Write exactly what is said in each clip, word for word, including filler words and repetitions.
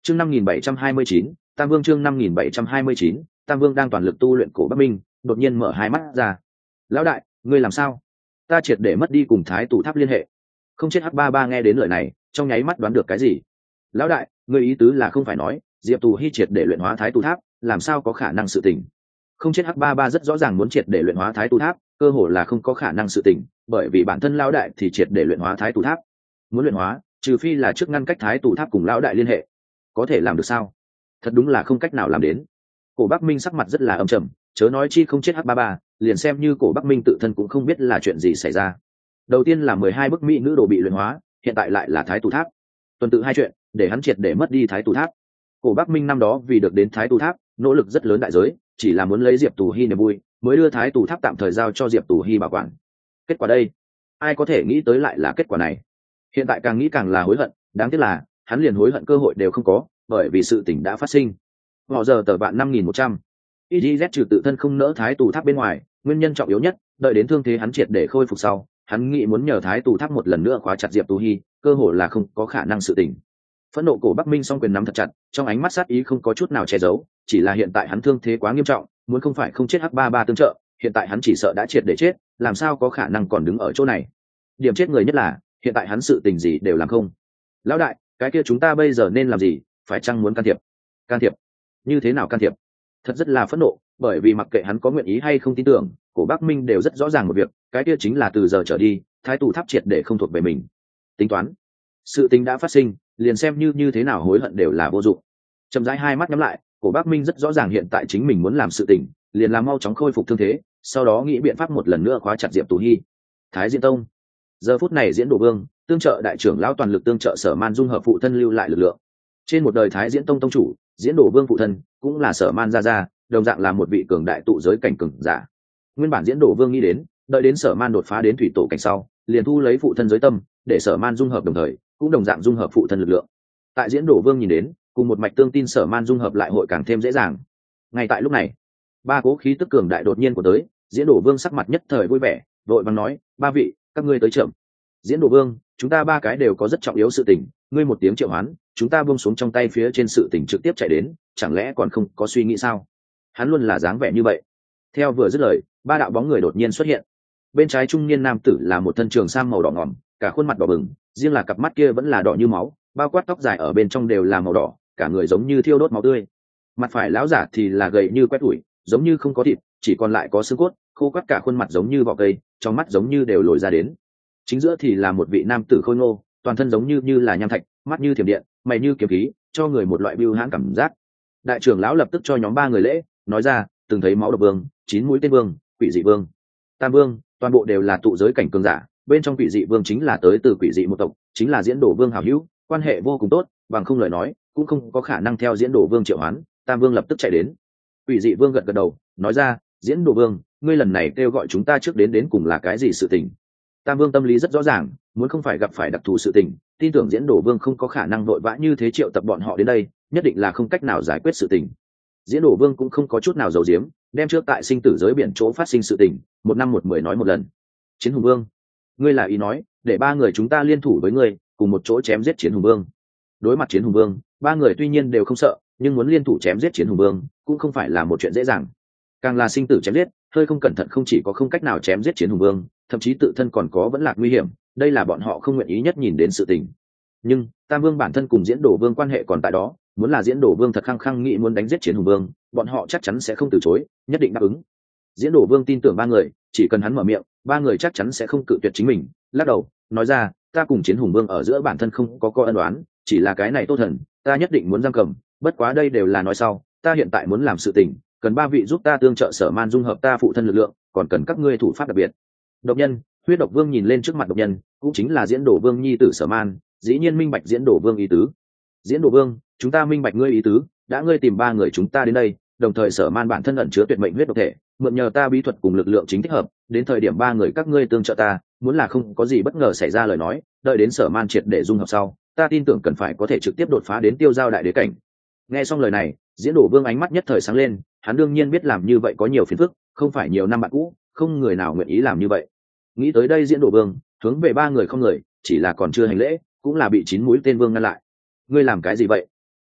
chương năm nghìn bảy trăm hai mươi chín, tam vương chương năm nghìn bảy trăm hai mươi chín, tam vương đang toàn lực tu luyện cổ bắc minh đột nhiên mở hai mắt ra. Lão đại, ngươi làm sao? Ta triệt để mất đi cùng thái tù tháp liên hệ. Không chết h ba ba nghe đến lời này trong nháy mắt đoán được cái gì. Lão đại, ngươi ý tứ là không phải nói diệp tù hy triệt để luyện hóa thái tù tháp, làm sao có khả năng sự tình? Không chết h ba ba rất rõ ràng muốn triệt để luyện hóa thái tù tháp, cơ hồ là không có khả năng sự tình, bởi vì bản thân lão đại thì triệt để luyện hóa thái tù tháp. Muốn luyện hóa, trừ phi là trước ngăn cách thái tù tháp cùng lão đại liên hệ. Có thể làm được sao? Thật đúng là không cách nào làm đến. Cổ Bắc Minh sắc mặt rất là âm trầm, chớ nói chi không chết h ba ba, liền xem như cổ Bắc Minh tự thân cũng không biết là chuyện gì xảy ra. Đầu tiên là mười hai bức mỹ nữ đồ bị luyện hóa, hiện tại lại là thái tù tháp. Tuần tự hai chuyện, để hắn triệt để mất đi thái tù tháp. Cổ Bắc Minh năm đó vì được đến thái tù tháp, nỗ lực rất lớn đại giới, chỉ là muốn lấy diệp tù hy niềm vui, mới đưa thái tù tháp tạm thời giao cho diệp tù hy bảo quản. Kết quả đây, ai có thể nghĩ tới lại là kết quả này? Hiện tại càng nghĩ càng là hối hận, đáng tiếc là hắn liền hối hận cơ hội đều không có, bởi vì sự tình đã phát sinh. Họ giờ tờ bạn năm nghìn một trăm. i giê z trừ tự thân không nỡ thái tù tháp bên ngoài, nguyên nhân trọng yếu nhất, đợi đến thương thế hắn triệt để khôi phục sau, hắn nghĩ muốn nhờ thái tù tháp một lần nữa khóa chặt diệp tù hy, cơ hội là không có khả năng sự tình. Phẫn nộ cổ Bắc Minh song quyền nắm thật chặt, trong ánh mắt sát ý không có chút nào che giấu, chỉ là hiện tại hắn thương thế quá nghiêm trọng, muốn không phải không chết h ba ba tương trợ, hiện tại hắn chỉ sợ đã triệt để chết, làm sao có khả năng còn đứng ở chỗ này. Điểm chết người nhất là hiện tại hắn sự tình gì đều làm không. Lão đại, cái kia chúng ta bây giờ nên làm gì? Phải chăng muốn can thiệp? Can thiệp? Như thế nào can thiệp? Thật rất là phẫn nộ, bởi vì mặc kệ hắn có nguyện ý hay không tin tưởng, cổ Bắc Minh đều rất rõ ràng một việc, cái kia chính là từ giờ trở đi thái tù tháp triệt để không thuộc về mình. Tính toán, sự tình đã phát sinh, liền xem như như thế nào hối hận đều là vô dụng. Chậm rãi hai mắt nhắm lại, cổ Bắc Minh rất rõ ràng hiện tại chính mình muốn làm sự tình, liền làm mau chóng khôi phục thương thế, sau đó nghĩ biện pháp một lần nữa khóa chặt diệp tù hy. Thái Diễn Tông giờ phút này Diễn Đồ Vương tương trợ đại trưởng lão toàn lực tương trợ Sở Man dung hợp phụ thân lưu lại lực lượng. Trên một đời Thái Diễn Tông tông chủ, Diễn Đồ Vương phụ thân cũng là Sở Man gia gia, đồng dạng là một vị cường đại tụ giới cảnh cường giả. Nguyên bản Diễn Đồ Vương nghĩ đến, đợi đến Sở Man đột phá đến thủy tổ cảnh sau, liền thu lấy phụ thân giới tâm, để Sở Man dung hợp đồng thời, cũng đồng dạng dung hợp phụ thân lực lượng. Tại Diễn Đồ Vương nhìn đến, cùng một mạch tương tin Sở Man dung hợp lại hội càng thêm dễ dàng. Ngay tại lúc này, ba cố khí tức cường đại đột nhiên của tới, Diễn Đồ Vương sắc mặt nhất thời vui vẻ, vội vàng nói: "Ba vị, các ngươi tới chậm." Diễn Đồ Vương, chúng ta ba cái đều có rất trọng yếu sự tình, ngươi một tiếng triệu hoán, chúng ta buông xuống trong tay phía trên sự tình trực tiếp chạy đến, chẳng lẽ còn không có suy nghĩ sao? Hắn luôn là dáng vẻ như vậy. Theo vừa dứt lời, ba đạo bóng người đột nhiên xuất hiện. Bên trái trung niên nam tử là một thân trường sam màu đỏ ngòm, cả khuôn mặt đỏ bừng, riêng là cặp mắt kia vẫn là đỏ như máu, bao quát tóc dài ở bên trong đều là màu đỏ, cả người giống như thiêu đốt máu tươi. Mặt phải lão giả thì là gầy như quét tủi, giống như không có thịt, chỉ còn lại có xương cốt, khô quắt cả khuôn mặt giống như vỏ cây, trong mắt giống như đều lồi ra đến. Chính giữa thì là một vị nam tử khôi ngô, toàn thân giống như như là nham thạch, mắt như thiểm điện, mày như kiếm khí, cho người một loại bưu hãn cảm giác. Đại trưởng lão lập tức cho nhóm ba người lễ, nói ra: "Từng thấy máu độc vương, chín mũi tên vương, quỷ dị vương, tam vương, toàn bộ đều là tụ giới cảnh cường giả, bên trong quỷ dị vương chính là tới từ quỷ dị một tộc, chính là Diễn Đồ Vương hảo hữu, quan hệ vô cùng tốt, bằng không lời nói, cũng không có khả năng theo Diễn Đồ Vương triệu hoán." Tam vương lập tức chạy đến. Quỷ dị vương gật gật đầu, nói ra: "Diễn Đồ Vương, ngươi lần này kêu gọi chúng ta trước đến đến cùng là cái gì sự tình?" Tam vương tâm lý rất rõ ràng, muốn không phải gặp phải đặc thù sự tình, tin tưởng Diễn Đồ Vương không có khả năng vội vã như thế triệu tập bọn họ đến đây, nhất định là không cách nào giải quyết sự tình. Diễn Đồ Vương cũng không có chút nào giấu giếm, đem trước tại sinh tử giới biển chỗ phát sinh sự tình, một năm một mười nói một lần. Chiến Hùng Vương, ngươi là ý nói, để ba người chúng ta liên thủ với ngươi, cùng một chỗ chém giết Chiến Hùng Vương. Đối mặt Chiến Hùng Vương, ba người tuy nhiên đều không sợ, nhưng muốn liên thủ chém giết Chiến Hùng Vương, cũng không phải là một chuyện dễ dàng. Càng là sinh tử chém giết, hơi không cẩn thận không chỉ có không cách nào chém giết Chiến Hùng Vương, thậm chí tự thân còn có vẫn lạc nguy hiểm, đây là bọn họ không nguyện ý nhất nhìn đến sự tình. Nhưng Tam Vương bản thân cùng Diễn Đồ Vương quan hệ còn tại đó, muốn là Diễn Đồ Vương thật khăng khăng nghĩ muốn đánh giết Chiến Hùng Vương, bọn họ chắc chắn sẽ không từ chối, nhất định đáp ứng. Diễn Đồ Vương tin tưởng ba người, chỉ cần hắn mở miệng, ba người chắc chắn sẽ không cự tuyệt chính mình. Lắc đầu, nói ra: "Ta cùng Chiến Hùng Vương ở giữa bản thân không có có ân oán, chỉ là cái này Tô Thần, ta nhất định muốn giam cầm, bất quá đây đều là nói sau, ta hiện tại muốn làm sự tình, cần ba vị giúp ta tương trợ Sở Man dung hợp ta phụ thân lực lượng, còn cần các ngươi thủ pháp đặc biệt." Độc Nhân, Huyết Độc Vương nhìn lên trước mặt Độc Nhân, cũng chính là Diễn Đồ Vương nhi tử Sở Man, dĩ nhiên minh bạch Diễn Đồ Vương ý tứ. "Diễn Đồ Vương, chúng ta minh bạch ngươi ý tứ, đã ngươi tìm ba người chúng ta đến đây, đồng thời Sở Man bản thân ẩn chứa tuyệt mệnh huyết độc thể, mượn nhờ ta bí thuật cùng lực lượng chính thích hợp, đến thời điểm ba người các ngươi tương trợ ta, muốn là không có gì bất ngờ xảy ra lời nói, đợi đến Sở Man triệt để dung hợp sau, ta tin tưởng cần phải có thể trực tiếp đột phá đến tiêu giao đại đế cảnh." Nghe xong lời này, Diễn Đồ Vương ánh mắt nhất thời sáng lên, hắn đương nhiên biết làm như vậy có nhiều phiền phức, không phải nhiều năm bạn cũ, không người nào nguyện ý làm như vậy. Nghĩ tới đây, Diễn Đồ Vương hướng về ba người không người, chỉ là còn chưa hành lễ, cũng là bị chín mũi tên vương ngăn lại. "Ngươi làm cái gì vậy?"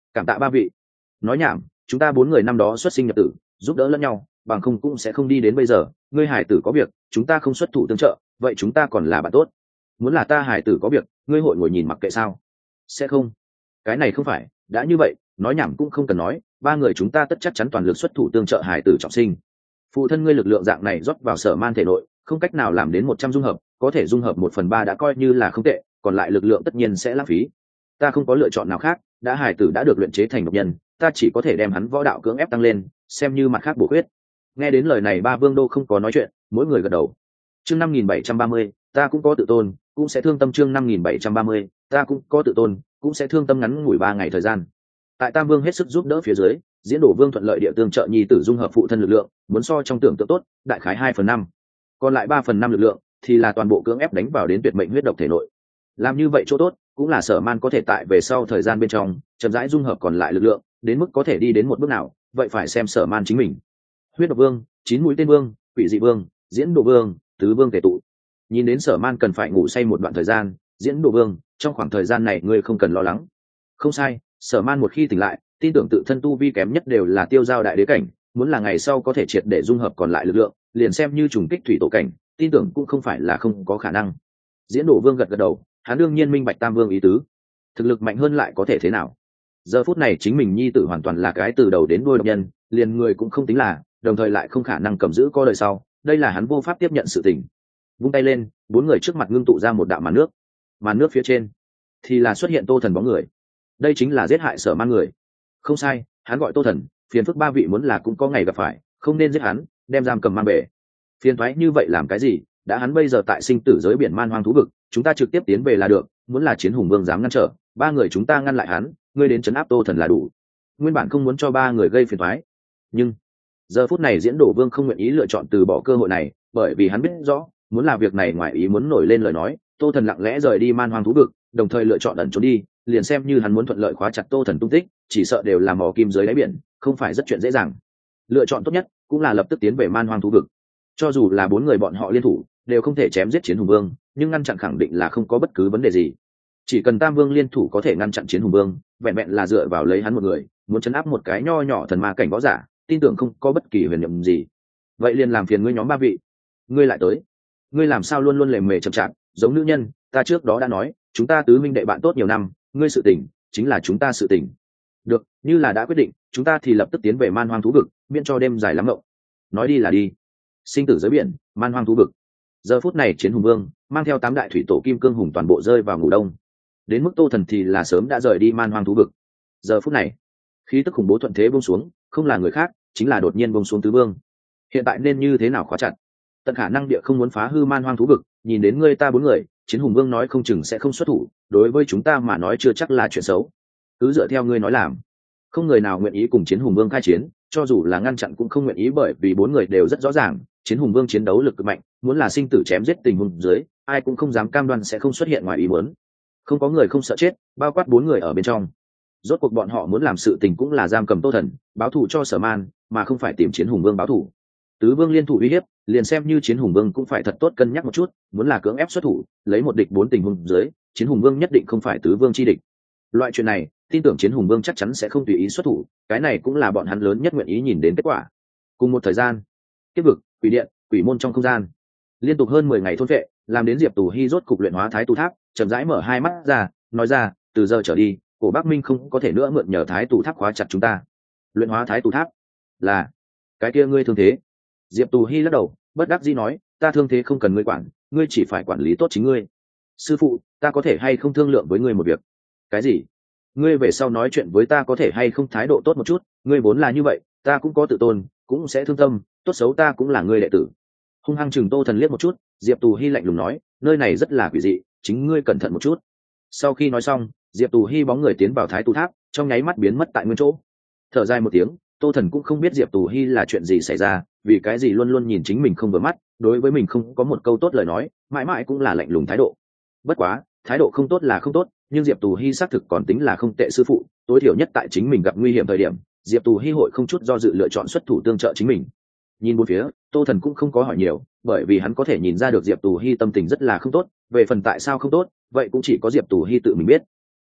Cảm tạ ba vị. Nói nhảm, chúng ta bốn người năm đó xuất sinh nhập tử, giúp đỡ lẫn nhau, bằng không cũng sẽ không đi đến bây giờ. Ngươi hải tử có việc, chúng ta không xuất thủ tương trợ, vậy chúng ta còn là bạn tốt. Muốn là ta hải tử có việc, ngươi hội ngồi nhìn mặc kệ sao? Sẽ không. Cái này không phải, đã như vậy, nói nhảm cũng không cần nói, ba người chúng ta tất chắc chắn toàn lực xuất thủ tương trợ hải tử trọng sinh. Phụ thân ngươi lực lượng dạng này rót vào Sở Man thể nội, không cách nào làm đến một trăm dung hợp, có thể dung hợp một phần ba đã coi như là không tệ, còn lại lực lượng tất nhiên sẽ lãng phí. Ta không có lựa chọn nào khác, đã hải tử đã được luyện chế thành độc nhân, ta chỉ có thể đem hắn võ đạo cưỡng ép tăng lên, xem như mặt khác bổ khuyết. Nghe đến lời này ba vương đô không có nói chuyện, mỗi người gật đầu. Chương năm nghìn bảy trăm ba mươi, ta cũng có tự tôn, cũng sẽ thương tâm. Chương năm nghìn bảy trăm ba mươi, ta cũng có tự tôn, cũng sẽ thương tâm. Ngắn ngủi ba ngày thời gian, tại Tam Vương hết sức giúp đỡ phía dưới, Diễn Đổ Vương thuận lợi địa tương trợ nhi tử dung hợp phụ thân lực lượng, muốn so trong tưởng tượng tốt, đại khái hai phần năm, còn lại ba phần năm lực lượng thì là toàn bộ cưỡng ép đánh vào đến tuyệt mệnh huyết độc thể nội. Làm như vậy chỗ tốt cũng là Sở Man có thể tại về sau thời gian bên trong chậm rãi dung hợp còn lại lực lượng, đến mức có thể đi đến một bước nào, vậy phải xem Sở Man chính mình. Huyết độc vương, chín mũi tên vương, quỷ dị vương, Diễn Đổ Vương, tứ vương tề tụ. Nhìn đến Sở Man cần phải ngủ say một đoạn thời gian, Diễn Đổ Vương, trong khoảng thời gian này ngươi không cần lo lắng. Không sai, Sở Man một khi tỉnh lại, tin tưởng tự thân tu vi kém nhất đều là tiêu giao đại đế cảnh, muốn là ngày sau có thể triệt để dung hợp còn lại lực lượng, liền xem như trùng kích thủy tổ cảnh, tin tưởng cũng không phải là không có khả năng. Diễn Đổ Vương gật gật đầu, hắn đương nhiên minh bạch Tam Vương ý tứ. Thực lực mạnh hơn lại có thể thế nào? Giờ phút này chính mình nhi tử hoàn toàn là cái từ đầu đến đuôi độc nhân, liền người cũng không tính là, đồng thời lại không khả năng cầm giữ có đời sau, đây là hắn vô pháp tiếp nhận sự tình. Vung tay lên, bốn người trước mặt ngưng tụ ra một đạo màn nước. Màn nước phía trên thì là xuất hiện Tô Thần bóng người. Đây chính là giết hại Sở Man người. Không sai, hắn gọi Tô Thần, phiền phức ba vị muốn là cũng có ngày gặp phải, không nên giết hắn, đem giam cầm mang về. Phiền toái như vậy làm cái gì? Đã hắn bây giờ tại sinh tử giới biển man hoang thú vực, chúng ta trực tiếp tiến về là được, muốn là Chiến Hùng Vương dám ngăn trở, ba người chúng ta ngăn lại hắn, ngươi đến trấn áp Tô Thần là đủ. Nguyên bản không muốn cho ba người gây phiền toái, nhưng giờ phút này Diễn Đổ Vương không nguyện ý lựa chọn từ bỏ cơ hội này, bởi vì hắn biết rõ, muốn là việc này ngoài ý muốn nổi lên lời nói, Tô Thần lặng lẽ rời đi man hoang thú vực, đồng thời lựa chọn ẩn trốn đi, liền xem như hắn muốn thuận lợi khóa chặt Tô Thần tung tích, chỉ sợ đều là mò kim dưới đáy biển, không phải rất chuyện dễ dàng. Lựa chọn tốt nhất cũng là lập tức tiến về man hoang thú vực. Cho dù là bốn người bọn họ liên thủ, đều không thể chém giết Chiến Hùng Vương, nhưng ngăn chặn khẳng định là không có bất cứ vấn đề gì. Chỉ cần Tam Vương liên thủ có thể ngăn chặn Chiến Hùng Vương, vẹn vẹn là dựa vào lấy hắn một người, muốn chấn áp một cái nho nhỏ thần ma cảnh võ giả, tin tưởng không có bất kỳ huyền nhiệm gì. Vậy liền làm phiền ngươi nhóm ba vị, ngươi lại tới, ngươi làm sao luôn luôn lề mề chậm chạp, giống nữ nhân, ta trước đó đã nói, chúng ta tứ minh đệ bạn tốt nhiều năm, ngươi sự tình chính là chúng ta sự tình. Được, như là đã quyết định, chúng ta thì lập tức tiến về man hoang thú vực, miễn cho đêm dài lắm ngộng. Nói đi là đi. Sinh tử giới biển, man hoang thú vực. Giờ phút này Chiến Hùng Vương mang theo tám đại thủy tổ kim cương hùng toàn bộ rơi vào ngủ đông. Đến mức Tô Thần thì là sớm đã rời đi man hoang thú vực. Giờ phút này, khí tức khủng bố thuận thế buông xuống, không là người khác, chính là đột nhiên buông xuống tứ vương. Hiện tại nên như thế nào khóa chặt? Tận khả năng địa không muốn phá hư man hoang thú vực, nhìn đến ngươi ta bốn người, Chiến Hùng Vương nói không chừng sẽ không xuất thủ, đối với chúng ta mà nói chưa chắc là chuyện xấu. Cứ dựa theo ngươi nói làm. Không người nào nguyện ý cùng Chiến Hùng Vương khai chiến, cho dù là ngăn chặn cũng không nguyện ý, bởi vì bốn người đều rất rõ ràng, Chiến Hùng Vương chiến đấu lực cực mạnh, muốn là sinh tử chém giết tình huống dưới, ai cũng không dám cam đoan sẽ không xuất hiện ngoài ý muốn. Không có người không sợ chết, bao quát bốn người ở bên trong. Rốt cuộc bọn họ muốn làm sự tình cũng là giam cầm Tô Thần, báo thù cho Sở Man, mà không phải tìm Chiến Hùng Vương báo thù. Tứ vương liên thủ uy hiếp, liền xem như Chiến Hùng Vương cũng phải thật tốt cân nhắc một chút, muốn là cưỡng ép xuất thủ, lấy một địch bốn tình huống dưới, Chiến Hùng Vương nhất định không phải tứ vương chi địch. Loại chuyện này, tin tưởng Chiến Hùng Vương chắc chắn sẽ không tùy ý xuất thủ, cái này cũng là bọn hắn lớn nhất nguyện ý nhìn đến kết quả. Cùng một thời gian, Kiếp vực, Quỷ điện, Quỷ môn trong không gian, liên tục hơn mười ngày thôn vệ, làm đến Diệp Tù Hi rốt cục luyện hóa Thái Tù Tháp, chậm rãi mở hai mắt ra, nói ra, từ giờ trở đi, Cổ Bắc Minh không có thể nữa mượn nhờ Thái Tù Tháp khóa chặt chúng ta. Luyện hóa Thái Tù Tháp? Là, cái kia ngươi thương thế? Diệp Tù Hi lắc đầu, bất đắc dĩ nói, ta thương thế không cần ngươi quản, ngươi chỉ phải quản lý tốt chính ngươi. Sư phụ, ta có thể hay không thương lượng với ngươi một việc? Cái gì? Ngươi về sau nói chuyện với ta có thể hay không thái độ tốt một chút, ngươi vốn là như vậy, ta cũng có tự tôn, cũng sẽ thương tâm, tốt xấu ta cũng là ngươi đệ tử. Hung hăng chừng Tô Thần liếc một chút, Diệp Tù Hi lạnh lùng nói, nơi này rất là quỷ dị, chính ngươi cẩn thận một chút. Sau khi nói xong, Diệp Tù Hi bóng người tiến vào Thái Tù Tháp, trong nháy mắt biến mất tại nguyên chỗ. Thở dài một tiếng, Tô Thần cũng không biết Diệp Tù Hi là chuyện gì xảy ra, vì cái gì luôn luôn nhìn chính mình không vừa mắt, đối với mình không có một câu tốt lời nói, mãi mãi cũng là lạnh lùng thái độ. Bất quá, thái độ không tốt là không tốt, nhưng Diệp Tù Hi xác thực còn tính là không tệ sư phụ, tối thiểu nhất tại chính mình gặp nguy hiểm thời điểm, Diệp Tù Hi hội không chút do dự lựa chọn xuất thủ tương trợ chính mình. Nhìn bốn phía, Tô Thần cũng không có hỏi nhiều, bởi vì hắn có thể nhìn ra được Diệp Tù Hi tâm tình rất là không tốt, về phần tại sao không tốt, vậy cũng chỉ có Diệp Tù Hi tự mình biết.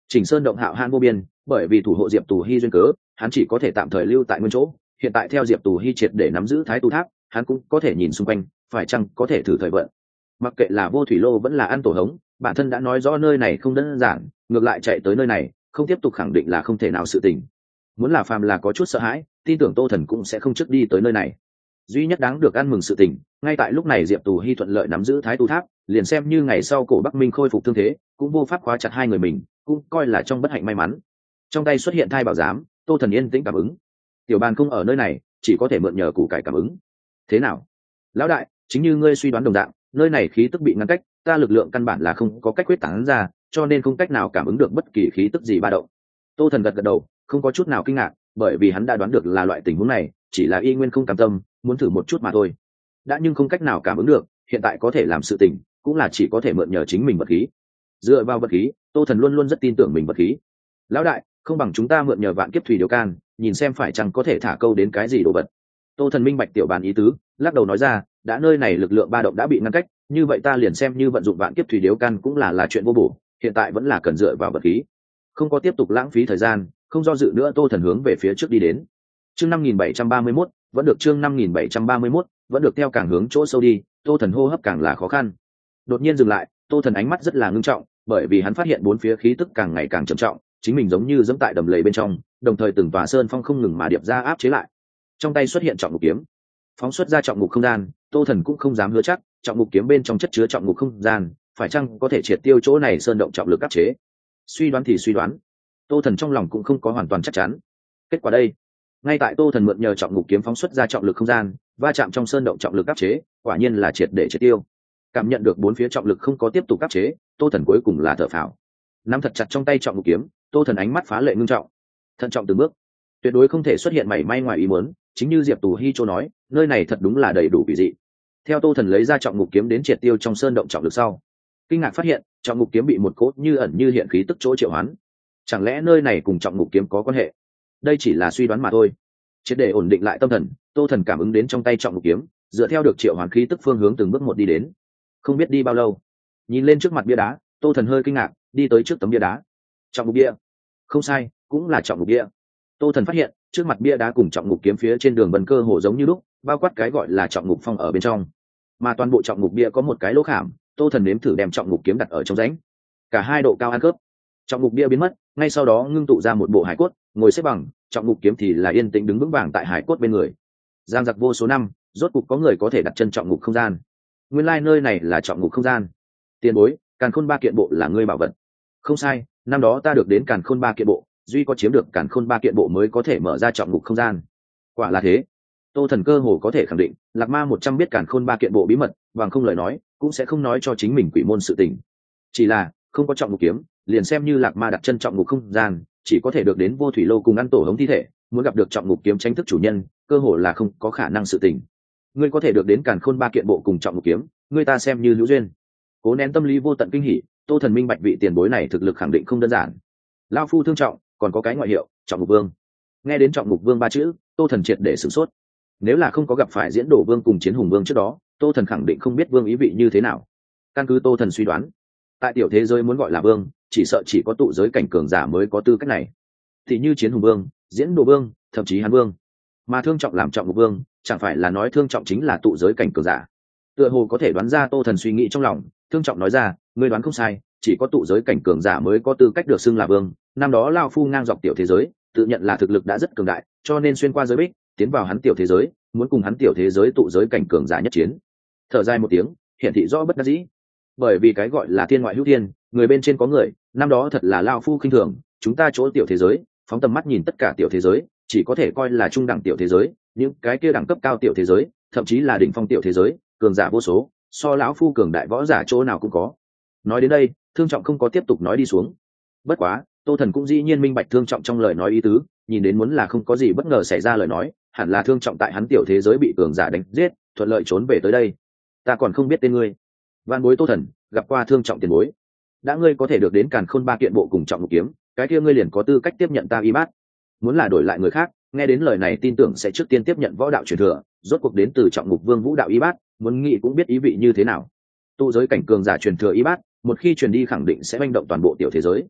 Chỉnh Sơn động hạo hãn vô biên, bởi vì thủ hộ Diệp Tù Hi duyên cớ, hắn chỉ có thể tạm thời lưu tại nguyên chỗ. Hiện tại theo Diệp Tù Hi triệt để nắm giữ Thái Tu Tháp, hắn cũng có thể nhìn xung quanh, phải chăng có thể thử thời vận. Mặc kệ là Vô Thủy Lô vẫn là Ăn Tổ Hống, bản thân đã nói rõ nơi này không đơn giản, ngược lại chạy tới nơi này, không tiếp tục khẳng định là không thể nào sự tình. Muốn là phàm là có chút sợ hãi, tin tưởng Tô Thần cũng sẽ không trước đi tới nơi này. Duy nhất đáng được ăn mừng sự tình, ngay tại lúc này Diệp Tù Hi thuận lợi nắm giữ Thái Tu Tháp, liền xem như ngày sau cổ Bắc Minh khôi phục thương thế, cũng vô pháp khóa chặt hai người mình, cũng coi là trong bất hạnh may mắn. Trong tay xuất hiện thai bảo giám, Tô Thần yên tĩnh cảm ứng. Tiểu bàn không ở nơi này, chỉ có thể mượn nhờ củ cải cảm ứng. Thế nào, lão đại, chính như ngươi suy đoán đồng dạng, nơi này khí tức bị ngăn cách, ta lực lượng căn bản là không có cách quyết tán ra, cho nên không cách nào cảm ứng được bất kỳ khí tức gì ba động. Tô Thần gật gật đầu, không có chút nào kinh ngạc, bởi vì hắn đã đoán được là loại tình huống này, chỉ là y nguyên không cam tâm, muốn thử một chút mà thôi. Đã nhưng không cách nào cảm ứng được, hiện tại có thể làm sự tình, cũng là chỉ có thể mượn nhờ chính mình vật khí. Dựa vào vật khí, Tô Thần luôn luôn rất tin tưởng mình vật khí. Lão đại, không bằng chúng ta mượn nhờ vạn kiếp thủy điều can, nhìn xem phải chăng có thể thả câu đến cái gì đồ vật. Tô Thần minh bạch tiểu bàn ý tứ, lắc đầu nói ra, đã nơi này lực lượng ba động đã bị ngăn cách, như vậy ta liền xem như vận dụng vạn kiếp thủy điếu can cũng là là chuyện vô bổ, hiện tại vẫn là cần dựa vào vật khí. Không có tiếp tục lãng phí thời gian, không do dự nữa, Tô Thần hướng về phía trước đi đến. Chương năm nghìn bảy trăm ba mươi mốt, vẫn được chương năm nghìn bảy trăm ba mươi mốt, vẫn được theo càng hướng chỗ sâu đi, Tô Thần hô hấp càng là khó khăn. Đột nhiên dừng lại, Tô Thần ánh mắt rất là ngưng trọng, bởi vì hắn phát hiện bốn phía khí tức càng ngày càng trầm trọng, chính mình giống như dẫm tại đầm lầy bên trong, đồng thời từng tòa sơn phong không ngừng mà điệp ra áp chế lại. Trong tay xuất hiện trọng ngục kiếm, phóng xuất ra trọng ngục không gian. Tô Thần cũng không dám hứa chắc trọng ngục kiếm bên trong chất chứa trọng ngục không gian phải chăng có thể triệt tiêu chỗ này sơn động trọng lực áp chế. Suy đoán thì suy đoán, Tô Thần trong lòng cũng không có hoàn toàn chắc chắn. Kết quả đây, ngay tại Tô Thần mượn nhờ trọng ngục kiếm phóng xuất ra trọng lực không gian, va chạm trong sơn động trọng lực áp chế, quả nhiên là triệt để triệt tiêu. Cảm nhận được bốn phía trọng lực không có tiếp tục áp chế, Tô Thần cuối cùng là thở phào. Nắm thật chặt trong tay trọng ngục kiếm, Tô Thần ánh mắt phá lệ ngưng trọng, thận trọng từng bước, tuyệt đối không thể xuất hiện mảy may ngoài ý muốn. Chính như Diệp Tù Hi Châu nói, nơi này thật đúng là đầy đủ kỳ dị. Theo Tô Thần lấy ra trọng ngục kiếm đến triệt tiêu trong sơn động trọng lực sau, kinh ngạc phát hiện trọng ngục kiếm bị một cốt như ẩn như hiện khí tức chỗ triệu hoán. Chẳng lẽ nơi này cùng trọng ngục kiếm có quan hệ? Đây chỉ là suy đoán mà thôi. Triệt để ổn định lại tâm thần, Tô Thần cảm ứng đến trong tay trọng ngục kiếm, dựa theo được triệu hoán khí tức phương hướng từng bước một đi đến. Không biết đi bao lâu, nhìn lên trước mặt bia đá, Tô Thần hơi kinh ngạc, đi tới trước tấm bia đá. Trọng ngục bia, không sai, cũng là trọng ngục bia. Tô Thần phát hiện trước mặt bia đá cùng trọng ngục kiếm phía trên đường vân cơ hồ giống như lúc, bao quát cái gọi là trọng ngục phong ở bên trong, mà toàn bộ trọng ngục bia có một cái lỗ khảm. Tô Thần nếm thử đem trọng ngục kiếm đặt ở trong rãnh, cả hai độ cao ăn khớp. Trọng ngục bia biến mất, ngay sau đó ngưng tụ ra một bộ hải cốt, ngồi xếp bằng. Trọng ngục kiếm thì là yên tĩnh đứng vững vàng tại hải cốt bên người. Giang giặc vô số năm, rốt cục có người có thể đặt chân trọng ngục không gian. Nguyên lai nơi này là trọng ngục không gian. Tiền bối, Càn Khôn ba kiện bộ là ngươi bảo vật. Không sai, năm đó ta được đến Càn Khôn ba kiện bộ, duy có chiếm được Càn Khôn ba kiện bộ mới có thể mở ra trọng ngục không gian. Quả là thế. Tô Thần cơ hồ có thể khẳng định, Lạc Ma một trăm biết Càn Khôn ba kiện bộ bí mật, bằng không lời nói, cũng sẽ không nói cho chính mình quỷ môn sự tình. Chỉ là không có trọng ngục kiếm, liền xem như Lạc Ma đặt chân trọng ngục không gian, chỉ có thể được đến Vô Thủy Lô cùng Ăn Tổ Hống thi thể, muốn gặp được trọng ngục kiếm tranh thức chủ nhân, cơ hồ là không có khả năng sự tình. Ngươi có thể được đến Càn Khôn ba kiện bộ cùng trọng ngục kiếm, ngươi ta xem như hữu duyên. Cố nén tâm lý vô tận kinh hỉ, Tô Thần minh bạch vị tiền bối này thực lực khẳng định không đơn giản. Lão phu thương trọng, còn có cái ngoại hiệu trọng ngục vương. Nghe đến trọng ngục vương ba chữ, Tô Thần triệt để sửng sốt. Nếu là không có gặp phải diễn đổ vương cùng chiến hùng vương trước đó, Tô Thần khẳng định không biết vương ý vị như thế nào. Căn cứ Tô Thần suy đoán, tại tiểu thế giới muốn gọi là vương, chỉ sợ chỉ có tụ giới cảnh cường giả mới có tư cách này, thì như chiến hùng vương, diễn đổ vương, thậm chí hán vương. Mà thương trọng làm trọng ngục vương, chẳng phải là nói thương trọng chính là tụ giới cảnh cường giả? Tựa hồ có thể đoán ra Tô Thần suy nghĩ trong lòng, thương trọng nói ra, ngươi đoán không sai, chỉ có tụ giới cảnh cường giả mới có tư cách được xưng là vương. Năm đó lao phu ngang dọc tiểu thế giới, tự nhận là thực lực đã rất cường đại, cho nên xuyên qua giới bích, tiến vào hắn tiểu thế giới, muốn cùng hắn tiểu thế giới tụ giới cảnh cường giả nhất chiến. Thở dài một tiếng, hiển thị rõ bất đắc dĩ. Bởi vì cái gọi là thiên ngoại hữu thiên, người bên trên có người, năm đó thật là lao phu khinh thường, chúng ta chỗ tiểu thế giới, phóng tầm mắt nhìn tất cả tiểu thế giới, chỉ có thể coi là trung đẳng tiểu thế giới, những cái kia đẳng cấp cao tiểu thế giới, thậm chí là đỉnh phong tiểu thế giới, cường giả vô số, so lão phu cường đại võ giả chỗ nào cũng có. Nói đến đây, thương trọng không có tiếp tục nói đi xuống. Bất quá, Tô Thần cũng dĩ nhiên minh bạch thương trọng trong lời nói ý tứ, nhìn đến muốn là không có gì bất ngờ xảy ra lời nói, hẳn là thương trọng tại hắn tiểu thế giới bị cường giả đánh giết, thuận lợi trốn về tới đây. Ta còn không biết tên ngươi. Van bối Tô Thần, gặp qua thương trọng tiền bối. Đã ngươi có thể được đến Càn Khôn ba kiện bộ cùng trọng ngục kiếm, cái kia ngươi liền có tư cách tiếp nhận ta y bát. Muốn là đổi lại người khác, nghe đến lời này tin tưởng sẽ trước tiên tiếp nhận võ đạo truyền thừa, rốt cuộc đến từ trọng ngục vương vũ đạo y bát, muốn nghĩ cũng biết ý vị như thế nào. Tụ giới cảnh cường giả truyền thừa y bát, một khi truyền đi khẳng định sẽ manh động toàn bộ tiểu thế giới.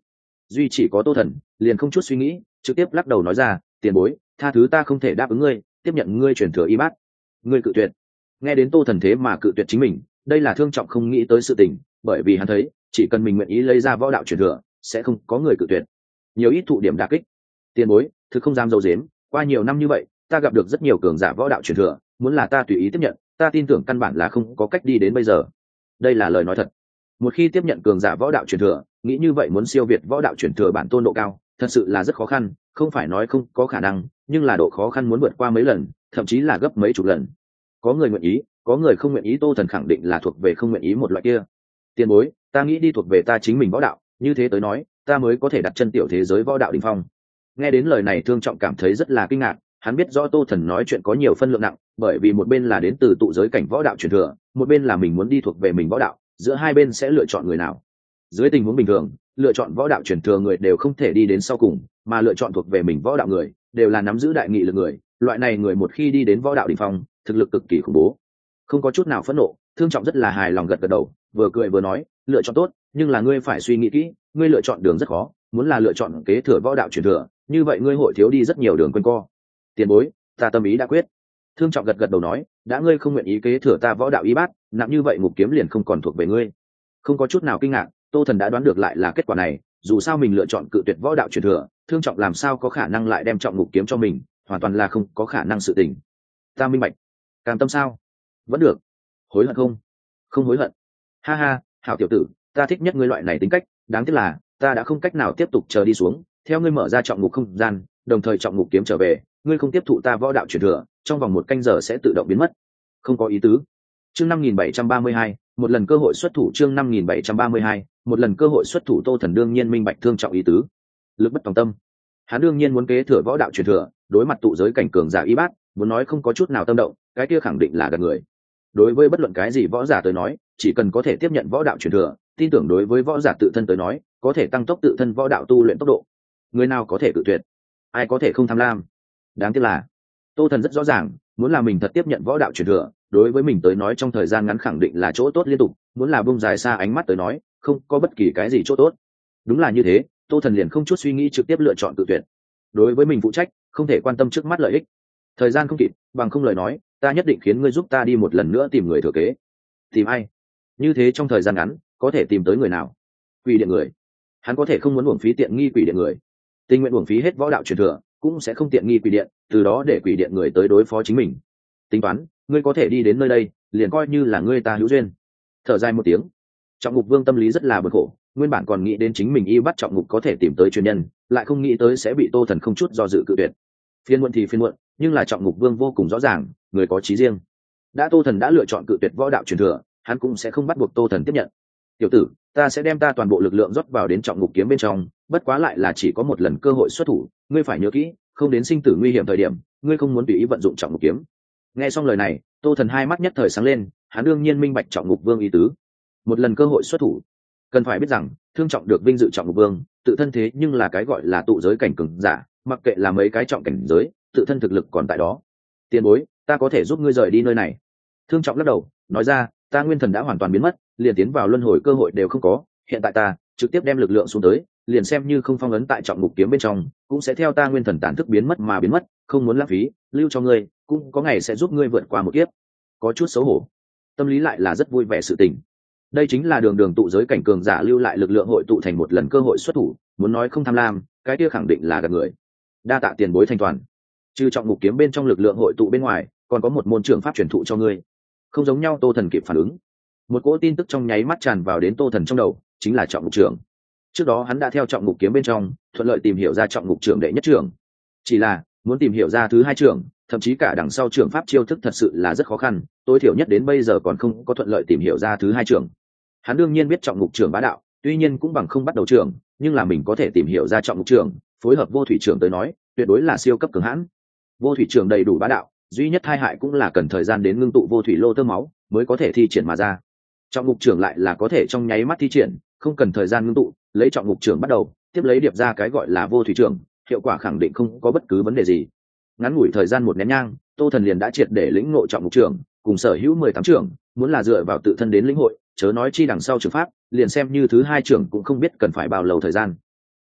duy chỉ có Tô Thần liền không chút suy nghĩ trực tiếp lắc đầu nói ra, tiền bối, tha thứ ta không thể đáp ứng ngươi, tiếp nhận ngươi truyền thừa y bát. Ngươi cự tuyệt. Nghe đến Tô Thần thế mà cự tuyệt chính mình, đây là Thương Trọng không nghĩ tới sự tình, bởi vì hắn thấy chỉ cần mình nguyện ý lấy ra võ đạo truyền thừa sẽ không có người cự tuyệt. Nhiều ít thụ điểm đả kích. Tiền bối, thực không dám dâu dếm, qua nhiều năm như vậy ta gặp được rất nhiều cường giả võ đạo truyền thừa, muốn là ta tùy ý tiếp nhận, ta tin tưởng căn bản là không có cách đi đến bây giờ. Đây là lời nói thật. Một khi tiếp nhận cường giả võ đạo truyền thừa, nghĩ như vậy muốn siêu việt võ đạo truyền thừa bản tôn độ cao thật sự là rất khó khăn, không phải nói không có khả năng, nhưng là độ khó khăn muốn vượt qua mấy lần, thậm chí là gấp mấy chục lần. Có người nguyện ý, có người không nguyện ý. Tô Thần khẳng định là thuộc về không nguyện ý một loại kia. Tiền bối, ta nghĩ đi thuộc về ta chính mình võ đạo, như thế tới nói ta mới có thể đặt chân tiểu thế giới võ đạo đỉnh phong. Nghe đến lời này, Thương Trọng cảm thấy rất là kinh ngạc. Hắn biết rõ Tô Thần nói chuyện có nhiều phân lượng nặng, bởi vì một bên là đến từ tụ giới cảnh võ đạo truyền thừa, một bên là mình muốn đi thuộc về mình võ đạo, giữa hai bên sẽ lựa chọn người nào? Dưới tình huống bình thường, lựa chọn võ đạo truyền thừa người đều không thể đi đến sau cùng, mà lựa chọn thuộc về mình võ đạo người đều là nắm giữ đại nghị lực người. Loại này người một khi đi đến võ đạo đỉnh phong, thực lực cực kỳ khủng bố. Không có chút nào phẫn nộ, Thương Trọng rất là hài lòng gật gật đầu, vừa cười vừa nói, lựa chọn tốt, nhưng là ngươi phải suy nghĩ kỹ, ngươi lựa chọn đường rất khó, muốn là lựa chọn kế thừa võ đạo truyền thừa, như vậy ngươi hội thiếu đi rất nhiều đường quanh co. Tiền bối, ta tâm ý đã quyết. Thương Trọng gật gật đầu nói, đã ngươi không nguyện ý kế thừa ta võ đạo y bát, nặng như vậy ngục kiếm liền không còn thuộc về ngươi. Không có chút nào kinh ngạc, Tô Thần đã đoán được lại là kết quả này, dù sao mình lựa chọn cự tuyệt võ đạo truyền thừa, Thương Trọng làm sao có khả năng lại đem trọng ngục kiếm cho mình, hoàn toàn là không có khả năng sự tình. Ta minh bạch. Cam tâm sao? Vẫn được. Hối hận không? Không hối hận. Ha ha, hảo tiểu tử, ta thích nhất ngươi loại này tính cách, đáng tiếc là ta đã không cách nào tiếp tục chờ đi xuống, theo ngươi mở ra trọng ngục không gian, đồng thời trọng ngục kiếm trở về, ngươi không tiếp thụ ta võ đạo truyền thừa, trong vòng một canh giờ sẽ tự động biến mất. Không có ý tứ. Chương năm nghìn bảy trăm ba mươi hai, một lần cơ hội xuất thủ. Chương năm nghìn bảy trăm ba mươi hai, một lần cơ hội xuất thủ. Tô Thần đương nhiên minh bạch Thương Trọng ý tứ. Lực bất tòng tâm. Hắn đương nhiên muốn kế thừa võ đạo truyền thừa, đối mặt tụ giới cảnh cường giả y bát, muốn nói không có chút nào tâm động, cái kia khẳng định là gạt người. Đối với bất luận cái gì võ giả tới nói, chỉ cần có thể tiếp nhận võ đạo truyền thừa, tin tưởng đối với võ giả tự thân tới nói, có thể tăng tốc tự thân võ đạo tu luyện tốc độ. Người nào có thể tự tuyệt, ai có thể không tham lam. Đáng tiếc là Tô Thần rất rõ ràng, muốn là mình thật tiếp nhận võ đạo truyền thừa, đối với mình tới nói trong thời gian ngắn khẳng định là chỗ tốt liên tục, muốn là bung dài xa ánh mắt tới nói, không có bất kỳ cái gì chỗ tốt. Đúng là như thế, Tô Thần liền không chút suy nghĩ trực tiếp lựa chọn tự tuyệt. Đối với mình phụ trách, không thể quan tâm trước mắt lợi ích. Thời gian không kịp, bằng không lời nói, ta nhất định khiến ngươi giúp ta đi một lần nữa tìm người thừa kế. Tìm ai? Như thế trong thời gian ngắn, có thể tìm tới người nào? Quỷ điện người. Hắn có thể không muốn uổng phí tiện nghi quỷ điện người. Tình nguyện uổng phí hết võ đạo truyền thừa, cũng sẽ không tiện nghi quỷ điện, từ đó để quỷ điện người tới đối phó chính mình. Tính toán, ngươi có thể đi đến nơi đây, liền coi như là ngươi ta hữu duyên. Thở dài một tiếng, Trọng Ngục Vương tâm lý rất là bực khổ, nguyên bản còn nghĩ đến chính mình y bắt Trọng Ngục có thể tìm tới truyền nhân, lại không nghĩ tới sẽ bị Tô Thần không chút do dự cự tuyệt. Phiên muộn thì phiên muộn, nhưng là Trọng Ngục Vương vô cùng rõ ràng, người có chí riêng. Đã Tô Thần đã lựa chọn cự tuyệt võ đạo truyền thừa, hắn cũng sẽ không bắt buộc Tô Thần tiếp nhận. Tiểu tử, ta sẽ đem ta toàn bộ lực lượng rót vào đến Trọng Ngục kiếm bên trong, bất quá lại là chỉ có một lần cơ hội xuất thủ, ngươi phải nhớ kỹ, không đến sinh tử nguy hiểm thời điểm, ngươi không muốn tùy ý vận dụng Trọng Ngục kiếm. Nghe xong lời này, Tô Thần hai mắt nhất thời sáng lên, hắn đương nhiên minh bạch Trọng Ngục Vương ý tứ. Một lần cơ hội xuất thủ, cần phải biết rằng, Thương Trọng được vinh dự Trọng Ngục Vương, tự thân thế nhưng là cái gọi là tụ giới cảnh cường giả, mặc kệ là mấy cái trọng cảnh giới, tự thân thực lực còn tại đó. Tiền bối, ta có thể giúp ngươi rời đi nơi này. Thương Trọng lắc đầu, nói ra, ta nguyên thần đã hoàn toàn biến mất, liền tiến vào luân hồi cơ hội đều không có, hiện tại ta trực tiếp đem lực lượng xuống tới, liền xem như không phong ấn tại Trọng Ngục kiếm bên trong, cũng sẽ theo ta nguyên thần tản thức biến mất mà biến mất, không muốn lãng phí, lưu cho ngươi, cũng có ngày sẽ giúp ngươi vượt qua một kiếp. Có chút xấu hổ, tâm lý lại là rất vui vẻ sự tình. Đây chính là đường đường tụ giới cảnh cường giả lưu lại lực lượng hội tụ thành một lần cơ hội xuất thủ, muốn nói không tham lam, cái kia khẳng định là gạt người. Đa tạ tiền bối thanh toàn. Trừ Trọng Ngục kiếm bên trong lực lượng hội tụ bên ngoài, còn có một môn trưởng pháp truyền thụ cho ngươi. Không giống nhau. Tô Thần kịp phản ứng, một cỗ tin tức trong nháy mắt tràn vào đến Tô Thần trong đầu, chính là Trọng Ngục trưởng. Trước đó hắn đã theo Trọng Ngục kiếm bên trong thuận lợi tìm hiểu ra Trọng Ngục trưởng đệ nhất trưởng, chỉ là muốn tìm hiểu ra thứ hai trưởng, thậm chí cả đằng sau trưởng pháp chiêu thức thật sự là rất khó khăn, tối thiểu nhất đến bây giờ còn không có thuận lợi tìm hiểu ra thứ hai trưởng. Hắn đương nhiên biết Trọng Ngục trưởng bá đạo, tuy nhiên cũng bằng không bắt đầu trưởng, nhưng là mình có thể tìm hiểu ra Trọng Ngục trưởng, phối hợp Vô Thủy trưởng tới nói, tuyệt đối là siêu cấp cường hãn. Vô Thủy trưởng đầy đủ bá đạo, duy nhất tai hại cũng là cần thời gian đến ngưng tụ vô thủy lô tơ máu mới có thể thi triển mà ra. Trọng Ngục trưởng lại là có thể trong nháy mắt thi triển, không cần thời gian ngưng tụ, lấy Trọng Ngục trưởng bắt đầu, tiếp lấy điệp ra cái gọi là Vô Thủy trưởng, hiệu quả khẳng định không có bất cứ vấn đề gì. Ngắn ngủi thời gian một nén nhang, Tô Thần liền đã triệt để lĩnh ngộ Trọng Ngục trưởng, cùng sở hữu mười tám trưởng, muốn là dựa vào tự thân đến lĩnh hội, chớ nói chi đằng sau trưởng pháp, liền xem như thứ hai trưởng cũng không biết cần phải bao lâu thời gian.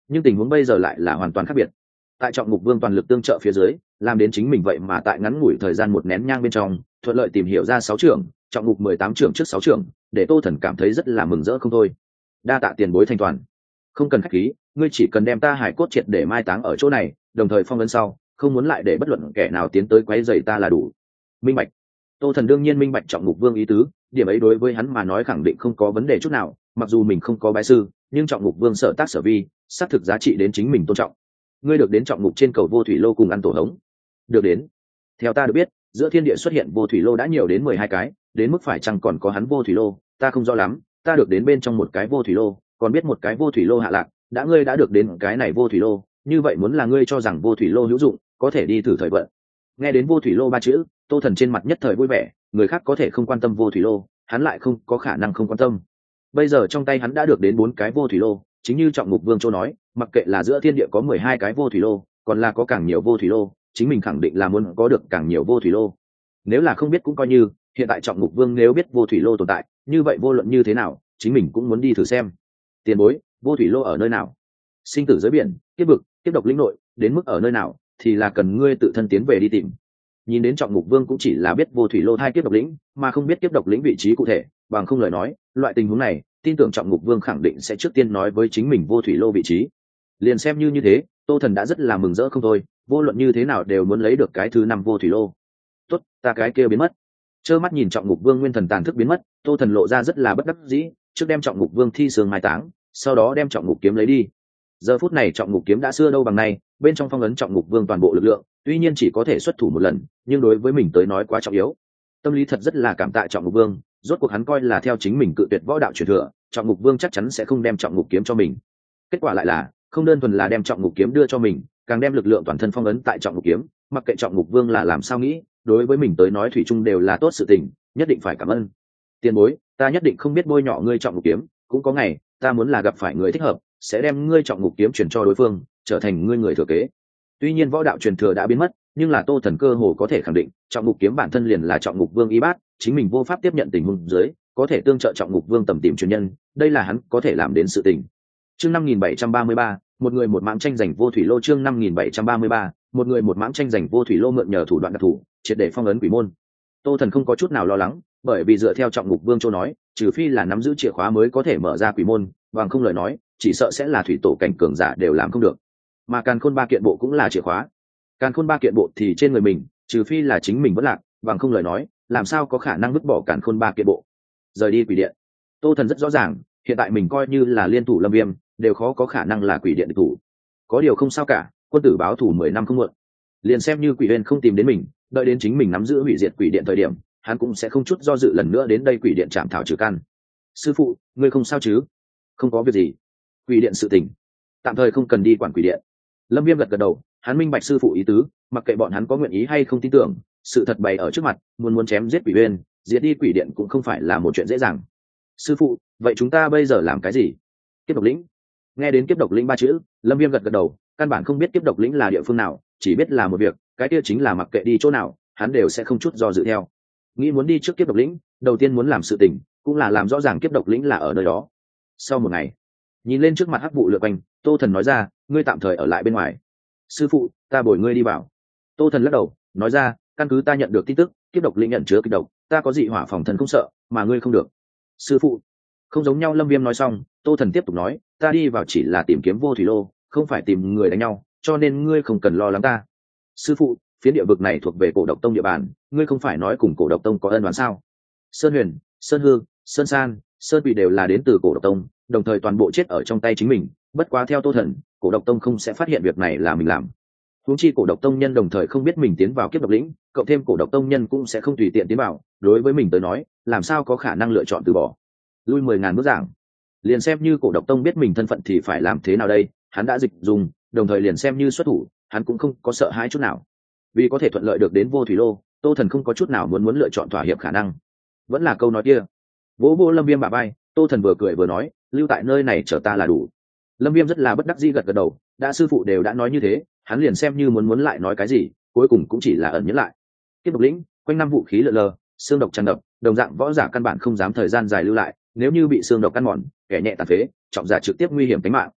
nhưng tình huống bây giờ lại là hoàn toàn khác biệt. Tại trọng ngục vương toàn lực tương trợ phía dưới, làm đến chính mình vậy mà tại ngắn ngủi thời gian một nén nhang bên trong thuận lợi tìm hiểu ra sáu trưởng, trọng ngục mười tám trưởng trước sáu trưởng, để Tô Thần cảm thấy rất là mừng rỡ không thôi. Đa tạ tiền bối thanh toàn. Không cần khách khí, ngươi chỉ cần đem ta hải cốt triệt để mai táng ở chỗ này, đồng thời phong ấn sau, không muốn lại để bất luận kẻ nào tiến tới quấy rầy ta là đủ. Minh bạch. Tô Thần đương nhiên minh bạch trọng ngục vương ý tứ, điểm ấy đối với hắn mà nói khẳng định không có vấn đề chút nào, mặc dù mình không có bái sư, nhưng trọng ngục vương sở tác sở vi, xác thực giá trị đến chính mình tôn trọng. Ngươi được đến trọng ngục trên cầu vô thủy lô cùng ăn tổ hống. Được đến. Theo ta được biết, giữa thiên địa xuất hiện vô thủy lô đã nhiều đến mười hai cái, đến mức phải chăng còn có hắn vô thủy lô, ta không rõ lắm, ta được đến bên trong một cái vô thủy lô, còn biết một cái vô thủy lô hạ lạc, đã ngươi đã được đến cái này vô thủy lô, như vậy muốn là ngươi cho rằng vô thủy lô hữu dụng, có thể đi thử thời vận. Nghe đến vô thủy lô ba chữ, Tô Thần trên mặt nhất thời vui vẻ, người khác có thể không quan tâm vô thủy lô, hắn lại không có khả năng không quan tâm. Bây giờ trong tay hắn đã được đến bốn cái vô thủy lô, chính như trọng ngục vương châu nói, mặc kệ là giữa thiên địa có mười hai cái vô thủy lô, còn là có càng nhiều vô thủy lô, chính mình khẳng định là muốn có được càng nhiều vô thủy lô. Nếu là không biết cũng coi như, hiện tại trọng ngục vương nếu biết vô thủy lô tồn tại, như vậy vô luận như thế nào, chính mình cũng muốn đi thử xem. Tiền bối, vô thủy lô ở nơi nào? Sinh tử giới biển, kiếp vực, kiếp độc lĩnh nội, đến mức ở nơi nào thì là cần ngươi tự thân tiến về đi tìm. Nhìn đến trọng ngục vương cũng chỉ là biết vô thủy lô hai kiếp độc lĩnh, mà không biết kiếp độc lĩnh vị trí cụ thể, bằng không lời nói, loại tình huống này, tin tưởng trọng ngục vương khẳng định sẽ trước tiên nói với chính mình vô thủy lô vị trí. Liền xem như như thế, Tô Thần đã rất là mừng rỡ không thôi, vô luận như thế nào đều muốn lấy được cái thứ năm vô thủy lô. Tốt, ta cái kia biến mất. Trơ mắt nhìn trọng ngục vương nguyên thần tàn thức biến mất, Tô Thần lộ ra rất là bất đắc dĩ, trước đem trọng ngục vương thi sương mai táng, sau đó đem trọng ngục kiếm lấy đi. Giờ phút này trọng ngục kiếm đã xưa đâu bằng nay, bên trong phong ấn trọng ngục vương toàn bộ lực lượng, tuy nhiên chỉ có thể xuất thủ một lần, nhưng đối với mình tới nói quá trọng yếu. Tâm lý thật rất là cảm tạ trọng ngục vương, rốt cuộc hắn coi là theo chính mình cự tuyệt võ đạo truyền thừa, trọng ngục vương chắc chắn sẽ không đem trọng ngục kiếm cho mình. Kết quả lại là, không đơn thuần là đem trọng ngục kiếm đưa cho mình, càng đem lực lượng toàn thân phong ấn tại trọng ngục kiếm, mặc kệ trọng ngục vương là làm sao nghĩ, đối với mình tới nói thủy chung đều là tốt sự tình, nhất định phải cảm ơn. Tiền bối, ta nhất định không biết bôi nhọ ngươi trọng ngục kiếm, cũng có ngày, ta muốn là gặp phải người thích hợp, sẽ đem ngươi trọng ngục kiếm chuyển cho đối phương, trở thành ngươi người thừa kế. Tuy nhiên võ đạo truyền thừa đã biến mất, nhưng là Tô Thần cơ hồ có thể khẳng định, trọng ngục kiếm bản thân liền là trọng ngục vương y bát, chính mình vô pháp tiếp nhận tình huống dưới, có thể tương trợ trọng ngục vương tầm tìm truyền nhân, đây là hắn có thể làm đến sự tình. Chương năm nghìn bảy trăm ba mươi ba, một người một mãng tranh giành vô thủy lô. Chương năm nghìn bảy trăm ba mươi ba, một người một mãng tranh giành vô thủy lô, mượn nhờ thủ đoạn đặc thù, triệt để phong ấn quỷ môn. Tô Thần không có chút nào lo lắng, bởi vì dựa theo trọng ngục vương châu nói, trừ phi là nắm giữ chìa khóa mới có thể mở ra quỷ môn, bằng không lời nói, chỉ sợ sẽ là thủy tổ cảnh cường giả đều làm không được. Mà càn khôn ba kiện bộ cũng là chìa khóa. Càn khôn ba kiện bộ thì trên người mình, trừ phi là chính mình vẫn lạc, bằng không lời nói, làm sao có khả năng vứt bỏ càn khôn ba kiện bộ, rời đi quỷ điện. Tô Thần rất rõ ràng, hiện tại mình coi như là liên thủ Lâm Viêm, đều khó có khả năng là quỷ điện địch thủ. Có điều không sao cả, quân tử báo thủ mười năm không muộn. Liền xem như quỷ huyền không tìm đến mình, đợi đến chính mình nắm giữ hủy diệt quỷ điện thời điểm, hắn cũng sẽ không chút do dự lần nữa đến đây quỷ điện chạm thảo trừ căn. Sư phụ, ngươi không sao chứ? Không có việc gì. Quỷ điện sự tình, tạm thời không cần đi quản quỷ điện. Lâm Viêm gật gật đầu, hắn minh bạch sư phụ ý tứ, mặc kệ bọn hắn có nguyện ý hay không tin tưởng, sự thật bày ở trước mặt, muốn muốn chém giết quỷ huyền, diệt đi quỷ điện cũng không phải là một chuyện dễ dàng. Sư phụ, vậy chúng ta bây giờ làm cái gì? Kiếp độc lĩnh. Nghe đến kiếp độc lĩnh ba chữ, Lâm Viêm gật gật đầu, căn bản không biết kiếp độc lĩnh là địa phương nào, chỉ biết là một việc, cái kia chính là mặc kệ đi chỗ nào, hắn đều sẽ không chút do dự theo. Nghĩ muốn đi trước kiếp độc lĩnh, đầu tiên muốn làm sự tình, cũng là làm rõ ràng kiếp độc lĩnh là ở nơi đó. Sau một ngày, nhìn lên trước mặt hắc vụ lượn quanh, Tô Thần nói ra, ngươi tạm thời ở lại bên ngoài. Sư phụ, ta bồi ngươi đi vào. Tô Thần lắc đầu, nói ra, căn cứ ta nhận được tin tức, kiếp độc lĩnh nhận chứa kịch độc, ta có dị hỏa phòng thần không sợ, mà ngươi không được. Sư phụ, không giống nhau. Lâm Viêm nói xong, Tô Thần tiếp tục nói, ta đi vào chỉ là tìm kiếm vô thủy lô, không phải tìm người đánh nhau, cho nên ngươi không cần lo lắng ta. Sư phụ, phiến địa vực này thuộc về cổ độc tông địa bàn, ngươi không phải nói cùng cổ độc tông có ân oán sao? Sơn Huyền, Sơn Hư, Sơn San, Sơn Quỷ đều là đến từ cổ độc tông, đồng thời toàn bộ chết ở trong tay chính mình, bất quá theo Tô Thần, cổ độc tông không sẽ phát hiện việc này là mình làm. Huống chi cổ độc tông nhân đồng thời không biết mình tiến vào kiếp độc lĩnh, cộng thêm cổ độc tông nhân cũng sẽ không tùy tiện tiến vào, đối với mình tới nói, làm sao có khả năng lựa chọn từ bỏ. Lui mười ngàn bước giảng, liền xem như cổ độc tông biết mình thân phận thì phải làm thế nào đây, hắn đã dịch dùng, đồng thời liền xem như xuất thủ, hắn cũng không có sợ hãi chút nào. Vì có thể thuận lợi được đến vô thủy lô, Tô Thần không có chút nào muốn muốn lựa chọn thỏa hiệp khả năng. Vẫn là câu nói kia, vỗ vỗ Lâm Viêm bả vai, Tô Thần vừa cười vừa nói, lưu tại nơi này chờ ta là đủ. Lâm Viêm rất là bất đắc dĩ gật gật đầu, đã sư phụ đều đã nói như thế, hắn liền xem như muốn muốn lại nói cái gì, cuối cùng cũng chỉ là ẩn nhẫn lại. Kiếp độc lĩnh, quanh năm vũ khí lờ lờ, xương độc tràn ngập, đồng dạng võ giả căn bản không dám thời gian dài lưu lại, nếu như bị xương độc ăn mòn, kẻ nhẹ tàn phế, trọng giả trực tiếp nguy hiểm tính mạng.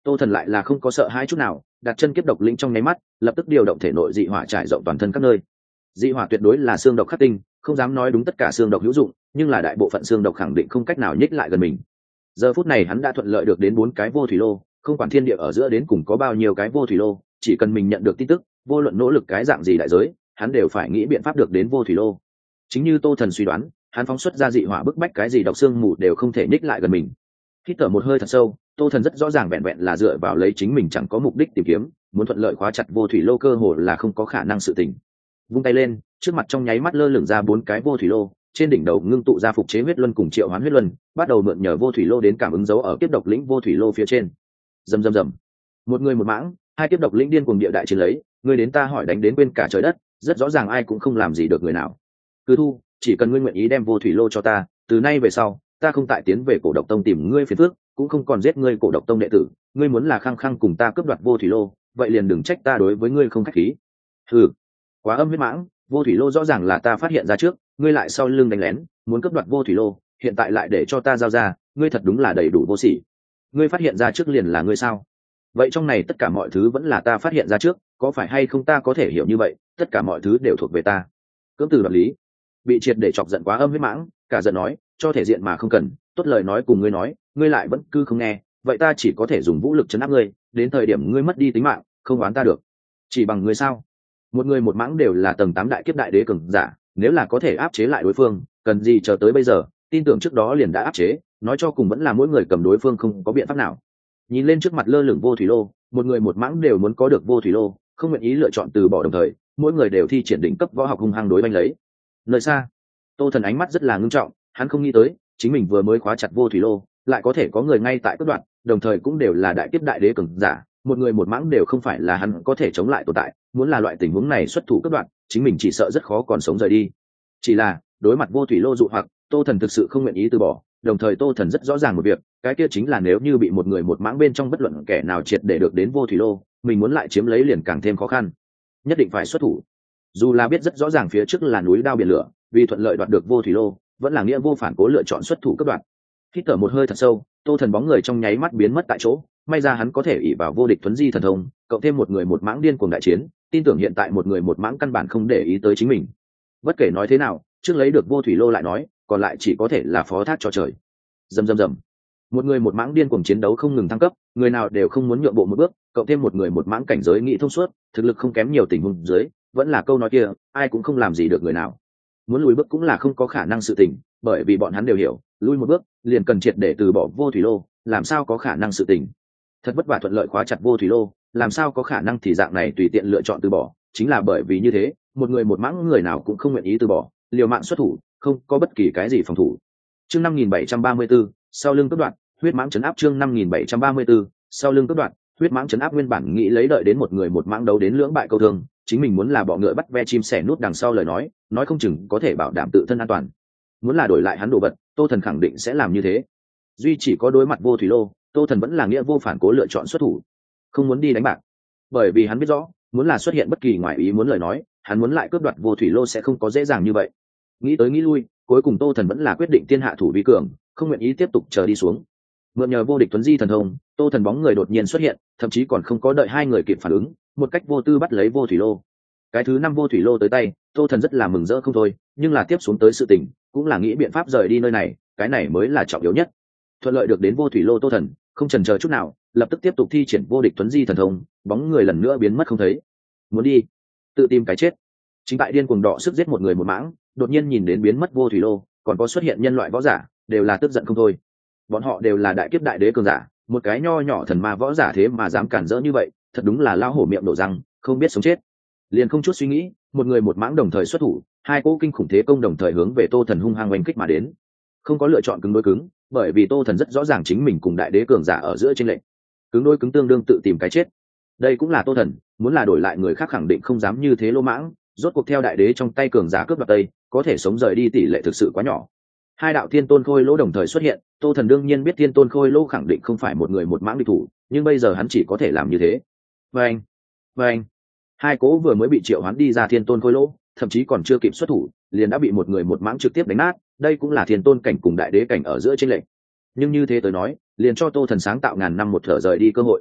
Tô Thần lại là không có sợ hãi chút nào, đặt chân kiếp độc lĩnh trong nháy mắt, lập tức điều động thể nội dị hỏa trải rộng toàn thân các nơi. Dị hỏa tuyệt đối là xương độc khắc tinh, không dám nói đúng tất cả xương độc hữu dụng, nhưng là đại bộ phận xương độc khẳng định không cách nào nhích lại gần mình. Giờ phút này hắn đã thuận lợi được đến bốn cái vô thủy lô, không quản thiên địa ở giữa đến cùng có bao nhiêu cái vô thủy lô, chỉ cần mình nhận được tin tức, vô luận nỗ lực cái dạng gì đại giới, hắn đều phải nghĩ biện pháp được đến vô thủy lô. Chính như Tô Thần suy đoán, hắn phóng xuất ra dị hỏa bức bách cái gì độc xương mù đều không thể nhích lại gần mình. Hít thở một hơi thật sâu, Tô Thần rất rõ ràng vẹn vẹn là dựa vào lấy chính mình chẳng có mục đích tìm kiếm, muốn thuận lợi khóa chặt vô thủy lô cơ hồ là không có khả năng sự tình. Vung tay lên, trước mặt trong nháy mắt lơ lửng ra bốn cái vô thủy lô, trên đỉnh đầu ngưng tụ ra phục chế huyết luân cùng triệu hoán huyết luân, bắt đầu mượn nhờ vô thủy lô đến cảm ứng dấu ở kiếp độc lĩnh vô thủy lô phía trên. Rầm rầm rầm. Một người một mãng, hai kiếp độc lĩnh điên cuồng địa đại chiến lấy, người đến ta hỏi đánh đến quên cả trời đất, rất rõ ràng ai cũng không làm gì được người nào. Cứ thu, chỉ cần ngươi nguyện ý đem vô thủy lô cho ta, từ nay về sau, ta không tại tiến về cổ độc tông tìm ngươi phiền phức, cũng không còn giết ngươi cổ độc tông đệ tử, ngươi muốn là khăng khăng cùng ta cướp đoạt vô thủy lô, vậy liền đừng trách ta đối với ngươi không khách khí. Hừ, quá âm huyết mãng, vô thủy lô rõ ràng là ta phát hiện ra trước, ngươi lại sau lưng đánh lén, muốn cướp đoạt vô thủy lô, hiện tại lại để cho ta giao ra, ngươi thật đúng là đầy đủ vô sỉ. Ngươi phát hiện ra trước liền là ngươi sao? Vậy trong này tất cả mọi thứ vẫn là ta phát hiện ra trước, có phải hay không ta có thể hiểu như vậy, tất cả mọi thứ đều thuộc về ta. Cưỡng từ đoạt lý. Bị triệt để chọc giận quá âm huyết mãng, cả giận nói, cho thể diện mà không cần, tốt lời nói cùng ngươi nói, ngươi lại vẫn cứ không nghe, vậy ta chỉ có thể dùng vũ lực trấn áp ngươi, đến thời điểm ngươi mất đi tính mạng, không oán ta được. Chỉ bằng ngươi sao? Một người một mãng đều là tầng tám đại kiếp đại đế cường giả, nếu là có thể áp chế lại đối phương, cần gì chờ tới bây giờ, tin tưởng trước đó liền đã áp chế, nói cho cùng vẫn là mỗi người cầm đối phương không có biện pháp nào. Nhìn lên trước mặt lơ lửng vô thủy lô, một người một mãng đều muốn có được vô thủy lô, không nguyện ý lựa chọn từ bỏ đồng thời, mỗi người đều thi triển đỉnh cấp võ học hung hăng đối banh lấy. Nơi xa, Tô Thần ánh mắt rất là ngưng trọng, hắn không nghĩ tới, chính mình vừa mới khóa chặt vô thủy lô, lại có thể có người ngay tại cướp đoạt, đồng thời cũng đều là đại kiếp đại đế cường giả, một người một mãng đều không phải là hắn có thể chống lại tồn tại, muốn là loại tình huống này xuất thủ cướp đoạt, chính mình chỉ sợ rất khó còn sống rời đi. Chỉ là, đối mặt vô thủy lô dụ hoặc, Tô Thần thực sự không nguyện ý từ bỏ, đồng thời Tô Thần rất rõ ràng một việc, cái kia chính là nếu như bị một người một mãng bên trong bất luận kẻ nào triệt để được đến vô thủy lô, mình muốn lại chiếm lấy liền càng thêm khó khăn. Nhất định phải xuất thủ. Dù là biết rất rõ ràng phía trước là núi đao biển lửa, vì thuận lợi đoạt được vô thủy lô, vẫn là nghĩa vô phản cố lựa chọn xuất thủ cấp đoạt. Hít thở một hơi thật sâu, Tô Thần bóng người trong nháy mắt biến mất tại chỗ, may ra hắn có thể ỷ vào vô địch thuấn di thần thông, cộng thêm một người một mãng điên cuồng đại chiến, tin tưởng hiện tại một người một mãng căn bản không để ý tới chính mình. Bất kể nói thế nào, trước lấy được vô thủy lô lại nói, còn lại chỉ có thể là phó thác cho trời. Rầm rầm rầm. Một người một mãng điên cuồng chiến đấu không ngừng thăng cấp, người nào đều không muốn nhượng bộ một bước, cộng thêm một người một mãng cảnh giới nghĩ thông suốt, thực lực không kém nhiều tình huống dưới, vẫn là câu nói kia, ai cũng không làm gì được người nào. Muốn lùi bước cũng là không có khả năng sự tình, bởi vì bọn hắn đều hiểu, lùi một bước liền cần triệt để từ bỏ vô thủy lô, làm sao có khả năng sự tình. Thật vất vả thuận lợi khóa chặt vô thủy lô, làm sao có khả năng thì dạng này tùy tiện lựa chọn từ bỏ, chính là bởi vì như thế, một người một mãng người nào cũng không nguyện ý từ bỏ, liều mạng xuất thủ, không có bất kỳ cái gì phòng thủ. Chương năm nghìn bảy trăm ba mươi 734, sau lưng cấp đoạn, huyết mãng trấn áp chương năm nghìn bảy trăm ba mươi 734, sau lưng cấp đoạn, huyết mãng trấn áp nguyên bản nghĩ lấy đợi đến một người một mãng đấu đến lưỡng bại câu thương, chính mình muốn là bọ ngựa bắt ve chim sẻ nút đằng sau lời nói, nói không chừng có thể bảo đảm tự thân an toàn. Muốn là đổi lại hắn đồ vật, Tô Thần khẳng định sẽ làm như thế. Duy chỉ có đối mặt vô thủy lô, Tô Thần vẫn là nghĩa vô phản cố lựa chọn xuất thủ, không muốn đi đánh bạc, bởi vì hắn biết rõ, muốn là xuất hiện bất kỳ ngoại ý muốn lời nói, hắn muốn lại cướp đoạt vô thủy lô sẽ không có dễ dàng như vậy. Nghĩ tới nghĩ lui, cuối cùng Tô Thần vẫn là quyết định tiên hạ thủ vi cường, không nguyện ý tiếp tục chờ đi xuống. Mượn nhờ vô địch tuấn di thần thông, Tô Thần bóng người đột nhiên xuất hiện, thậm chí còn không có đợi hai người kịp phản ứng, một cách vô tư bắt lấy vô thủy lô. Cái thứ năm vô thủy lô tới tay, Tô Thần rất là mừng rỡ không thôi, nhưng là tiếp xuống tới sự tình, cũng là nghĩ biện pháp rời đi nơi này, cái này mới là trọng yếu nhất. Thuận lợi được đến vô thủy lô Tô Thần, không chần chờ chút nào, lập tức tiếp tục thi triển vô địch tuấn di thần thông, bóng người lần nữa biến mất không thấy. Muốn đi, tự tìm cái chết. Chính tại điên cuồng đọ sức giết một người một mãng, đột nhiên nhìn đến biến mất vô thủy lô, còn có xuất hiện nhân loại võ giả, đều là tức giận không thôi. Bọn họ đều là đại kiếp đại đế cường giả, một cái nho nhỏ thần ma võ giả thế mà dám cản rỡ như vậy, thật đúng là lao hổ miệng nổ răng, không biết sống chết. Liền không chút suy nghĩ, một người một mãng đồng thời xuất thủ, hai cỗ kinh khủng thế công đồng thời hướng về Tô Thần hung hăng oanh kích mà đến. Không có lựa chọn cứng đối cứng, bởi vì Tô Thần rất rõ ràng chính mình cùng đại đế cường giả ở giữa chênh lệch. Cứng đối cứng tương đương tự tìm cái chết. Đây cũng là Tô Thần, muốn là đổi lại người khác khẳng định không dám như thế lô mãng, rốt cuộc theo đại đế trong tay cường giả cướp đoạt tây, có thể sống rời đi tỷ lệ thực sự quá nhỏ. Hai đạo thiên tôn khôi lỗ đồng thời xuất hiện, Tô Thần đương nhiên biết thiên tôn khôi lỗ khẳng định không phải một người một mãng địch thủ, nhưng bây giờ hắn chỉ có thể làm như thế. Vâng, vâng. Hai cố vừa mới bị triệu hoán đi ra thiên tôn khôi lỗ, thậm chí còn chưa kịp xuất thủ, liền đã bị một người một mãng trực tiếp đánh nát, đây cũng là thiên tôn cảnh cùng đại đế cảnh ở giữa chênh lệch. Nhưng như thế tới nói, liền cho Tô Thần sáng tạo ngàn năm một thở rời đi cơ hội,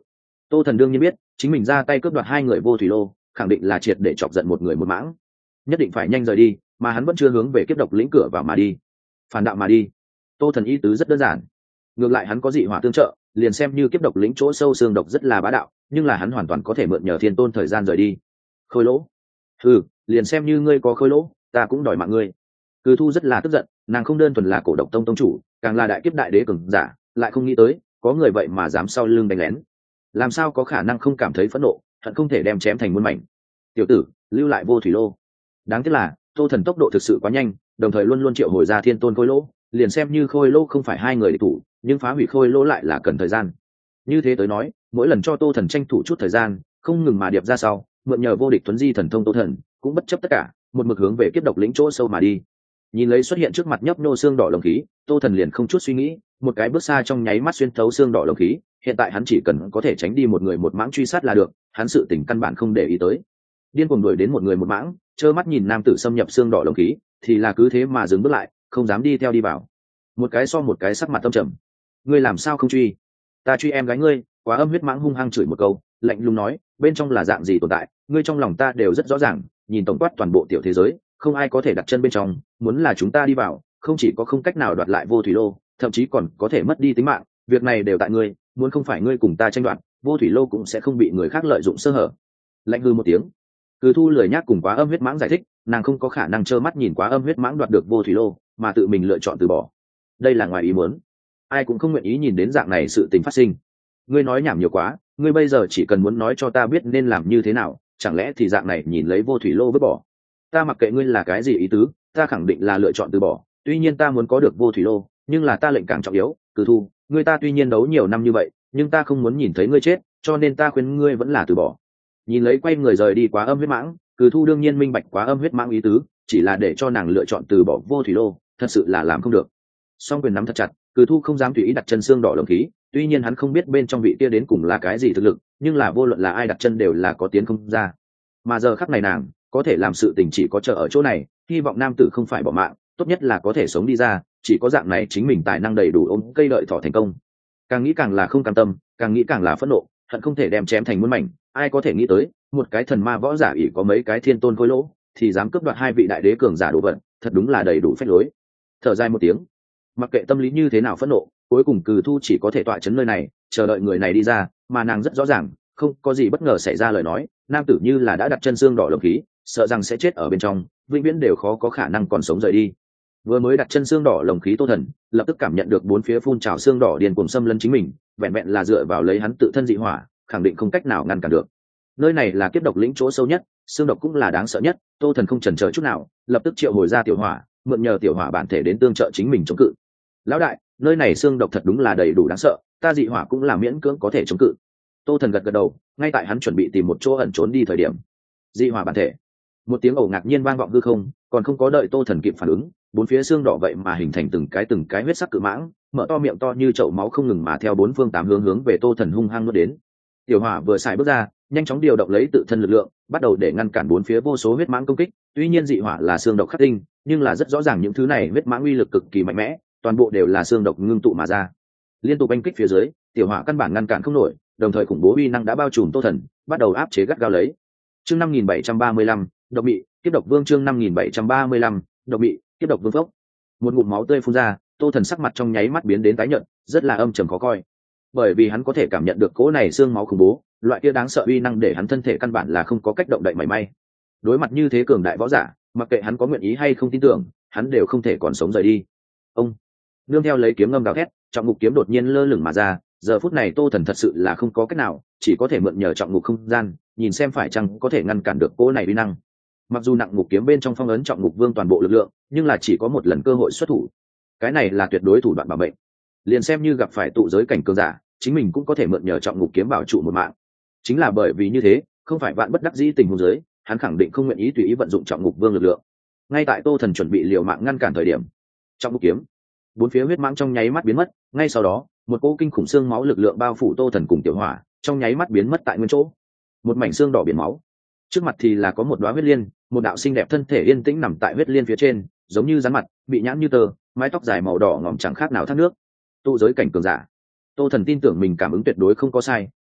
Tô Thần đương nhiên biết chính mình ra tay cướp đoạt hai người vô thủy lô khẳng định là triệt để chọc giận một người một mãng, nhất định phải nhanh rời đi, mà hắn vẫn chưa hướng về kiếp độc lĩnh cửa vào mà đi, phản đạo mà đi. Tô Thần ý tứ rất đơn giản, ngược lại hắn có dị hỏa tương trợ, liền xem như kiếp độc lĩnh chỗ sâu xương độc rất là bá đạo, nhưng là hắn hoàn toàn có thể mượn nhờ thiên tôn thời gian rời đi. Khôi lỗ, ừ, liền xem như ngươi có khôi lỗ, ta cũng đòi mạng ngươi. Cừ Thu rất là tức giận, nàng không đơn thuần là cổ độc tông tông chủ, càng là đại kiếp đại đế cường giả, lại không nghĩ tới có người vậy mà dám sau lưng đánh lén, làm sao có khả năng không cảm thấy phẫn nộ, hận không thể đem chém thành muôn mảnh. Tiểu tử, lưu lại vô thủy lô. Đáng tiếc là Tô Thần tốc độ thực sự quá nhanh, đồng thời luôn luôn triệu hồi ra thiên tôn khôi lỗ, liền xem như khôi lỗ không phải hai người địch thủ, nhưng phá hủy khôi lỗ lại là cần thời gian. Như thế tới nói, mỗi lần cho Tô Thần tranh thủ chút thời gian, không ngừng mà điệp ra sau, mượn nhờ vô địch tuấn di thần thông Tô Thần cũng bất chấp tất cả, một mực hướng về kiếp độc lĩnh chỗ sâu mà đi. Nhìn lấy xuất hiện trước mặt nhấp nhô xương đỏ lồng khí, Tô Thần liền không chút suy nghĩ, một cái bước xa trong nháy mắt xuyên thấu xương đỏ lồng khí. Hiện tại hắn chỉ cần có thể tránh đi một người một mãng truy sát là được, hắn sự tình căn bản không để ý tới. Điên cuồng đuổi đến một người một mãng, trơ mắt nhìn nam tử xâm nhập xương đỏ lồng khí, thì là cứ thế mà dừng bước lại, không dám đi theo đi vào. Một cái so một cái sắc mặt tâm trầm. Ngươi làm sao không truy? Ta truy em gái ngươi. Quá âm huyết mãng hung hăng chửi một câu, lạnh lùng nói, bên trong là dạng gì tồn tại, ngươi trong lòng ta đều rất rõ ràng, nhìn tổng quát toàn bộ tiểu thế giới, không ai có thể đặt chân bên trong, muốn là chúng ta đi vào, không chỉ có không cách nào đoạt lại vô thủy lô, thậm chí còn có thể mất đi tính mạng, việc này đều tại ngươi, muốn không phải ngươi cùng ta tranh đoạt, vô thủy lô cũng sẽ không bị người khác lợi dụng sơ hở. Lạnh hư một tiếng. Cừ Thu lười nhác cùng Quá âm huyết mãng giải thích, nàng không có khả năng trơ mắt nhìn Quá âm huyết mãng đoạt được vô thủy lô, mà tự mình lựa chọn từ bỏ. Đây là ngoài ý muốn, ai cũng không nguyện ý nhìn đến dạng này sự tình phát sinh. Ngươi nói nhảm nhiều quá, ngươi bây giờ chỉ cần muốn nói cho ta biết nên làm như thế nào, chẳng lẽ thì dạng này nhìn lấy vô thủy lô vứt bỏ? Ta mặc kệ ngươi là cái gì ý tứ, ta khẳng định là lựa chọn từ bỏ. Tuy nhiên ta muốn có được vô thủy lô, nhưng là ta lệnh càng trọng yếu. Cừ Thu, ngươi ta tuy nhiên đấu nhiều năm như vậy, nhưng ta không muốn nhìn thấy ngươi chết, cho nên ta khuyên ngươi vẫn là từ bỏ. Nhìn lấy quay người rời đi Quá âm huyết mãng, Cừ Thu đương nhiên minh bạch Quá âm huyết mãng ý tứ, chỉ là để cho nàng lựa chọn từ bỏ vô thủy lô, thật sự là làm không được. Song quyền nắm thật chặt, Cừ Thu không dám tùy ý đặt chân xương đỏ lồng khí, tuy nhiên hắn không biết bên trong vị kia đến cùng là cái gì thực lực, nhưng là vô luận là ai đặt chân đều là có tiến không ra. Mà giờ khắc này nàng có thể làm sự tình chỉ có chờ ở chỗ này, hy vọng nam tử không phải bỏ mạng, tốt nhất là có thể sống đi ra, chỉ có dạng này chính mình tài năng đầy đủ ôm cây đợi thỏ thành công. Càng nghĩ càng là không cam tâm, càng nghĩ càng là phẫn nộ, hận không thể đem chém thành muôn mảnh. Ai có thể nghĩ tới, một cái thần ma võ giả ỷ có mấy cái thiên tôn khối lỗ, thì dám cướp đoạt hai vị đại đế cường giả đồ vật, thật đúng là đầy đủ phách lối. Thở dài một tiếng, mặc kệ tâm lý như thế nào phẫn nộ, cuối cùng Cừ Thu chỉ có thể tọa chấn nơi này, chờ đợi người này đi ra, mà nàng rất rõ ràng, không có gì bất ngờ xảy ra lời nói, nam tử như là đã đặt chân xương đỏ lồng khí, sợ rằng sẽ chết ở bên trong, vĩnh viễn đều khó có khả năng còn sống rời đi. Vừa mới đặt chân xương đỏ lồng khí Tô Thần lập tức cảm nhận được bốn phía phun trào xương đỏ điên cuồng xâm lấn chính mình, vẹn vẹn là dựa vào lấy hắn tự thân dị hỏa, khẳng định không cách nào ngăn cản được. Nơi này là kiếp độc lĩnh chỗ sâu nhất, xương độc cũng là đáng sợ nhất. Tô Thần không chần chờ chút nào, lập tức triệu hồi ra tiểu hỏa, mượn nhờ tiểu hỏa bản thể đến tương trợ chính mình chống cự. Lão đại, nơi này xương độc thật đúng là đầy đủ đáng sợ, ta dị hỏa cũng là miễn cưỡng có thể chống cự. Tô Thần gật gật đầu, ngay tại hắn chuẩn bị tìm một chỗ ẩn trốn đi thời điểm, dị hỏa bản thể, một tiếng ồ ngạc nhiên vang vọng hư không, còn không có đợi Tô Thần kịp phản ứng, bốn phía xương đỏ vậy mà hình thành từng cái từng cái huyết sắc cự mãng, mở to miệng to như chậu máu không ngừng mà theo bốn phương tám hướng hướng về Tô Thần hung hăng nuốt đến. Tiểu hỏa vừa xài bước ra, nhanh chóng điều động lấy tự thân lực lượng, bắt đầu để ngăn cản bốn phía vô số huyết mãng công kích. Tuy nhiên dị hỏa là xương độc khắc tinh, nhưng là rất rõ ràng những thứ này huyết mãng uy lực cực kỳ mạnh mẽ, toàn bộ đều là xương độc ngưng tụ mà ra. Liên tục đánh kích phía dưới, tiểu hỏa căn bản ngăn cản không nổi, đồng thời khủng bố uy năng đã bao trùm Tô Thần, bắt đầu áp chế gắt gao lấy. Chương năm nghìn bảy trăm ba mươi lăm, độc bị, tiếp độc vương chương năm nghìn bảy trăm ba mươi lăm, độc bị, tiếp độc vương phốc. Một ngụm máu tươi phun ra, Tô Thần sắc mặt trong nháy mắt biến đến tái nhợt, rất là âm trầm khó coi. Bởi vì hắn có thể cảm nhận được cỗ này xương máu khủng bố, loại kia đáng sợ uy năng để hắn thân thể căn bản là không có cách động đậy mảy may. Đối mặt như thế cường đại võ giả, mặc kệ hắn có nguyện ý hay không tin tưởng, hắn đều không thể còn sống rời đi. Ông nương theo lấy kiếm ngâm gào thét, trọng ngục kiếm đột nhiên lơ lửng mà ra. Giờ phút này Tô Thần thật sự là không có cách nào, chỉ có thể mượn nhờ trọng ngục không gian, nhìn xem phải chăng có thể ngăn cản được cỗ này uy năng. Mặc dù nặng ngục kiếm bên trong phong ấn trọng ngục vương toàn bộ lực lượng, nhưng là chỉ có một lần cơ hội xuất thủ. Cái này là tuyệt đối thủ đoạn bảo mệnh. Liền xem như gặp phải tụ giới cảnh cường giả, chính mình cũng có thể mượn nhờ trọng ngục kiếm bảo trụ một mạng. Chính là bởi vì như thế, không phải vạn bất đắc dĩ tình huống dưới, hắn khẳng định không nguyện ý tùy ý vận dụng trọng ngục vương lực lượng. Ngay tại Tô Thần chuẩn bị liều mạng ngăn cản thời điểm, trọng ngục kiếm, bốn phía huyết mãng trong nháy mắt biến mất, ngay sau đó, một cỗ kinh khủng xương máu lực lượng bao phủ Tô Thần cùng tiểu hỏa, trong nháy mắt biến mất tại nguyên chỗ. Một mảnh xương đỏ biển máu. Trước mặt thì là có một đóa huyết liên, một đạo xinh đẹp thân thể yên tĩnh nằm tại huyết liên phía trên, giống như rắn mặt, bị nhãn như tơ, mái tóc dài màu đỏ ngòm chẳng khác nào thác nước. Tụ giới cảnh cường giả. Tô Thần tin tưởng mình cảm ứng tuyệt đối không có sai,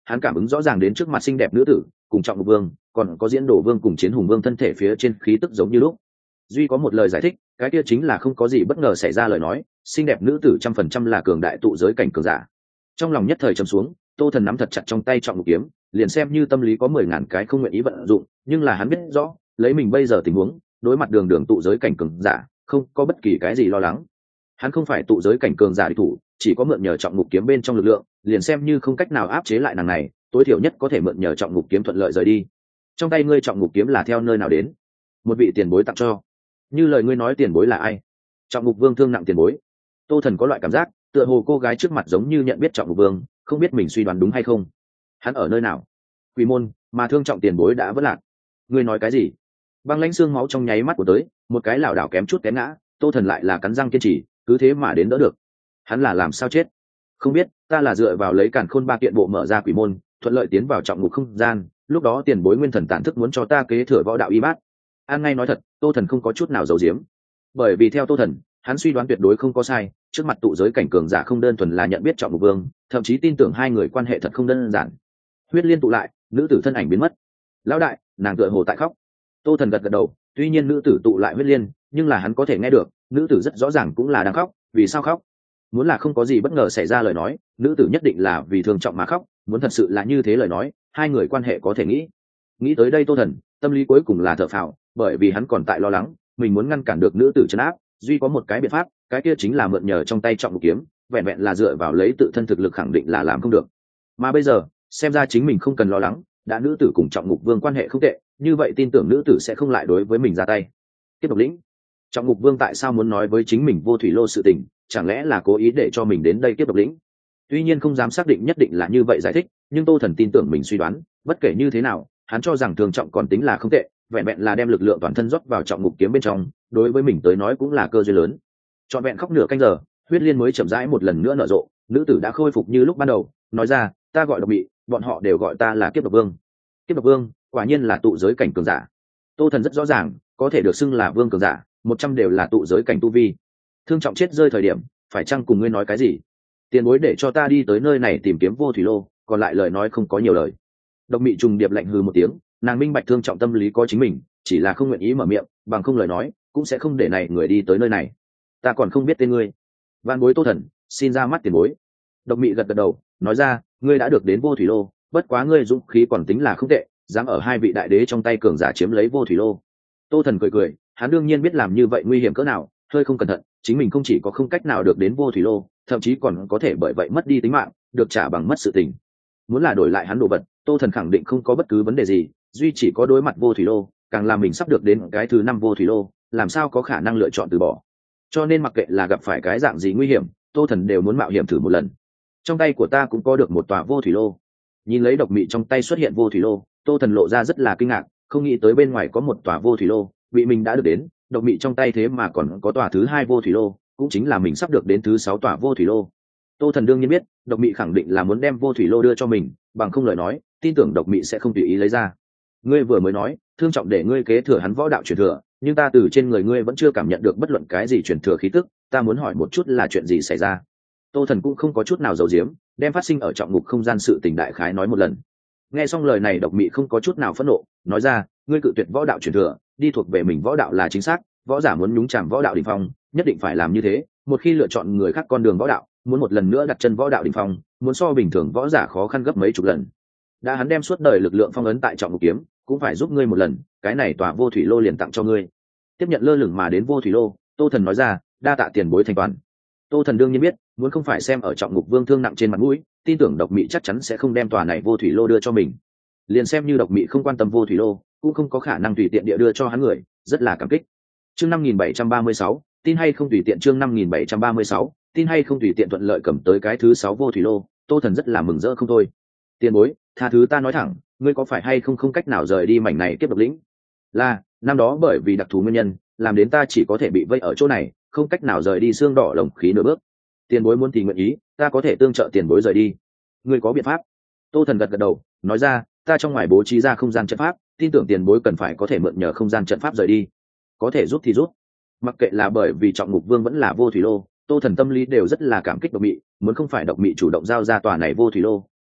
hắn cảm ứng rõ ràng đến trước mặt xinh đẹp nữ tử cùng trọng ngục vương, còn có diễn đồ vương cùng chiến hùng vương thân thể phía trên khí tức giống như lúc. Duy có một lời giải thích, cái kia chính là không có gì bất ngờ xảy ra lời nói, xinh đẹp nữ tử trăm phần trăm là cường đại tụ giới cảnh cường giả. Trong lòng nhất thời trầm xuống, Tô Thần nắm thật chặt trong tay trọng ngục kiếm, liền xem như tâm lý có mười ngàn cái không nguyện ý vận dụng, nhưng là hắn biết rõ, lấy mình bây giờ tình huống, đối mặt đường đường tụ giới cảnh cường giả, không có bất kỳ cái gì lo lắng. Hắn không phải tụ giới cảnh cường giả địch thủ, chỉ có mượn nhờ trọng ngục kiếm bên trong lực lượng, liền xem như không cách nào áp chế lại nàng này, tối thiểu nhất có thể mượn nhờ trọng ngục kiếm thuận lợi rời đi. Trong tay ngươi trọng ngục kiếm là theo nơi nào đến? Một vị tiền bối tặng cho. Như lời ngươi nói tiền bối là ai? Trọng ngục vương thương nặng tiền bối. Tô Thần có loại cảm giác, tựa hồ cô gái trước mặt giống như nhận biết trọng ngục vương, không biết mình suy đoán đúng hay không. Hắn ở nơi nào? Quỷ môn, mà thương trọng tiền bối đã vỡ lạc. Ngươi nói cái gì? Băng lãnh xương máu trong nháy mắt của tới, một cái lảo đảo kém chút té ngã, Tô Thần lại là cắn răng kiên trì, cứ thế mà đến đỡ được. Hắn là làm sao chết? Không biết, ta là dựa vào lấy càn khôn ba kiện bộ mở ra quỷ môn, thuận lợi tiến vào trọng ngục không gian, lúc đó tiền bối nguyên thần tản thức muốn cho ta kế thừa võ đạo y bát. An ngay nói thật, Tô Thần không có chút nào giấu giếm, bởi vì theo Tô Thần, hắn suy đoán tuyệt đối không có sai, trước mặt tụ giới cảnh cường giả không đơn thuần là nhận biết trọng ngục vương, thậm chí tin tưởng hai người quan hệ thật không đơn giản. Huyết liên tụ lại, nữ tử thân ảnh biến mất. Lão đại, nàng tựa hồ tại khóc. Tô Thần gật gật đầu, tuy nhiên nữ tử tụ lại huyết liên, nhưng là hắn có thể nghe được, nữ tử rất rõ ràng cũng là đang khóc. Vì sao khóc? Muốn là không có gì bất ngờ xảy ra lời nói, nữ tử nhất định là vì thương trọng mà khóc, muốn thật sự là như thế lời nói, hai người quan hệ có thể nghĩ. Nghĩ tới đây Tô Thần, tâm lý cuối cùng là thở phào, bởi vì hắn còn tại lo lắng, mình muốn ngăn cản được nữ tử trấn áp, duy có một cái biện pháp, cái kia chính là mượn nhờ trong tay trọng ngục kiếm, vẹn vẹn là dựa vào lấy tự thân thực lực khẳng định là làm không được. Mà bây giờ, xem ra chính mình không cần lo lắng, đã nữ tử cùng trọng ngục vương quan hệ không tệ, như vậy tin tưởng nữ tử sẽ không lại đối với mình ra tay. Tiếp độc lĩnh, trọng ngục vương tại sao muốn nói với chính mình vô thủy lô sự tình, chẳng lẽ là cố ý để cho mình đến đây tiếp độc lĩnh? Tuy nhiên không dám xác định nhất định là như vậy giải thích, nhưng Tô Thần tin tưởng mình suy đoán, bất kể như thế nào, hắn cho rằng Thương Trọng còn tính là không tệ, vẹn vẹn là đem lực lượng toàn thân rót vào trọng ngục kiếm bên trong, đối với mình tới nói cũng là cơ duyên lớn. Trọn vẹn khóc nửa canh giờ, huyết liên mới chậm rãi một lần nữa nở rộ, nữ tử đã khôi phục như lúc ban đầu, nói ra, ta gọi Độc Mị, bọn họ đều gọi ta là Kiếp Độc Vương. Kiếp Độc Vương, quả nhiên là tụ giới cảnh cường giả. Tô Thần rất rõ ràng, có thể được xưng là vương cường giả, một trăm đều là tụ giới cảnh tu vi. Thương Trọng chết rơi thời điểm, phải chăng cùng ngươi nói cái gì? Tiền bối để cho ta đi tới nơi này tìm kiếm vô thủy lô, còn lại lời nói không có nhiều lời. Độc Mị trùng điệp lạnh hừ một tiếng, nàng minh bạch Thương Trọng tâm lý có chính mình, chỉ là không nguyện ý mở miệng, bằng không lời nói cũng sẽ không để này người đi tới nơi này. Ta còn không biết tên ngươi. Van bối Tô Thần, xin ra mắt tiền bối. Độc Mị gật gật đầu, nói ra, ngươi đã được đến vô thủy lô, bất quá ngươi dũng khí còn tính là không tệ, dám ở hai vị đại đế trong tay cường giả chiếm lấy vô thủy lô. Tô Thần cười cười, hắn đương nhiên biết làm như vậy nguy hiểm cỡ nào, hơi không cẩn thận, chính mình không chỉ có không cách nào được đến vô thủy lô, thậm chí còn có thể bởi vậy mất đi tính mạng, được trả bằng mất sự tình. Muốn là đổi lại hắn đồ vật, Tô Thần khẳng định không có bất cứ vấn đề gì, duy chỉ có đối mặt vô thủy lô, càng làm mình sắp được đến cái thứ năm vô thủy lô, làm sao có khả năng lựa chọn từ bỏ. Cho nên mặc kệ là gặp phải cái dạng gì nguy hiểm, Tô Thần đều muốn mạo hiểm thử một lần. Trong tay của ta cũng có được một tòa vô thủy lô. Nhìn lấy Độc Mị trong tay xuất hiện vô thủy lô, Tô Thần lộ ra rất là kinh ngạc, không nghĩ tới bên ngoài có một tòa vô thủy lô, vị mình đã được đến, Độc Mị trong tay thế mà còn có tòa thứ hai vô thủy lô, cũng chính là mình sắp được đến thứ sáu tòa vô thủy lô. Tô Thần đương nhiên biết, Độc Mị khẳng định là muốn đem vô thủy lô đưa cho mình, bằng không lời nói, tin tưởng Độc Mị sẽ không tùy ý lấy ra. Ngươi vừa mới nói, Thương Trọng để ngươi kế thừa hắn võ đạo truyền thừa, nhưng ta từ trên người ngươi vẫn chưa cảm nhận được bất luận cái gì truyền thừa khí tức, ta muốn hỏi một chút là chuyện gì xảy ra. Tô Thần cũng không có chút nào giấu giếm, đem phát sinh ở trọng ngục không gian sự tình đại khái nói một lần. Nghe xong lời này Độc Mị không có chút nào phẫn nộ, nói ra, ngươi cự tuyệt võ đạo truyền thừa, đi thuộc về mình võ đạo là chính xác, võ giả muốn nhúng chàm võ đạo đỉnh phong, nhất định phải làm như thế, một khi lựa chọn người khác con đường võ đạo, muốn một lần nữa đặt chân võ đạo đỉnh phong, muốn so bình thường võ giả khó khăn gấp mấy chục lần. Đã hắn đem suốt đời lực lượng phong ấn tại trọng ngục kiếm, cũng phải giúp ngươi một lần, cái này tòa vô thủy lô liền tặng cho ngươi. Tiếp nhận lơ lửng mà đến vô thủy lô, Tô Thần nói ra, đa tạ tiền bối thanh toán. Tô Thần đương nhiên biết, muốn không phải xem ở trọng ngục vương thương nặng trên mặt mũi, tin tưởng Độc Mị chắc chắn sẽ không đem tòa này vô thủy lô đưa cho mình. Liền xem như Độc Mị không quan tâm vô thủy lô, cũng không có khả năng tùy tiện địa đưa cho hắn người, rất là cảm kích. Chương năm nghìn bảy trăm ba mươi sáu, tin hay không tùy tiện chương năm nghìn bảy trăm ba mươi sáu, tin hay không tùy tiện thuận lợi cầm tới cái thứ sáu vô thủy lô, Tô Thần rất là mừng rỡ không thôi. Tiền bối, tha thứ ta nói thẳng, ngươi có phải hay không không cách nào rời đi mảnh này kiếp độc lĩnh? Là, năm đó bởi vì đặc thù nguyên nhân, làm đến ta chỉ có thể bị vây ở chỗ này, không cách nào rời đi xương đỏ lồng khí nửa bước. Tiền bối muốn thì nguyện ý, ta có thể tương trợ tiền bối rời đi. Ngươi có biện pháp? Tô Thần gật gật đầu, nói ra, ta trong ngoài bố trí ra không gian trận pháp, tin tưởng tiền bối cần phải có thể mượn nhờ không gian trận pháp rời đi. Có thể giúp thì giúp. Mặc kệ là bởi vì trọng ngục vương vẫn là vô thủy lô, Tô Thần tâm lý đều rất là cảm kích Độc Mị, muốn không phải Độc Mị chủ động giao ra tòa này vô thủy lô,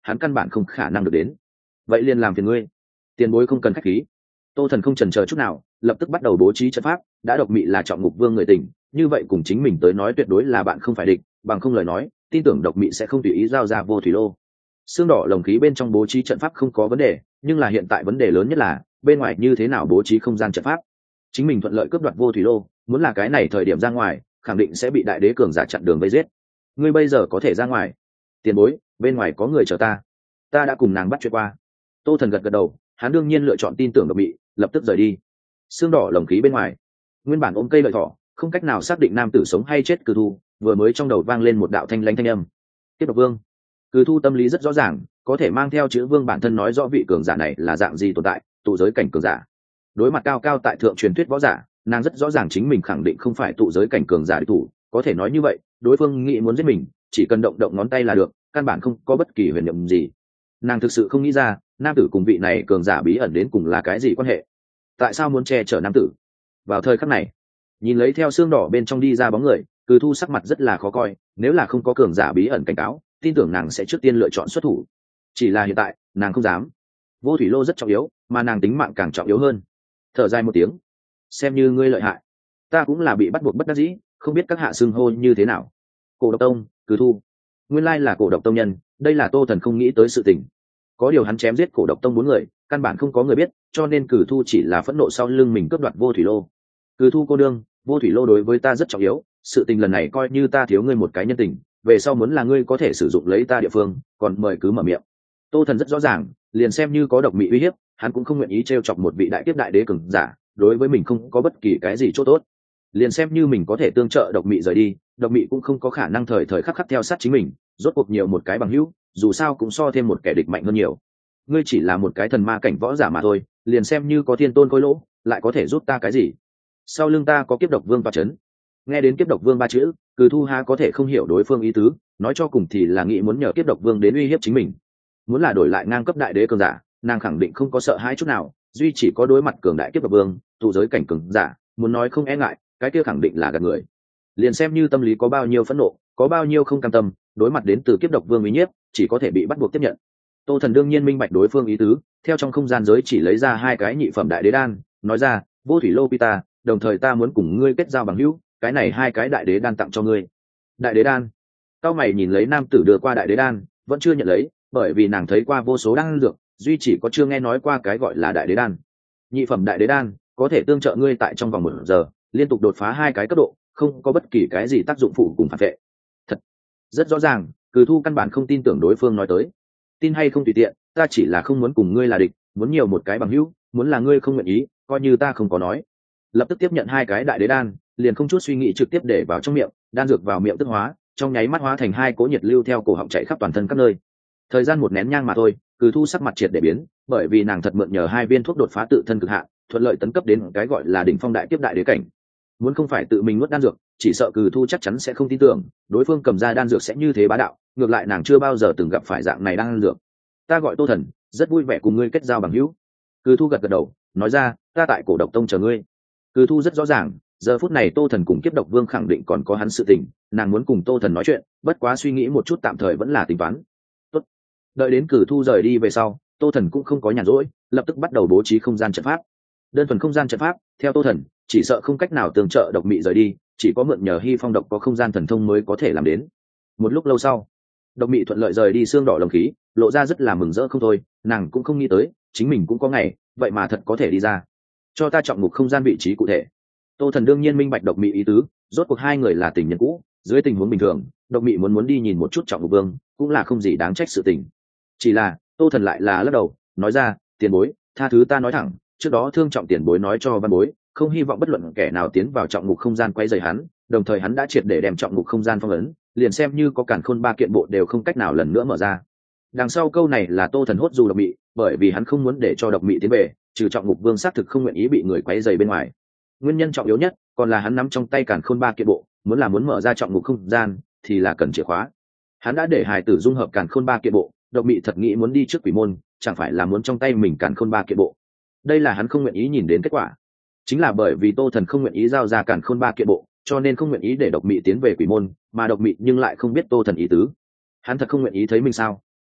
hắn căn bản không khả năng được đến. Vậy liền làm phiền ngươi, tiền bối không cần khách khí. Tô Thần không chần chờ chút nào, lập tức bắt đầu bố trí trận pháp. Đã độc mị là Trọng Ngục Vương người tỉnh, như vậy cùng chính mình tới nói tuyệt đối là bạn không phải địch, bằng không lời nói tin tưởng độc mị sẽ không tùy ý giao ra vô thủy lô. Xương đỏ lồng khí bên trong bố trí trận pháp không có vấn đề, nhưng là hiện tại vấn đề lớn nhất là bên ngoài như thế nào bố trí không gian trận pháp. Chính mình thuận lợi cướp đoạt vô thủy lô, muốn là cái này thời điểm ra ngoài khẳng định sẽ bị đại đế cường giả chặn đường vây giết. Ngươi bây giờ có thể ra ngoài. Tiền bối, bên ngoài có người chờ ta, ta đã cùng nàng bắt chuyện qua. Tô Thần gật gật đầu, hắn đương nhiên lựa chọn tin tưởng độc mị, lập tức rời đi. Xương đỏ lồng khí bên ngoài, nguyên bản ôm cây lợi thỏ không cách nào xác định nam tử sống hay chết Cừ Thu vừa mới trong đầu vang lên một đạo thanh lãnh thanh âm. Tiếp độc vương. Cừ Thu tâm lý rất rõ ràng, có thể mang theo chữ vương bản thân nói rõ vị cường giả này là dạng gì tồn tại, tụ giới cảnh cường giả. Đối mặt cao cao tại thượng truyền thuyết võ giả, nàng rất rõ ràng chính mình khẳng định không phải tụ giới cảnh cường giả địch thủ. Có thể nói như vậy, đối phương nghĩ muốn giết mình chỉ cần động động ngón tay là được, căn bản không có bất kỳ huyền nhiệm gì. Nàng thực sự không nghĩ ra nam tử cùng vị này cường giả bí ẩn đến cùng là cái gì quan hệ, tại sao muốn che chở nam tử. Vào thời khắc này, nhìn lấy theo xương đỏ bên trong đi ra bóng người, Cừ Thu sắc mặt rất là khó coi. Nếu là không có cường giả bí ẩn cảnh cáo, tin tưởng nàng sẽ trước tiên lựa chọn xuất thủ. Chỉ là hiện tại nàng không dám. Vô thủy lô rất trọng yếu, mà nàng tính mạng càng trọng yếu hơn. Thở dài một tiếng, xem như ngươi lợi hại, ta cũng là bị bắt buộc bất đắc dĩ, không biết các hạ xưng hô như thế nào. Cổ độc tông. Cừ Thu nguyên lai là cổ độc tông nhân, đây là Tô Thần không nghĩ tới sự tình. Có điều hắn chém giết cổ độc tông bốn người, căn bản không có người biết, cho nên Cừ Thu chỉ là phẫn nộ sau lưng mình cướp đoạt vô thủy lô. Cừ Thu cô đương, vô thủy lô đối với ta rất trọng yếu, sự tình lần này coi như ta thiếu ngươi một cái nhân tình, về sau muốn là ngươi có thể sử dụng lấy ta địa phương, còn mời cứ mở miệng. Tô Thần rất rõ ràng, liền xem như có độc mị uy hiếp, hắn cũng không nguyện ý trêu chọc một vị đại tiếp đại đế cường giả, đối với mình không có bất kỳ cái gì chỗ tốt. Liền xem như mình có thể tương trợ độc mị rời đi, độc mị cũng không có khả năng thời thời khắc khắc theo sát chính mình, rốt cuộc nhiều một cái bằng hữu, dù sao cũng so thêm một kẻ địch mạnh hơn nhiều. Ngươi chỉ là một cái thần ma cảnh võ giả mà thôi, liền xem như có thiên tôn khôi lỗ, lại có thể giúp ta cái gì? Sau lưng ta có kiếp độc vương ba chấn. Nghe đến kiếp độc vương ba chữ, Cừ Thu ha có thể không hiểu đối phương ý tứ, nói cho cùng thì là nghĩ muốn nhờ kiếp độc vương đến uy hiếp chính mình. Muốn là đổi lại ngang cấp đại đế cường giả, nàng khẳng định không có sợ hãi chút nào, duy chỉ có đối mặt cường đại kiếp độc vương, tụ giới cảnh cường giả, muốn nói không e ngại, cái kia khẳng định là gạt người. Liền xem như tâm lý có bao nhiêu phẫn nộ, có bao nhiêu không cam tâm, đối mặt đến từ kiếp độc vương uy nhiếp, chỉ có thể bị bắt buộc tiếp nhận. Tô Thần đương nhiên minh bạch đối phương ý tứ, theo trong không gian giới chỉ lấy ra hai cái nhị phẩm đại đế đan, nói ra, vô thủy lô pita, đồng thời ta muốn cùng ngươi kết giao bằng hữu, cái này hai cái đại đế đan tặng cho ngươi. Đại đế đan. Cao mày nhìn lấy nam tử đưa qua đại đế đan, vẫn chưa nhận lấy, bởi vì nàng thấy qua vô số đan dược, duy chỉ có chưa nghe nói qua cái gọi là đại đế đan. Nhị phẩm đại đế đan có thể tương trợ ngươi tại trong vòng một giờ liên tục đột phá hai cái cấp độ, không có bất kỳ cái gì tác dụng phụ cùng phản vệ. Thật rất rõ ràng, Cừ Thu căn bản không tin tưởng đối phương nói tới. Tin hay không tùy tiện, ta chỉ là không muốn cùng ngươi là địch, muốn nhiều một cái bằng hữu, muốn là ngươi không nguyện ý, coi như ta không có nói. Lập tức tiếp nhận hai cái đại đế đan, liền không chút suy nghĩ trực tiếp để vào trong miệng, đan dược vào miệng tức hóa, trong nháy mắt hóa thành hai cỗ nhiệt lưu theo cổ họng chạy khắp toàn thân các nơi. Thời gian một nén nhang mà thôi, Cừ Thu sắc mặt triệt để biến, bởi vì nàng thật mượn nhờ hai viên thuốc đột phá tự thân cực hạn, thuận lợi tấn cấp đến cái gọi là đỉnh phong đại kiếp đại đế cảnh. Muốn không phải tự mình nuốt đan dược, chỉ sợ Cừ Thu chắc chắn sẽ không tin tưởng đối phương cầm ra đan dược sẽ như thế bá đạo, ngược lại nàng chưa bao giờ từng gặp phải dạng này đan dược. Ta gọi Tô Thần, rất vui vẻ cùng ngươi kết giao bằng hữu. Cừ Thu gật gật đầu, nói ra, ta tại cổ độc tông chờ ngươi. Cừ Thu rất rõ ràng, giờ phút này Tô Thần cùng kiếp độc vương khẳng định còn có hắn sự tình, nàng muốn cùng Tô Thần nói chuyện, bất quá suy nghĩ một chút tạm thời vẫn là tính toán. Tốt. Đợi đến Cừ Thu rời đi về sau, Tô Thần cũng không có nhàn rỗi, lập tức bắt đầu bố trí không gian trận pháp. Đơn thuần không gian trận pháp, theo Tô Thần, chỉ sợ không cách nào tương trợ độc mị rời đi, chỉ có mượn nhờ Hy Phong độc có không gian thần thông mới có thể làm đến. Một lúc lâu sau, độc mị thuận lợi rời đi xương đỏ lồng khí, lộ ra rất là mừng rỡ không thôi, nàng cũng không nghĩ tới chính mình cũng có ngày vậy mà thật có thể đi ra. Cho ta chọn mục không gian vị trí cụ thể. Tô Thần đương nhiên minh bạch độc mị ý tứ, rốt cuộc hai người là tình nhân cũ, dưới tình huống bình thường độc mị muốn muốn đi nhìn một chút trọng mục vương cũng là không gì đáng trách sự tình. Chỉ là Tô Thần lại là lắc đầu, nói ra, tiền bối, tha thứ ta nói thẳng, trước đó thương trọng tiền bối nói cho văn bối, không hy vọng bất luận kẻ nào tiến vào trọng mục không gian quay rời hắn, đồng thời hắn đã triệt để đem trọng mục không gian phong ấn, liền xem như có cản khôn ba kiện bộ đều không cách nào lần nữa mở ra. Đằng sau câu này là Tô Thần hốt dù độc mị, bởi vì hắn không muốn để cho độc mị tiến về, trừ trọng mục vương xác thực không nguyện ý bị người quấy rầy bên ngoài. Nguyên nhân trọng yếu nhất còn là hắn nắm trong tay cản khôn ba kiện bộ, muốn là muốn mở ra trọng mục không gian thì là cần chìa khóa. Hắn đã để hài tử dung hợp cản khôn ba kiện bộ, độc mị thật nghĩ muốn đi trước quỷ môn, chẳng phải là muốn trong tay mình cản khôn ba kiện bộ. Đây là hắn không nguyện ý nhìn đến kết quả. Chính là bởi vì Tô Thần không nguyện ý giao ra cản khôn ba kiện bộ, cho nên không nguyện ý để độc mị tiến về quỷ môn, mà độc mị nhưng lại không biết Tô Thần ý tứ. Hắn thật không nguyện ý thấy mình sao?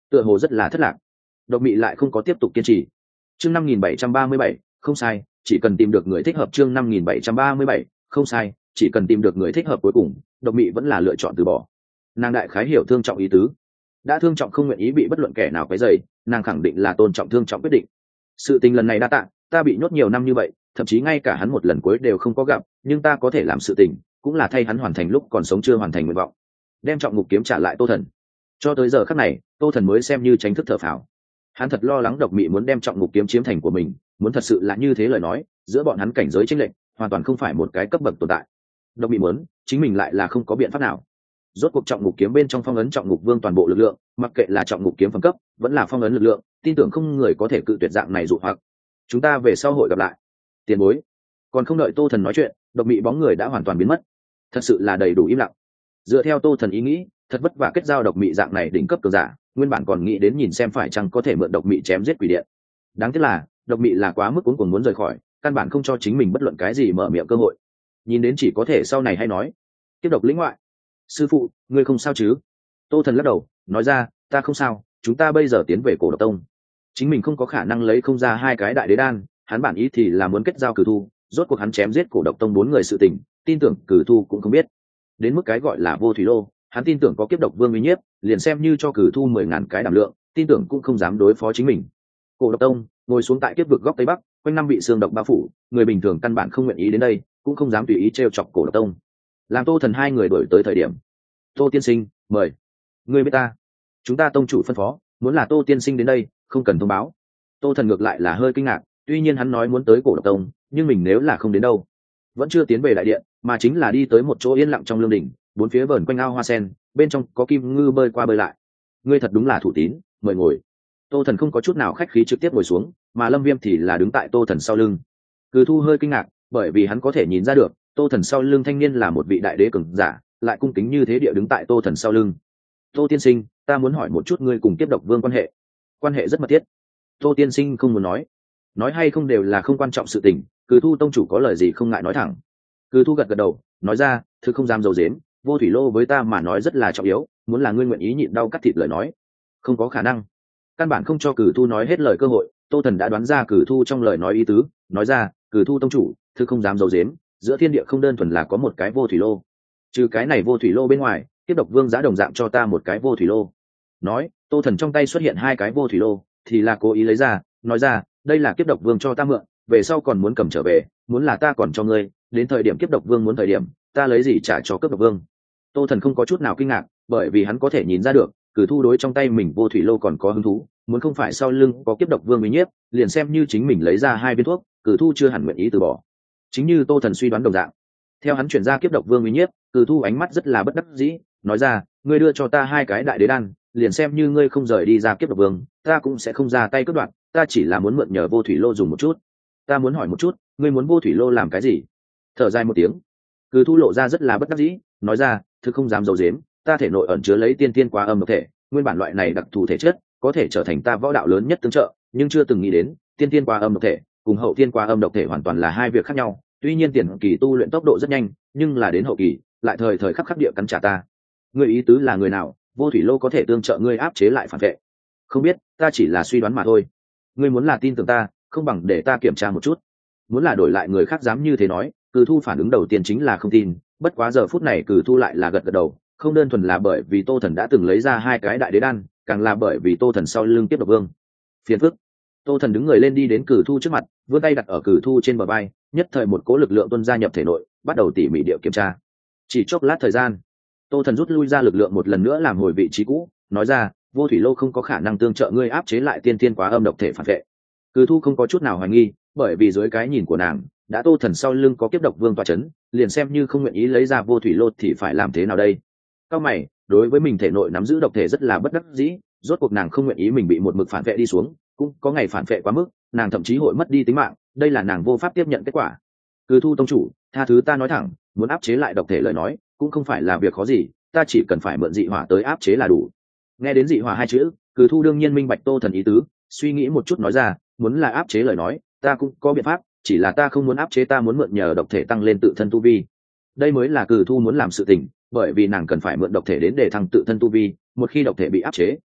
tựa hồ rất là thất lạc. Độc Mị lại không có tiếp tục kiên trì. Chương năm nghìn bảy trăm ba mươi bảy, không sai, chỉ cần tìm được người thích hợp. Chương năm nghìn bảy trăm ba mươi bảy, không sai, chỉ cần tìm được người thích hợp. Cuối cùng, Độc Mị vẫn là lựa chọn từ bỏ. Nàng đại khái hiểu Thương Trọng ý tứ, đã Thương Trọng không nguyện ý bị bất luận kẻ nào quấy rầy, nàng khẳng định là tôn trọng Thương Trọng quyết định. Sự tình lần này đa tạ, ta bị nhốt nhiều năm như vậy, thậm chí ngay cả hắn một lần cuối đều không có gặp, nhưng ta có thể làm sự tình, cũng là thay hắn hoàn thành lúc còn sống chưa hoàn thành nguyện vọng, đem Trọng Ngục Kiếm trả lại Tô Thần. Cho tới giờ khắc này, Tô Thần mới xem như tránh thức thở phào. Hắn thật lo lắng Độc Mị muốn đem Trọng Ngục Kiếm chiếm thành của mình, muốn thật sự là như thế lời nói, giữa bọn hắn cảnh giới chênh lệch, hoàn toàn không phải một cái cấp bậc tồn tại. Độc Mị muốn, chính mình lại là không có biện pháp nào. Rốt cuộc Trọng Ngục Kiếm bên trong phong ấn Trọng Ngục Vương toàn bộ lực lượng, mặc kệ là Trọng Ngục Kiếm phẩm cấp, vẫn là phong ấn lực lượng, tin tưởng không người có thể cự tuyệt dạng này dụ hoặc. Chúng ta về sau hội gặp lại. Tiền bối. Còn không đợi Tô Thần nói chuyện, Độc Mị bóng người đã hoàn toàn biến mất. Thật sự là đầy đủ im lặng. Dựa theo Tô Thần ý nghĩ, thật vất vả kết giao Độc Mị dạng này đỉnh cấp cường giả, nguyên bản còn nghĩ đến nhìn xem phải chăng có thể mượn Độc Mị chém giết quỷ điện. Đáng tiếc là, Độc Mị là quá mức cuống cuồng muốn rời khỏi, căn bản không cho chính mình bất luận cái gì mở miệng cơ hội. Nhìn đến chỉ có thể sau này hay nói. Tiếp độc lĩnh ngoại. Sư phụ, ngươi không sao chứ? Tô Thần lắc đầu, nói ra, ta không sao, chúng ta bây giờ tiến về Cổ Độc Tông. Chính mình không có khả năng lấy không ra hai cái đại đế đan, hắn bản ý thì là muốn kết giao Cử Thu, rốt cuộc hắn chém giết Cổ Độc Tông bốn người sự tình, tin tưởng Cử Thu cũng không biết. Đến mức cái gọi là Vô Thủy Lô, hắn tin tưởng có Kiếp Độc Vương uy nhiếp, liền xem như cho Cử Thu mười ngàn cái đảm lượng, tin tưởng cũng không dám đối phó chính mình. Cổ Độc Tông ngồi xuống tại Kiếp Vực góc tây bắc, quanh năm bị xương độc bao phủ, người bình thường căn bản không nguyện ý đến đây, cũng không dám tùy ý trêu chọc Cổ Độc Tông. Làm Tô Thần hai người đổi tới thời điểm, Tô tiên sinh, mời. Ngươi biết ta? Chúng ta tông chủ phân phó, muốn là Tô tiên sinh đến đây, không cần thông báo. Tô Thần ngược lại là hơi kinh ngạc, tuy nhiên hắn nói muốn tới Cổ Độc Tông, nhưng mình nếu là không đến đâu, vẫn chưa tiến về đại điện, mà chính là đi tới một chỗ yên lặng trong lương đình, bốn phía vờn quanh ao hoa sen, bên trong có kim ngư bơi qua bơi lại. Ngươi thật đúng là thủ tín, mời ngồi. Tô Thần không có chút nào khách khí trực tiếp ngồi xuống, mà Lâm Viêm thì là đứng tại Tô Thần sau lưng. Cử Thu hơi kinh ngạc, bởi vì hắn có thể nhìn ra được, Tô Thần sau lưng thanh niên là một vị đại đế cường giả, lại cung kính như thế địa đứng tại Tô Thần sau lưng. Tô tiên sinh, ta muốn hỏi một chút ngươi cùng Kiếp Độc Vương quan hệ. Quan hệ rất mật thiết. Tô tiên sinh không muốn nói, nói hay không đều là không quan trọng sự tình, Cử Thu tông chủ có lời gì không ngại nói thẳng. Cử Thu gật gật đầu, nói ra, thứ không dám dầu dếm, Vô Thủy Lô với ta mà nói rất là trọng yếu, muốn là ngươi nguyện ý nhịn đau cắt thịt lời nói, không có khả năng. Căn bản không cho Cử Thu nói hết lời cơ hội, Tô Thần đã đoán ra Cử Thu trong lời nói ý tứ, nói ra, Cử Thu tông chủ, thứ không dám dầu dếm, giữa thiên địa không đơn thuần là có một cái Vô Thủy Lô, trừ cái này Vô Thủy Lô bên ngoài, Kiếp Độc Vương giá đồng dạng cho ta một cái Vô Thủy Lô. Nói, Tô Thần trong tay xuất hiện hai cái Vô Thủy Lô, thì là cố ý lấy ra, nói ra, đây là Kiếp Độc Vương cho ta mượn, về sau còn muốn cầm trở về, muốn là ta còn cho ngươi, đến thời điểm Kiếp Độc Vương muốn thời điểm, ta lấy gì trả cho Kiếp Độc Vương. Tô Thần không có chút nào kinh ngạc, bởi vì hắn có thể nhìn ra được, Cử Thu đối trong tay mình Vô Thủy Lô còn có hứng thú, muốn không phải sau lưng có Kiếp Độc Vương uy nhiếp, liền xem như chính mình lấy ra hai viên thuốc, Cử Thu chưa hẳn nguyện ý từ bỏ. Chính như Tô Thần suy đoán đồng dạng, theo hắn chuyển ra Kiếp Độc Vương uy nhiếp, Cử Thu ánh mắt rất là bất đắc dĩ, nói ra, ngươi đưa cho ta hai cái đại đế đan, liền xem như ngươi không rời đi ra Kiếp Độc Vương, ta cũng sẽ không ra tay cướp đoạt, ta chỉ là muốn mượn nhờ Vô Thủy Lô dùng một chút. Ta muốn hỏi một chút, ngươi muốn Vô Thủy Lô làm cái gì? Thở dài một tiếng, Cử Thu lộ ra rất là bất đắc dĩ, nói ra, thực không dám giấu giếm, ta thể nội ẩn chứa lấy tiên tiên quá âm độc thể, nguyên bản loại này đặc thù thể chất, có thể trở thành ta võ đạo lớn nhất tương trợ, nhưng chưa từng nghĩ đến, tiên tiên quá âm độc thể cùng hậu tiên quá âm độc thể hoàn toàn là hai việc khác nhau. Tuy nhiên tiền kỳ tu luyện tốc độ rất nhanh, nhưng là đến hậu kỳ, lại thời thời khắc khắc địa cắn trả ta. Ngươi ý tứ là người nào, Vô Thủy Lô có thể tương trợ ngươi áp chế lại phản vệ? Không biết, ta chỉ là suy đoán mà thôi. Ngươi muốn là tin tưởng ta, không bằng để ta kiểm tra một chút. Muốn là đổi lại người khác dám như thế nói, Cử Thu phản ứng đầu tiên chính là không tin, bất quá giờ phút này Cử Thu lại là gật gật đầu, không đơn thuần là bởi vì Tô Thần đã từng lấy ra hai cái đại đế đan, càng là bởi vì Tô Thần sau lưng Kiếp Độc Vương. Phiền phức. Tô Thần đứng người lên đi đến Cử Thu trước mặt, vươn tay đặt ở Cử Thu trên bờ vai, nhất thời một cỗ lực lượng tuôn ra nhập thể nội, bắt đầu tỉ mỉ địa kiểm tra. Chỉ chốc lát thời gian, Tô Thần rút lui ra lực lượng một lần nữa làm hồi vị trí cũ, nói ra, Vô Thủy Lô không có khả năng tương trợ ngươi áp chế lại tiên tiên quá âm độc thể phản vệ. Cử Thu không có chút nào hoài nghi, bởi vì dưới cái nhìn của nàng, đã Tô Thần sau lưng có Kiếp Độc Vương tọa chấn, liền xem như không nguyện ý lấy ra Vô Thủy Lô thì phải làm thế nào đây? Cao mày, đối với mình thể nội nắm giữ độc thể rất là bất đắc dĩ, rốt cuộc nàng không nguyện ý mình bị một mực phản vệ đi xuống, cũng có ngày phản vệ quá mức, nàng thậm chí hội mất đi tính mạng, đây là nàng vô pháp tiếp nhận kết quả. Cử Thu tông chủ, tha thứ ta nói thẳng, muốn áp chế lại độc thể lời nói, cũng không phải là việc khó gì, ta chỉ cần phải mượn dị hỏa tới áp chế là đủ. Nghe đến dị hỏa hai chữ, Cử Thu đương nhiên minh bạch Tô Thần ý tứ, suy nghĩ một chút nói ra, muốn là áp chế lời nói, ta cũng có biện pháp, chỉ là ta không muốn áp chế, ta muốn mượn nhờ độc thể tăng lên tự thân tu vi. Đây mới là Cử Thu muốn làm sự tình, bởi vì nàng cần phải mượn độc thể đến để thăng tự thân tu vi, một khi độc thể bị áp chế,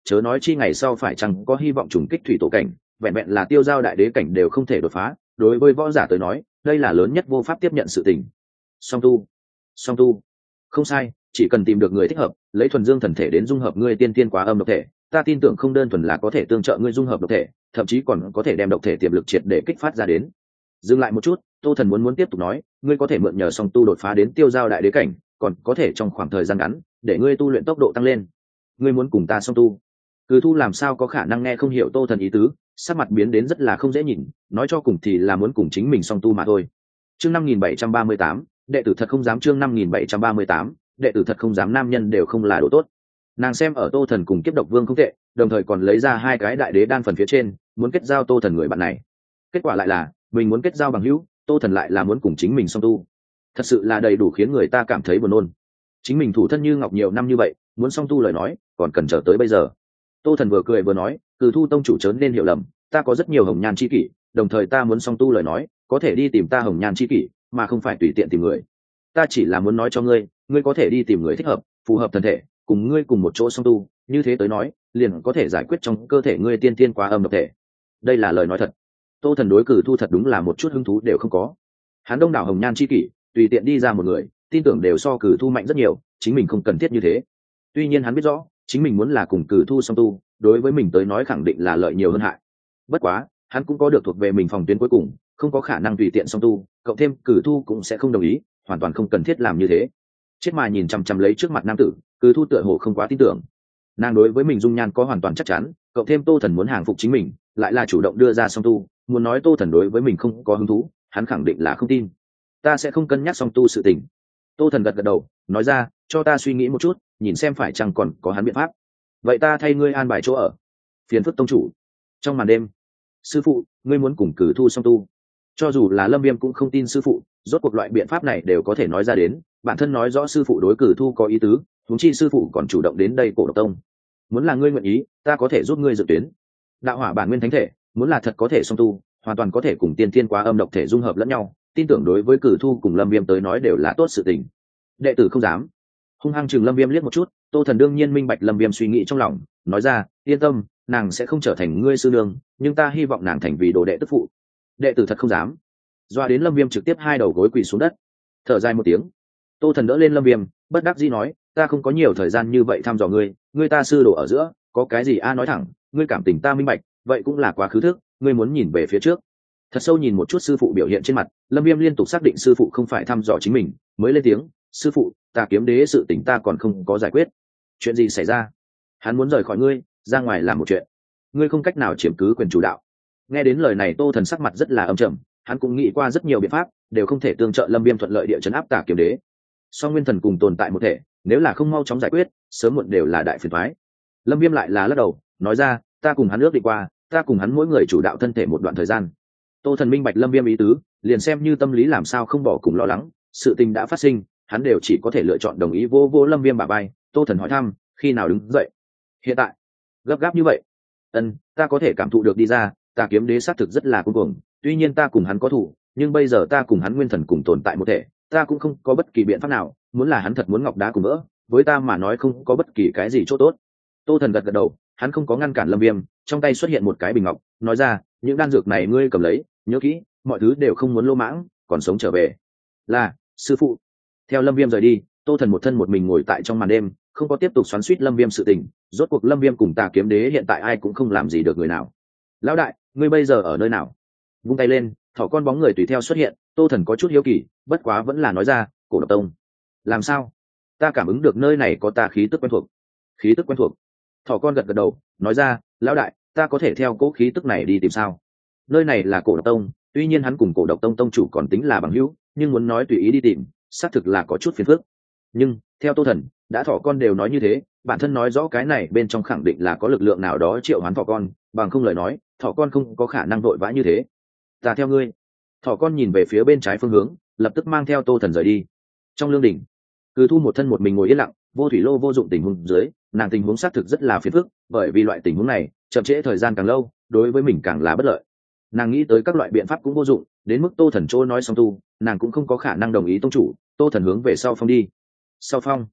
chớ nói chi ngày sau phải chăng có hy vọng trùng kích thủy tổ cảnh, vẹn vẹn là tiêu giao đại đế cảnh đều không thể đột phá, đối với võ giả tới nói đây là lớn nhất vô pháp tiếp nhận sự tình. Song tu, song tu, không sai, chỉ cần tìm được người thích hợp, lấy thuần dương thần thể đến dung hợp ngươi tiên tiên quá âm độc thể, ta tin tưởng không đơn thuần là có thể tương trợ ngươi dung hợp độc thể, thậm chí còn có thể đem độc thể tiềm lực triệt để kích phát ra đến. Dừng lại một chút, Tô Thần muốn muốn tiếp tục nói, ngươi có thể mượn nhờ song tu đột phá đến tiêu giao đại đế cảnh, còn có thể trong khoảng thời gian ngắn để ngươi tu luyện tốc độ tăng lên. Ngươi muốn cùng ta song tu? Cử Thu làm sao có khả năng nghe không hiểu Tô Thần ý tứ, sắc mặt biến đến rất là không dễ nhìn, nói cho cùng thì là muốn cùng chính mình song tu mà thôi. Chương năm nghìn bảy trăm ba mươi tám, đệ tử thật không dám. Chương năm nghìn bảy trăm ba mươi tám, đệ tử thật không dám. Nam nhân đều không là đồ tốt. Nàng xem ở Tô Thần cùng Kiếp Độc Vương không tệ, đồng thời còn lấy ra hai cái đại đế đan phần phía trên, muốn kết giao Tô Thần người bạn này. Kết quả lại là mình muốn kết giao bằng hữu, Tô Thần lại là muốn cùng chính mình song tu. Thật sự là đầy đủ khiến người ta cảm thấy buồn nôn. Chính mình thủ thân như ngọc nhiều năm như vậy, muốn song tu lời nói còn cần chờ tới bây giờ. Tô Thần vừa cười vừa nói, Cử Thu tông chủ chớ nên hiểu lầm, ta có rất nhiều hồng nhan chi kỷ, đồng thời ta muốn song tu lời nói có thể đi tìm ta hồng nhan chi kỷ, mà không phải tùy tiện tìm người. Ta chỉ là muốn nói cho ngươi, ngươi có thể đi tìm người thích hợp, phù hợp thân thể, cùng ngươi cùng một chỗ song tu, như thế tới nói liền có thể giải quyết trong cơ thể ngươi tiên tiên quá âm độc thể. Đây là lời nói thật. Tô Thần đối Cử Thu thật đúng là một chút hứng thú đều không có. Hắn đông đảo hồng nhan chi kỷ, tùy tiện đi ra một người, tin tưởng đều so Cử Thu mạnh rất nhiều, chính mình không cần thiết như thế. Tuy nhiên hắn biết rõ, chính mình muốn là cùng Cử Thu song tu, đối với mình tới nói khẳng định là lợi nhiều hơn hại. Bất quá, hắn cũng có được thuộc về mình phòng tuyến cuối cùng, không có khả năng tùy tiện song tu, cộng thêm Cử Thu cũng sẽ không đồng ý, hoàn toàn không cần thiết làm như thế. Chết mà nhìn chằm chằm lấy trước mặt nam tử, Cử Thu tựa hồ không quá tin tưởng. Nàng đối với mình dung nhan có hoàn toàn chắc chắn, cộng thêm Tô Thần muốn hàng phục chính mình, lại là chủ động đưa ra song tu, muốn nói Tô Thần đối với mình không có hứng thú, hắn khẳng định là không tin. Ta sẽ không cân nhắc song tu sự tình. Tô Thần gật gật đầu, nói ra, cho ta suy nghĩ một chút, nhìn xem phải chăng còn có hắn biện pháp. Vậy ta thay ngươi an bài chỗ ở. Phiền phức tông chủ. Trong màn đêm, sư phụ, ngươi muốn cùng Cử Thu song tu? Cho dù là Lâm Viêm cũng không tin sư phụ, rốt cuộc loại biện pháp này đều có thể nói ra đến, bản thân nói rõ sư phụ đối Cử Thu có ý tứ, huống chi sư phụ còn chủ động đến đây Cổ Độc Tông. Muốn là ngươi nguyện ý, ta có thể giúp ngươi dự tuyến. Đạo hỏa bản nguyên thánh thể, muốn là thật có thể song tu, hoàn toàn có thể cùng tiên thiên quá âm độc thể dung hợp lẫn nhau, tin tưởng đối với Cử Thu cùng Lâm Viêm tới nói đều là tốt sự tình. Đệ tử không dám. Hung hăng chừng Lâm Viêm liếc một chút, Tô Thần đương nhiên minh bạch Lâm Viêm suy nghĩ trong lòng, nói ra, yên tâm, nàng sẽ không trở thành ngươi sư nương, nhưng ta hy vọng nàng thành vì đồ đệ tức phụ. Đệ tử thật không dám. Doa đến Lâm Viêm trực tiếp hai đầu gối quỳ xuống đất, thở dài một tiếng. Tô Thần đỡ lên Lâm Viêm, bất đắc dĩ nói, ta không có nhiều thời gian như vậy thăm dò ngươi, ngươi ta sư đồ ở giữa, có cái gì a nói thẳng, ngươi cảm tình ta minh bạch, vậy cũng là quá khứ thức, ngươi muốn nhìn về phía trước. Thật sâu nhìn một chút sư phụ biểu hiện trên mặt, Lâm Viêm liên tục xác định sư phụ không phải thăm dò chính mình, mới lên tiếng, sư phụ, ta kiếm đế sự tình ta còn không có giải quyết. Chuyện gì xảy ra? Hắn muốn rời khỏi ngươi, ra ngoài làm một chuyện. Ngươi không cách nào chiếm cứ quyền chủ đạo. Nghe đến lời này, Tô Thần sắc mặt rất là âm trầm, hắn cũng nghĩ qua rất nhiều biện pháp, đều không thể tương trợ Lâm Viêm thuận lợi địa trấn áp Tà kiếm đế. Song nguyên thần cùng tồn tại một thể, nếu là không mau chóng giải quyết, sớm muộn đều là đại phiền toái. Lâm Viêm lại là lắc đầu, nói ra, ta cùng hắn ước định qua, ta cùng hắn mỗi người chủ đạo thân thể một đoạn thời gian. Tô Thần minh bạch Lâm Viêm ý tứ, liền xem như tâm lý làm sao không bỏ cùng lo lắng, sự tình đã phát sinh, hắn đều chỉ có thể lựa chọn đồng ý vô vô Lâm Viêm bả vai. Tô Thần hỏi thăm, khi nào đứng dậy? Hiện tại. Gấp gáp như vậy? Ân, ta có thể cảm thụ được đi ra, Tà kiếm đế xác thực rất là cuồng cuồng, tuy nhiên ta cùng hắn có thủ, nhưng bây giờ ta cùng hắn nguyên thần cùng tồn tại một thể, ta cũng không có bất kỳ biện pháp nào, muốn là hắn thật muốn ngọc đá cùng vỡ, với ta mà nói không có bất kỳ cái gì chỗ tốt. Tô Thần gật gật đầu, hắn không có ngăn cản Lâm Viêm, trong tay xuất hiện một cái bình ngọc, nói ra, những đan dược này ngươi cầm lấy, nhớ kỹ, mọi thứ đều không muốn lô mãng, còn sống trở về. Là, sư phụ. Theo Lâm Viêm rời đi, Tô Thần một thân một mình ngồi tại trong màn đêm, không có tiếp tục xoắn xuýt Lâm Viêm sự tình, rốt cuộc Lâm Viêm cùng Tà kiếm đế hiện tại ai cũng không làm gì được người nào. Lão đại, ngươi bây giờ ở nơi nào? Vung tay lên, thỏ con bóng người tùy theo xuất hiện. Tô Thần có chút hiếu kỳ, bất quá vẫn là nói ra, Cổ Độc Tông. Làm sao? Ta cảm ứng được nơi này có tà khí tức quen thuộc. Khí tức quen thuộc? Thỏ con gật gật đầu, nói ra, lão đại, ta có thể theo cố khí tức này đi tìm sao? Nơi này là Cổ Độc Tông, tuy nhiên hắn cùng Cổ Độc Tông tông chủ còn tính là bằng hữu, nhưng muốn nói tùy ý đi tìm, xác thực là có chút phiền phức. Nhưng theo Tô Thần, đã thỏ con đều nói như thế, bản thân nói rõ cái này bên trong khẳng định là có lực lượng nào đó triệu hoán thỏ con, bằng không lời nói, thỏ con không có khả năng vội vã như thế. Ta theo ngươi. Thỏ con nhìn về phía bên trái phương hướng, lập tức mang theo Tô Thần rời đi. Trong lương đỉnh, Cử Thu một thân một mình ngồi yên lặng, vô thủy lô vô dụng tình huống dưới, nàng tình huống xác thực rất là phiền phức, bởi vì loại tình huống này chậm trễ thời gian càng lâu, đối với mình càng là bất lợi. Nàng nghĩ tới các loại biện pháp cũng vô dụng, đến mức Tô Thần chỗ nói xong tu, nàng cũng không có khả năng đồng ý tông chủ. Tô Thần hướng về sau phong đi. Sau phong,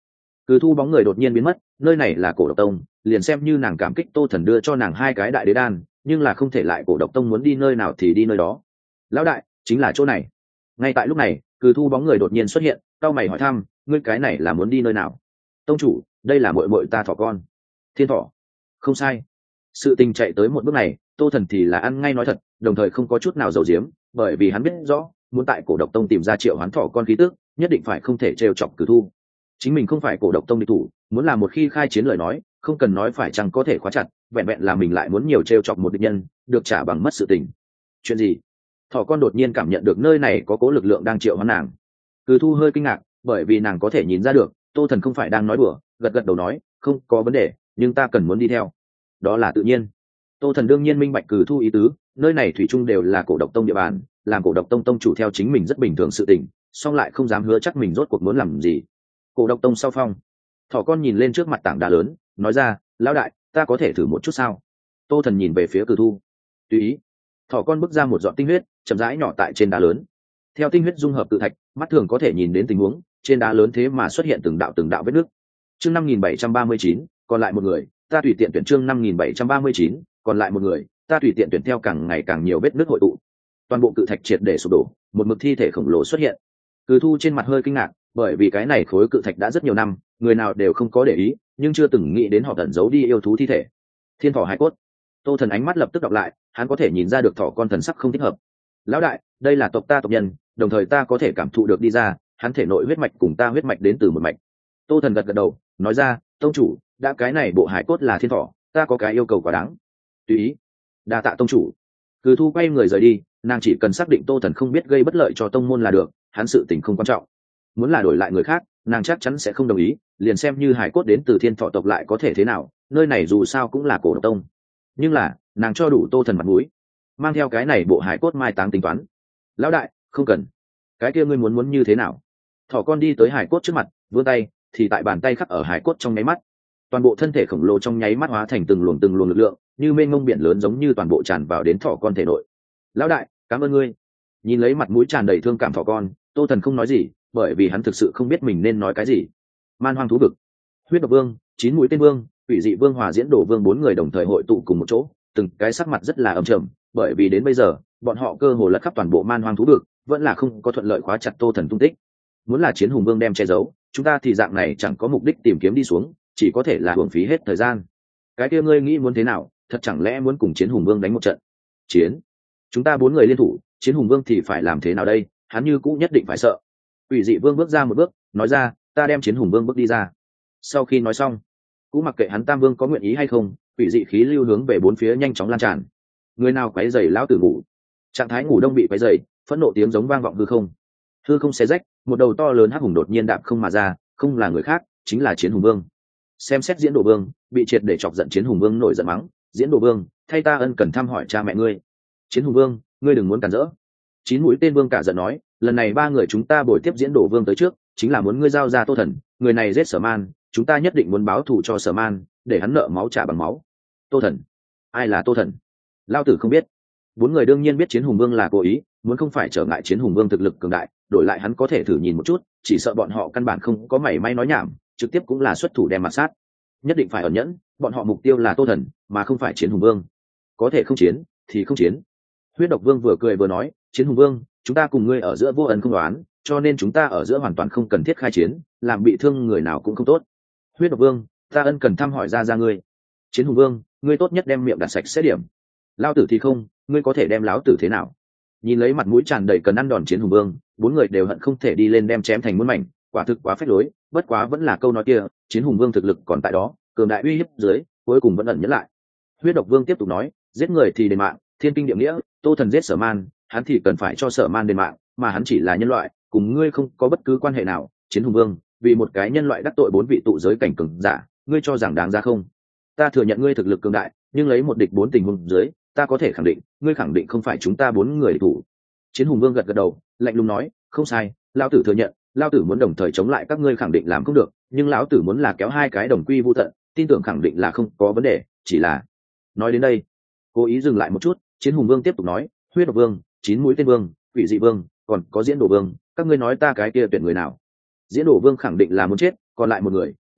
Cử thu bóng người đột nhiên biến mất, nơi này là cổ độc tông, liền xem như nàng cảm kích Tô Thần đưa cho nàng hai cái đại đế đan, nhưng là không thể lại cổ độc tông muốn đi nơi nào thì đi nơi đó. Lão đại, chính là chỗ này. Ngay tại lúc này, Cử thu bóng người đột nhiên xuất hiện, cau mày hỏi thăm, ngươi cái này là muốn đi nơi nào? Tông chủ, đây là muội muội ta thỏ con. Thiên thỏ. Không sai. Sự tình chạy tới một bước này, Tô Thần thì là ăn ngay nói thật, đồng thời không có chút nào giấu giếm, bởi vì hắn biết rõ, muốn tại cổ độc tông tìm ra triệu hoán thỏ con khí tức, nhất định phải không thể trêu chọc Cử thu. Chính mình không phải cổ độc tông địch thủ, muốn làm một khi khai chiến lời nói, không cần nói phải chăng có thể khóa chặt, vẹn vẹn là mình lại muốn nhiều trêu chọc một địch nhân, được trả bằng mất sự tình. Chuyện gì? Thỏ con đột nhiên cảm nhận được nơi này có cố lực lượng đang triệu hoán nàng. Cử thu hơi kinh ngạc, bởi vì nàng có thể nhìn ra được, Tô Thần không phải đang nói đùa, gật gật đầu nói, không có vấn đề, nhưng ta cần muốn đi theo. Đó là tự nhiên. Tô Thần đương nhiên minh bạch Cử thu ý tứ, nơi này thủy chung đều là cổ độc tông địa bàn, làm cổ độc tông tông chủ theo chính mình rất bình thường sự tình, song lại không dám hứa chắc mình rốt cuộc muốn làm gì. Cổ độc tông sau phong, thỏ con nhìn lên trước mặt tảng đá lớn, nói ra, lão đại, ta có thể thử một chút sao? Tô Thần nhìn về phía Cử thu, tùy ý. Thỏ con bước ra một giọt tinh huyết, chậm rãi nhỏ tại trên đá lớn. Theo tinh huyết dung hợp tự thạch, mắt thường có thể nhìn đến tình huống trên đá lớn thế mà xuất hiện từng đạo từng đạo vết nước. Chương năm nghìn bảy trăm ba mươi chín, còn lại một người, ta tùy tiện tuyển. Chương năm nghìn bảy trăm ba mươi chín, còn lại một người, ta tùy tiện tuyển. Theo càng ngày càng nhiều vết nước hội tụ, toàn bộ cự thạch triệt để sụp đổ, một mực thi thể khổng lồ xuất hiện. Cử thu trên mặt hơi kinh ngạc, bởi vì cái này khối cự thạch đã rất nhiều năm, người nào đều không có để ý, nhưng chưa từng nghĩ đến họ tẩn giấu đi yêu thú thi thể. Thiên thỏ hải cốt. Tô Thần ánh mắt lập tức đọc lại, hắn có thể nhìn ra được thỏ con thần sắc không thích hợp. Lão đại, đây là tộc ta tộc nhân, đồng thời ta có thể cảm thụ được đi ra, hắn thể nội huyết mạch cùng ta huyết mạch đến từ một mạch. Tô Thần gật gật đầu, nói ra, tông chủ, đã cái này bộ hải cốt là thiên thỏ, ta có cái yêu cầu quá đáng. Tùy ý. Đa tạ tông chủ. Cử thu quay người rời đi, nàng chỉ cần xác định Tô Thần không biết gây bất lợi cho tông môn là được, hắn sự tình không quan trọng. Muốn là đổi lại người khác, nàng chắc chắn sẽ không đồng ý, liền xem như hải cốt đến từ thiên thọ tộc lại có thể thế nào, nơi này dù sao cũng là cổ độc tông. Nhưng là, nàng cho đủ Tô Thần mặt mũi, mang theo cái này bộ hải cốt mai táng tính toán. Lão đại, không cần. Cái kia ngươi muốn muốn như thế nào? Thỏ con đi tới hải cốt trước mặt, vươn tay, thì tại bàn tay khắc ở hải cốt trong nháy mắt, toàn bộ thân thể khổng lồ trong nháy mắt hóa thành từng luồng từng luồng lực lượng, như mênh mông biển lớn giống như toàn bộ tràn vào đến thỏ con thể nội. Lão đại, cảm ơn ngươi. Nhìn lấy mặt mũi tràn đầy thương cảm thỏ con, Tô Thần không nói gì, bởi vì hắn thực sự không biết mình nên nói cái gì. Man hoang thú vực, huyết độc vương, chín mũi tên vương, quỷ dị vương hòa diễn đổ vương bốn người đồng thời hội tụ cùng một chỗ, từng cái sắc mặt rất là âm trầm, bởi vì đến bây giờ bọn họ cơ hồ lật khắp toàn bộ man hoang thú vực, vẫn là không có thuận lợi khóa chặt Tô Thần tung tích. Muốn là chiến hùng vương đem che giấu, chúng ta thì dạng này chẳng có mục đích tìm kiếm đi xuống, chỉ có thể là hưởng phí hết thời gian. Cái kia ngươi nghĩ muốn thế nào? Thật chẳng lẽ muốn cùng chiến hùng vương đánh một trận? Chiến? Chúng ta bốn người liên thủ, chiến hùng vương thì phải làm thế nào đây? Hắn như cũ nhất định phải sợ. Quỷ dị vương bước ra một bước, nói ra, ta đem chiến hùng vương bước đi ra. Sau khi nói xong, cũng mặc kệ hắn tam vương có nguyện ý hay không, quỷ dị khí lưu hướng về bốn phía nhanh chóng lan tràn. Người nào quấy rầy lão tử ngủ? Trạng thái ngủ đông bị quấy rầy, phẫn nộ tiếng giống vang vọng hư không. Hư không xé rách, một đầu to lớn hắc hùng đột nhiên đạp không mà ra, không là người khác, chính là chiến hùng vương. Xem xét diễn đồ vương, bị triệt để chọc giận chiến hùng vương nổi giận mắng, diễn đồ vương, thay ta ân cần thăm hỏi cha mẹ ngươi. Chiến hùng vương, ngươi đừng muốn cản rỡ. Chín mũi tên vương cả giận nói, lần này ba người chúng ta bồi tiếp diễn đồ vương tới trước, chính là muốn ngươi giao ra Tô Thần, người này giết Sở Man, chúng ta nhất định muốn báo thù cho Sở Man, để hắn nợ máu trả bằng máu. Tô Thần? Ai là Tô Thần? Lao tử không biết. Bốn người đương nhiên biết chiến hùng vương là cố ý, muốn không phải trở ngại chiến hùng vương thực lực cường đại, đổi lại hắn có thể thử nhìn một chút, chỉ sợ bọn họ căn bản không có mảy may nói nhảm, trực tiếp cũng là xuất thủ đem mặt sát. Nhất định phải ẩn nhẫn, bọn họ mục tiêu là Tô Thần, mà không phải chiến hùng vương. Có thể không chiến thì không chiến. Huyết độc vương vừa cười vừa nói, chiến hùng vương, chúng ta cùng ngươi ở giữa vô ân không đoán, cho nên chúng ta ở giữa hoàn toàn không cần thiết khai chiến, làm bị thương người nào cũng không tốt. Huyết độc vương, ta ân cần thăm hỏi ra ra ngươi. Chiến hùng vương, ngươi tốt nhất đem miệng đặt sạch sẽ điểm. Lao tử thì không, ngươi có thể đem láo tử thế nào? Nhìn lấy mặt mũi tràn đầy cần ăn đòn chiến hùng vương, bốn người đều hận không thể đi lên đem chém thành muôn mảnh, quả thực quá phách lối, bất quá vẫn là câu nói kia, chiến hùng vương thực lực còn tại đó, cường đại uy hiếp dưới, cuối cùng vẫn ẩn nhẫn lại. Huyết độc vương tiếp tục nói, giết người thì đền mạng, thiên kinh địa nghĩa, Tô Thần giết Sở Man, hắn thì cần phải cho Sở Man đền mạng, mà hắn chỉ là nhân loại, cùng ngươi không có bất cứ quan hệ nào. Chiến hùng vương, vì một cái nhân loại đắc tội bốn vị tụ giới cảnh cường giả, ngươi cho rằng đáng ra không? Ta thừa nhận ngươi thực lực cường đại, nhưng lấy một địch bốn tình huống dưới, ta có thể khẳng định, ngươi khẳng định không phải chúng ta bốn người địch thủ. Chiến hùng vương gật gật đầu, lạnh lùng nói, không sai, lão tử thừa nhận, lão tử muốn đồng thời chống lại các ngươi khẳng định làm không được, nhưng lão tử muốn là kéo hai cái đồng quy vu tận, tin tưởng khẳng định là không có vấn đề, chỉ là. Nói đến đây, cố ý dừng lại một chút, chiến hùng vương tiếp tục nói, huyết độc vương, chín mũi tên vương, quỷ dị vương, còn có diễn đồ vương, các ngươi nói ta cái kia tuyển người nào? Diễn đồ vương khẳng định là muốn chết, còn lại một người,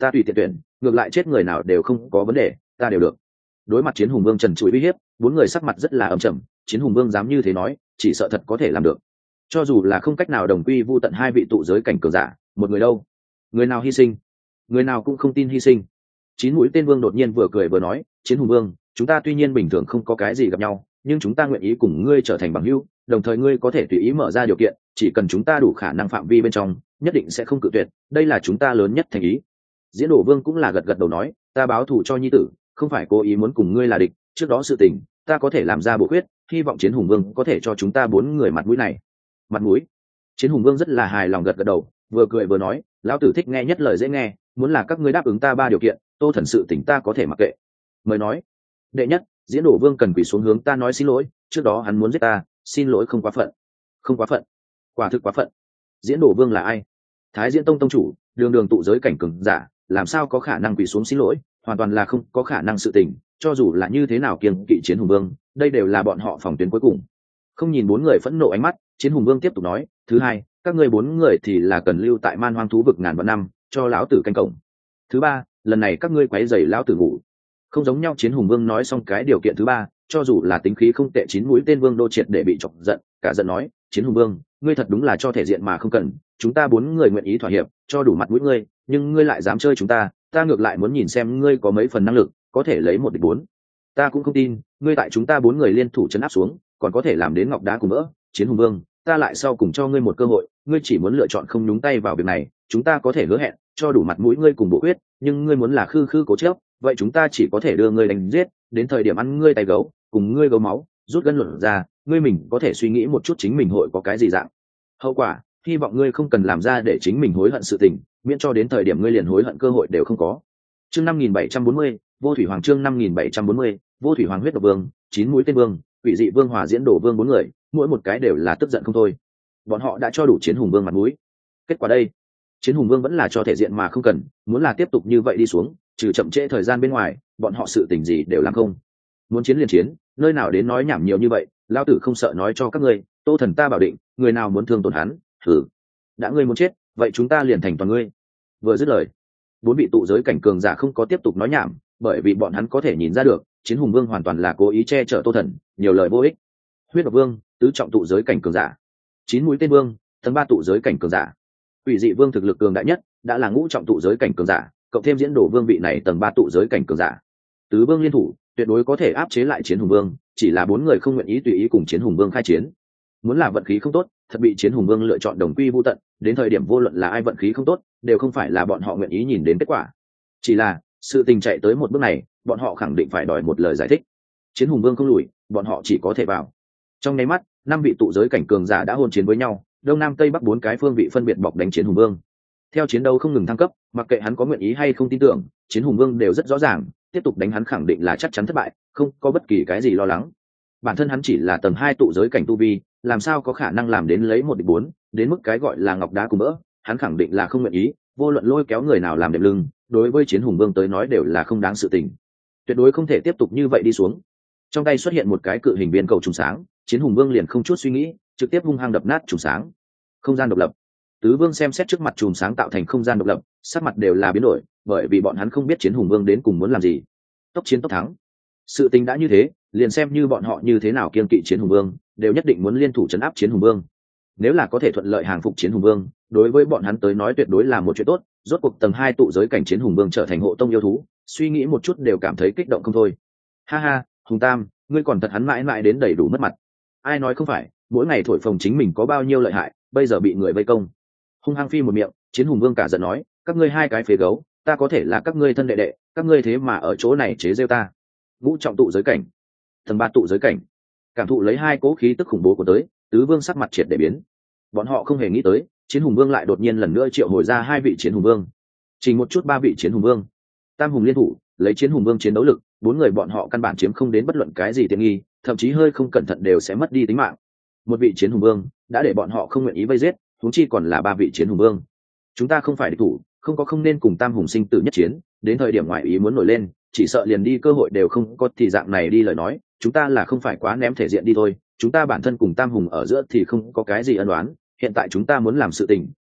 ta tùy tiện tuyển, ngược lại chết người nào đều không có vấn đề, ta đều được. Đối mặt Chiến Hùng Vương trần trụi uy hiếp, bốn người sắc mặt rất là âm trầm. Chiến Hùng Vương dám như thế nói, chỉ sợ thật có thể làm được. Cho dù là không cách nào đồng quy vu tận hai vị tụ giới cảnh cường giả, một người đâu, người nào hy sinh, người nào cũng không tin hy sinh. Chín mũi tên vương đột nhiên vừa cười vừa nói, Chiến Hùng Vương, chúng ta tuy nhiên bình thường không có cái gì gặp nhau, nhưng chúng ta nguyện ý cùng ngươi trở thành bằng hữu, đồng thời ngươi có thể tùy ý mở ra điều kiện, chỉ cần chúng ta đủ khả năng phạm vi bên trong, nhất định sẽ không cự tuyệt, đây là chúng ta lớn nhất thành ý. Diễn Đổ Vương cũng là gật gật đầu nói, ta báo thù cho nhi tử, không phải cố ý muốn cùng ngươi là địch, trước đó sự tình, ta có thể làm ra bổ khuyết, hy vọng Chiến Hùng Vương có thể cho chúng ta bốn người mặt mũi này. Mặt mũi? Chiến Hùng Vương rất là hài lòng gật gật đầu, vừa cười vừa nói, lão tử thích nghe nhất lời dễ nghe, muốn là các ngươi đáp ứng ta ba điều kiện, Tô Thần sự tình ta có thể mặc kệ. Mời nói. Đệ nhất, Diễn Đổ Vương cần quỳ xuống hướng ta nói xin lỗi, trước đó hắn muốn giết ta, xin lỗi không quá phận. Không quá phận? Quả thực quá phận. Diễn Đổ Vương là ai? Thái Diễn Tông tông chủ, đường đường tụ giới cảnh cường giả, làm sao có khả năng quỳ xuống xin lỗi, hoàn toàn là không có khả năng sự tình, cho dù là như thế nào kiêng kỵ Chiến Hùng Vương, đây đều là bọn họ phòng tuyến cuối cùng. Không nhìn bốn người phẫn nộ ánh mắt, Chiến Hùng Vương tiếp tục nói, thứ hai, các ngươi bốn người thì là cần lưu tại Man Hoang thú vực ngàn vạn năm, cho lão tử canh cổng. Thứ ba, lần này các ngươi quấy rầy lão tử ngủ. Không giống nhau. Chiến Hùng Vương nói xong cái điều kiện thứ ba, cho dù là tính khí không tệ chín mũi tên vương đô triệt để bị chọc giận, cả giận nói, Chiến Hùng Vương, ngươi thật đúng là cho thể diện mà không cần, chúng ta bốn người nguyện ý thỏa hiệp, cho đủ mặt mũi ngươi, nhưng ngươi lại dám chơi chúng ta, ta ngược lại muốn nhìn xem ngươi có mấy phần năng lực, có thể lấy một địch bốn. Ta cũng không tin, ngươi tại chúng ta bốn người liên thủ chấn áp xuống, còn có thể làm đến ngọc đá cùng vỡ. Chiến Hùng Vương, ta lại sau cùng cho ngươi một cơ hội, ngươi chỉ muốn lựa chọn không nhúng tay vào việc này, chúng ta có thể hứa hẹn, cho đủ mặt mũi ngươi cùng bộ huyết, nhưng ngươi muốn là khư khư cố chấp, vậy chúng ta chỉ có thể đưa ngươi đánh giết, đến thời điểm ăn ngươi tay gấu, cùng ngươi gấu máu, rút gân luận ra, ngươi mình có thể suy nghĩ một chút chính mình hội có cái gì dạng hậu quả, hy vọng ngươi không cần làm ra để chính mình hối hận sự tình, miễn cho đến thời điểm ngươi liền hối hận cơ hội đều không có. Chương năm nghìn bảy trăm bốn mươi, Vô Thủy Hoàng chương năm nghìn bảy trăm bốn mươi, Vô Thủy Hoàng huyết độc vương, chín mũi tên vương, Quỷ dị vương Hòa Diễn Đổ Vương bốn người, mỗi một cái đều là tức giận không thôi. Bọn họ đã cho đủ Chiến Hùng Vương mặt mũi. Kết quả đây, Chiến Hùng Vương vẫn là cho thể diện mà không cần, muốn là tiếp tục như vậy đi xuống, trừ chậm trễ thời gian bên ngoài, bọn họ sự tình gì đều làm không. Muốn chiến liền chiến, nơi nào đến nói nhảm nhiều như vậy, lão tử không sợ nói cho các ngươi, Tô Thần ta bảo định, người nào muốn thương tổn hắn, thử. Đã ngươi muốn chết, vậy chúng ta liền thành toàn ngươi. Vừa dứt lời, bốn vị tụ giới cảnh cường giả không có tiếp tục nói nhảm, bởi vì bọn hắn có thể nhìn ra được, Chiến Hùng Vương hoàn toàn là cố ý che chở Tô Thần, nhiều lời vô ích. Huyết Độc Vương, tứ trọng tụ giới cảnh cường giả. Chín mũi tên vương, tầng ba tụ giới cảnh cường giả. Quỷ dị vương thực lực cường đại nhất, đã là ngũ trọng tụ giới cảnh cường giả, cộng thêm Diễn Đổ Vương vị này tầng ba tụ giới cảnh cường giả. Tứ vương liên thủ, tuyệt đối có thể áp chế lại Chiến Hùng Vương, chỉ là bốn người không nguyện ý tùy ý cùng Chiến Hùng Vương khai chiến. Muốn là vận khí không tốt, thật bị Chiến Hùng Vương lựa chọn đồng quy vu tận, đến thời điểm vô luận là ai vận khí không tốt, đều không phải là bọn họ nguyện ý nhìn đến kết quả. Chỉ là, sự tình chạy tới một bước này, bọn họ khẳng định phải đòi một lời giải thích. Chiến Hùng Vương không lùi, bọn họ chỉ có thể vào. Trong nháy mắt, năm vị tụ giới cảnh cường giả đã hôn chiến với nhau, đông nam tây bắc bốn cái phương vị phân biệt bọc đánh Chiến Hùng Vương. Theo chiến đấu không ngừng thăng cấp, mặc kệ hắn có nguyện ý hay không tin tưởng, Chiến Hùng Vương đều rất rõ ràng, tiếp tục đánh hắn khẳng định là chắc chắn thất bại, không có bất kỳ cái gì lo lắng. Bản thân hắn chỉ là tầng hai tụ giới cảnh tu vi, làm sao có khả năng làm đến lấy một địch bốn, đến mức cái gọi là ngọc đá cùng mỡ, hắn khẳng định là không nguyện ý, vô luận lôi kéo người nào làm đệm lưng, đối với Chiến Hùng Vương tới nói đều là không đáng sự tình. Tuyệt đối không thể tiếp tục như vậy đi xuống. Trong tay xuất hiện một cái cự hình viên cầu trùng sáng, Chiến Hùng Vương liền không chút suy nghĩ, trực tiếp hung hăng đập nát trùng sáng. Không gian độc lập. Tứ Vương xem xét trước mặt trùng sáng tạo thành không gian độc lập, sắc mặt đều là biến đổi, bởi vì bọn hắn không biết Chiến Hùng Vương đến cùng muốn làm gì. Tốc chiến tốc thắng. Sự tình đã như thế, liền xem như bọn họ như thế nào kiêng kỵ Chiến Hùng Vương, đều nhất định muốn liên thủ trấn áp Chiến Hùng Vương. Nếu là có thể thuận lợi hàng phục Chiến Hùng Vương, đối với bọn hắn tới nói tuyệt đối là một chuyện tốt, rốt cuộc tầng hai tụ giới cảnh Chiến Hùng Vương trở thành hộ tông yêu thú, suy nghĩ một chút đều cảm thấy kích động không thôi. Ha ha, Hùng Tam, ngươi còn thật hắn mãi mãi đến đầy đủ mất mặt. Ai nói không phải, mỗi ngày thổi phồng chính mình có bao nhiêu lợi hại, bây giờ bị người vây công. Hung hăng phi một miệng, Chiến Hùng Vương cả giận nói, các ngươi hai cái phế gấu, ta có thể là các ngươi thân đệ đệ, các ngươi thế mà ở chỗ này chế giễu ta. Ngũ trọng tụ giới cảnh, tầng ba tụ giới cảnh, cảm thụ lấy hai cố khí tức khủng bố của tới, Tứ Vương sắc mặt triệt để biến. Bọn họ không hề nghĩ tới, Chiến Hùng Vương lại đột nhiên lần nữa triệu hồi ra hai vị Chiến Hùng Vương, chỉ một chút ba vị Chiến Hùng Vương, tam hùng liên thủ, lấy Chiến Hùng Vương chiến đấu lực, bốn người bọn họ căn bản chiếm không đến bất luận cái gì tiện nghi, thậm chí hơi không cẩn thận đều sẽ mất đi tính mạng. Một vị Chiến Hùng Vương đã để bọn họ không nguyện ý vây giết, huống chi còn là ba vị Chiến Hùng Vương. Chúng ta không phải địch thủ, không có không nên cùng tam hùng sinh tử nhất chiến, đến thời điểm ngoại ý muốn nổi lên, chỉ sợ liền đi cơ hội đều không có, thì dạng này đi lời nói, chúng ta là không phải quá ném thể diện đi thôi, chúng ta bản thân cùng tam hùng ở giữa thì không có cái gì ân oán, hiện tại chúng ta muốn làm sự tình,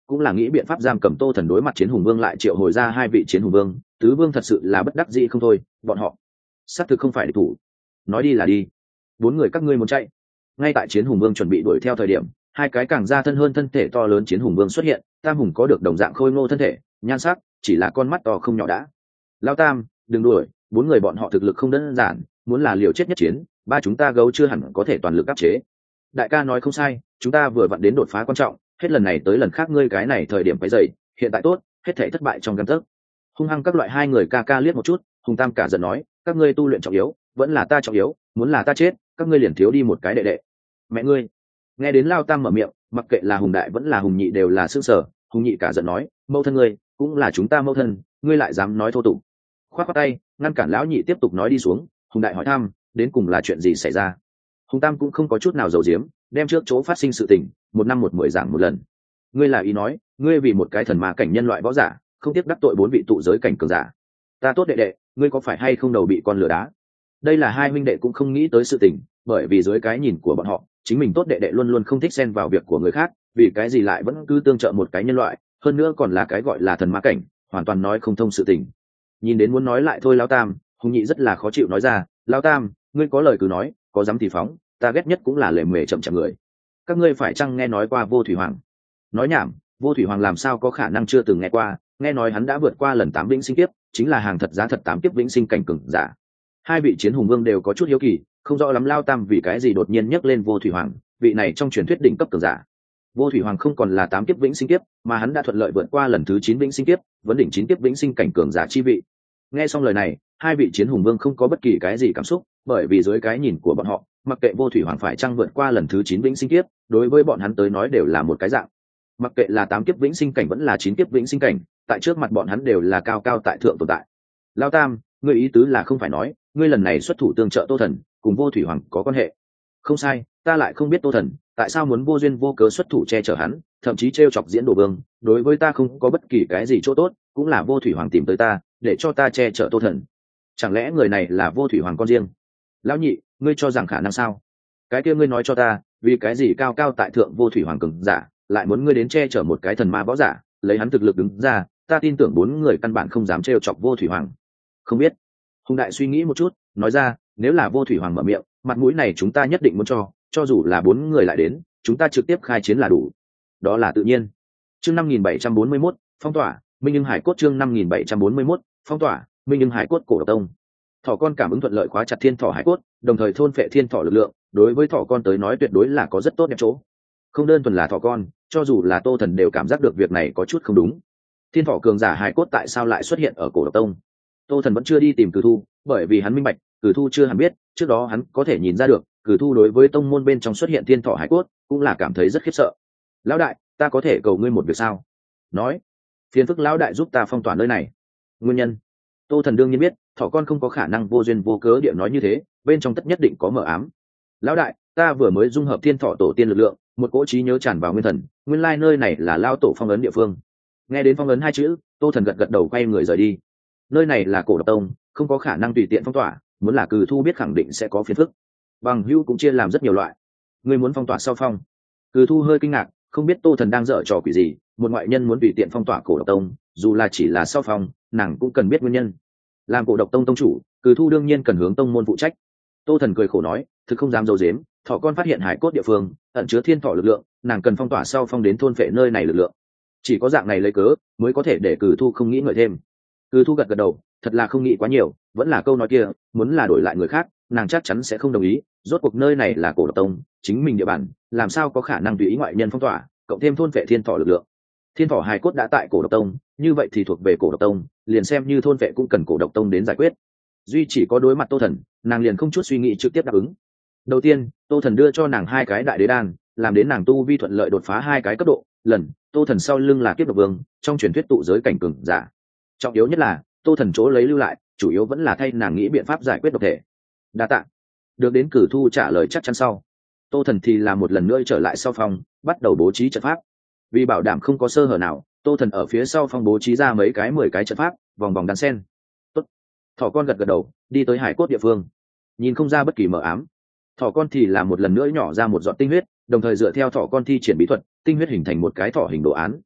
cũng là nghĩ biện pháp giam cầm Tô Thần đối mặt chiến hùng vương, lại triệu hồi ra hai vị chiến hùng vương. Tứ vương thật sự là bất đắc dĩ không thôi, bọn họ xác thực không phải địch thủ. Nói đi là đi, bốn người các ngươi muốn chạy. Ngay tại chiến hùng vương chuẩn bị đuổi theo thời điểm, hai cái càng ra thân hơn thân thể to lớn chiến hùng vương xuất hiện. Tam hùng có được đồng dạng khôi ngô thân thể, nhan sắc chỉ là con mắt to không nhỏ đã. Lao Tam, đừng đuổi, bốn người bọn họ thực lực không đơn giản, muốn là liều chết nhất chiến, ba chúng ta gấu chưa hẳn có thể toàn lực áp chế. Đại ca nói không sai, chúng ta vừa vặn đến đột phá quan trọng, hết lần này tới lần khác ngươi cái này thời điểm phải dậy, hiện tại tốt, hết thể thất bại trong gan tấc. Hung hăng các loại hai người ca ca liếc một chút, Hùng Tam cả giận nói, các ngươi tu luyện trọng yếu, vẫn là ta trọng yếu, muốn là ta chết, các ngươi liền thiếu đi một cái đệ đệ. Mẹ ngươi. Nghe đến Lao Tam mở miệng, mặc kệ là Hùng Đại vẫn là Hùng Nhị đều là sững sờ. Hùng Nhị cả giận nói, mâu thân ngươi, cũng là chúng ta mâu thân, ngươi lại dám nói thô tục. Khoát khoát tay, ngăn cản lão Nhị tiếp tục nói đi xuống. Hùng Đại hỏi thăm, đến cùng là chuyện gì xảy ra? Hùng Tam cũng không có chút nào giấu giếm, đem trước chỗ phát sinh sự tình một năm một mười giảng một lần. Ngươi là ý nói, ngươi vì một cái thần ma cảnh nhân loại võ giả, không tiếc đắc tội bốn vị tụ giới cảnh cường giả. Ta tốt đệ đệ, ngươi có phải hay không đầu bị con lửa đá? Đây là hai huynh đệ cũng không nghĩ tới sự tình, bởi vì dưới cái nhìn của bọn họ, chính mình tốt đệ đệ luôn luôn không thích xen vào việc của người khác, vì cái gì lại vẫn cứ tương trợ một cái nhân loại, hơn nữa còn là cái gọi là thần ma cảnh, hoàn toàn nói không thông sự tình. Nhìn đến muốn nói lại thôi Lão Tam, Hùng Nhị rất là khó chịu nói ra, Lão Tam, ngươi có lời cứ nói, có dám thì phóng, ta ghét nhất cũng là lề mề chậm chậm người. Các ngươi phải chăng nghe nói qua Vô Thủy Hoàng? Nói nhảm, Vô Thủy Hoàng làm sao có khả năng chưa từng nghe qua, nghe nói hắn đã vượt qua lần tám vĩnh sinh kiếp, chính là hàng thật giá thật tám kiếp vĩnh sinh cảnh cường giả. Hai vị chiến hùng vương đều có chút hiếu kỳ, không rõ lắm Lao Tam vì cái gì đột nhiên nhắc lên Vô Thủy Hoàng, vị này trong truyền thuyết đỉnh cấp cường giả. Vô Thủy Hoàng không còn là tám kiếp vĩnh sinh kiếp, mà hắn đã thuận lợi vượt qua lần thứ chín vĩnh sinh kiếp, vấn đỉnh chín kiếp vĩnh sinh cảnh cường giả chi vị. Nghe xong lời này, hai vị chiến hùng vương không có bất kỳ cái gì cảm xúc, bởi vì dưới cái nhìn của bọn họ, mặc kệ Vô Thủy Hoàng phải chăng vượt qua lần thứ chín vĩnh sinh kiếp, đối với bọn hắn tới nói đều là một cái dạng. Mặc kệ là tám kiếp vĩnh sinh cảnh vẫn là chín kiếp vĩnh sinh cảnh, tại trước mặt bọn hắn đều là cao cao tại thượng tồn tại. Lao Tam, ngươi ý tứ là không phải nói, ngươi lần này xuất thủ tương trợ Tô Thần, cùng Vô Thủy Hoàng có quan hệ? Không sai, ta lại không biết Tô Thần tại sao muốn vô duyên vô cớ xuất thủ che chở hắn, thậm chí trêu chọc Diễn Đồ Vương, đối với ta không có bất kỳ cái gì chỗ tốt, cũng là Vô Thủy Hoàng tìm tới ta, để cho ta che chở Tô Thần. Chẳng lẽ người này là Vô Thủy Hoàng con riêng? Lão Nhị, ngươi cho rằng khả năng sao? Cái kia ngươi nói cho ta, vì cái gì cao cao tại thượng Vô Thủy Hoàng cường giả lại muốn ngươi đến che chở một cái thần ma võ giả, lấy hắn thực lực đứng ra, ta tin tưởng bốn người căn bản không dám trêu chọc Vô Thủy Hoàng. Không biết. Hùng Đại suy nghĩ một chút, nói ra, nếu là Vô Thủy Hoàng mở miệng, mặt mũi này chúng ta nhất định muốn cho, cho dù là bốn người lại đến, chúng ta trực tiếp khai chiến là đủ. Đó là tự nhiên. Chương năm nghìn bảy trăm bốn mươi mốt, phong tỏa, Minh Nhưng Hải cốt chương năm nghìn bảy trăm bốn mươi mốt, phong tỏa, Minh Nhưng Hải cốt cổ độc tông. Thỏ con cảm ứng thuận lợi khóa chặt thiên thỏ hải cốt, đồng thời thôn phệ thiên thỏ lực lượng, đối với thỏ con tới nói tuyệt đối là có rất tốt đẹp chỗ. Không đơn thuần là thỏ con, cho dù là Tô Thần đều cảm giác được việc này có chút không đúng. Thiên thỏ cường giả hải cốt tại sao lại xuất hiện ở cổ độc tông? Tô Thần vẫn chưa đi tìm Cử Thu, bởi vì hắn minh bạch, Cử Thu chưa hẳn biết, trước đó hắn có thể nhìn ra được, Cử Thu đối với tông môn bên trong xuất hiện thiên thỏ hải cốt, cũng là cảm thấy rất khiếp sợ. Lão đại, ta có thể cầu ngươi một việc sao? Nói, phiền phức lão đại giúp ta phong tỏa nơi này. Nguyên nhân? Tô Thần đương nhiên biết, thỏ con không có khả năng vô duyên vô cớ địa nói như thế, bên trong tất nhất định có mờ ám. Lão đại, ta vừa mới dung hợp thiên thỏ tổ tiên lực lượng, một cỗ trí nhớ tràn vào nguyên thần, nguyên lai nơi này là lao tổ phong ấn địa phương. Nghe đến phong ấn hai chữ, Tô Thần gật gật đầu quay người rời đi. Nơi này là cổ độc tông, không có khả năng tùy tiện phong tỏa, muốn là Cử Thu biết khẳng định sẽ có phiền phức. Bằng hữu cũng chia làm rất nhiều loại. Ngươi muốn phong tỏa sao phong? Cử Thu hơi kinh ngạc, không biết Tô Thần đang dở trò quỷ gì, một ngoại nhân muốn tùy tiện phong tỏa cổ độc tông, dù là chỉ là sao phong, nàng cũng cần biết nguyên nhân. Làm cổ độc tông tông chủ, Cử Thu đương nhiên cần hướng tông môn phụ trách. Tô Thần cười khổ nói, thực không dám dâu dếm, thỏ con phát hiện hải cốt địa phương ẩn chứa thiên thỏ lực lượng, nàng cần phong tỏa sau phong đến thôn phệ nơi này lực lượng. Chỉ có dạng này lấy cớ mới có thể để Cử Thu không nghĩ ngợi thêm. Cử Thu gật gật đầu, thật là không nghĩ quá nhiều, vẫn là câu nói kia, muốn là đổi lại người khác, nàng chắc chắn sẽ không đồng ý. Rốt cuộc nơi này là cổ độc tông, chính mình địa bàn, làm sao có khả năng tùy ý ngoại nhân phong tỏa, cộng thêm thôn phệ thiên thỏ lực lượng. Thiên thỏ hài cốt đã tại cổ độc tông, như vậy thì thuộc về cổ độc tông, liền xem như thôn phệ cũng cần cổ độc tông đến giải quyết. Duy chỉ có đối mặt Tô Thần, nàng liền không chút suy nghĩ trực tiếp đáp ứng. Đầu tiên, Tô Thần đưa cho nàng hai cái đại đế đan, làm đến nàng tu vi thuận lợi đột phá hai cái cấp độ. Lần, Tô Thần sau lưng là Kiếp Độc Vương, trong truyền thuyết tụ giới cảnh cường giả. Trọng yếu nhất là, Tô Thần chỗ lấy lưu lại, chủ yếu vẫn là thay nàng nghĩ biện pháp giải quyết độc thể. Đa tạ. Được đến Cử Thu trả lời chắc chắn sau, Tô Thần thì là một lần nữa trở lại sau phòng, bắt đầu bố trí trận pháp. Vì bảo đảm không có sơ hở nào, Tô Thần ở phía sau phòng bố trí ra mấy cái mười cái trận pháp, vòng vòng đan sen. Tốt. Thỏ con gật gật đầu, đi tới hải cốt địa phương, nhìn không ra bất kỳ mờ ám. Thỏ con thì là một lần nữa nhỏ ra một giọt tinh huyết, đồng thời dựa theo thỏ con thi triển bí thuật, tinh huyết hình thành một cái thỏ hình đồ án.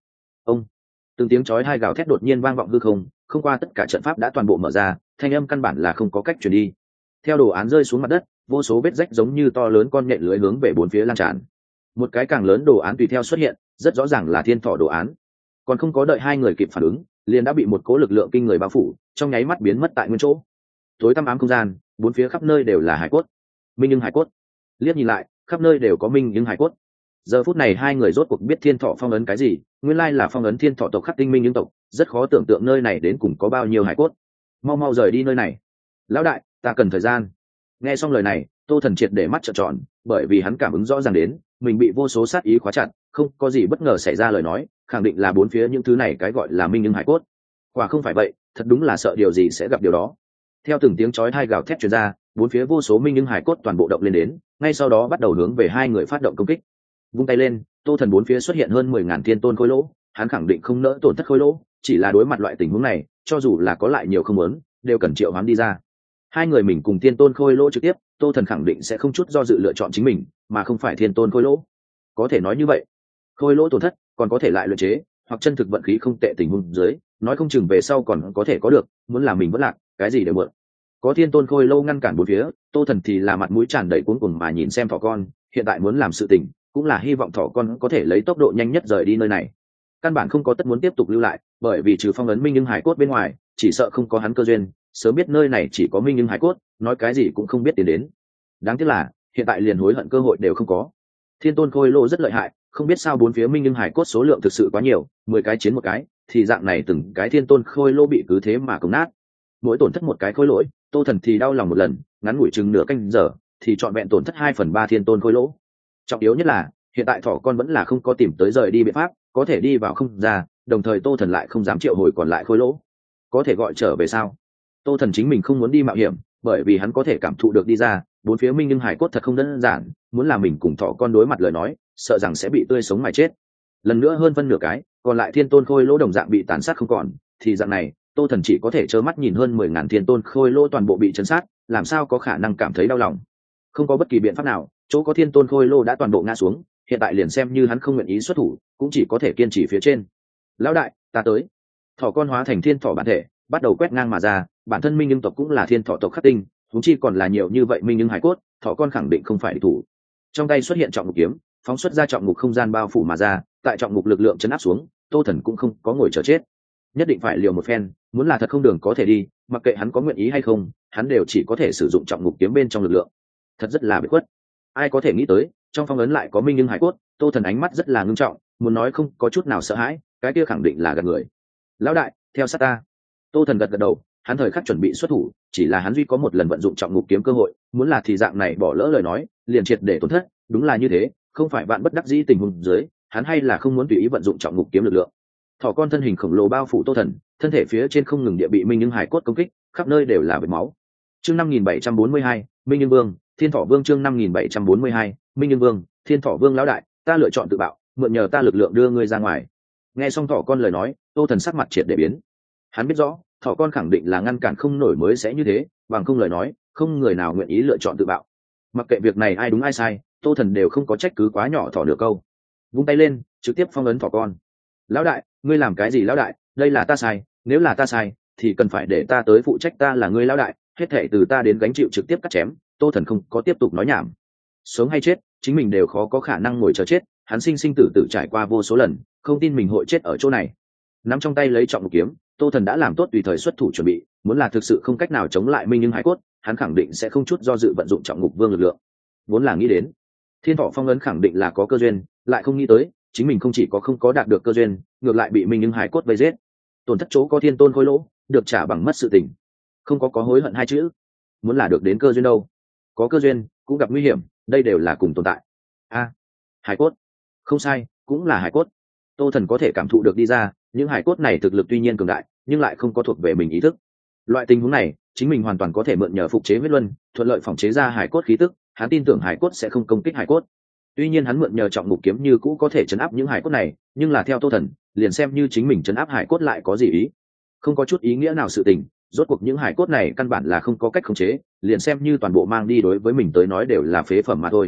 ông từng tiếng chói hai gào thét đột nhiên vang vọng hư không, không qua tất cả trận pháp đã toàn bộ mở ra, thanh âm căn bản là không có cách truyền đi. Theo đồ án rơi xuống mặt đất, vô số vết rách giống như to lớn con nhện lưới hướng về bốn phía lan tràn. Một cái càng lớn đồ án tùy theo xuất hiện, rất rõ ràng là thiên thọ đồ án. Còn không có đợi hai người kịp phản ứng, liền đã bị một cỗ lực lượng kinh người bao phủ, trong nháy mắt biến mất tại nguyên chỗ. Tối tăm ám không gian, bốn phía khắp nơi đều là hải cốt. Minh nhưng hải cốt. Liếc nhìn lại, khắp nơi đều có minh nhưng hải cốt. Giờ phút này hai người rốt cuộc biết thiên thọ phong ấn cái gì, nguyên lai là phong ấn thiên thọ tộc khắc tinh minh nhưng tộc, rất khó tưởng tượng nơi này đến cùng có bao nhiêu hải cốt. Mau mau rời đi nơi này. Lão đại, ta cần thời gian. Nghe xong lời này, Tô Thần triệt để mắt trợn tròn, bởi vì hắn cảm ứng rõ ràng đến, mình bị vô số sát ý khóa chặt, không có gì bất ngờ xảy ra lời nói, khẳng định là bốn phía những thứ này cái gọi là minh nhưng hải cốt. Quả không phải vậy, thật đúng là sợ điều gì sẽ gặp điều đó. Theo từng tiếng chói tai gào thét truyền ra, bốn phía vô số minh nhưng hải cốt toàn bộ động lên đến, ngay sau đó bắt đầu hướng về hai người phát động công kích. Vung tay lên, Tô Thần bốn phía xuất hiện hơn mười ngàn thiên tôn khối lỗ, hắn khẳng định không nỡ tổn thất khối lỗ, chỉ là đối mặt loại tình huống này, cho dù là có lại nhiều không muốn, đều cần triệu hoán đi ra. Hai người mình cùng thiên tôn khôi lỗ trực tiếp, Tô Thần khẳng định sẽ không chút do dự lựa chọn chính mình, mà không phải thiên tôn khôi lỗ. Có thể nói như vậy, khôi lỗ tổn thất, còn có thể lại luyện chế, hoặc chân thực vận khí không tệ tình huống dưới, nói không chừng về sau còn có thể có được, muốn làm mình vẫn lạc, cái gì đều mượn. Có thiên tôn khôi lỗ ngăn cản bốn phía, Tô Thần thì là mặt mũi tràn đầy cuống cuồng mà nhìn xem thỏ con, hiện tại muốn làm sự tình, cũng là hy vọng thỏ con có thể lấy tốc độ nhanh nhất rời đi nơi này. Căn bản không có tất muốn tiếp tục lưu lại, bởi vì trừ phong ấn minh nhưng hải cốt bên ngoài, chỉ sợ không có hắn cơ duyên, sớm biết nơi này chỉ có minh nhưng hải cốt, nói cái gì cũng không biết tiến đến. Đáng tiếc là hiện tại liền hối hận cơ hội đều không có. Thiên tôn khôi lỗ rất lợi hại, không biết sao bốn phía minh nhưng hải cốt số lượng thực sự quá nhiều, mười cái chiến một cái, thì dạng này từng cái thiên tôn khôi lỗ bị cứ thế mà công nát. Mỗi tổn thất một cái khôi lỗi, Tô Thần thì đau lòng một lần, ngắn ngủi chừng nửa canh giờ, thì trọn vẹn tổn thất hai phần ba thiên tôn khôi lỗ. Trọng yếu nhất là hiện tại thỏ con vẫn là không có tìm tới rời đi biện pháp, có thể đi vào không ra, đồng thời Tô Thần lại không dám triệu hồi còn lại khôi lỗ. Có thể gọi trở về sao? Tô Thần chính mình không muốn đi mạo hiểm, bởi vì hắn có thể cảm thụ được đi ra, bốn phía minh nhưng hải cốt thật không đơn giản, muốn làm mình cùng thỏ con đối mặt lời nói, sợ rằng sẽ bị tươi sống mà chết. Lần nữa hơn phân nửa cái, còn lại thiên tôn khôi lỗ đồng dạng bị tàn sát không còn, thì dạng này, Tô Thần chỉ có thể trơ mắt nhìn hơn mười ngàn thiên tôn khôi lỗ toàn bộ bị chấn sát, làm sao có khả năng cảm thấy đau lòng. Không có bất kỳ biện pháp nào, chỗ có thiên tôn khôi lỗ đã toàn bộ ngã xuống, hiện tại liền xem như hắn không nguyện ý xuất thủ, cũng chỉ có thể kiên trì phía trên. Lão đại, ta tới. Thỏ con hóa thành thiên thỏ bản thể, bắt đầu quét ngang mà ra, bản thân minh nhưng tộc cũng là thiên thỏ tộc khắc tinh, chúng chi còn là nhiều như vậy minh nhưng hải cốt, thỏ con khẳng định không phải địch thủ. Trong tay xuất hiện trọng ngục kiếm, phóng xuất ra trọng ngục không gian bao phủ mà ra, tại trọng ngục lực lượng chấn áp xuống, Tô Thần cũng không có ngồi chờ chết, nhất định phải liều một phen, muốn là thật không đường có thể đi, mặc kệ hắn có nguyện ý hay không, hắn đều chỉ có thể sử dụng trọng ngục kiếm bên trong lực lượng. Thật rất là bị khuất. Ai có thể nghĩ tới, trong phong ấn lại có minh nhưng hải cốt, Tô Thần ánh mắt rất là ngưng trọng, muốn nói không có chút nào sợ hãi, cái kia khẳng định là gạt người. Lão đại, theo sát ta. Tô Thần gật gật đầu, hắn thời khắc chuẩn bị xuất thủ, chỉ là hắn duy có một lần vận dụng trọng ngục kiếm cơ hội, muốn là thì dạng này bỏ lỡ lời nói, liền triệt để tổn thất, đúng là như thế, không phải bạn bất đắc dĩ tình huống dưới, hắn hay là không muốn tùy ý vận dụng trọng ngục kiếm lực lượng. Thỏ con thân hình khổng lồ bao phủ Tô Thần, thân thể phía trên không ngừng địa bị minh nhưng hải cốt công kích, khắp nơi đều là vết máu. Chương năm nghìn bảy trăm bốn mươi hai, Minh Nhưng Vương, Thiên Thỏ Vương chương năm nghìn bảy trăm bốn mươi hai, Minh Nhưng Vương, Thiên Thỏ Vương lão đại, ta lựa chọn tự bạo, mượn nhờ ta lực lượng đưa ngươi ra ngoài. Nghe xong thỏ con lời nói, Tô Thần sắc mặt triệt để biến. Hắn biết rõ, thỏ con khẳng định là ngăn cản không nổi mới sẽ như thế, bằng không lời nói, không người nào nguyện ý lựa chọn tự bạo. Mặc kệ việc này ai đúng ai sai, Tô Thần đều không có trách cứ quá nhỏ thỏ nửa câu. Vung tay lên, trực tiếp phong ấn thỏ con. Lão đại, ngươi làm cái gì lão đại, đây là ta sai, nếu là ta sai, thì cần phải để ta tới phụ trách, ta là ngươi lão đại, hết thảy từ ta đến gánh chịu trực tiếp cắt chém. Tô Thần không có tiếp tục nói nhảm. Sống hay chết, chính mình đều khó có khả năng ngồi chờ chết, hắn sinh sinh tử tử trải qua vô số lần, không tin mình hội chết ở chỗ này. Nắm trong tay lấy trọng ngục kiếm, Tô Thần đã làm tốt tùy thời xuất thủ chuẩn bị, muốn là thực sự không cách nào chống lại minh nhưng hải cốt, hắn khẳng định sẽ không chút do dự vận dụng trọng ngục vương lực lượng. Vốn là nghĩ đến thiên thọ phong ấn khẳng định là có cơ duyên, lại không nghĩ tới chính mình không chỉ có không có đạt được cơ duyên, ngược lại bị minh nhưng hải cốt vây giết. Tổn thất chỗ có thiên tôn khối lỗ, được trả bằng mất sự tình. Không có có hối hận hai chữ. Muốn là được đến cơ duyên đâu, có cơ duyên cũng gặp nguy hiểm, đây đều là cùng tồn tại. A, à, hải cốt, không sai, cũng là hải cốt. Tô Thần có thể cảm thụ được đi ra, những hải cốt này thực lực tuy nhiên cường đại, nhưng lại không có thuộc về mình ý thức. Loại tình huống này, chính mình hoàn toàn có thể mượn nhờ phục chế huyết luân, thuận lợi phòng chế ra hải cốt khí tức, hắn tin tưởng hải cốt sẽ không công kích hải cốt. Tuy nhiên hắn mượn nhờ trọng ngục kiếm như cũ có thể chấn áp những hải cốt này, nhưng là theo Tô Thần, liền xem như chính mình chấn áp hải cốt lại có gì ý? Không có chút ý nghĩa nào sự tình, rốt cuộc những hải cốt này căn bản là không có cách khống chế, liền xem như toàn bộ mang đi đối với mình tới nói đều là phế phẩm mà thôi.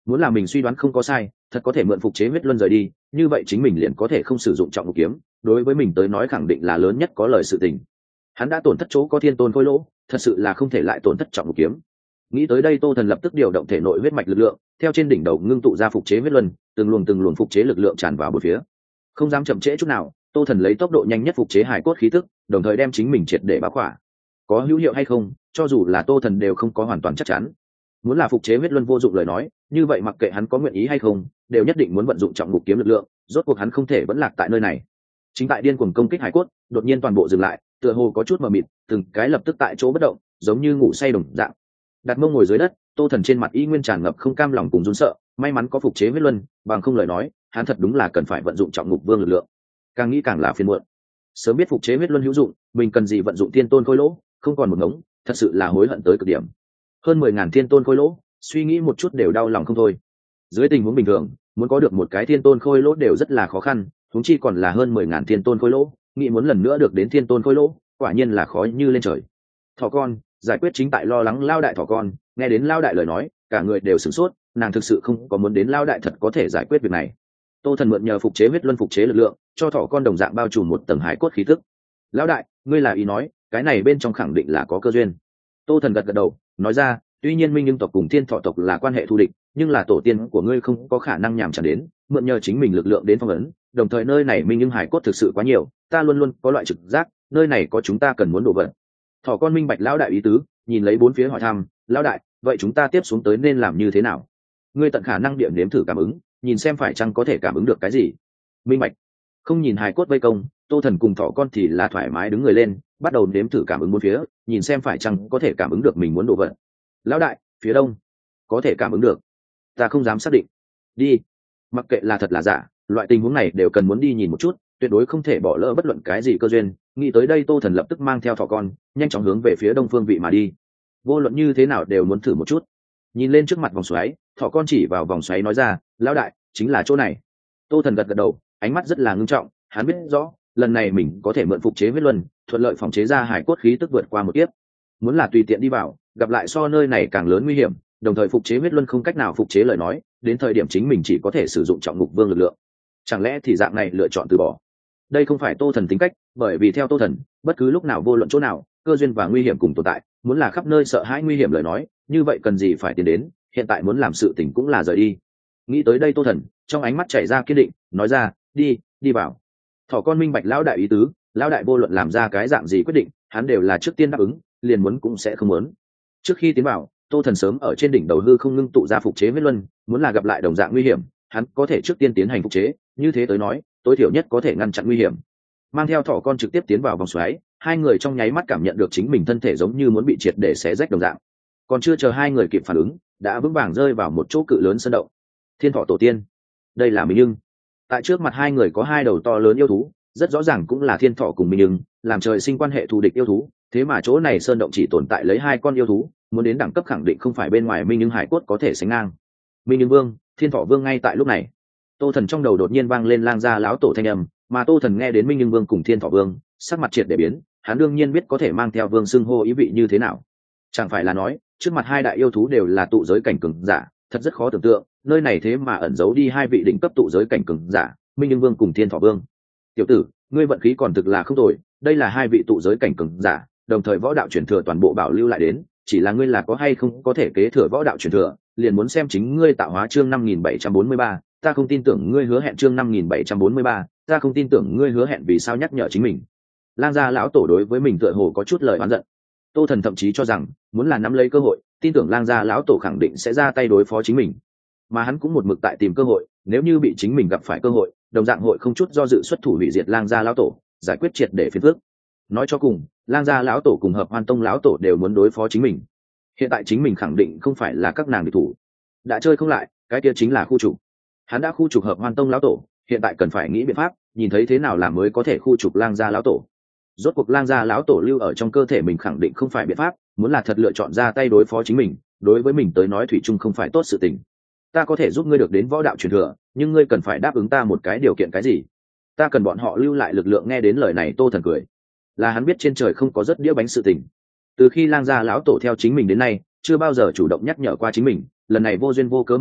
muốn là mình suy đoán không có sai, thật có thể mượn phục chế huyết luân rời đi, như vậy chính mình liền có thể không sử dụng trọng ngục kiếm, đối với mình tới nói khẳng định là lớn nhất có lời sự tình. Hắn đã tổn thất chỗ có thiên tôn khôi lỗ, thật sự là không thể lại tổn thất trọng ngục kiếm. Nghĩ tới đây, Tô Thần lập tức điều động thể nội huyết mạch lực lượng, theo trên đỉnh đầu ngưng tụ ra phục chế huyết luân, từng luồng từng luồng phục chế lực lượng tràn vào bốn phía. Không dám chậm trễ chút nào, Tô Thần lấy tốc độ nhanh nhất phục chế hải cốt khí tức, đồng thời đem chính mình triệt để bao khỏa. Có hữu hiệu hay không, cho dù là Tô Thần đều không có hoàn toàn chắc chắn. Muốn là phục chế huyết luân vô dụng lời nói, như vậy mặc kệ hắn có nguyện ý hay không, đều nhất định muốn vận dụng trọng ngục kiếm lực lượng, rốt cuộc hắn không thể vẫn lạc tại nơi này. Chính tại điên cuồng công kích hải cốt, đột nhiên toàn bộ dừng lại, tựa hồ có chút mờ mịt, từng cái lập tức tại chỗ bất động, giống như ngủ say đồng dạng. Đặt mông ngồi dưới đất, Tô Thần trên mặt y nguyên tràn ngập không cam lòng cùng run sợ, may mắn có phục chế huyết luân, bằng không lời nói, hắn thật đúng là cần phải vận dụng trọng ngục vương lực lượng. Càng nghĩ càng là phiền muộn. Sớm biết phục chế huyết luân hữu dụng, mình cần gì vận dụng thiên tôn khôi lỗ, không còn một ngống, thật sự là hối hận tới cực điểm. Hơn mười ngàn thiên tôn khôi lỗ, suy nghĩ một chút đều đau lòng không thôi. Dưới tình huống bình thường, muốn có được một cái thiên tôn khôi lỗ đều rất là khó khăn, huống chi còn là hơn mười ngàn thiên tôn khôi lỗ, nghĩ muốn lần nữa được đến thiên tôn khôi lỗ, quả nhiên là khó như lên trời. Thỏ con, giải quyết chính tại lo lắng lao đại thỏ con, nghe đến lao đại lời nói, cả người đều sửng sốt, nàng thực sự không có muốn đến lao đại thật có thể giải quyết việc này. Tô Thần mượn nhờ phục chế huyết luân phục chế lực lượng, cho thỏ con đồng dạng bao trùm một tầng hải cốt khí tức. Lão đại, ngươi là ý nói, cái này bên trong khẳng định là có cơ duyên. Tô Thần gật gật đầu, nói ra, tuy nhiên Minh Nhưng tộc cùng Thiên Thọ tộc là quan hệ thù địch, nhưng là tổ tiên của ngươi không có khả năng nhảm chán đến, mượn nhờ chính mình lực lượng đến phong ấn, đồng thời nơi này Minh Nhưng hải cốt thực sự quá nhiều, ta luôn luôn có loại trực giác, nơi này có chúng ta cần muốn đổ vật. Thỏ con minh bạch lão đại ý tứ, nhìn lấy bốn phía hỏi thăm, lão đại, vậy chúng ta tiếp xuống tới nên làm như thế nào? Ngươi tận khả năng điểm nếm thử cảm ứng, nhìn xem phải chăng có thể cảm ứng được cái gì. Minh bạch. Không nhìn hài cốt vây công, Tô Thần cùng thỏ con thì là thoải mái đứng người lên, bắt đầu nếm thử cảm ứng bốn phía, nhìn xem phải chăng có thể cảm ứng được mình muốn đổ vật. Lão đại, phía đông có thể cảm ứng được. Ta không dám xác định. Đi. Mặc kệ là thật là giả, loại tình huống này đều cần muốn đi nhìn một chút, tuyệt đối không thể bỏ lỡ bất luận cái gì cơ duyên. Nghĩ tới đây, Tô Thần lập tức mang theo thỏ con nhanh chóng hướng về phía đông phương vị mà đi. Vô luận như thế nào đều muốn thử một chút. Nhìn lên trước mặt vòng xoáy, thỏ con chỉ vào vòng xoáy nói ra, lão đại, chính là chỗ này. Tô Thần gật gật đầu, ánh mắt rất là ngưng trọng, hắn biết rõ lần này mình có thể mượn phục chế huyết luân, thuận lợi phòng chế ra hải cốt khí tức vượt qua một kiếp. Muốn là tùy tiện đi vào, gặp lại so nơi này càng lớn nguy hiểm, đồng thời phục chế huyết luân không cách nào phục chế lời nói, đến thời điểm chính mình chỉ có thể sử dụng trọng ngục vương lực lượng. Chẳng lẽ thì dạng này lựa chọn từ bỏ? Đây không phải Tô Thần tính cách, bởi vì theo Tô Thần, bất cứ lúc nào vô luận chỗ nào, cơ duyên và nguy hiểm cùng tồn tại, muốn là khắp nơi sợ hãi nguy hiểm lời nói, như vậy cần gì phải tiến đến, hiện tại muốn làm sự tình cũng là rời đi. Nghĩ tới đây, Tô Thần trong ánh mắt chảy ra kiên định, nói ra, đi, đi vào. Thỏ con minh bạch lão đại ý tứ, lão đại vô luận làm ra cái dạng gì quyết định, hắn đều là trước tiên đáp ứng, liền muốn cũng sẽ không muốn. Trước khi tiến vào, Tô Thần sớm ở trên đỉnh đầu hư không ngưng tụ ra phục chế huyết luân, muốn là gặp lại đồng dạng nguy hiểm, hắn có thể trước tiên tiến hành phục chế, như thế tới nói, tối thiểu nhất có thể ngăn chặn nguy hiểm. Mang theo thỏ con trực tiếp tiến vào vòng xoáy, hai người trong nháy mắt cảm nhận được chính mình thân thể giống như muốn bị triệt để xé rách đồng dạng. Còn chưa chờ hai người kịp phản ứng, đã vững vàng rơi vào một chỗ cự lớn sơn động. Thiên Thọ tổ tiên, đây là Minh Nhưng. Tại trước mặt hai người có hai đầu to lớn yêu thú, rất rõ ràng cũng là Thiên Thọ cùng Minh Nhưng, làm trời sinh quan hệ thù địch yêu thú. Thế mà chỗ này sơn động chỉ tồn tại lấy hai con yêu thú, muốn đến đẳng cấp khẳng định không phải bên ngoài Minh Nhưng hải cốt có thể sánh ngang. Minh Nhưng vương, Thiên Thọ vương ngay tại lúc này, Tô Thần trong đầu đột nhiên vang lên lang gia lão tổ thanh âm, mà Tô Thần nghe đến Minh Nhưng vương cùng Thiên Thọ vương, sắc mặt triệt để biến, hắn đương nhiên biết có thể mang theo vương xưng hô ý vị như thế nào. Chẳng phải là nói, trước mặt hai đại yêu thú đều là tụ giới cảnh cường giả, thật rất khó tưởng tượng, nơi này thế mà ẩn giấu đi hai vị đỉnh cấp tụ giới cảnh cường giả, Minh Nhưng vương cùng Thiên Thọ vương. Tiểu tử, ngươi vận khí còn thực là không tồi, đây là hai vị tụ giới cảnh cường giả, đồng thời võ đạo truyền thừa toàn bộ bảo lưu lại đến, chỉ là ngươi là có hay không có thể kế thừa võ đạo truyền thừa, liền muốn xem chính ngươi tạo hóa. Chương năm nghìn bảy trăm bốn mươi ba, ta không tin tưởng ngươi hứa hẹn. Chương năm nghìn bảy trăm bốn mươi ba, ta không tin tưởng ngươi hứa hẹn. Vì sao nhắc nhở chính mình? Lang gia lão tổ đối với mình tựa hồ có chút lời oán giận. Tô Thần thậm chí cho rằng, muốn là nắm lấy cơ hội, tin tưởng Lang gia lão tổ khẳng định sẽ ra tay đối phó chính mình. Mà hắn cũng một mực tại tìm cơ hội, nếu như bị chính mình gặp phải cơ hội, đồng dạng hội không chút do dự xuất thủ hủy diệt Lang gia lão tổ, giải quyết triệt để phiền phức. Nói cho cùng, Lang gia lão tổ cùng Hợp Hoan tông lão tổ đều muốn đối phó chính mình. Hiện tại chính mình khẳng định không phải là các nàng địch thủ, đã chơi không lại, cái kia chính là khu trục. Hắn đã khu trục Hợp Hoan tông lão tổ, hiện tại cần phải nghĩ biện pháp, nhìn thấy thế nào làm mới có thể khu trục Lang gia lão tổ. Rốt cuộc Lang gia lão tổ lưu ở trong cơ thể mình khẳng định không phải biện pháp, muốn là thật lựa chọn ra tay đối phó chính mình, đối với mình tới nói thủy chung không phải tốt sự tình. Ta có thể giúp ngươi được đến võ đạo truyền thừa, nhưng ngươi cần phải đáp ứng ta một cái điều kiện. Cái gì? Ta cần bọn họ lưu lại lực lượng. Nghe đến lời này, Tô Thần cười, là hắn biết trên trời không có rất đĩa bánh sự tình. Từ khi Lang gia lão tổ theo chính mình đến nay, chưa bao giờ chủ động nhắc nhở qua chính mình, lần này vô duyên vô cớ mở miệng,